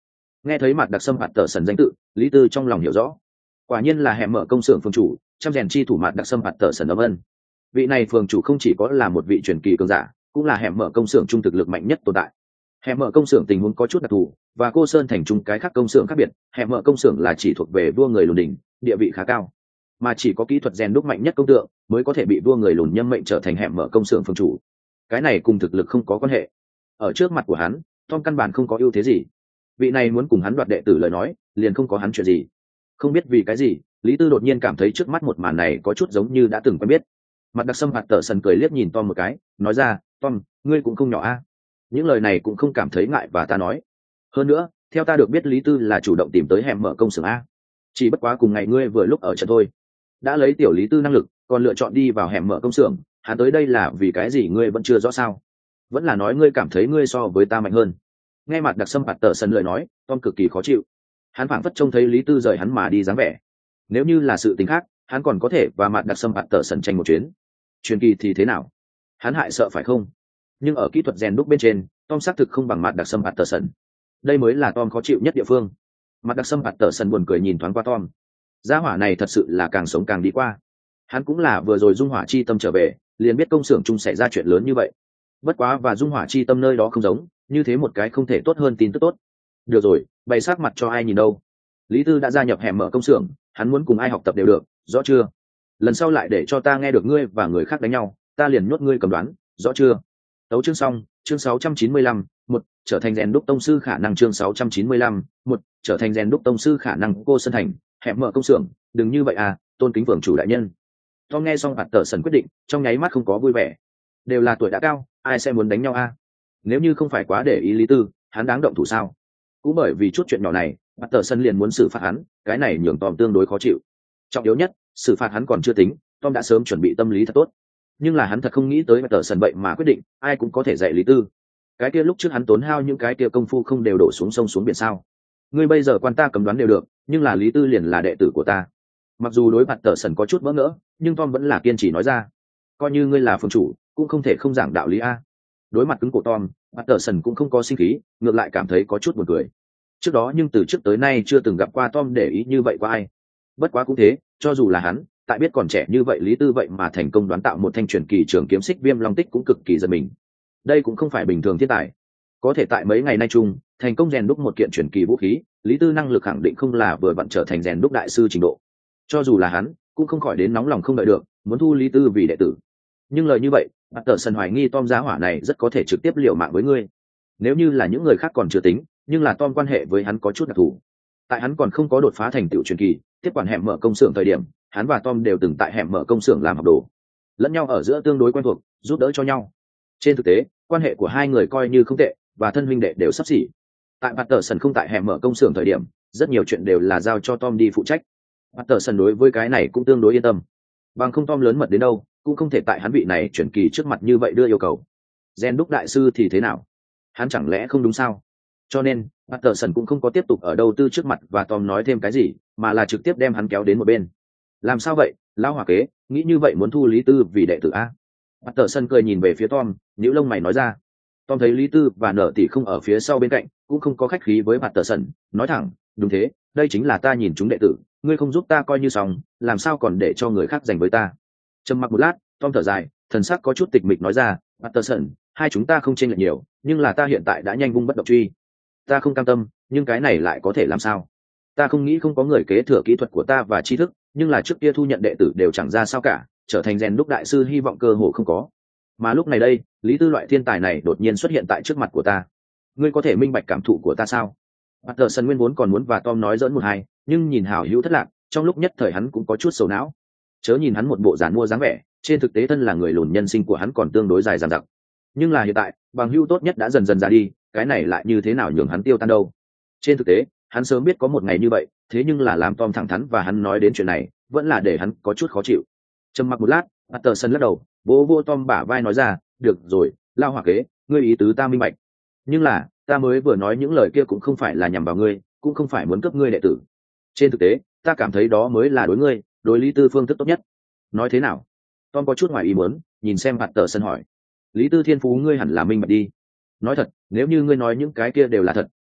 Nghe thấy mặt đặc sâm mặt tờ sần danh tự, Lý Tư trong lòng hiểu rõ, quả nhiên là hẻm mở công xưởng phương chủ, trăm rèn chi thủ mặt đặc sâm mặt tờ sần âm ân. Vị này phường chủ không chỉ có là một vị truyền kỳ cường giả, cũng là hẻm mở công xưởng trung thực lực mạnh nhất tồn tại. Hẻm mở công xưởng tình huống có chút đặc thù, và cô sơn thành trung cái khác công xưởng khác biệt. Hẻm mở công xưởng là chỉ thuộc về vua người lùn đỉnh, địa vị khá cao, mà chỉ có kỹ thuật rèn đúc mạnh nhất công tượng mới có thể bị vua người lùn nhâm mệnh trở thành hẻm mở công xưởng phương chủ. Cái này cùng thực lực không có quan hệ. Ở trước mặt của hắn, Tom căn bản không có ưu thế gì. Vị này muốn cùng hắn đoạt đệ tử lời nói, liền không có hắn chuyện gì. Không biết vì cái gì, Lý Tư đột nhiên cảm thấy trước mắt một màn này có chút giống như đã từng quen biết. Mặt đặc sâm hạt tờ sần cười liếc nhìn Tom một cái, nói ra, Tom, ngươi cũng không nhỏ a. Những lời này cũng không cảm thấy ngại và ta nói. Hơn nữa, theo ta được biết Lý Tư là chủ động tìm tới hẻm mở công xưởng a. Chỉ bất quá cùng ngày ngươi vừa lúc ở trận thôi. Đã lấy tiểu Lý Tư năng lực, còn lựa chọn đi vào hẻm mở công xưởng, hắn tới đây là vì cái gì ngươi vẫn chưa rõ sao? Vẫn là nói ngươi cảm thấy ngươi so với ta mạnh hơn? Nghe mặt đặc sâm hạt tờ sần lời nói, Tom cực kỳ khó chịu. Hắn phảng phất trông thấy Lý Tư rời hắn mà đi dáng vẻ. Nếu như là sự tình khác, hắn còn có thể và mặt đặc sâm hạt tờ sần tranh một chuyến. Truyền kỳ thì thế nào? Hắn hại sợ phải không? Nhưng ở kỹ thuật rèn đúc bên trên, Tom xác thực không bằng mặt đặc sâm hạt tờ sần. Đây mới là Tom khó chịu nhất địa phương. Mặt đặc sâm hạt tờ sần buồn cười nhìn thoáng qua Tom. Gia hỏa này thật sự là càng sống càng đi qua. Hắn cũng là vừa rồi dung hỏa chi tâm trở về, liền biết công xưởng chung xảy ra chuyện lớn như vậy. Bất quá và dung hỏa chi tâm nơi đó không giống, như thế một cái không thể tốt hơn tin tức tốt. Được rồi, bày sắc mặt cho ai nhìn đâu. Lý Tư đã gia nhập hẻm mở công xưởng, hắn muốn cùng ai học tập đều được, rõ chưa? Lần sau lại để cho ta nghe được ngươi và người khác đánh nhau, ta liền nhốt ngươi cầm đoán, rõ chưa? Tấu chương xong, chương 695, một trở thành rèn đúc tông sư khả năng chương 695, một trở thành rèn đúc tông sư khả năng cô Sơn Thành, hẻm mở công xưởng, đừng như vậy à, tôn kính phường chủ đại nhân. Tom nghe xong hạt tờ sần quyết định, trong nháy mắt không có vui vẻ. Đều là tuổi đã cao, ai sẽ muốn đánh nhau a? Nếu như không phải quá để ý Lý Tư, hắn đáng động thủ sao? Cũng bởi vì chút chuyện nhỏ này, hạt tờ sần liền muốn xử phạt hắn, cái này nhường Tom tương đối khó chịu. Trọng yếu nhất, xử phạt hắn còn chưa tính, Tom đã sớm chuẩn bị tâm lý thật tốt. Nhưng là hắn thật không nghĩ tới hạt tờ sần vậy mà quyết định, ai cũng có thể dạy Lý Tư. Cái kia lúc trước hắn tốn hao những cái kia công phu không đều đổ xuống sông xuống biển sao? Ngươi bây giờ quan ta cấm đoán đều được, nhưng là Lý Tư liền là đệ tử của ta. Mặc dù đối mặt tờ sần có chút bỡ ngỡ, nhưng Tom vẫn là kiên trì nói ra, coi như ngươi là phương chủ cũng không thể không giảng đạo lý a. Đối mặt cứng của Tom, mặt tờ sần cũng không có sinh khí, ngược lại cảm thấy có chút buồn cười. Trước đó nhưng từ trước tới nay chưa từng gặp qua Tom để ý như vậy qua ai. Bất quá cũng thế, cho dù là hắn tại biết còn trẻ như vậy Lý Tư vậy mà thành công đoán tạo một thanh truyền kỳ trường kiếm xích viêm long tích cũng cực kỳ giật mình. Đây cũng không phải bình thường thiên tài, có thể tại mấy ngày nay chung thành công rèn đúc một kiện truyền kỳ vũ khí. Lý Tư năng lực khẳng định không là vừa vặn trở thành rèn đúc đại sư trình độ. Cho dù là hắn cũng không khỏi đến nóng lòng không đợi được, muốn thu Lý Tư vì đệ tử. Nhưng lời như vậy, mặt tờ sần hoài nghi Tom giá hỏa này rất có thể trực tiếp liều mạng với ngươi. Nếu như là những người khác còn chưa tính, nhưng là Tom quan hệ với hắn có chút đặc thù. Tại hắn còn không có đột phá thành tựu truyền kỳ, tiếp quản hẻm mở công xưởng thời điểm, hắn và Tom đều từng tại hẻm mở công xưởng làm học đồ, lẫn nhau ở giữa tương đối quen thuộc, giúp đỡ cho nhau. Trên thực tế, quan hệ của hai người coi như không tệ, và thân huynh đệ đều sắp xỉ. Tại mặt tờ sần không tại hẻm mở công xưởng thời điểm, rất nhiều chuyện đều là giao cho Tom đi phụ trách. Mặt tờ sần đối với cái này cũng tương đối yên tâm. Bằng không Tom lớn mật đến đâu, cũng không thể tại hắn vị này chuyển kỳ trước mặt như vậy đưa yêu cầu. Gen đúc đại sư thì thế nào? Hắn chẳng lẽ không đúng sao? Cho nên, mặt tờ sần cũng không có tiếp tục ở đâu tư trước mặt và Tom nói thêm cái gì, mà là trực tiếp đem hắn kéo đến một bên. Làm sao vậy, lão hòa kế, nghĩ như vậy muốn thu Lý Tư vì đệ tử a? Mặt tờ sần cười nhìn về phía Tom, nhíu lông mày nói ra. Tom thấy Lý Tư và Nở Tỷ không ở phía sau bên cạnh, cũng không có khách khí với mặt tờ sần, nói thẳng, đúng thế, đây chính là ta nhìn chúng đệ tử, ngươi không giúp ta coi như xong, làm sao còn để cho người khác giành với ta? Trầm mặc một lát, Tom thở dài, thần sắc có chút tịch mịch nói ra, Patterson, hai chúng ta không chênh lệch nhiều, nhưng là ta hiện tại đã nhanh vung bất động truy. Ta không cam tâm, nhưng cái này lại có thể làm sao? Ta không nghĩ không có người kế thừa kỹ thuật của ta và tri thức, nhưng là trước kia thu nhận đệ tử đều chẳng ra sao cả, trở thành rèn đúc đại sư hy vọng cơ hồ không có. Mà lúc này đây, Lý Tư loại thiên tài này đột nhiên xuất hiện tại trước mặt của ta. Ngươi có thể minh bạch cảm thụ của ta sao? Patterson nguyên vốn còn muốn và Tom nói giỡn một hai, nhưng nhìn hảo hữu thất lạc, trong lúc nhất thời hắn cũng có chút sầu não. Chớ nhìn hắn một bộ giản mua dáng vẻ, trên thực tế thân là người lùn, nhân sinh của hắn còn tương đối dài dằng dặc. Nhưng là hiện tại, bằng hữu tốt nhất đã dần dần ra đi, cái này lại như thế nào nhường hắn tiêu tan đâu? Trên thực tế, hắn sớm biết có một ngày như vậy, thế nhưng là làm Tom thẳng thắn và hắn nói đến chuyện này, vẫn là để hắn có chút khó chịu. Trầm mặc một lát, Patterson lắc đầu, vô Tom bả vai nói ra, được rồi, lao hỏa kế, ngươi ý tứ ta minh bạch. Nhưng là, ta mới vừa nói những lời kia cũng không phải là nhằm vào ngươi, cũng không phải muốn cướp ngươi đệ tử. Trên thực tế, ta cảm thấy đó mới là đối ngươi, đối Lý Tư phương thức tốt nhất. Nói thế nào? Tom có chút ngoài ý muốn, nhìn xem Patterson hỏi. Lý Tư thiên phú ngươi hẳn là minh bạch đi. Nói thật, nếu như ngươi nói những cái kia đều là thật,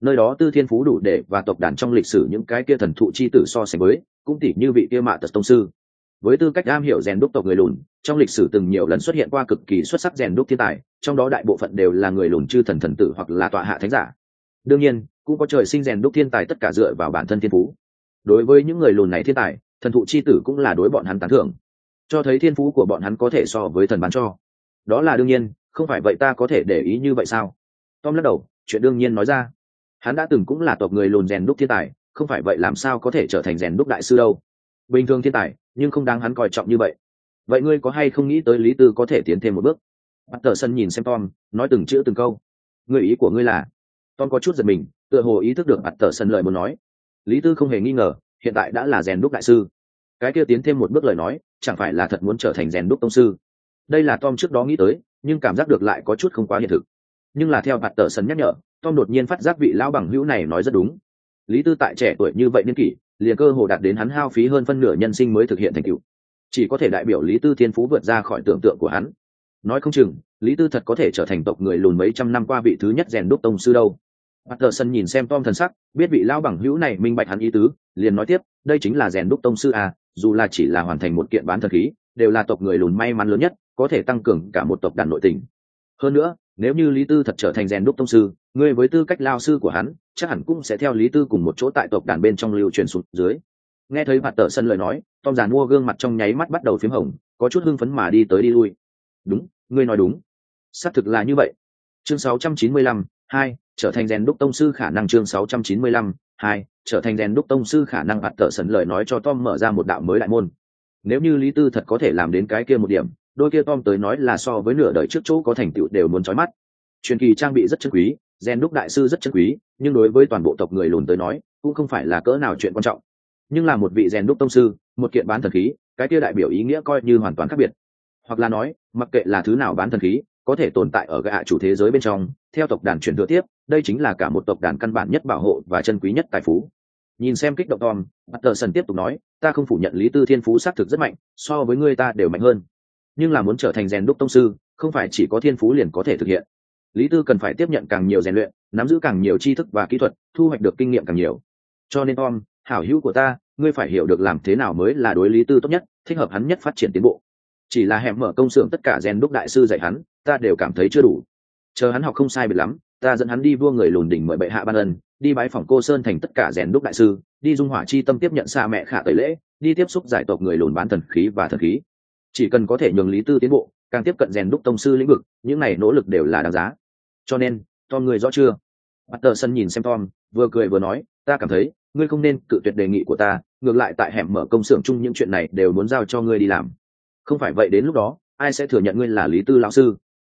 nơi đó tư thiên phú đủ để và tộc đàn trong lịch sử những cái kia thần thụ chi tử so sánh với, cũng tỉ như vị kia Mạ Tật tông sư. Với tư cách am hiểu rèn đúc tộc người lùn, trong lịch sử từng nhiều lần xuất hiện qua cực kỳ xuất sắc rèn đúc thiên tài, trong đó đại bộ phận đều là người lùn chư thần thần tử hoặc là tọa hạ thánh giả. Đương nhiên cũng có trời sinh rèn đúc thiên tài tất cả dựa vào bản thân thiên phú. Đối với những người lùn này thiên tài, thần thụ chi tử cũng là đối bọn hắn tán thưởng, cho thấy thiên phú của bọn hắn có thể so với thần bán cho. Đó là đương nhiên, không phải vậy ta có thể để ý như vậy sao? Tom lắc đầu, chuyện đương nhiên nói ra. Hắn đã từng cũng là tộc người lùn rèn đúc thiên tài, không phải vậy làm sao có thể trở thành rèn đúc đại sư đâu. Bình thường thiên tài, nhưng không đáng hắn coi trọng như vậy. Vậy ngươi có hay không nghĩ tới Lý Tư có thể tiến thêm một bước? Patterson nhìn xem Tom, nói từng chữ từng câu. Người ý của ngươi là? Tom có chút giật mình, tựa hồ ý thức được Patterson lời muốn nói. Lý Tư không hề nghi ngờ, hiện tại đã là rèn đúc đại sư. Cái kia tiến thêm một bước lời nói, chẳng phải là thật muốn trở thành rèn đúc tông sư? Đây là Tom trước đó nghĩ tới, nhưng cảm giác được lại có chút không quá hiện thực. Nhưng là theo Patterson nhắc nhở, Tom đột nhiên phát giác vị lão bằng hữu này nói rất đúng. Lý Tư tại trẻ tuổi như vậy niên kỷ, liền cơ hồ đạt đến hắn hao phí hơn phân nửa nhân sinh mới thực hiện thành tựu, chỉ có thể đại biểu Lý Tư thiên phú vượt ra khỏi tưởng tượng của hắn. Nói không chừng Lý Tư thật có thể trở thành tộc người lùn mấy trăm năm qua vị thứ nhất rèn đúc tông sư đâu. Patterson nhìn xem Tom thần sắc, biết vị lão bằng hữu này minh bạch hắn ý tứ, liền nói tiếp, đây chính là rèn đúc tông sư à, dù là chỉ là hoàn thành một kiện bán thần khí, đều là tộc người lùn may mắn lớn nhất, có thể tăng cường cả một tộc đàn nội tình. Hơn nữa, nếu như Lý Tư thật trở thành rèn đúc tông sư, ngươi với tư cách lao sư của hắn, chắc hẳn cũng sẽ theo Lý Tư cùng một chỗ tại tộc đàn bên trong lưu truyền xuống dưới. Nghe thấy Patterson lời nói, Tom giàn mua gương mặt trong nháy mắt bắt đầu phím hồng, có chút hưng phấn mà đi tới đi lui. Đúng, ngươi nói đúng, xác thực là như vậy. Chương 695, 2, trở thành rèn đúc tông sư khả năng. Chương 695, 2, trở thành rèn đúc tông sư khả năng. Patterson lời nói cho Tom mở ra một đạo mới đại môn. Nếu như Lý Tư thật có thể làm đến cái kia một điểm, đôi kia Tom tới nói là so với nửa đời trước chỗ có thành tựu đều muốn chói mắt. Truyền kỳ trang bị rất chân quý, rèn đúc đại sư rất chân quý, nhưng đối với toàn bộ tộc người lùn tới nói, cũng không phải là cỡ nào chuyện quan trọng. Nhưng là một vị rèn đúc tông sư, một kiện bán thần khí, cái kia đại biểu ý nghĩa coi như hoàn toàn khác biệt. Hoặc là nói, mặc kệ là thứ nào bán thần khí, có thể tồn tại ở gạ chủ thế giới bên trong, theo tộc đàn truyền thừa tiếp, đây chính là cả một tộc đàn căn bản nhất bảo hộ và chân quý nhất tài phú. Nhìn xem kích động Tom, Patterson tiếp tục nói, ta không phủ nhận Lý Tư thiên phú xác thực rất mạnh, so với người ta đều mạnh hơn. Nhưng là muốn trở thành rèn đúc tông sư, không phải chỉ có thiên phú liền có thể thực hiện. Lý Tư cần phải tiếp nhận càng nhiều rèn luyện, nắm giữ càng nhiều tri thức và kỹ thuật, thu hoạch được kinh nghiệm càng nhiều. Cho nên Tom, hảo hữu của ta, ngươi phải hiểu được làm thế nào mới là đối Lý Tư tốt nhất, thích hợp hắn nhất phát triển tiến bộ. Chỉ là hẻm mở công xưởng tất cả rèn đúc đại sư dạy hắn, ta đều cảm thấy chưa đủ. Chờ hắn học không sai biệt lắm, ta dẫn hắn đi vua người lùn đỉnh mời bệ hạ ban ân, đi bái phỏng cô sơn thành tất cả rèn đúc đại sư, đi dung hỏa chi tâm tiếp nhận xa mẹ khả tẩy lễ, đi tiếp xúc giải tộc người lùn bán thần khí và thần khí. Chỉ cần có thể nhường Lý Tư tiến bộ, càng tiếp cận rèn đúc tông sư lĩnh vực, những này nỗ lực đều là đáng giá. Cho nên, Tom người rõ chưa? Patterson nhìn xem Tom, vừa cười vừa nói, ta cảm thấy ngươi không nên cự tuyệt đề nghị của ta, ngược lại tại hẻm mở công xưởng chung những chuyện này đều muốn giao cho ngươi đi làm. Không phải vậy đến lúc đó, ai sẽ thừa nhận ngươi là Lý Tư lão sư?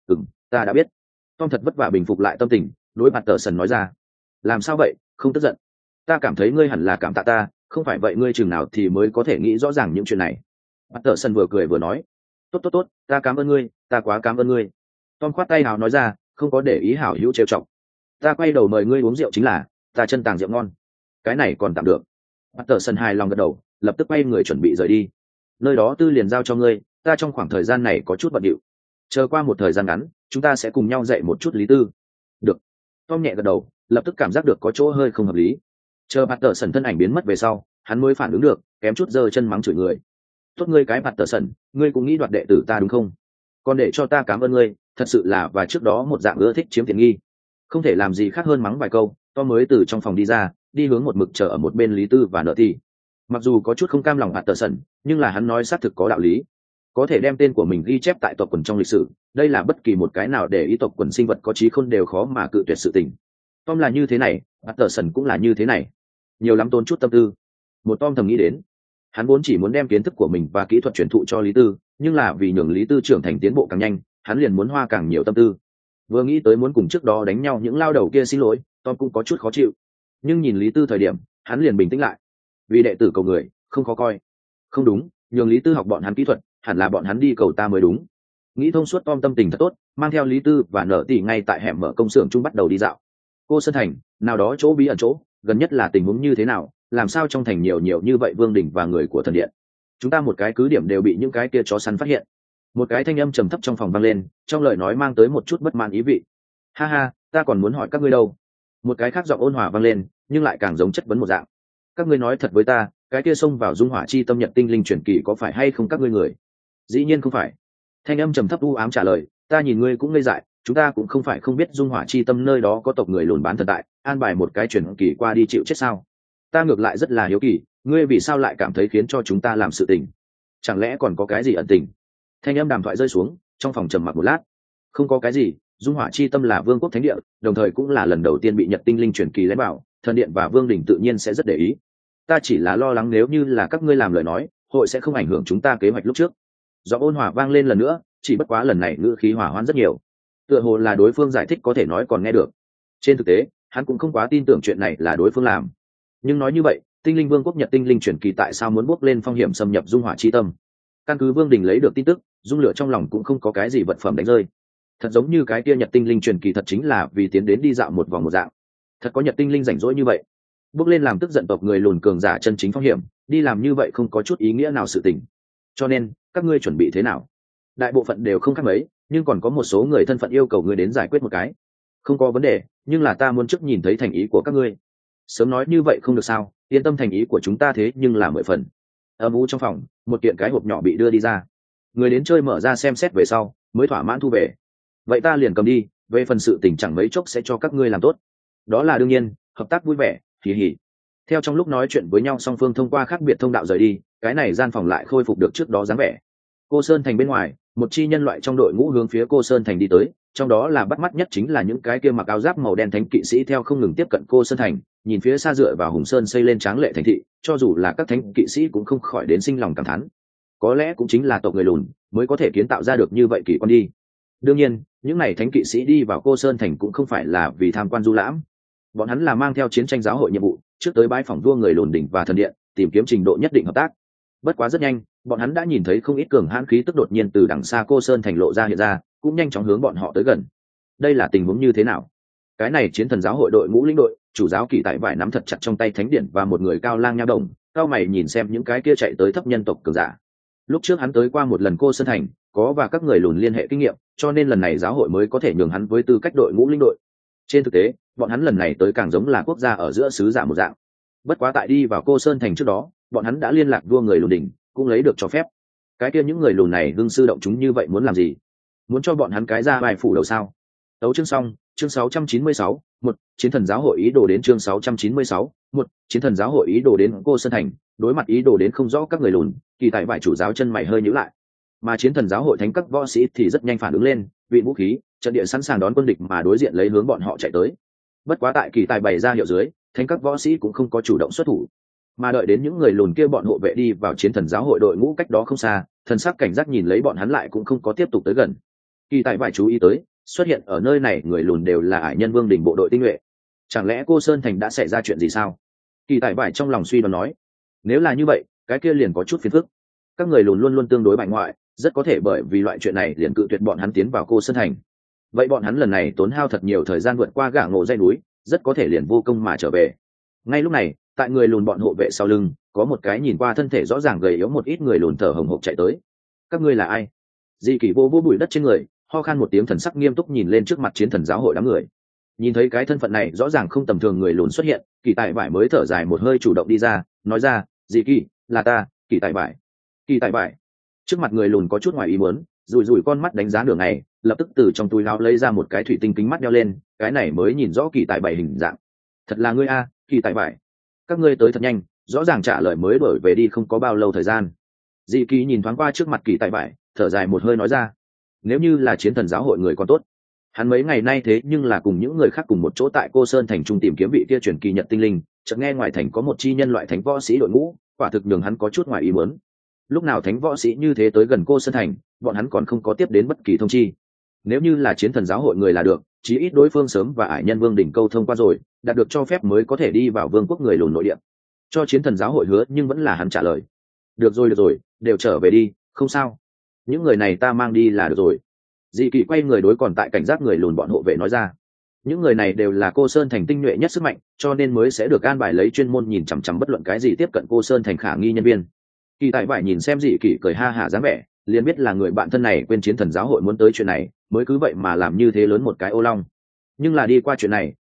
Ta đã biết. Tom thật vất vả bình phục lại tâm tình, đối Patterson nói ra. Làm sao vậy, không tức giận? Ta cảm thấy ngươi hẳn là cảm tạ ta, không phải vậy ngươi chừng nào thì mới có thể nghĩ rõ ràng những chuyện này. Patterson vừa cười vừa nói, tốt, ta cảm ơn ngươi, ta quá cảm ơn ngươi. Tom khoát tay hào nói ra, không có để ý hảo hữu trêu chọc. Ta quay đầu mời ngươi uống rượu chính là, ta chân tàng rượu ngon. Cái này còn tạm được. Patterson hài lòng gật đầu, lập tức quay người chuẩn bị rời đi. Nơi đó tư liền giao cho ngươi, ta trong khoảng thời gian này có chút bận điệu. Chờ qua một thời gian ngắn, chúng ta sẽ cùng nhau dạy một chút Lý Tư. Được. Tom nhẹ gật đầu, lập tức cảm giác được có chỗ hơi không hợp lý. Chờ Patterson thân ảnh biến mất về sau, hắn mới phản ứng được, kém chút giơ chân mắng chửi người. Tốt ngươi cái Patterson, ngươi cũng nghĩ đoạt đệ tử ta đúng không? Còn để cho ta cảm ơn ngươi, thật sự là và trước đó một dạng ưa thích chiếm tiện nghi. Không thể làm gì khác hơn mắng vài câu, Tom mới từ trong phòng đi ra, đi hướng một mực chờ ở một bên Lý Tư và Nợ Thì. Mặc dù có chút không cam lòng Patterson, nhưng là hắn nói xác thực có đạo lý. Có thể đem tên của mình ghi chép tại tộc quần trong lịch sử, đây là bất kỳ một cái nào để ý tộc quần sinh vật có trí khôn đều khó mà cự tuyệt sự tình. Tom là như thế này, Patterson cũng là như thế này. Nhiều lắm tốn chút tâm tư. Một Tom thầm nghĩ đến, hắn vốn chỉ muốn đem kiến thức của mình và kỹ thuật truyền thụ cho Lý Tư, nhưng là vì nhường Lý Tư trưởng thành tiến bộ càng nhanh, hắn liền muốn hoa càng nhiều tâm tư. Vừa nghĩ tới muốn cùng trước đó đánh nhau những lao đầu kia xin lỗi, Tom cũng có chút khó chịu. Nhưng nhìn Lý Tư thời điểm, hắn liền bình tĩnh lại. Vì đệ tử cầu người, không khó coi. Không đúng, nhường Lý Tư học bọn hắn kỹ thuật, hẳn là bọn hắn đi cầu ta mới đúng. Nghĩ thông suốt, Tom tâm tình thật tốt, mang theo Lý Tư và Nở Tỉ ngay tại hẻm mở công xưởng chung bắt đầu đi dạo. Cô Sơn Thành, nào đó chỗ bí ẩn chỗ, gần nhất là tình huống như thế nào, làm sao trong thành nhiều như vậy vương đỉnh và người của thần điện. Chúng ta một cái cứ điểm đều bị những cái kia chó săn phát hiện. Một cái thanh âm trầm thấp trong phòng vang lên, trong lời nói mang tới một chút bất mãn ý vị. Ha ha, ta còn muốn hỏi các ngươi đâu. Một cái khác giọng ôn hòa vang lên, nhưng lại càng giống chất vấn một dạng. Các ngươi nói thật với ta, cái kia xông vào dung hỏa chi tâm nhật tinh linh truyền kỳ có phải hay không các ngươi người? Dĩ nhiên không phải. Thanh âm trầm thấp u ám trả lời, ta nhìn ngươi cũng ngây dại, chúng ta cũng không phải không biết dung hỏa chi tâm nơi đó có tộc người lùn bán thần tại, an bài một cái truyền kỳ qua đi chịu chết sao? Ta ngược lại rất là hiếu kỳ, ngươi vì sao lại cảm thấy khiến cho chúng ta làm sự tình? Chẳng lẽ còn có cái gì ẩn tình? Thanh âm đàm thoại rơi xuống, trong phòng trầm mặc một lát. Không có cái gì, dung hỏa chi tâm là vương quốc thánh địa, đồng thời cũng là lần đầu tiên bị nhật tinh linh truyền kỳ lén bảo, thần điện và vương đình tự nhiên sẽ rất để ý. Ta chỉ là lo lắng nếu như là các ngươi làm lời nói, hội sẽ không ảnh hưởng chúng ta kế hoạch lúc trước. Giọng ôn hòa vang lên lần nữa, chỉ bất quá lần này ngữ khí hỏa hoãn rất nhiều, tựa hồ là đối phương giải thích có thể nói còn nghe được. Trên thực tế hắn cũng không quá tin tưởng chuyện này là đối phương làm, nhưng nói như vậy tinh linh vương quốc nhật tinh linh truyền kỳ tại sao muốn bước lên phong hiểm xâm nhập dung hỏa chi tâm? Căn cứ vương đình lấy được tin tức, dung lửa trong lòng cũng không có cái gì vật phẩm đánh rơi, thật giống như cái kia nhật tinh linh truyền kỳ thật chính là vì tiến đến đi dạo một vòng một dạng. Thật có nhật tinh linh rảnh rỗi như vậy bước lên làm tức giận tộc người lùn cường giả chân chính phong hiểm, đi làm như vậy không có chút ý nghĩa nào sự tình. Cho nên các ngươi chuẩn bị thế nào? Đại bộ phận đều không khác mấy, nhưng còn có một số người thân phận yêu cầu ngươi đến giải quyết một cái. Không có vấn đề, nhưng là ta muốn trước nhìn thấy thành ý của các ngươi. Sớm nói như vậy không được sao? Yên tâm, thành ý của chúng ta thế nhưng là 10 phần. Âm u trong phòng, một kiện cái hộp nhỏ bị đưa đi ra. Người đến chơi mở ra xem xét về sau, mới thỏa mãn thu về. Vậy ta liền cầm đi, về phần sự tình chẳng mấy chốc sẽ cho các ngươi làm tốt. Đó là đương nhiên, hợp tác vui vẻ, hì hì. Theo trong lúc nói chuyện với nhau, song phương thông qua khác biệt thông đạo rời đi, cái này gian phòng lại khôi phục được trước đó dáng vẻ. Cô Sơn Thành bên ngoài, một chi nhân loại trong đội ngũ hướng phía cô Sơn Thành đi tới, trong đó là bắt mắt nhất chính là những cái kia mặc áo giáp màu đen thánh kỵ sĩ theo không ngừng tiếp cận cô Sơn Thành, nhìn phía xa dựa vào Hùng Sơn xây lên tráng lệ thành thị, cho dù là các thánh kỵ sĩ cũng không khỏi đến sinh lòng cảm thán. Có lẽ cũng chính là tộc người lùn mới có thể kiến tạo ra được như vậy kỳ quan đi. Đương nhiên, những này thánh kỵ sĩ đi vào cô Sơn Thành cũng không phải là vì tham quan du lãm, bọn hắn là mang theo chiến tranh giáo hội nhiệm vụ, trước tới bãi phòng vua người lùn đỉnh và thần điện, tìm kiếm trình độ nhất định hợp tác. Bất quá rất nhanh, bọn hắn đã nhìn thấy không ít cường hãn khí tức đột nhiên từ đằng xa cô Sơn Thành lộ ra hiện ra, cũng nhanh chóng hướng bọn họ tới gần. Đây là tình huống như thế nào? Cái này chiến thần giáo hội đội ngũ lĩnh đội, chủ giáo Kỳ Tại Vải nắm thật chặt trong tay thánh điện và một người cao lang nha đồng, cao mày nhìn xem những cái kia chạy tới thấp nhân tộc cường giả. Lúc trước hắn tới qua một lần cô Sơn Thành, có và các người lùn liên hệ kinh nghiệm, cho nên lần này giáo hội mới có thể nhường hắn với tư cách đội ngũ lĩnh đội. Trên thực tế, bọn hắn lần này tới càng giống là quốc gia ở giữa sứ giả một dạng. Bất quá tại đi vào cô Sơn Thành trước đó, bọn hắn đã liên lạc vua người lùn đỉnh, cũng lấy được cho phép. Cái kia những người lùn này hưng sư động chúng như vậy muốn làm gì? Muốn cho bọn hắn cái ra bài phủ đầu sao? Tấu chương xong, chương 696, một chiến thần giáo hội ý đồ đến chương 696, một chiến thần giáo hội ý đồ đến cô Sơn Thành, đối mặt ý đồ đến không rõ các người lùn, Kỳ Tại Vải chủ giáo chân mày hơi nhíu lại. Mà chiến thần giáo hội thánh các võ sĩ thì rất nhanh phản ứng lên, vị vũ khí, trận địa sẵn sàng đón quân địch mà đối diện lấy hướng bọn họ chạy tới. Bất quá tại Kỳ Tài bày ra hiệu dưới, thánh các võ sĩ cũng không có chủ động xuất thủ, mà đợi đến những người lùn kia bọn hộ vệ đi vào chiến thần giáo hội đội ngũ cách đó không xa, thần sắc cảnh giác nhìn lấy bọn hắn lại cũng không có tiếp tục tới gần. Kỳ Tài vải chú ý tới, xuất hiện ở nơi này người lùn đều là ải nhân vương đỉnh bộ đội tinh nhuệ. Chẳng lẽ cô Sơn Thành đã xảy ra chuyện gì sao? Kỳ Tài vải trong lòng suy đoán nói. Nếu là như vậy, cái kia liền có chút phiền phức. Các người lùn luôn luôn tương đối bại ngoại, rất có thể bởi vì loại chuyện này liền cự tuyệt bọn hắn tiến vào cô Sơn Thành. Vậy bọn hắn lần này tốn hao thật nhiều thời gian vượt qua gã ngộ dây núi, rất có thể liền vô công mà trở về. Ngay lúc này, tại người lùn bọn hộ vệ sau lưng, có một cái nhìn qua thân thể rõ ràng gầy yếu một ít người lùn thở hồng hộc chạy tới. Các ngươi là ai? Dị Kỳ vô bụi đất trên người, ho khan một tiếng, thần sắc nghiêm túc nhìn lên trước mặt chiến thần giáo hội đám người. Nhìn thấy cái thân phận này rõ ràng không tầm thường người lùn xuất hiện, Kỳ Tại Vải mới thở dài một hơi chủ động đi ra, nói ra, Dị Kỳ, là ta, Kỳ Tại Vải. Kỳ Tại Vải. Trước mặt người lùn có chút ngoài ý muốn, rủi rủi con mắt đánh giá nửa ngày, lập tức từ trong túi áo lấy ra một cái thủy tinh kính mắt đeo lên, cái này mới nhìn rõ Kỳ Tại Vải hình dạng. Thật là ngươi a, Kỳ Tại Vải. Các ngươi tới thật nhanh, rõ ràng trả lời mới đổi về đi không có bao lâu thời gian. Dị Kỳ nhìn thoáng qua trước mặt Kỳ Tại Vải, thở dài một hơi nói ra, nếu như là chiến thần giáo hội người còn tốt, hắn mấy ngày nay thế nhưng là cùng những người khác cùng một chỗ tại cô Sơn Thành trung tìm kiếm vị kia truyền kỳ nhật tinh linh, chợt nghe ngoài thành có một chi nhân loại thánh võ sĩ đội ngũ, quả thực nhường hắn có chút ngoài ý muốn. Lúc nào thánh võ sĩ như thế tới gần cô Sơn Thành, bọn hắn còn không có tiếp đến bất kỳ thông chi. Nếu như là chiến thần giáo hội người là được, chí ít đối phương sớm và ải nhân vương đỉnh câu thông qua rồi, đạt được cho phép mới có thể đi vào vương quốc người lùn nội địa. Cho chiến thần giáo hội hứa, nhưng vẫn là hắn trả lời. Được rồi, đều trở về đi, không sao. Những người này ta mang đi là được rồi. Dị Kỳ quay người đối còn tại cảnh giác người lùn bọn hộ vệ nói ra. Những người này đều là cô Sơn Thành tinh nhuệ nhất sức mạnh, cho nên mới sẽ được an bài lấy chuyên môn nhìn chằm chằm bất luận cái gì tiếp cận cô Sơn Thành khả nghi nhân viên. Kỳ Tại Vải nhìn xem Dị Kỳ cười ha hả dáng vẻ, liền biết là người bạn thân này quên chiến thần giáo hội muốn tới chuyện này, mới cứ vậy mà làm như thế lớn một cái ô long. Nhưng là đi qua chuyện này,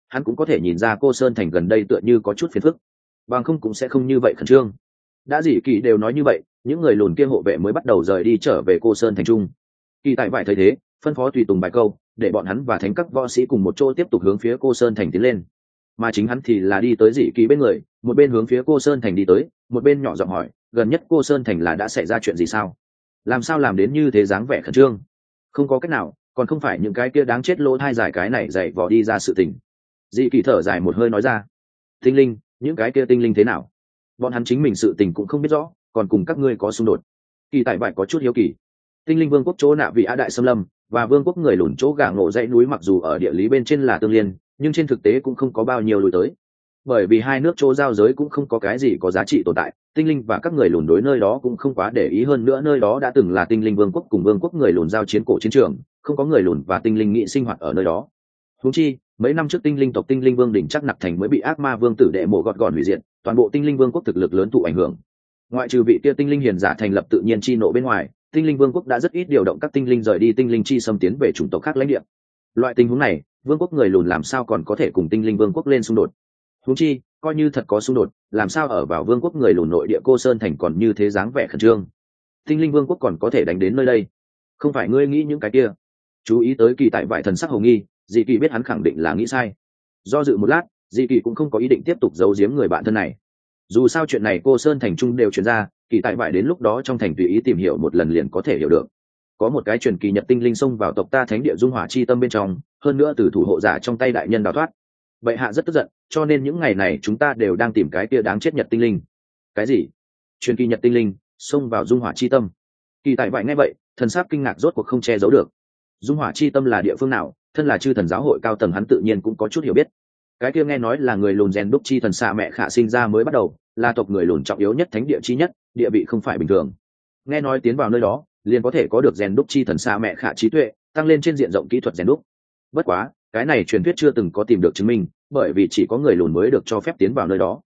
hắn cũng có thể nhìn ra cô sơn thành gần đây tựa như có chút phiền phức, bằng không cũng sẽ không như vậy khẩn trương. Đã dị kỳ đều nói như vậy, những người lùn kia hộ vệ mới bắt đầu rời đi trở về cô sơn thành trung. Kỳ tại vải thấy thế, phân phó tùy tùng bài câu để bọn hắn và thánh các võ sĩ cùng một chỗ tiếp tục hướng phía cô sơn thành tiến lên, mà chính hắn thì là đi tới dị kỳ bên người, một bên hướng phía cô sơn thành đi tới, một bên nhỏ giọng hỏi, gần nhất cô sơn thành là đã xảy ra chuyện gì sao, làm sao làm đến như thế dáng vẻ khẩn trương? Không có cách nào, còn không phải những cái kia đáng chết lỗ thai giải cái này dạy vò đi ra sự tình. Dị kỳ thở dài một hơi nói ra, tinh linh, những cái kia tinh linh thế nào? Bọn hắn chính mình sự tình cũng không biết rõ, còn cùng các ngươi có xung đột. Kỳ tại vải có chút hiếu kỳ. Tinh linh vương quốc chỗ nạ vị á đại xâm lâm và vương quốc người lùn chỗ gà ngộ dãy núi mặc dù ở địa lý bên trên là tương liên, nhưng trên thực tế cũng không có bao nhiêu lùi tới, bởi vì hai nước chỗ giao giới cũng không có cái gì có giá trị tồn tại. Tinh linh và các người lùn đối nơi đó cũng không quá để ý, hơn nữa nơi đó đã từng là tinh linh vương quốc cùng vương quốc người lùn giao chiến cổ chiến trường, không có người lùn và tinh linh nghị sinh hoạt ở nơi đó. Huống chi mấy năm trước tinh linh tộc tinh linh vương đỉnh chắc nặc thành mới bị ác ma vương tử đệ mộ gọt gọn hủy diệt, toàn bộ tinh linh vương quốc thực lực lớn thụ ảnh hưởng. Ngoại trừ vị kia tinh linh hiền giả thành lập tự nhiên chi nộ bên ngoài, tinh linh vương quốc đã rất ít điều động các tinh linh rời đi tinh linh chi xâm tiến về chủng tộc khác lãnh địa. Loại tình huống này, vương quốc người lùn làm sao còn có thể cùng tinh linh vương quốc lên xung đột? Huống chi coi như thật có xung đột, làm sao ở vào vương quốc người lùn nội địa cô sơn thành còn như thế dáng vẻ khẩn trương? Tinh linh vương quốc còn có thể đánh đến nơi đây? Không phải ngươi nghĩ những cái kia? Chú ý tới kỳ tại vải thần sắc hồng nghi, dị kỳ biết hắn khẳng định là nghĩ sai. Do dự một lát, dị kỳ cũng không có ý định tiếp tục giấu giếm người bạn thân này. Dù sao chuyện này cô sơn thành trung đều truyền ra, kỳ tại vải đến lúc đó trong thành tùy ý tìm hiểu một lần liền có thể hiểu được. Có một cái truyền kỳ nhật tinh linh xông vào tộc ta thánh địa dung hỏa chi tâm bên trong, hơn nữa từ thủ hộ giả trong tay đại nhân đào thoát. Bệ hạ rất tức giận, cho nên những ngày này chúng ta đều đang tìm cái kia đáng chết nhật tinh linh. Cái gì? Truyền kỳ nhật tinh linh xông vào dung hỏa chi tâm? Kỳ tại vải nghe vậy, thần sắc kinh ngạc rốt cuộc không che giấu được. Dung hỏa chi tâm là địa phương nào? Thân là chư thần giáo hội cao tầng hắn tự nhiên cũng có chút hiểu biết. Cái kia nghe nói là người lùn rèn đúc chi thần xạ mẹ khả sinh ra mới bắt đầu, là tộc người lùn trọng yếu nhất thánh địa chi nhất, địa vị không phải bình thường. Nghe nói tiến vào nơi đó liền có thể có được rèn đúc chi thần xạ mẹ khả trí tuệ, tăng lên trên diện rộng kỹ thuật rèn đúc. Bất quá cái này truyền thuyết chưa từng có tìm được chứng minh, bởi vì chỉ có người lùn mới được cho phép tiến vào nơi đó.